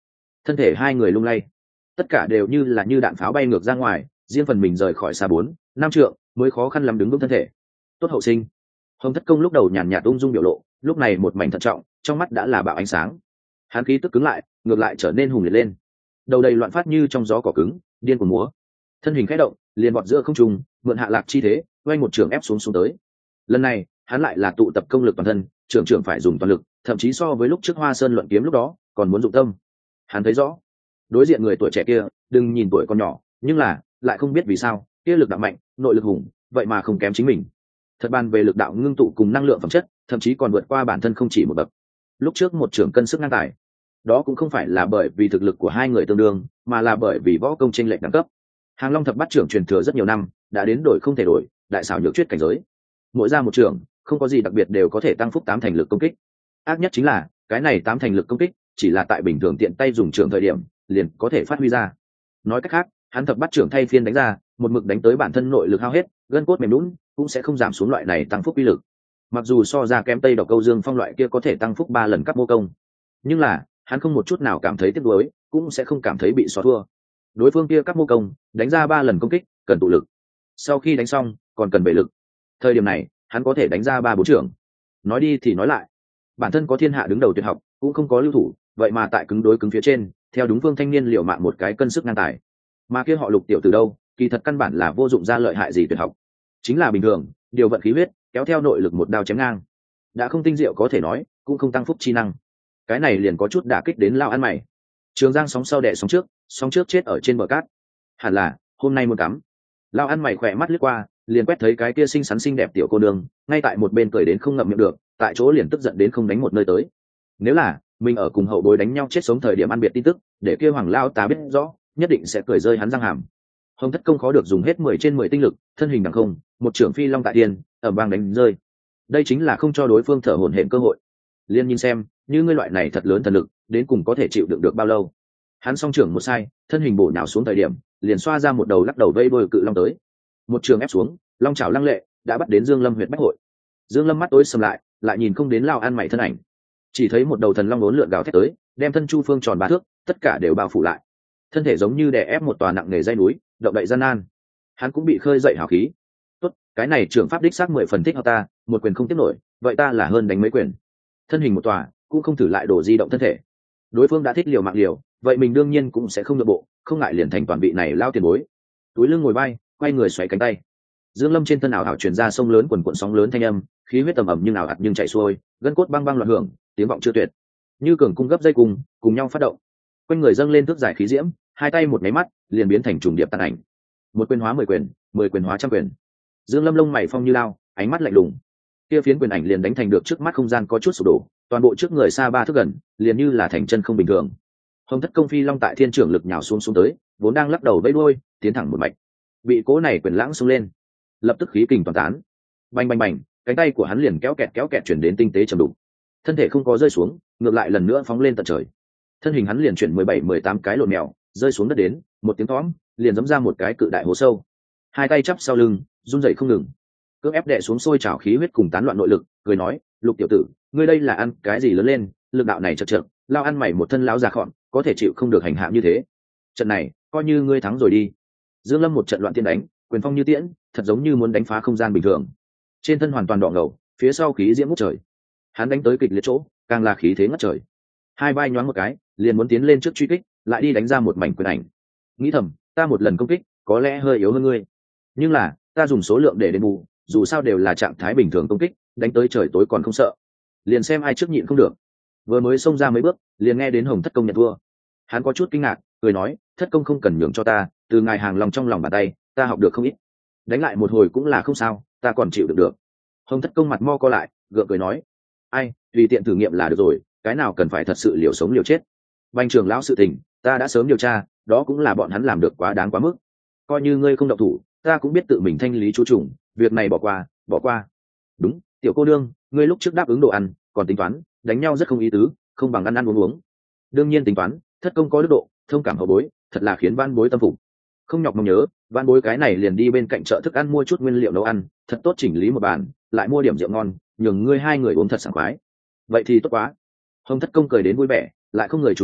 thân thể hai người lung lay, tất cả đều như là như đạn pháo bay ngược ra ngoài, riêng phần mình rời khỏi xa bốn năm trượng mới khó khăn lắm đứng vững thân thể. Tốt hậu sinh. Hồng Thất Công lúc đầu nhàn nhạt ung dung biểu lộ, lúc này một mảnh thận trọng, trong mắt đã là bạo ánh sáng. Hắn khí tức cứng lại, ngược lại trở nên hùng liệt lên, đầu đầy loạn phát như trong gió cỏ cứng, điên cuồng múa, thân hình khẽ động, liền bọt giữa không trung, mượn hạ lạc chi thế, quay một trường ép xuống xuống tới. Lần này, hắn lại là tụ tập công lực toàn thân, trường trường phải dùng toàn lực, thậm chí so với lúc trước Hoa Sơn luận kiếm lúc đó, còn muốn dụng tâm. Hắn thấy rõ, đối diện người tuổi trẻ kia, đừng nhìn tuổi còn nhỏ, nhưng là, lại không biết vì sao, kia lực đạo mạnh, nội lực hùng, vậy mà không kém chính mình. Thật bàn về lực đạo ngưng tụ cùng năng lượng phẩm chất, thậm chí còn vượt qua bản thân không chỉ một bậc. Lúc trước một trưởng cân sức ngang tài, đó cũng không phải là bởi vì thực lực của hai người tương đương, mà là bởi vì võ công chênh lệch đẳng cấp. Hàng Long thập bát trưởng truyền thừa rất nhiều năm, đã đến đổi không thể đổi, đại xảo nhược chuyết cảnh giới. Mỗi ra một trưởng, không có gì đặc biệt đều có thể tăng phúc tám thành lực công kích. Ác nhất chính là, cái này tám thành lực công kích, chỉ là tại bình thường tiện tay dùng trưởng thời điểm, liền có thể phát huy ra. Nói cách khác, hắn thập bát trưởng thay phiên đánh ra, một mực đánh tới bản thân nội lực hao hết, gân cốt mềm nhũn, cũng sẽ không giảm xuống loại này tăng phúc uy lực. Mặc dù so ra kém Tây Độc Câu Dương Phong loại kia có thể tăng phúc ba lần cấp mô công, nhưng là, hắn không một chút nào cảm thấy tiếc nuối, cũng sẽ không cảm thấy bị xóa thua. Đối phương kia cấp mô công, đánh ra ba lần công kích, cần tụ lực. Sau khi đánh xong, còn cần bệ lực. Thời điểm này, hắn có thể đánh ra ba bốn trưởng. Nói đi thì nói lại, bản thân có thiên hạ đứng đầu tuyệt học, cũng không có lưu thủ, vậy mà tại cứng đối cứng phía trên, theo đúng phương thanh niên liều mạng một cái cân sức ngang tài. Mà kia họ Lục tiểu từ đâu, kỳ thật căn bản là vô dụng ra lợi hại gì tuyệt học, chính là bình thường, điều vận khí huyết, kéo theo nội lực một đao chém ngang. Đã không tinh diệu có thể nói, cũng không tăng phúc chi năng. Cái này liền có chút đả kích đến lao ăn mày. Trường Giang sóng sau đẻ sóng trước, sóng trước chết ở trên bờ cát. Hẳn là, hôm nay muốn cắm. Lao ăn mày khỏe mắt lướt qua, liền quét thấy cái kia xinh xắn xinh đẹp tiểu cô nương, ngay tại một bên cười đến không ngậm miệng được, tại chỗ liền tức giận đến không đánh một nơi tới. Nếu là mình ở cùng hậu bối đánh nhau chết sống thời điểm ăn biệt tin tức, để kia Hoàng Lao tá biết rõ, nhất định sẽ cười rơi hắn răng hàm. Hồng Thất Công khó được dùng hết mười trên mười tinh lực, thân hình đằng không, một trưởng phi long tại tiên, ở bang đánh rơi. Đây chính là không cho đối phương thở hổn hển cơ hội. Liên nhìn xem, như ngươi loại này thật lớn thần lực, đến cùng có thể chịu đựng được bao lâu. Hắn song trưởng một sai, thân hình bổ nhào xuống thời điểm, liền xoa ra một đầu lắc đầu vây đôi cự long tới. Một trường ép xuống, long chảo lăng lệ, đã bắt đến Dương Lâm huyệt bách hội. Dương Lâm mắt tối sầm lại, lại nhìn không đến lao ăn mày thân ảnh, chỉ thấy một đầu thần long uốn lượn gào thét tới, đem thân chu phương tròn ba thước, tất cả đều bao phủ lại. Thân thể giống như đè ép một tòa nặng nề dây núi, động đậy gian nan. Hắn cũng bị khơi dậy hào khí. Tốt, cái này trưởng pháp đích xác mười phần thích hợp ta, một quyền không tiếp nổi, vậy ta là hơn đánh mấy quyền. Thân hình một tòa, cũng không thử lại đổ di động thân thể. Đối phương đã thích liều mạng liều, vậy mình đương nhiên cũng sẽ không nhượng bộ, không ngại liền thành toàn vị này lao tiền bối. Túi lưng ngồi bay, quay người xoáy cánh tay. Dương Lâm trên thân ảo ảo truyền ra sông lớn quần cuộn sóng lớn thanh âm, khí huyết tầm ẩm nhưng ảo ạt nhưng chảy xuôi, gân cốt băng băng loạn hưởng, tiếng vọng chưa tuyệt. Như cường cung gấp dây cùng, cùng nhau phát động. Quanh người dâng lên thước giải khí diễm, hai tay một máy mắt, liền biến thành trùng điệp tàn ảnh. Một quyền hóa mười quyền, mười quyền hóa trăm quyền. Dương Lâm lông mày phong như lao, ánh mắt lạnh lùng. Kia phiến quyền ảnh liền đánh thành được trước mắt không gian có chút sụp đổ, toàn bộ trước người xa ba thước gần, liền như là thành chân không bình thường. Hồng Thất Công phi long tại thiên trưởng lực nhào xuống xuống tới, vốn đang lắc đầu vẫy đuôi, tiến thẳng một mạch. Bị cố này quyền lãng xông lên, lập tức khí kình toàn tán. Bành bành bành, cánh tay của hắn liền kéo kẹt kéo kẹt chuyển đến tinh tế trầm đục. Thân thể không có rơi xuống, ngược lại lần nữa phóng lên tận trời. Thân hình hắn liền chuyển mười bảy mười tám cái lộn mèo, rơi xuống đất đến, một tiếng thóm, liền giẫm ra một cái cự đại hố sâu. Hai tay chắp sau lưng, run rẩy không ngừng. Cưỡng ép đè xuống sôi trào khí huyết cùng tán loạn nội lực, cười nói, Lục tiểu tử, ngươi đây là ăn cái gì lớn lên, lực đạo này chật chật, lao ăn mày một thân lão già khọn, có thể chịu không được hành hạ như thế. Trận này, coi như ngươi thắng rồi đi. Dương Lâm một trận loạn tiên đánh, quyền phong như tiễn, thật giống như muốn đánh phá không gian bình thường. Trên thân hoàn toàn đỏ ngầu, phía sau khí diễm ngút trời. Hắn đánh tới kịch liệt chỗ, càng là khí thế ngất trời. Hai vai nhoáng một cái, liền muốn tiến lên trước truy kích, lại đi đánh ra một mảnh quyền ảnh. Nghĩ thầm, ta một lần công kích, có lẽ hơi yếu hơn ngươi, nhưng là ta dùng số lượng để đền bù, dù sao đều là trạng thái bình thường công kích, đánh tới trời tối còn không sợ. Liền xem ai trước nhịn không được. Vừa mới xông ra mấy bước, liền nghe đến Hồng Thất Công nhận thua. Hắn có chút kinh ngạc, cười nói, Thất Công không cần nhường cho ta, từ ngài hàng lòng trong lòng bàn tay, ta học được không ít. Đánh lại một hồi cũng là không sao, ta còn chịu được được. Hồng Thất Công mặt mo co lại, gượng cười nói, ai, tùy tiện thử nghiệm là được rồi, cái nào cần phải thật sự liều sống liều chết. Bành trưởng lão sự tình, ta đã sớm điều tra, đó cũng là bọn hắn làm được quá đáng quá mức. Coi như ngươi không động thủ, ta cũng biết tự mình thanh lý chú trùng, việc này bỏ qua, bỏ qua. Đúng, tiểu cô đương, ngươi lúc trước đáp ứng đồ ăn, còn tính toán, đánh nhau rất không ý tứ, không bằng ăn ăn uống uống. Đương nhiên tính toán, Thất Công có đức độ, thông cảm hậu bối, thật là khiến van bối tâm phục. Không nhọc mong nhớ, van bối cái này liền đi bên cạnh chợ thức ăn mua chút nguyên liệu nấu ăn, thật tốt chỉnh lý một bàn, lại mua điểm rượu ngon, nhường ngươi hai người uống thật sảng khoái. Vậy thì tốt quá. Hồng Thất Công cười đến vui vẻ, lại không người chú ý,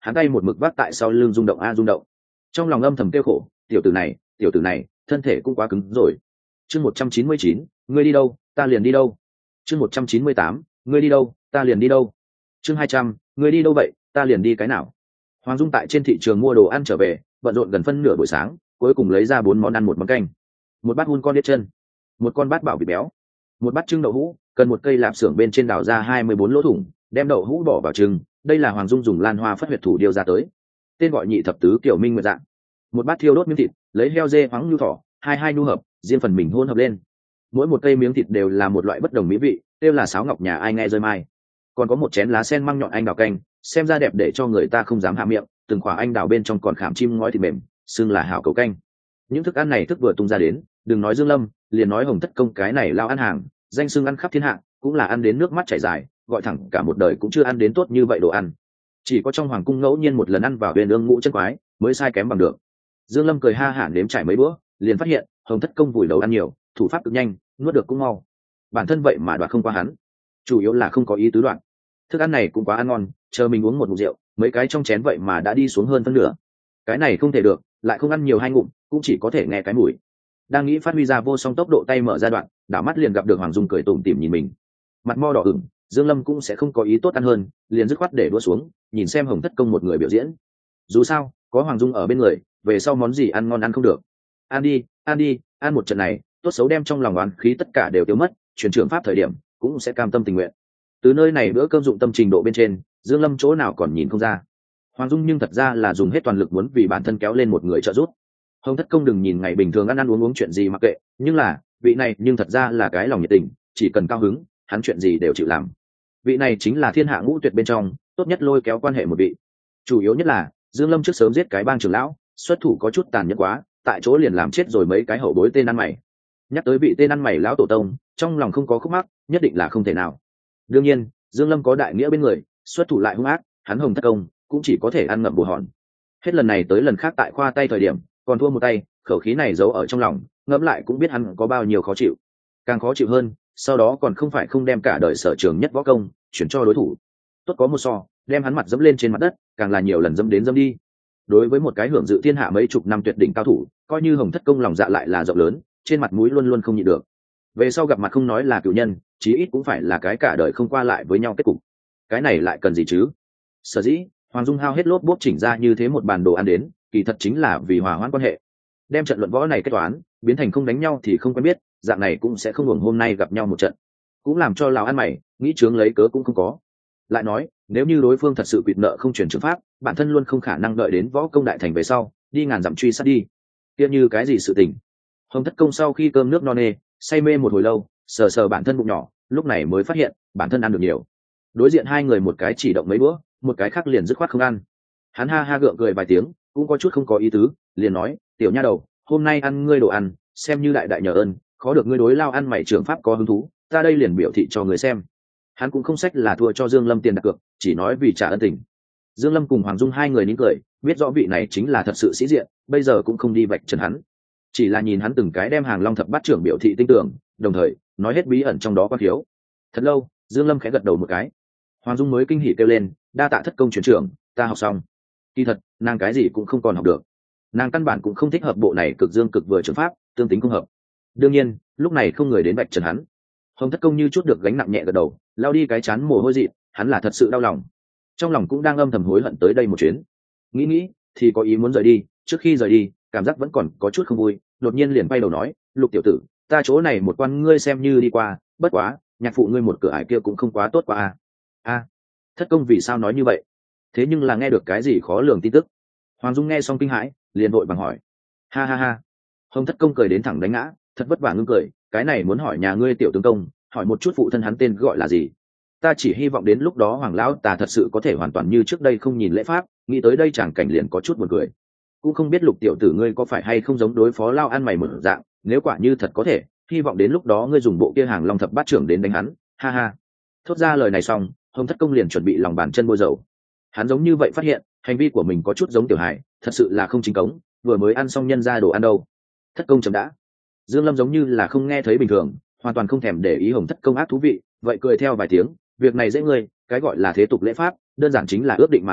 hắn tay một mực vác tại sau lưng rung động a rung động. Trong lòng âm thầm kêu khổ, tiểu tử này tiểu tử này thân thể cũng quá cứng rồi. Chương một trăm chín mươi chín, ngươi đi đâu ta liền đi đâu. Chương một trăm chín mươi tám, ngươi đi đâu ta liền đi đâu. Chương hai trăm, ngươi đi đâu vậy ta liền đi cái nào. Hoàng Dung tại trên thị trường mua đồ ăn trở về, bận rộn gần phân nửa buổi sáng, cuối cùng lấy ra bốn món ăn một món canh, một bát hun con đít chân, một con bát bảo vịt béo, một bát trưng đậu hũ, cần một cây lạp xưởng bên trên đào ra hai mươi bốn lỗ thủng, đem đậu hũ bỏ vào trưng. Đây là Hoàng Dung dùng lan hoa phất huyệt thủ điêu ra tới, tên gọi nhị thập tứ kiểu minh nguyệt dạng. Một bát thiêu đốt miếng thịt, lấy heo dê hoáng nhu thỏ, hai hai nhu hợp, riêng phần mình hôn hợp lên. Mỗi một cây miếng thịt đều là một loại bất đồng mỹ vị, tiêu là sáo ngọc nhà ai nghe rơi mai. Còn có một chén lá sen măng nhọn anh đào canh, xem ra đẹp để cho người ta không dám hạ miệng, từng khỏa anh đào bên trong còn khảm chim ngói thịt mềm, xưng là hảo cầu canh. Những thức ăn này thức vừa tung ra đến, đừng nói Dương Lâm, liền nói Hồng Thất Công cái này lao ăn hàng, danh xưng ăn khắp thiên hạ, cũng là ăn đến nước mắt chảy dài, gọi thẳng cả một đời cũng chưa ăn đến tốt như vậy đồ ăn. Chỉ có trong hoàng cung ngẫu nhiên một lần ăn vào huyền ương ngũ chân quái, mới sai kém bằng được. Dương Lâm cười ha hả nếm trải mấy bữa, liền phát hiện Hồng Thất Công vùi đầu ăn nhiều, thủ pháp cực nhanh, nuốt được cũng mau. Bản thân vậy mà đoạt không qua hắn, chủ yếu là không có ý tứ đoạn. Thức ăn này cũng quá ăn ngon, chờ mình uống một ngụm rượu, mấy cái trong chén vậy mà đã đi xuống hơn phân nửa. Cái này không thể được, lại không ăn nhiều hai ngụm, cũng chỉ có thể nghe cái mùi. Đang nghĩ phát huy ra vô song tốc độ tay mở ra đoạn, đảo mắt liền gặp được Hoàng Dung cười tủm tỉm nhìn mình, mặt mo đỏ ửng. Dương Lâm cũng sẽ không có ý tốt ăn hơn, liền dứt khoát để đũa xuống, nhìn xem Hồng Thất Công một người biểu diễn. Dù sao, có Hoàng Dung ở bên người, về sau món gì ăn ngon ăn không được. Ăn đi, ăn đi, ăn một trận này, tốt xấu đem trong lòng oán khí tất cả đều tiêu mất, truyền trưởng pháp thời điểm cũng sẽ cam tâm tình nguyện. Từ nơi này bữa cơm dụng tâm trình độ bên trên, Dương Lâm chỗ nào còn nhìn không ra. Hoàng Dung nhưng thật ra là dùng hết toàn lực muốn vì bản thân kéo lên một người trợ giúp. Hồng Thất Công đừng nhìn ngày bình thường ăn ăn uống uống chuyện gì mặc kệ, nhưng là vị này nhưng thật ra là cái lòng nhiệt tình, chỉ cần cao hứng, hắn chuyện gì đều chịu làm. Vị này chính là thiên hạ ngũ tuyệt bên trong tốt nhất lôi kéo quan hệ một vị. Chủ yếu nhất là Dương Lâm trước sớm giết cái bang trưởng lão, xuất thủ có chút tàn nhẫn quá, tại chỗ liền làm chết rồi mấy cái hậu bối tên ăn mày. Nhắc tới vị tên ăn mày lão tổ tông, trong lòng không có khúc mắc, nhất định là không thể nào. Đương nhiên, Dương Lâm có đại nghĩa bên người, xuất thủ lại hung ác, hắn Hồng Thất Công cũng chỉ có thể ăn ngậm bù hòn. Hết lần này tới lần khác tại khoa tay thời điểm, còn thua một tay, khẩu khí này giấu ở trong lòng, ngẫm lại cũng biết hắn có bao nhiêu khó chịu. Càng khó chịu hơn, sau đó còn không phải không đem cả đời sở trường nhất võ công chuyển cho đối thủ. Tốt có một so, đem hắn mặt dẫm lên trên mặt đất, càng là nhiều lần dẫm đến dẫm đi. Đối với một cái hưởng dự thiên hạ mấy chục năm tuyệt đỉnh cao thủ, coi như Hồng Thất Công lòng dạ lại là rộng lớn, trên mặt mũi luôn luôn không nhịn được. Về sau gặp mặt không nói là cựu nhân, chí ít cũng phải là cái cả đời không qua lại với nhau kết cục. Cái này lại cần gì chứ? Sở dĩ Hoàng Dung hao hết lốp bốp chỉnh ra như thế một bàn đồ ăn đến, kỳ thật chính là vì hòa hoãn quan hệ, đem trận luận võ này kết toán biến thành không đánh nhau thì không quen biết, dạng này cũng sẽ không hưởng hôm nay gặp nhau một trận, cũng làm cho lão ăn mày nghĩ chướng lấy cớ cũng không có. Lại nói nếu như đối phương thật sự quỵt nợ không chuyển trường pháp, bản thân luôn không khả năng đợi đến võ công đại thành về sau đi ngàn dặm truy sát đi, kia như cái gì sự tình. Hồng Thất Công sau khi cơm nước no nê, say mê một hồi lâu, sờ sờ bản thân bụng nhỏ, lúc này mới phát hiện bản thân ăn được nhiều. Đối diện hai người một cái chỉ động mấy bữa, một cái khác liền dứt khoát không ăn. Hắn ha ha gượng cười vài tiếng, cũng có chút không có ý tứ, liền nói, tiểu nha đầu, hôm nay ăn ngươi đồ ăn, xem như đại đại nhờ ơn, khó được ngươi đối lao ăn mày trường pháp có hứng thú, ta đây liền biểu thị cho người xem. Hắn cũng không sách là thua cho Dương Lâm tiền đặt cược, chỉ nói vì trả ân tình. Dương Lâm cùng Hoàng Dung hai người nín cười, biết rõ vị này chính là thật sự sĩ diện, bây giờ cũng không đi vạch trần hắn, chỉ là nhìn hắn từng cái đem hàng long thập bát trưởng biểu thị tinh tưởng, đồng thời nói hết bí ẩn trong đó quan thiếu. Thật lâu, Dương Lâm khẽ gật đầu một cái. Hoàng Dung mới kinh hỉ kêu lên, đa tạ Thất Công truyền trưởng, ta học xong. Kỳ thật nàng cái gì cũng không còn học được, nàng căn bản cũng không thích hợp bộ này cực dương cực vừa trường pháp, tương tính không hợp. Đương nhiên lúc này không người đến vạch trần hắn. Hồng Thất Công như chút được gánh nặng nhẹ gật đầu, lao đi cái chán mồ hôi dị, hắn là thật sự đau lòng, trong lòng cũng đang âm thầm hối hận tới đây một chuyến. Nghĩ nghĩ thì có ý muốn rời đi, trước khi rời đi cảm giác vẫn còn có chút không vui, đột nhiên liền bay đầu nói, Lục tiểu tử, ta chỗ này một quan ngươi xem như đi qua, bất quá nhạc phụ ngươi một cửa ải kia cũng không quá tốt qua a. A, Thất Công vì sao nói như vậy? Thế nhưng là nghe được cái gì khó lường tin tức? Hoàng Dung nghe xong kinh hãi, liền vội bằng hỏi. Ha ha ha. Hồng Thất Công cười đến thẳng đánh ngã, thật vất vả ngưng cười, cái này muốn hỏi nhà ngươi tiểu tướng công, hỏi một chút phụ thân hắn tên gọi là gì. Ta chỉ hy vọng đến lúc đó Hoàng lão ta thật sự có thể hoàn toàn như trước đây không nhìn lễ pháp, nghĩ tới đây chẳng cảnh liền có chút buồn cười. Cũng không biết Lục tiểu tử ngươi có phải hay không giống đối phó lao ăn mày một dạng, nếu quả như thật có thể, hy vọng đến lúc đó ngươi dùng bộ kia hàng long thập bát trưởng đến đánh hắn. Ha ha. Thốt ra lời này xong, Hồng Thất Công liền chuẩn bị lòng bàn chân bôi dầu. Hắn giống như vậy phát hiện hành vi của mình có chút giống tiểu hài, thật sự là không chính cống, vừa mới ăn xong nhân ra đồ ăn đâu. Thất Công chấm đã. Dương Lâm giống như là không nghe thấy bình thường, hoàn toàn không thèm để ý Hồng Thất Công ác thú vị, vậy cười theo vài tiếng, việc này dễ ngươi, cái gọi là thế tục lễ pháp, đơn giản chính là ước định mà thành,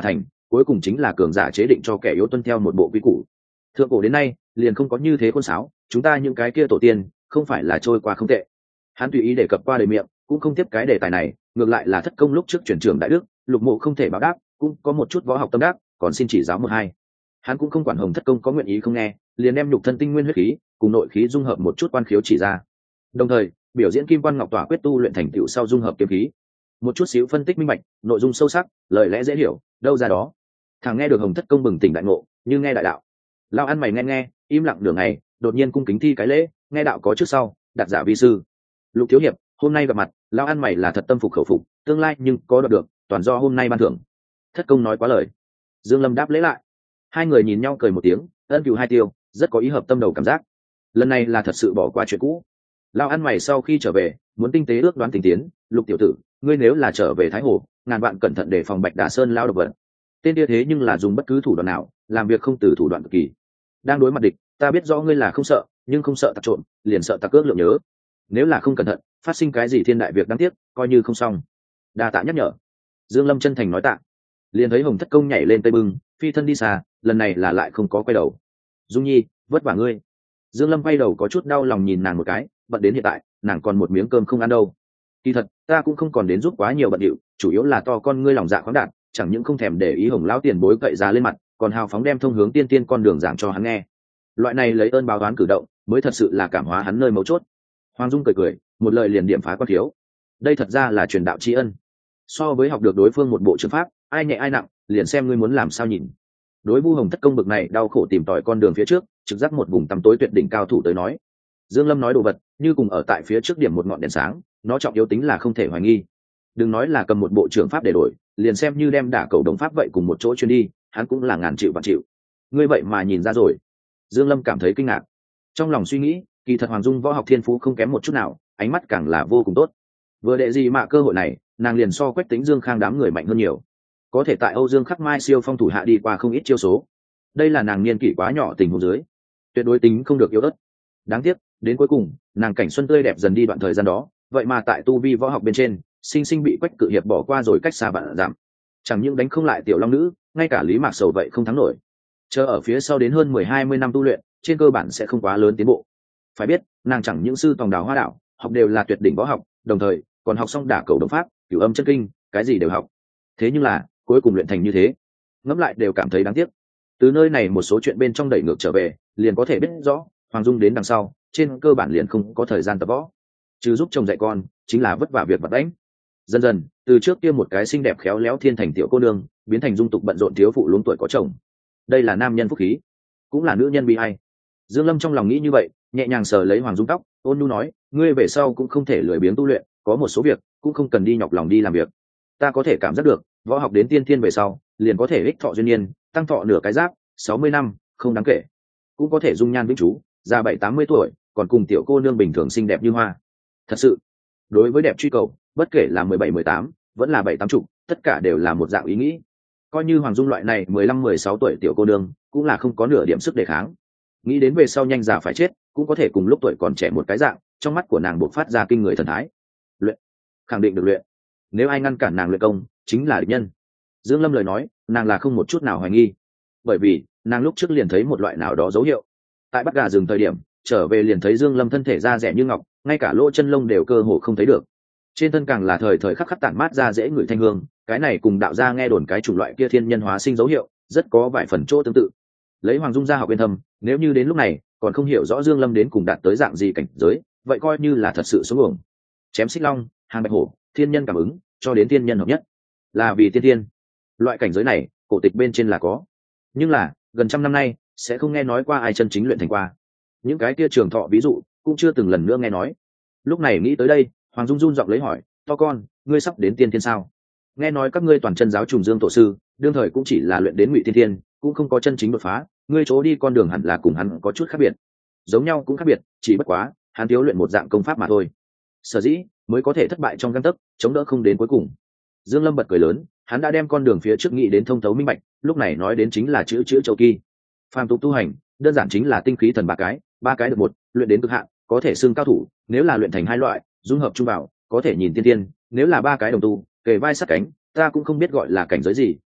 cuối cùng chính là cường giả chế định cho kẻ yếu tuân theo một bộ quy củ. Thượng cổ đến nay liền không có như thế khôn sáo, chúng ta những cái kia tổ tiên không phải là trôi qua không tệ. Hắn tùy ý đề cập qua đời miệng, cũng không tiếp cái đề tài này, ngược lại là thất công lúc trước chuyển trưởng đại đức, Lục Mộ không thể báo đáp, cũng có một chút võ học tâm đắc, còn xin chỉ giáo một hai. Hắn cũng không quản Hồng thất công có nguyện ý không nghe, liền đem nhục thân tinh nguyên huyết khí cùng nội khí dung hợp một chút quan khiếu chỉ ra, đồng thời biểu diễn kim quan ngọc tỏa quyết tu luyện thành tựu sau dung hợp kiếm khí, một chút xíu phân tích minh bạch, nội dung sâu sắc, lời lẽ dễ hiểu, đâu ra đó. Thằng nghe được Hồng thất công bừng tỉnh đại ngộ, như nghe đại đạo. Lao ăn mày nghe nghe, im lặng đường ngày, đột nhiên cung kính thi cái lễ, nghe đạo có trước sau, đặt giả vi sư. Lục thiếu hiệp, hôm nay gặp mặt, Lao ăn mày là thật tâm phục khẩu phục, tương lai nhưng có đoạt được, toàn do hôm nay ban thưởng. Thất công nói quá lời. Dương Lâm đáp lễ lại. Hai người nhìn nhau cười một tiếng, ân cửu hai tiêu, rất có ý hợp tâm đầu cảm giác. Lần này là thật sự bỏ qua chuyện cũ. Lao ăn mày sau khi trở về, muốn tinh tế ước đoán tình tiến. Lục tiểu tử, ngươi nếu là trở về Thái Hồ, ngàn vạn cẩn thận để phòng Bạch Đà Sơn lao độc vật. Tên kia thế nhưng là dùng bất cứ thủ đoạn nào, làm việc không từ thủ đoạn cực kỳ. Đang đối mặt địch, ta biết rõ ngươi là không sợ, nhưng không sợ tặc trộm, liền sợ tặc cước lượng nhớ. Nếu là không cẩn thận, phát sinh cái gì thiên đại việc đáng tiếc, coi như không xong. Đa tạ nhắc nhở. Dương Lâm chân thành nói tạ. Liền thấy Hồng thất công nhảy lên tây bưng, phi thân đi xa, lần này là lại không có quay đầu. Dung Nhi, vất vả ngươi. Dương Lâm quay đầu có chút đau lòng nhìn nàng một cái, bận đến hiện tại, nàng còn một miếng cơm không ăn đâu. Kỳ thật, ta cũng không còn đến giúp quá nhiều bận điệu, chủ yếu là to con ngươi lòng dạ khoáng đạt, chẳng những không thèm để ý Hồng lão tiền bối cậy ra lên mặt, còn hào phóng đem thông hướng tiên tiên con đường giảng cho hắn nghe. Loại này lấy ơn báo oán cử động, mới thật sự là cảm hóa hắn nơi mấu chốt. Hoàng Dung cười cười, một lời liền điểm phá quan thiếu. Đây thật ra là truyền đạo tri ân. So với học được đối phương một bộ trường pháp, ai nhẹ ai nặng, liền xem ngươi muốn làm sao nhìn. Đối Vu Hồng thất công bực này đau khổ tìm tòi con đường phía trước, trực giác một vùng tăm tối tuyệt đỉnh cao thủ tới nói. Dương Lâm nói đồ vật, như cùng ở tại phía trước điểm một ngọn đèn sáng, nó trọng yếu tính là không thể hoài nghi. Đừng nói là cầm một bộ trưởng pháp để đổi, liền xem như đem đả cầu đồng pháp vậy cùng một chỗ chuyên đi, hắn cũng là ngàn chịu vạn chịu. Ngươi vậy mà nhìn ra rồi. Dương Lâm cảm thấy kinh ngạc. Trong lòng suy nghĩ, kỳ thật Hoàng Dung võ học thiên phú không kém một chút nào, ánh mắt càng là vô cùng tốt. Vừa đệ gì mà cơ hội này, nàng liền so Quách Tĩnh Dương Khang đám người mạnh hơn nhiều. Có thể tại Âu Dương Khắc Mai siêu phong thủ hạ đi qua không ít chiêu số. Đây là nàng niên kỷ quá nhỏ tình huống dưới, tuyệt đối tính không được yếu ớt. Đáng tiếc, đến cuối cùng, nàng cảnh xuân tươi đẹp dần đi đoạn thời gian đó, vậy mà tại tu vi võ học bên trên, sinh sinh bị Quách Cự Hiệp bỏ qua rồi cách xa vạn giảm. Chẳng những đánh không lại tiểu long nữ, ngay cả Lý Mạc Sầu vậy không thắng nổi. Chờ ở phía sau đến hơn mười hai mươi năm tu luyện, trên cơ bản sẽ không quá lớn tiến bộ. Phải biết, nàng chẳng những sư tòng đào hoa đạo, học đều là tuyệt đỉnh võ học, đồng thời còn học xong đả cầu đồng pháp, cửu âm chân kinh, cái gì đều học. Thế nhưng là, cuối cùng luyện thành như thế, ngẫm lại đều cảm thấy đáng tiếc. Từ nơi này một số chuyện bên trong đẩy ngược trở về, liền có thể biết rõ, Hoàng Dung đến đằng sau, trên cơ bản liền không có thời gian tập võ, trừ giúp chồng dạy con, chính là vất vả việc vặt đánh. Dần dần, từ trước kia một cái xinh đẹp khéo léo thiên thành tiểu cô nương, biến thành dung tục bận rộn thiếu phụ luống tuổi có chồng. Đây là nam nhân phúc khí, cũng là nữ nhân bi ai. Dương Lâm trong lòng nghĩ như vậy, nhẹ nhàng sờ lấy Hoàng Dung tóc, ôn nhu nói, ngươi về sau cũng không thể lười biếng tu luyện, có một số việc cũng không cần đi nhọc lòng đi làm việc. Ta có thể cảm giác được, võ học đến tiên thiên về sau, liền có thể ích thọ duyên niên, tăng thọ nửa cái giáp, sáu mươi năm, không đáng kể. Cũng có thể dung nhan vĩnh chú, già bảy tám mươi tuổi, còn cùng tiểu cô nương bình thường xinh đẹp như hoa. Thật sự, đối với đẹp truy cầu, bất kể là mười bảy mười tám, vẫn là bảy tám chục, tất cả đều là một dạng ý nghĩ. Coi như Hoàng Dung loại này mười lăm mười sáu tuổi tiểu cô nương, cũng là không có nửa điểm sức đề kháng. Nghĩ đến về sau nhanh già phải chết, cũng có thể cùng lúc tuổi còn trẻ một cái dạng, trong mắt của nàng bộc phát ra kinh người thần thái. Luyện, khẳng định được luyện. Nếu ai ngăn cản nàng luyện công, chính là địch nhân. Dương Lâm lời nói, nàng là không một chút nào hoài nghi, bởi vì nàng lúc trước liền thấy một loại nào đó dấu hiệu. Tại bắt gà rừng thời điểm, trở về liền thấy Dương Lâm thân thể da rẻ như ngọc, ngay cả lỗ chân lông đều cơ hồ không thấy được. Trên thân càng là thời thời khắc khắc tản mát ra dễ ngửi thanh hương, cái này cùng đạo gia nghe đồn cái chủng loại kia thiên nhân hóa sinh dấu hiệu, rất có vài phần chỗ tương tự. Lấy Hoàng Dung ra học bên thâm, nếu như đến lúc này còn không hiểu rõ Dương Lâm đến cùng đạt tới dạng gì cảnh giới, vậy coi như là thật sự xuống uổng. Chém xích long, hàng bạch hổ, thiên nhân cảm ứng, cho đến thiên nhân hợp nhất, là vì tiên thiên. Loại cảnh giới này, cổ tịch bên trên là có, nhưng là gần trăm năm nay sẽ không nghe nói qua ai chân chính luyện thành qua. Những cái kia trường thọ ví dụ cũng chưa từng lần nữa nghe nói. Lúc này nghĩ tới đây, Hoàng Dung run giọng lấy hỏi, to con, ngươi sắp đến tiên thiên sao? Nghe nói các ngươi toàn chân giáo trùng dương tổ sư, đương thời cũng chỉ là luyện đến ngụy tiên thiên, cũng không có chân chính đột phá, ngươi chỗ đi con đường hẳn là cùng hắn có chút khác biệt. Giống nhau cũng khác biệt, chỉ bất quá hắn thiếu luyện một dạng công pháp mà thôi. Sở dĩ mới có thể thất bại trong gang tấc, chống đỡ không đến cuối cùng. Dương Lâm bật cười lớn, hắn đã đem con đường phía trước nghĩ đến thông thấu minh bạch, lúc này nói đến chính là chữ chữ châu kỳ. Phàm tục tu hành, đơn giản chính là tinh khí thần ba cái, ba cái được một, luyện đến cực hạn, có thể xưng cao thủ, nếu là luyện thành hai loại, dung hợp chung vào, có thể nhìn tiên tiên, nếu là ba cái đồng tu, kề vai sát cánh, ta cũng không biết gọi là cảnh giới gì,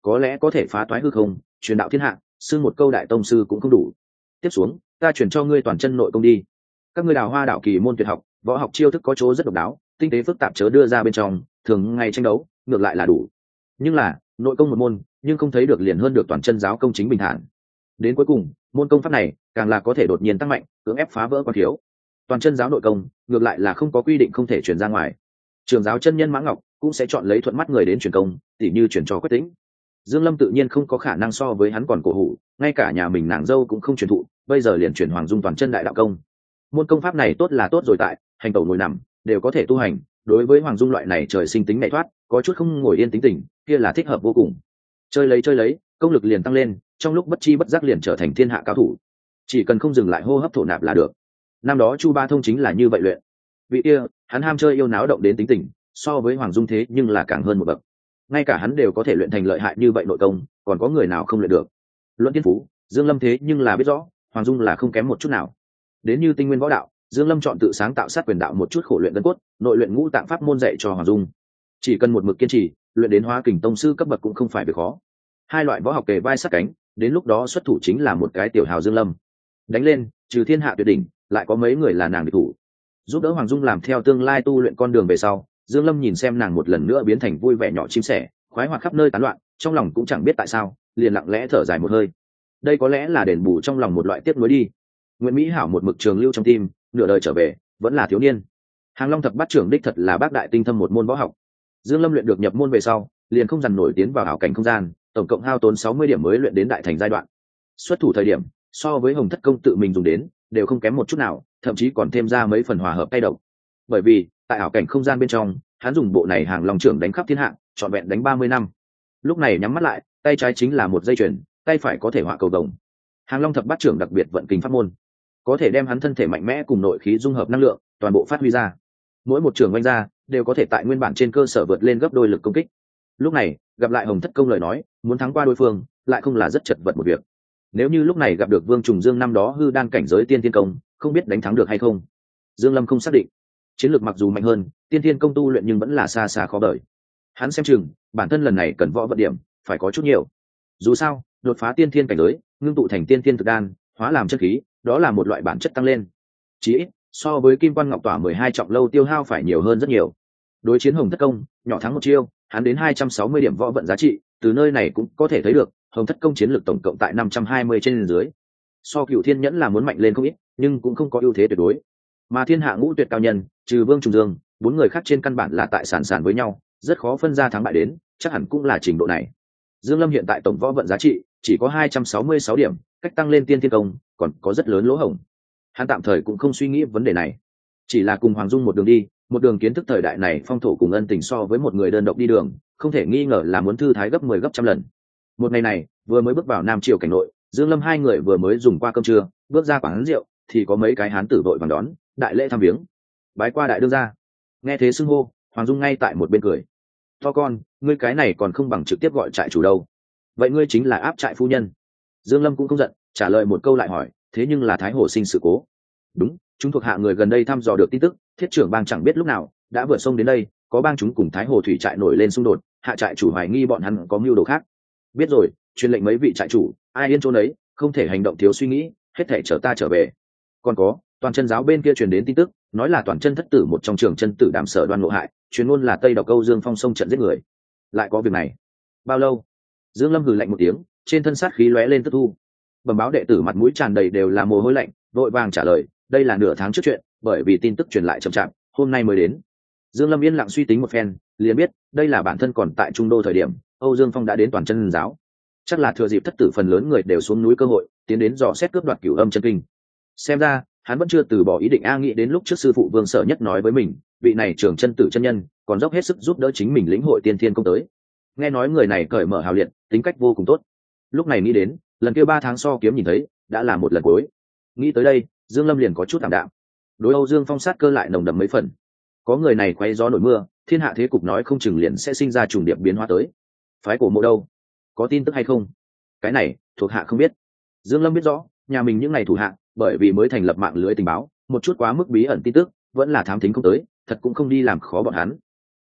có lẽ có thể phá toái hư không, truyền đạo thiên hạ, xưng một câu đại tông sư cũng không đủ. Tiếp xuống ta chuyển cho ngươi toàn chân nội công đi. Các ngươi đào hoa đạo kỳ môn tuyệt học, võ học chiêu thức có chỗ rất độc đáo, tinh tế phức tạp chớ đưa ra bên trong, thường ngày tranh đấu ngược lại là đủ. Nhưng là nội công một môn, nhưng không thấy được liền hơn được toàn chân giáo công chính bình thản. Đến cuối cùng môn công pháp này càng là có thể đột nhiên tăng mạnh, cưỡng ép phá vỡ quan thiếu. Toàn chân giáo nội công ngược lại là không có quy định không thể truyền ra ngoài. Trường giáo chân nhân Mã Ngọc cũng sẽ chọn lấy thuận mắt người đến truyền công, tỉ như truyền cho Quách Tĩnh. Dương Lâm tự nhiên không có khả năng so với hắn còn cổ hủ, ngay cả nhà mình nàng dâu cũng không truyền thụ, bây giờ liền truyền Hoàng Dung toàn chân đại đạo công. Môn công pháp này tốt là tốt rồi, tại hành tẩu ngồi nằm đều có thể tu hành, đối với Hoàng Dung loại này trời sinh tính nhạy thoát, có chút không ngồi yên tính tình, kia là thích hợp vô cùng. Chơi lấy chơi lấy, công lực liền tăng lên, trong lúc bất chi bất giác liền trở thành thiên hạ cao thủ. Chỉ cần không dừng lại hô hấp thổ nạp là được. Năm đó Chu Ba Thông chính là như vậy luyện. Vị kia, hắn ham chơi yêu náo động đến tính tình, so với Hoàng Dung thế nhưng là càng hơn một bậc. Ngay cả hắn đều có thể luyện thành lợi hại như vậy nội công, còn có người nào không luyện được? Luận thiên phú, Dương Lâm thế nhưng là biết rõ, Hoàng Dung là không kém một chút nào. Đến như tinh nguyên võ đạo, Dương Lâm chọn tự sáng tạo sát quyền đạo một chút khổ luyện gân cốt, nội luyện ngũ tạng pháp môn dạy cho Hoàng Dung. Chỉ cần một mực kiên trì, luyện đến hóa kình tông sư cấp bậc cũng không phải việc khó. Hai loại võ học kề vai sát cánh, đến lúc đó xuất thủ chính là một cái tiểu hào Dương Lâm. Đánh lên, trừ thiên hạ tuyệt đỉnh, lại có mấy người là nàng địch thủ. Giúp đỡ Hoàng Dung làm theo tương lai tu luyện con đường về sau, Dương Lâm nhìn xem nàng một lần nữa biến thành vui vẻ nhỏ chim sẻ, khoái hoạt khắp nơi tán loạn, trong lòng cũng chẳng biết tại sao, liền lặng lẽ thở dài một hơi. Đây có lẽ là đền bù trong lòng một loại tiếc nuối đi. Nguyễn Mỹ Hảo một mực trường lưu trong tim, nửa đời trở về, vẫn là thiếu niên. Hàng Long thập bát trưởng đích thật là bác đại tinh thâm một môn võ học. Dương Lâm luyện được nhập môn về sau, liền không dằn nổi tiến vào ảo cảnh không gian, tổng cộng hao tốn sáu mươi điểm mới luyện đến đại thành giai đoạn. Xuất thủ thời điểm, so với Hồng Thất công tự mình dùng đến, đều không kém một chút nào, thậm chí còn thêm ra mấy phần hòa hợp tay độc. Bởi vì, tại ảo cảnh không gian bên trong, hắn dùng bộ này Hàng Long trưởng đánh khắp thiên hạ, trọn vẹn đánh ba mươi năm. Lúc này nhắm mắt lại, tay trái chính là một dây chuyền, tay phải có thể họa cầu vồng. Hàng Long thập bát trưởng đặc biệt vận kình pháp môn, có thể đem hắn thân thể mạnh mẽ cùng nội khí dung hợp năng lượng, toàn bộ phát huy ra. Mỗi một trường oanh ra, đều có thể tại nguyên bản trên cơ sở vượt lên gấp đôi lực công kích. Lúc này, gặp lại Hồng Thất công lời nói, muốn thắng qua đối phương, lại không là rất chật vật một việc. Nếu như lúc này gặp được Vương Trùng Dương năm đó hư đan cảnh giới tiên thiên công, không biết đánh thắng được hay không. Dương Lâm không xác định. Chiến lược mặc dù mạnh hơn, tiên thiên công tu luyện nhưng vẫn là xa xa khó đợi. Hắn xem chừng, bản thân lần này cần võ vận điểm, phải có chút nhiều. Dù sao, đột phá tiên thiên cảnh giới, ngưng tụ thành tiên thiên thực đan, hóa làm chân khí, đó là một loại bản chất tăng lên. Chỉ ít, so với Kim Quan Ngọc Tỏa mười hai trọng lâu tiêu hao phải nhiều hơn rất nhiều. Đối chiến Hồng Thất công, nhỏ thắng một chiêu, hắn đến hai trăm sáu mươi điểm võ vận giá trị, từ nơi này cũng có thể thấy được, Hồng Thất công chiến lược tổng cộng tại năm trăm hai mươi trên dưới. So Cửu Thiên Nhẫn là muốn mạnh lên không ít, nhưng cũng không có ưu thế tuyệt đối. Mà thiên hạ ngũ tuyệt cao nhân, trừ Vương Trùng Dương, bốn người khác trên căn bản là tại sản sản với nhau, rất khó phân ra thắng bại đến, chắc hẳn cũng là trình độ này. Dương Lâm hiện tại tổng võ vận giá trị chỉ có hai trăm sáu mươi sáu điểm, cách tăng lên tiên thiên công còn có rất lớn lỗ hổng. Hắn tạm thời cũng không suy nghĩ vấn đề này, chỉ là cùng Hoàng Dung một đường đi, một đường kiến thức thời đại này phong thổ cùng ân tình so với một người đơn độc đi đường, không thể nghi ngờ là muốn thư thái gấp mười gấp trăm lần. Một ngày này, vừa mới bước vào Nam Triều cảnh nội, Dương Lâm hai người vừa mới dùng qua cơm trưa, bước ra quán rượu, thì có mấy cái hán tử vội vàng đón, đại lễ thăm viếng. Bái qua đại đương gia. Nghe thế xưng hô, Hoàng Dung ngay tại một bên cười. To con, ngươi cái này còn không bằng trực tiếp gọi trại chủ đâu. Vậy ngươi chính là áp trại phu nhân. Dương Lâm cũng không giận, trả lời một câu lại hỏi, thế nhưng là Thái Hồ sinh sự cố. Đúng, chúng thuộc hạ người gần đây thăm dò được tin tức, thiết trưởng bang chẳng biết lúc nào đã vượt sông đến đây, có bang chúng cùng Thái Hồ thủy trại nổi lên xung đột, hạ trại chủ hoài nghi bọn hắn có mưu đồ khác. Biết rồi, truyền lệnh mấy vị trại chủ, ai yên chỗ nấy, không thể hành động thiếu suy nghĩ, hết thể chở ta trở về. Còn có, toàn chân giáo bên kia truyền đến tin tức, nói là toàn chân thất tử một trong trường chân tử Đàm Sở Đoan ngộ hại, truyền ngôn là Tây Độc Câu Dương Phong sông trận giết người. Lại có việc này? Bao lâu? Dương Lâm hừ lạnh một tiếng, trên thân sát khí lóe lên tức thu. Bẩm báo đệ tử mặt mũi tràn đầy đều là mồ hôi lạnh, vội vàng trả lời, đây là nửa tháng trước chuyện, bởi vì tin tức truyền lại chậm chạp, hôm nay mới đến. Dương Lâm yên lặng suy tính một phen, liền biết, đây là bản thân còn tại Trung Đô thời điểm, Âu Dương Phong đã đến toàn chân giáo. Chắc là thừa dịp thất tử phần lớn người đều xuống núi cơ hội, tiến đến dò xét cướp đoạt Cửu Âm chân kinh. Xem ra, hắn vẫn chưa từ bỏ ý định a nghĩ đến lúc trước sư phụ Vương Sở Nhất nói với mình, vị này trưởng chân tử chân nhân, còn dốc hết sức giúp đỡ chính mình lĩnh hội tiên thiên công tới. Nghe nói người này cởi mở hào liệt, tính cách vô cùng tốt. Lúc này nghĩ đến, lần kia ba tháng so kiếm nhìn thấy, đã là một lần cuối. Nghĩ tới đây, Dương Lâm liền có chút tạm đạm. Đối Âu Dương Phong sát cơ lại nồng đậm mấy phần. Có người này quay gió nổi mưa, thiên hạ thế cục nói không chừng liền sẽ sinh ra trùng điệp biến hóa tới. Phái cổ mộ đâu? Có tin tức hay không? Cái này, thuộc hạ không biết. Dương Lâm biết rõ, nhà mình những ngày thủ hạ, bởi vì mới thành lập mạng lưới tình báo, một chút quá mức bí ẩn tin tức, vẫn là thám thính không tới, thật cũng không đi làm khó bọn hắn.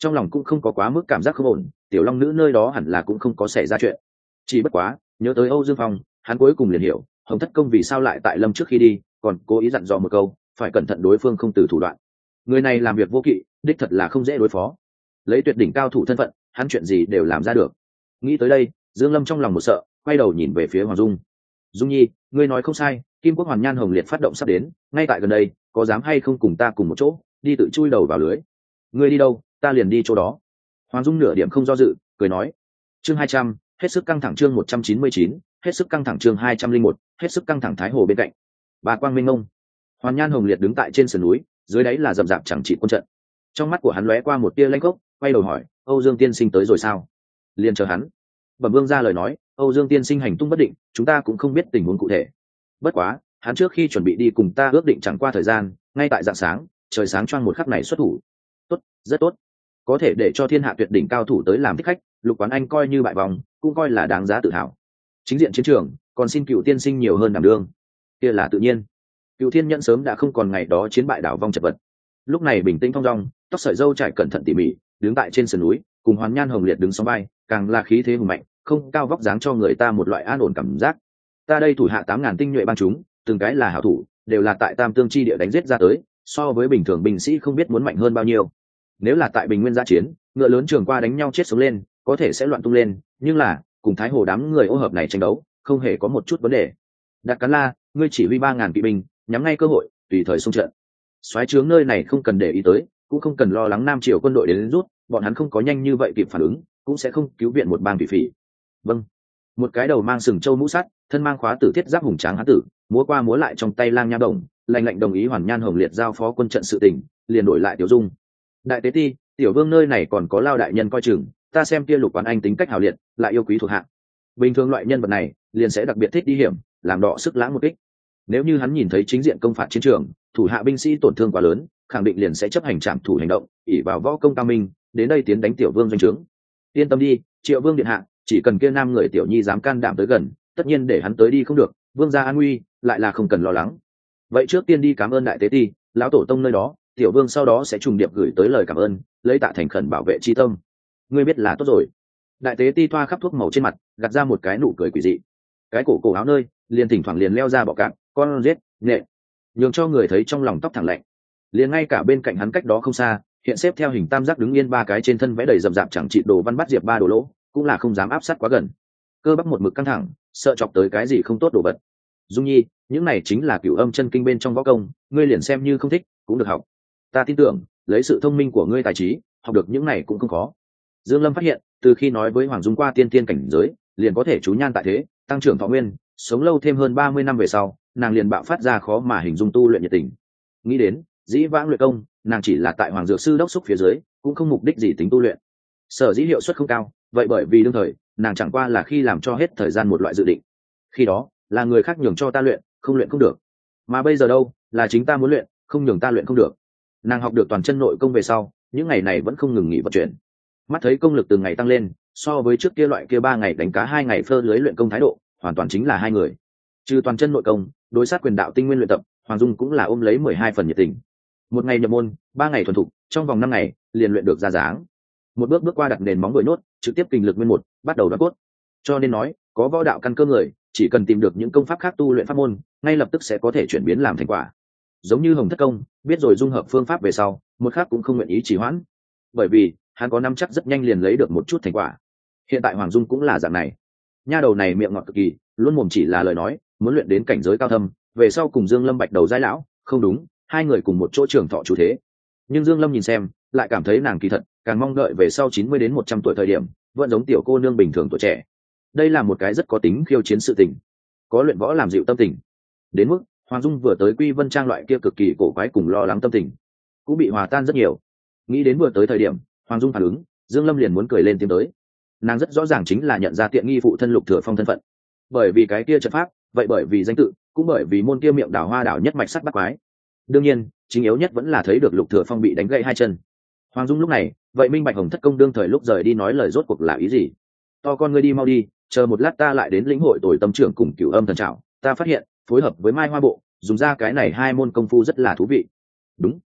trong lòng cũng không có quá mức cảm giác không ổn, tiểu long nữ nơi đó hẳn là cũng không có xảy ra chuyện. Chỉ bất quá nhớ tới Âu Dương Phong, hắn cuối cùng liền hiểu Hồng Thất Công vì sao lại tại Lâm trước khi đi còn cố ý dặn dò một câu phải cẩn thận đối phương không từ thủ đoạn. Người này làm việc vô kỵ, đích thật là không dễ đối phó. Lấy tuyệt đỉnh cao thủ thân phận, hắn chuyện gì đều làm ra được. Nghĩ tới đây, Dương Lâm trong lòng một sợ, quay đầu nhìn về phía Hoàng Dung. Dung Nhi, ngươi nói không sai, Kim Quốc Hoàn Nhan Hồng Liệt phát động sắp đến, ngay tại gần đây, có dám hay không cùng ta cùng một chỗ đi tự chui đầu vào lưới? Ngươi đi đâu, ta liền đi chỗ đó. Hoàng Dung nửa điểm không do dự, cười nói. Chương hai trăm, hết sức căng thẳng. Chương một trăm chín mươi chín, hết sức căng thẳng. Chương hai trăm linh một, hết sức căng thẳng. Thái Hồ bên cạnh, bà Quang Minh Ngông, Hoàn Nhan Hồng Liệt đứng tại trên sườn núi, dưới đáy là rậm rạp chẳng trị quân trận. Trong mắt của hắn lóe qua một tia lanh gốc, quay đầu hỏi, Âu Dương tiên sinh tới rồi sao? Liền chờ hắn. Bẩm Vương ra lời nói, Âu Dương tiên sinh hành tung bất định, chúng ta cũng không biết tình huống cụ thể. Bất quá, hắn trước khi chuẩn bị đi cùng ta ước định chẳng qua thời gian, ngay tại rạng sáng, trời sáng choang một khắc này xuất thủ. Tốt, rất tốt. Có thể để cho thiên hạ tuyệt đỉnh cao thủ tới làm thích khách, Lục Quán Anh coi như bại vòng, cũng coi là đáng giá tự hào. Chính diện chiến trường, còn xin Cựu tiên sinh nhiều hơn đảm đương. Kia là tự nhiên. Cựu Thiên Nhẫn sớm đã không còn ngày đó chiến bại đảo vong chật vật. Lúc này bình tĩnh thong dong, tóc sợi râu trải cẩn thận tỉ mỉ, đứng tại trên sườn núi, cùng Hoàn Nhan Hồng Liệt đứng song vai, càng là khí thế hùng mạnh, không cao vóc dáng cho người ta một loại an ổn cảm giác. Ta đây thủ hạ tám ngàn tinh nhuệ bang chúng, từng cái là hảo thủ, đều là tại Tam Tương chi địa đánh giết ra tới, so với bình thường binh sĩ không biết muốn mạnh hơn bao nhiêu. Nếu là tại Bình Nguyên giã chiến, ngựa lớn trường qua đánh nhau chết sống lên, có thể sẽ loạn tung lên, nhưng là cùng Thái Hồ đám người ô hợp này tranh đấu, không hề có một chút vấn đề. Đạt Cán La, ngươi chỉ huy ba ngàn kỵ binh, nhắm ngay cơ hội, tùy thời xung trận. Soái trướng nơi này không cần để ý tới, cũng không cần lo lắng Nam Triều quân đội đến, đến rút, bọn hắn không có nhanh như vậy kịp phản ứng, cũng sẽ không cứu viện một bang bị phỉ. Vâng. Một cái đầu mang sừng châu mũ sắt, thân mang khóa tử thiết giáp hùng tráng hán tử, múa qua múa lại trong tay lang nha đồng, lạnh lạnh đồng ý Hoàn Nhan Hồng Liệt giao phó quân trận sự tình, liền đổi lại Tiểu Dung. Đại tế ti, Tiểu Vương nơi này còn có Lao đại nhân coi chừng, ta xem kia Lục Quán Anh tính cách hào liệt, lại yêu quý thuộc hạ. Bình thường loại nhân vật này, liền sẽ đặc biệt thích đi hiểm, làm đọ sức lãng một kích. Nếu như hắn nhìn thấy chính diện công phạt chiến trường, thủ hạ binh sĩ tổn thương quá lớn, khẳng định liền sẽ chấp hành trảm thủ hành động, ỷ vào võ công cao minh, đến đây tiến đánh Tiểu Vương doanh trướng. Yên tâm đi, Triệu Vương điện hạ, chỉ cần kia nam người Tiểu Nhi dám can đảm tới gần, tất nhiên để hắn tới đi không được, Vương gia an nguy lại là không cần lo lắng. Vậy trước tiên đi cảm ơn đại tế ti, lão tổ tông nơi đó, Tiểu Vương sau đó sẽ trùng điệp gửi tới lời cảm ơn, lấy tạ thành khẩn bảo vệ chi tâm. Ngươi biết là tốt rồi. Đại tế ti thoa khắp thuốc màu trên mặt, gạt ra một cái nụ cười quỷ dị. Cái cổ cổ áo nơi, liền thỉnh thoảng liền leo ra bọ cạp, con giết, nhẹ, nhường cho người thấy trong lòng tóc thẳng lạnh. Liền ngay cả bên cạnh hắn cách đó không xa, hiện xếp theo hình tam giác đứng yên ba cái trên thân vẽ đầy rậm rạp chẳng trị đồ văn bắt diệp ba đồ lỗ, cũng là không dám áp sát quá gần. Cơ bắp một mực căng thẳng, sợ chọc tới cái gì không tốt đồ vật. Dung Nhi, những này chính là Cửu Âm chân kinh bên trong võ công, ngươi liền xem như không thích, cũng được học. Ta tin tưởng, lấy sự thông minh của ngươi tài trí, học được những này cũng không khó. Dương Lâm phát hiện, từ khi nói với Hoàng Dung qua tiên tiên cảnh giới, liền có thể chú nhan tại thế, tăng trưởng thọ nguyên, sống lâu thêm hơn ba mươi năm về sau, nàng liền bạo phát ra khó mà hình dung tu luyện nhiệt tình. Nghĩ đến, dĩ vãng luyện công, nàng chỉ là tại Hoàng Dược sư đốc xúc phía dưới, cũng không mục đích gì tính tu luyện. Sở dĩ hiệu suất không cao, vậy bởi vì đương thời, nàng chẳng qua là khi làm cho hết thời gian một loại dự định. Khi đó, là người khác nhường cho ta luyện, không luyện không được. Mà bây giờ đâu, là chính ta muốn luyện, không nhường ta luyện không được. Nàng học được toàn chân nội công về sau, những ngày này vẫn không ngừng nghỉ vận chuyển. Mắt thấy công lực từng ngày tăng lên, so với trước kia loại kia ba ngày đánh cá hai ngày phơ lưới luyện công thái độ, hoàn toàn chính là hai người. Trừ toàn chân nội công, đối sát quyền đạo tinh nguyên luyện tập, Hoàng Dung cũng là ôm lấy mười hai phần nhiệt tình. Một ngày nhập môn, ba ngày thuần thục, trong vòng năm ngày liền luyện được ra dáng. Một bước bước qua đặt nền móng đồi nốt, trực tiếp kinh lực nguyên một, bắt đầu đoán cốt. Cho nên nói, có võ đạo căn cơ người, chỉ cần tìm được những công pháp khác tu luyện pháp môn, ngay lập tức sẽ có thể chuyển biến làm thành quả. Giống như Hồng Thất Công, biết rồi dung hợp phương pháp về sau, một khác cũng không nguyện ý trì hoãn, bởi vì hắn có nắm chắc rất nhanh liền lấy được một chút thành quả. Hiện tại Hoàng Dung cũng là dạng này. Nha đầu này miệng ngọt cực kỳ, luôn mồm chỉ là lời nói, muốn luyện đến cảnh giới cao thâm, về sau cùng Dương Lâm bạch đầu giai lão, không đúng, hai người cùng một chỗ trưởng thọ chủ thế. Nhưng Dương Lâm nhìn xem, lại cảm thấy nàng kỳ thật, càng mong đợi về sau chín mươi đến một trăm tuổi thời điểm, vẫn giống tiểu cô nương bình thường tuổi trẻ. Đây là một cái rất có tính khiêu chiến sự tình, có luyện võ làm dịu tâm tình. Đến mức Hoàng Dung vừa tới Quy Vân Trang loại kia cực kỳ cổ quái cùng lo lắng tâm tình, cũng bị hòa tan rất nhiều. Nghĩ đến vừa tới thời điểm, Hoàng Dung phản ứng, Dương Lâm liền muốn cười lên tiếng tới. Nàng rất rõ ràng chính là nhận ra tiện nghi phụ thân Lục Thừa Phong thân phận. Bởi vì cái kia trận pháp, vậy bởi vì danh tự, cũng bởi vì môn kia miệng đào hoa đảo nhất mạch sắt bắt quái. Đương nhiên, chính yếu nhất vẫn là thấy được Lục Thừa Phong bị đánh gãy hai chân. Hoàng Dung lúc này, vậy minh bạch Hồng Thất Công đương thời lúc rời đi nói lời rốt cuộc là ý gì. To con ngươi đi mau đi, chờ một lát ta lại đến lĩnh hội tuổi tâm trưởng cùng Cửu Âm thần trảo, ta phát hiện, phối hợp với Mai Hoa bộ, dùng ra cái này hai môn công phu rất là thú vị. Đúng,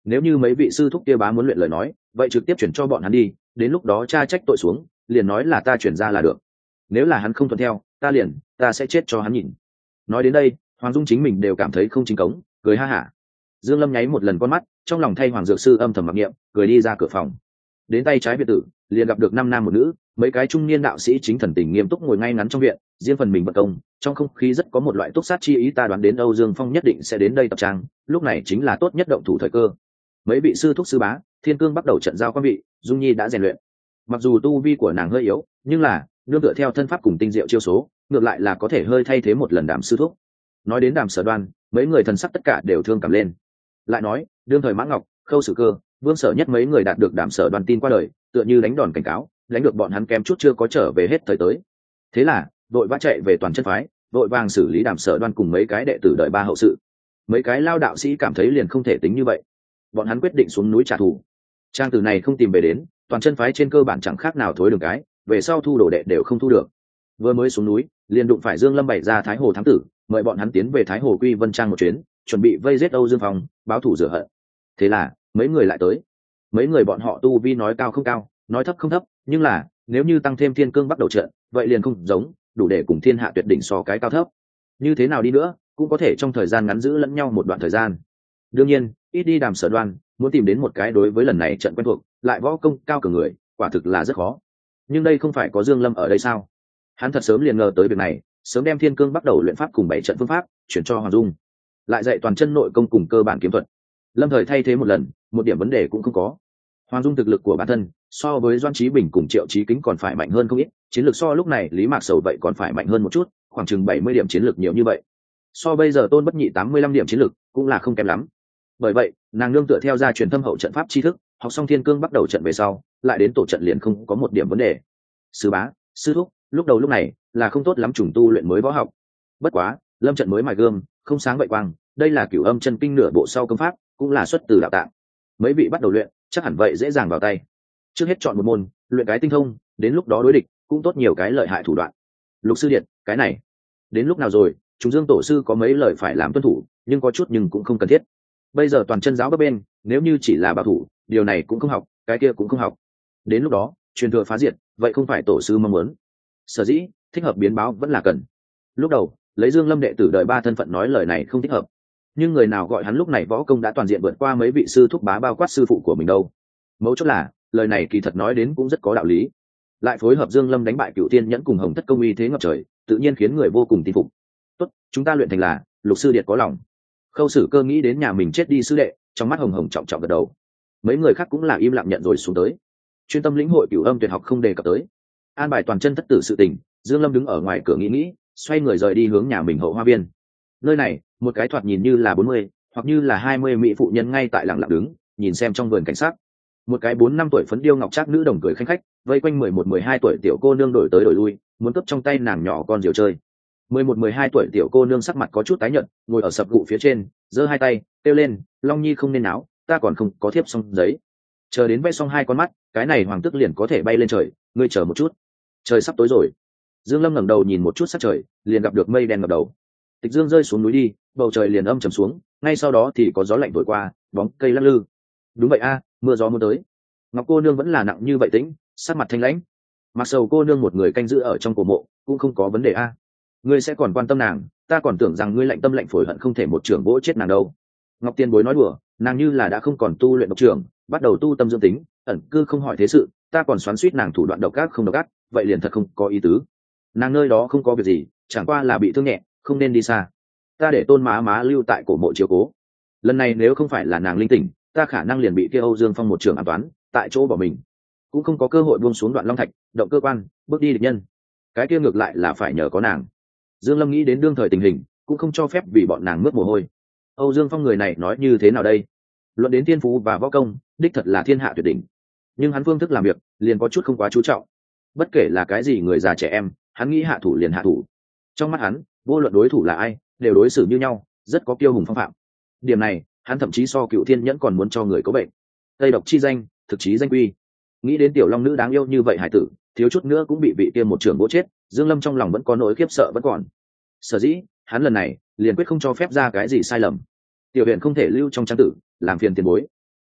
nếu như mấy vị sư thúc kia bá muốn luyện lời nói vậy trực tiếp chuyển cho bọn hắn đi, đến lúc đó cha trách tội xuống liền nói là ta chuyển ra là được, nếu là hắn không thuận theo ta liền ta sẽ chết cho hắn nhìn. Nói đến đây Hoàng Dung chính mình đều cảm thấy không chính cống, cười ha hả. Dương Lâm nháy một lần con mắt, trong lòng thay Hoàng Dược Sư âm thầm mặc niệm, cười đi ra cửa phòng. Đến tay trái biệt tử liền gặp được năm nam một nữ, mấy cái trung niên đạo sĩ chính thần tình nghiêm túc ngồi ngay ngắn trong viện, riêng phần mình vận công, trong không khí rất có một loại túc sát chi ý, ta đoán đến Âu Dương Phong nhất định sẽ đến đây tập trang, lúc này chính là tốt nhất động thủ thời cơ. Mấy vị sư thúc sư bá, Thiên Cương bắt đầu trận giao quan vị, Dung Nhi đã rèn luyện. Mặc dù tu vi của nàng hơi yếu, nhưng là nương tựa theo thân pháp cùng tinh diệu chiêu số, ngược lại là có thể hơi thay thế một lần Đàm sư thúc. Nói đến Đàm Sở Đoan, mấy người thần sắc tất cả đều thương cảm lên. Lại nói, đương thời Mã Ngọc, Khâu Sử Cơ, Vương Sở Nhất mấy người đạt được Đàm Sở Đoan tin qua đời, tựa như đánh đòn cảnh cáo, đánh được bọn hắn kém chút chưa có trở về hết thời tới. Thế là, đội vã chạy về toàn chân phái, đội vàng xử lý Đàm Sở Đoan cùng mấy cái đệ tử đợi ba hậu sự. Mấy cái lao đạo sĩ cảm thấy liền không thể tính như vậy, bọn hắn quyết định xuống núi trả thù. Trang tử này không tìm về đến, toàn chân phái trên cơ bản chẳng khác nào thối đường cái, về sau thu đồ đệ đều không thu được. Vừa mới xuống núi, liền đụng phải Dương Lâm bày ra Thái Hồ thám tử, mời bọn hắn tiến về Thái Hồ Quy Vân Trang một chuyến, chuẩn bị vây giết Âu Dương Phong, báo thù rửa hận. Thế là, mấy người lại tới. Mấy người bọn họ tu vi nói cao không cao, nói thấp không thấp, nhưng là, nếu như tăng thêm Thiên Cương bắt đầu trận, vậy liền không giống, đủ để cùng thiên hạ tuyệt đỉnh so cái cao thấp. Như thế nào đi nữa, cũng có thể trong thời gian ngắn giữ lẫn nhau một đoạn thời gian. Đương nhiên, ít đi Đàm Sở Đoan, muốn tìm đến một cái đối với lần này trận quen thuộc, lại võ công cao cường người, quả thực là rất khó. Nhưng đây không phải có Dương Lâm ở đây sao? Hắn thật sớm liền ngờ tới việc này, sớm đem Thiên Cương bắt đầu luyện pháp cùng bảy trận phương pháp chuyển cho Hoàng Dung, lại dạy toàn chân nội công cùng cơ bản kiếm thuật. Lâm thời thay thế một lần, một điểm vấn đề cũng không có. Hoàng Dung thực lực của bản thân so với Doan Chí Bình cùng Triệu Chí Kính còn phải mạnh hơn không ít, chiến lược so lúc này Lý Mạc Sầu vậy còn phải mạnh hơn một chút, khoảng chừng bảy mươi điểm chiến lược nhiều như vậy. So bây giờ Tôn Bất Nhị tám mươi lăm điểm chiến lược cũng là không kém lắm. Bởi vậy, nàng nương tựa theo gia truyền thâm hậu trận pháp tri thức, học xong Thiên Cương bắt đầu trận về sau, lại đến tổ trận liền không có một điểm vấn đề. Sư bá, sư thúc, lúc đầu lúc này là không tốt lắm trùng tu luyện mới võ học. Bất quá, Lâm trận mới mài gươm, không sáng vậy quang, đây là Cửu Âm chân kinh nửa bộ sau công pháp, cũng là xuất từ đạo tạng. Mấy vị bắt đầu luyện, chắc hẳn vậy dễ dàng vào tay. Trước hết chọn một môn, luyện cái tinh thông, đến lúc đó đối địch cũng tốt nhiều cái lợi hại thủ đoạn. Lục sư điện, cái này, đến lúc nào rồi? Chúng Dương tổ sư có mấy lời phải làm tuân thủ, nhưng có chút nhưng cũng không cần thiết. Bây giờ toàn chân giáo bấp bên, nếu như chỉ là bảo thủ, điều này cũng không học, cái kia cũng không học. Đến lúc đó, truyền thừa phá diệt, vậy không phải tổ sư mong muốn. Sở dĩ, thích hợp biến báo vẫn là cần. Lúc đầu, lấy Dương Lâm đệ tử đời ba thân phận nói lời này không thích hợp. Nhưng người nào gọi hắn lúc này võ công đã toàn diện vượt qua mấy vị sư thúc bá bao quát sư phụ của mình đâu. Mấu chốt là, lời này kỳ thật nói đến cũng rất có đạo lý. Lại phối hợp Dương Lâm đánh bại Cửu Tiên Nhẫn cùng Hồng Thất công uy thế ngập trời, tự nhiên khiến người vô cùng tin phục. Tốt, chúng ta luyện thành là Lục sư điệt có lòng. Khâu Sử Cơ nghĩ đến nhà mình chết đi sư đệ, trong mắt hồng hồng trọng trọng gật đầu. Mấy người khác cũng là im lặng nhận rồi xuống tới. Chuyên tâm lĩnh hội Cửu Âm tuyệt học không đề cập tới. An bài toàn chân thất tử sự tình, Dương Lâm đứng ở ngoài cửa nghĩ nghĩ, xoay người rời đi hướng nhà mình hậu hoa viên. Nơi này, một cái thoạt nhìn như là bốn mươi, hoặc như là hai mươi mỹ phụ nhân ngay tại lặng lặng đứng, nhìn xem trong vườn cảnh sát. Một cái bốn năm tuổi phấn điêu ngọc trác nữ đồng cười khanh khách, vây quanh mười một mười hai tuổi tiểu cô nương đổi tới đổi lui, muốn cướp trong tay nàng nhỏ con diều chơi. mười một mười hai tuổi tiểu cô nương sắc mặt có chút tái nhợt, ngồi ở sập gụ phía trên, giơ hai tay, kêu lên, "Long Nhi không nên náo, ta còn không có thiếp xong giấy." Chờ đến vẽ xong hai con mắt, cái này hoàng tức liền có thể bay lên trời, ngươi chờ một chút. Trời sắp tối rồi. Dương Lâm ngẩng đầu nhìn một chút sắc trời, liền gặp được mây đen ngập đầu. Tịch Dương rơi xuống núi đi, bầu trời liền âm trầm xuống, ngay sau đó thì có gió lạnh thổi qua, bóng cây lắc lư. Đúng vậy a, mưa gió muốn tới. Ngọc cô nương vẫn là nặng như vậy tĩnh, sắc mặt thanh lãnh. Mặc sầu cô nương một người canh giữ ở trong cổ mộ, cũng không có vấn đề a. Ngươi sẽ còn quan tâm nàng, ta còn tưởng rằng ngươi lạnh tâm lạnh phổi hận không thể một trưởng vỗ chết nàng đâu. Ngọc Tiên bối nói đùa, nàng như là đã không còn tu luyện độc trưởng, bắt đầu tu tâm dưỡng tính, ẩn cư không hỏi thế sự, ta còn xoắn xuýt nàng thủ đoạn độc ác không độc ác, vậy liền thật không có ý tứ. Nàng nơi đó không có việc gì, chẳng qua là bị thương nhẹ, không nên đi xa. Ta để Tôn má má lưu tại cổ mộ chiếu cố. Lần này nếu không phải là nàng linh tỉnh, ta khả năng liền bị kia Âu Dương Phong một trường an toán, tại chỗ bỏ mình, cũng không có cơ hội buông xuống Đoạn Long Thạch, động cơ quan, bước đi địch nhân. Cái kia ngược lại là phải nhờ có nàng. Dương Lâm nghĩ đến đương thời tình hình, cũng không cho phép vì bọn nàng mướt mồ hôi. Âu Dương Phong người này nói như thế nào đây? Luận đến thiên phú và võ công, đích thật là thiên hạ tuyệt đỉnh. Nhưng hắn phương thức làm việc, liền có chút không quá chú trọng. Bất kể là cái gì người già trẻ em, hắn nghĩ hạ thủ liền hạ thủ. Trong mắt hắn, vô luận đối thủ là ai, đều đối xử như nhau, rất có kiêu hùng phong phạm. Điểm này, hắn thậm chí so Cựu Thiên Nhẫn còn muốn cho người có bệnh. Tây độc chi danh, thực chí danh quy. Nghĩ đến tiểu long nữ đáng yêu như vậy hải tử, thiếu chút nữa cũng bị vị kia một trưởng vỗ chết, Dương Lâm trong lòng vẫn có nỗi khiếp sợ vẫn còn. Sở dĩ, hắn lần này liền quyết không cho phép ra cái gì sai lầm. Tiểu huyện không thể lưu trong trang tử, làm phiền tiền bối.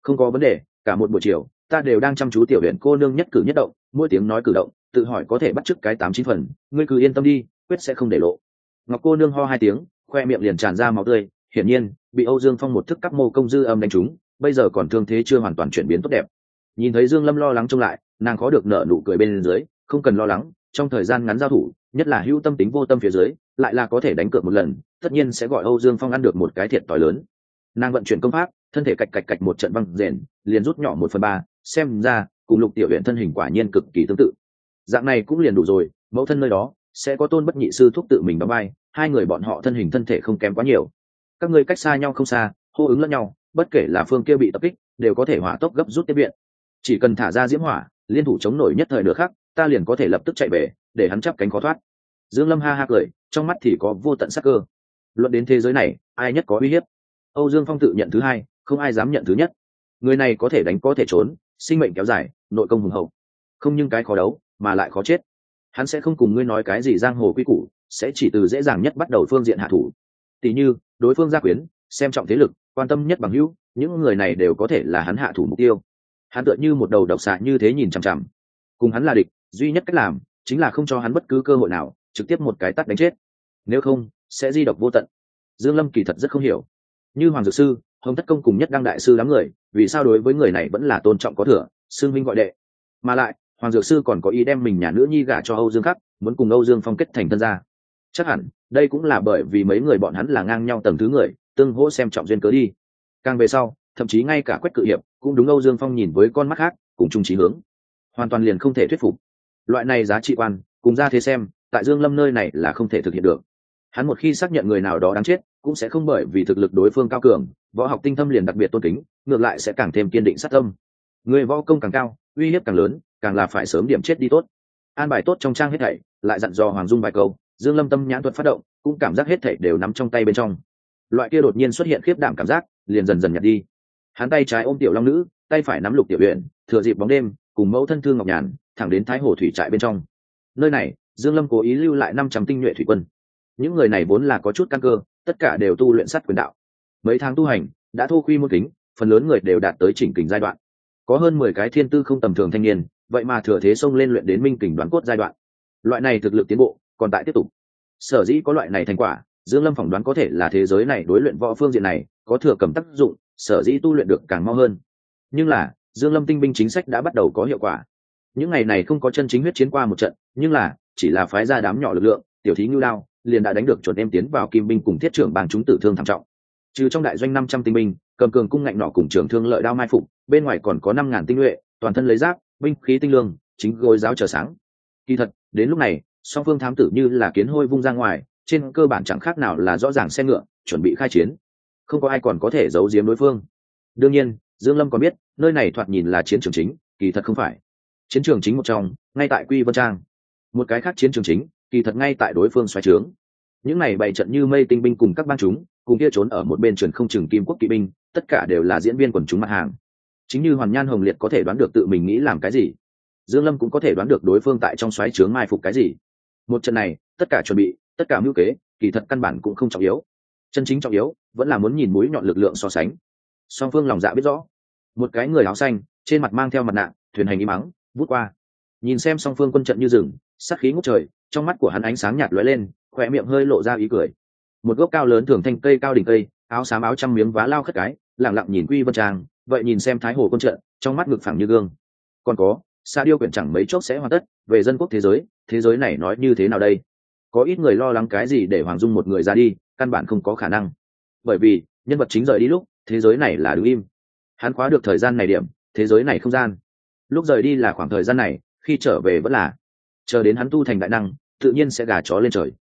Không có vấn đề, cả một buổi chiều ta đều đang chăm chú tiểu huyện cô nương nhất cử nhất động, mỗi tiếng nói cử động tự hỏi có thể bắt chước cái tám chín phần, ngươi cứ yên tâm đi, quyết sẽ không để lộ. Ngọc cô nương ho hai tiếng, khoe miệng liền tràn ra máu tươi, hiển nhiên bị Âu Dương Phong một thức cắp mô công dư âm đánh trúng, bây giờ còn thương thế chưa hoàn toàn chuyển biến tốt đẹp. Nhìn thấy Dương Lâm lo lắng trông lại, nàng khó được nở nụ cười bên dưới, không cần lo lắng, trong thời gian ngắn giao thủ, nhất là hữu tâm tính vô tâm phía dưới, lại là có thể đánh cược một lần, tất nhiên sẽ gọi Âu Dương Phong ăn được một cái thiệt thòi lớn. Nàng vận chuyển công pháp, thân thể cạch cạch cạch một trận băng rền, liền rút nhỏ một phần ba, xem ra cùng Lục Tiểu Uyển thân hình quả nhiên cực kỳ tương tự. Dạng này cũng liền đủ rồi, mẫu thân nơi đó sẽ có Tôn Bất Nhị sư thúc tự mình đóng vai, hai người bọn họ thân hình thân thể không kém quá nhiều. Các ngươi cách xa nhau không xa, hô ứng lẫn nhau, bất kể là phương kia bị tập kích, đều có thể hỏa tốc gấp rút tiếp viện. Chỉ cần thả ra diễm hỏa, liên thủ chống nổi nhất thời nửa khắc, ta liền có thể lập tức chạy về, để hắn chắp cánh khó thoát. Dương Lâm ha ha cười, trong mắt thì có vô tận sắc cơ. Luận đến thế giới này, ai nhất có uy hiếp? Âu Dương Phong tự nhận thứ hai, không ai dám nhận thứ nhất. Người này có thể đánh có thể trốn, sinh mệnh kéo dài, nội công hùng hậu. Không nhưng cái khó đấu, mà lại khó chết. Hắn sẽ không cùng ngươi nói cái gì giang hồ quy củ, sẽ chỉ từ dễ dàng nhất bắt đầu phương diện hạ thủ. Tỷ như, đối phương gia quyến, xem trọng thế lực, quan tâm nhất bằng hữu, những người này đều có thể là hắn hạ thủ mục tiêu. Hắn tựa như một đầu độc xạ như thế nhìn chằm chằm. Cùng hắn là địch, duy nhất cách làm chính là không cho hắn bất cứ cơ hội nào, trực tiếp một cái tát đánh chết. Nếu không, sẽ di độc vô tận. Dương Lâm kỳ thật rất không hiểu, như Hoàng Dược sư, Hồng Thất Công cùng Nhất Đăng đại sư đám người, vì sao đối với người này vẫn là tôn trọng có thừa, xưng huynh gọi đệ. Mà lại, Hoàng Dược sư còn có ý đem mình nhà nữ nhi gả cho Âu Dương Khắc, muốn cùng Âu Dương Phong kết thành thân gia. Chắc hẳn, đây cũng là bởi vì mấy người bọn hắn là ngang nhau tầng thứ người, tương hỗ xem trọng duyên cớ đi. Càng về sau, thậm chí ngay cả Quách Cự Hiệp cũng đúng Âu Dương Phong nhìn với con mắt khác, cùng chung chí hướng, hoàn toàn liền không thể thuyết phục. Loại này giá trị quan, cùng ra thế xem, tại Dương Lâm nơi này là không thể thực hiện được. Hắn một khi xác nhận người nào đó đáng chết, cũng sẽ không bởi vì thực lực đối phương cao cường, võ học tinh thâm liền đặc biệt tôn kính, ngược lại sẽ càng thêm kiên định sát tâm. Người võ công càng cao, uy hiếp càng lớn, càng là phải sớm điểm chết đi tốt. An bài tốt trong trang hết thảy, lại dặn dò Hoàng Dung vài câu, Dương Lâm tâm nhãn thuật phát động, cũng cảm giác hết thảy đều nắm trong tay bên trong. Loại kia đột nhiên xuất hiện khiếp đảm cảm giác, liền dần dần nhạt đi. Hắn tay trái ôm tiểu long nữ, tay phải nắm Lục Tiểu Uyển, thừa dịp bóng đêm, cùng mẫu thân Thương Ngọc Nhàn, thẳng đến Thái Hồ thủy trại bên trong. Nơi này, Dương Lâm cố ý lưu lại năm trăm tinh nhuệ thủy quân. Những người này vốn là có chút căn cơ, tất cả đều tu luyện sát quyền đạo. Mấy tháng tu hành, đã thu quy môn kính, phần lớn người đều đạt tới chỉnh kình giai đoạn. Có hơn mười cái thiên tư không tầm thường thanh niên, vậy mà thừa thế xông lên luyện đến minh kình đoán cốt giai đoạn. Loại này thực lực tiến bộ, còn tại tiếp tục. Sở dĩ có loại này thành quả, Dương Lâm phỏng đoán có thể là thế giới này đối luyện võ phương diện này có thừa cầm tác dụng, sở dĩ tu luyện được càng mau hơn. Nhưng là, Dương Lâm tinh binh chính sách đã bắt đầu có hiệu quả. Những ngày này không có chân chính huyết chiến qua một trận, nhưng là chỉ là phái ra đám nhỏ lực lượng, tiểu thí ngưu đao liền đã đánh được chuẩn em tiến vào kim binh cùng thiết trưởng bang chúng tử thương thảm trọng. Trừ trong đại doanh năm trăm tinh binh, cầm cường cung ngạnh nỏ cùng trưởng thương lợi đao mai phục, bên ngoài còn có năm ngàn tinh nhuệ, toàn thân lấy giáp, binh khí tinh lương, chính gối giáo chờ sáng. Kỳ thật, đến lúc này, song phương thám tử như là kiến hôi vung ra ngoài, trên cơ bản chẳng khác nào là rõ ràng xe ngựa, chuẩn bị khai chiến. Không có ai còn có thể giấu giếm đối phương. Đương nhiên, Dương Lâm còn biết, nơi này thoạt nhìn là chiến trường chính, kỳ thật không phải. Chiến trường chính một trong, ngay tại Quy Vân Trang. Một cái khác chiến trường chính, kỳ thật ngay tại đối phương xoáy trướng. Những này bày trận như mây tinh binh cùng các bang chúng, cùng kia trốn ở một bên truyền không chừng kim quốc kỵ binh, tất cả đều là diễn viên quần chúng mặt hàng. Chính như Hoàn Nhan Hồng Liệt có thể đoán được tự mình nghĩ làm cái gì, Dương Lâm cũng có thể đoán được đối phương tại trong xoáy trướng mai phục cái gì. Một trận này, tất cả chuẩn bị, tất cả mưu kế, kỳ thật căn bản cũng không trọng yếu. Chân chính trọng yếu, vẫn là muốn nhìn mũi nhọn lực lượng so sánh. Song phương lòng dạ biết rõ. Một cái người áo xanh, trên mặt mang theo mặt nạ, thuyền hành im mắng, vút qua. Nhìn xem song phương quân trận như rừng, sát khí ngút trời, trong mắt của hắn ánh sáng nhạt lóe lên, khóe miệng hơi lộ ra ý cười. Một gốc cao lớn thường thanh cây cao đỉnh cây, áo xám áo trăm miếng vá lao khất cái, lặng lặng nhìn Quy Vân Trang, vậy nhìn xem Thái Hồ quân trận, trong mắt ngực phẳng như gương. Còn có, Sa Điêu quyển chẳng mấy chốc sẽ hoàn tất, về dân quốc thế giới, thế giới này nói như thế nào đây? Có ít người lo lắng cái gì để Hoàng Dung một người ra đi, căn bản không có khả năng. Bởi vì, nhân vật chính rời đi lúc, thế giới này là đứng im. Hắn khóa được thời gian này điểm, thế giới này không gian. Lúc rời đi là khoảng thời gian này, khi trở về vẫn là. Chờ đến hắn tu thành đại năng, tự nhiên sẽ gà chó lên trời.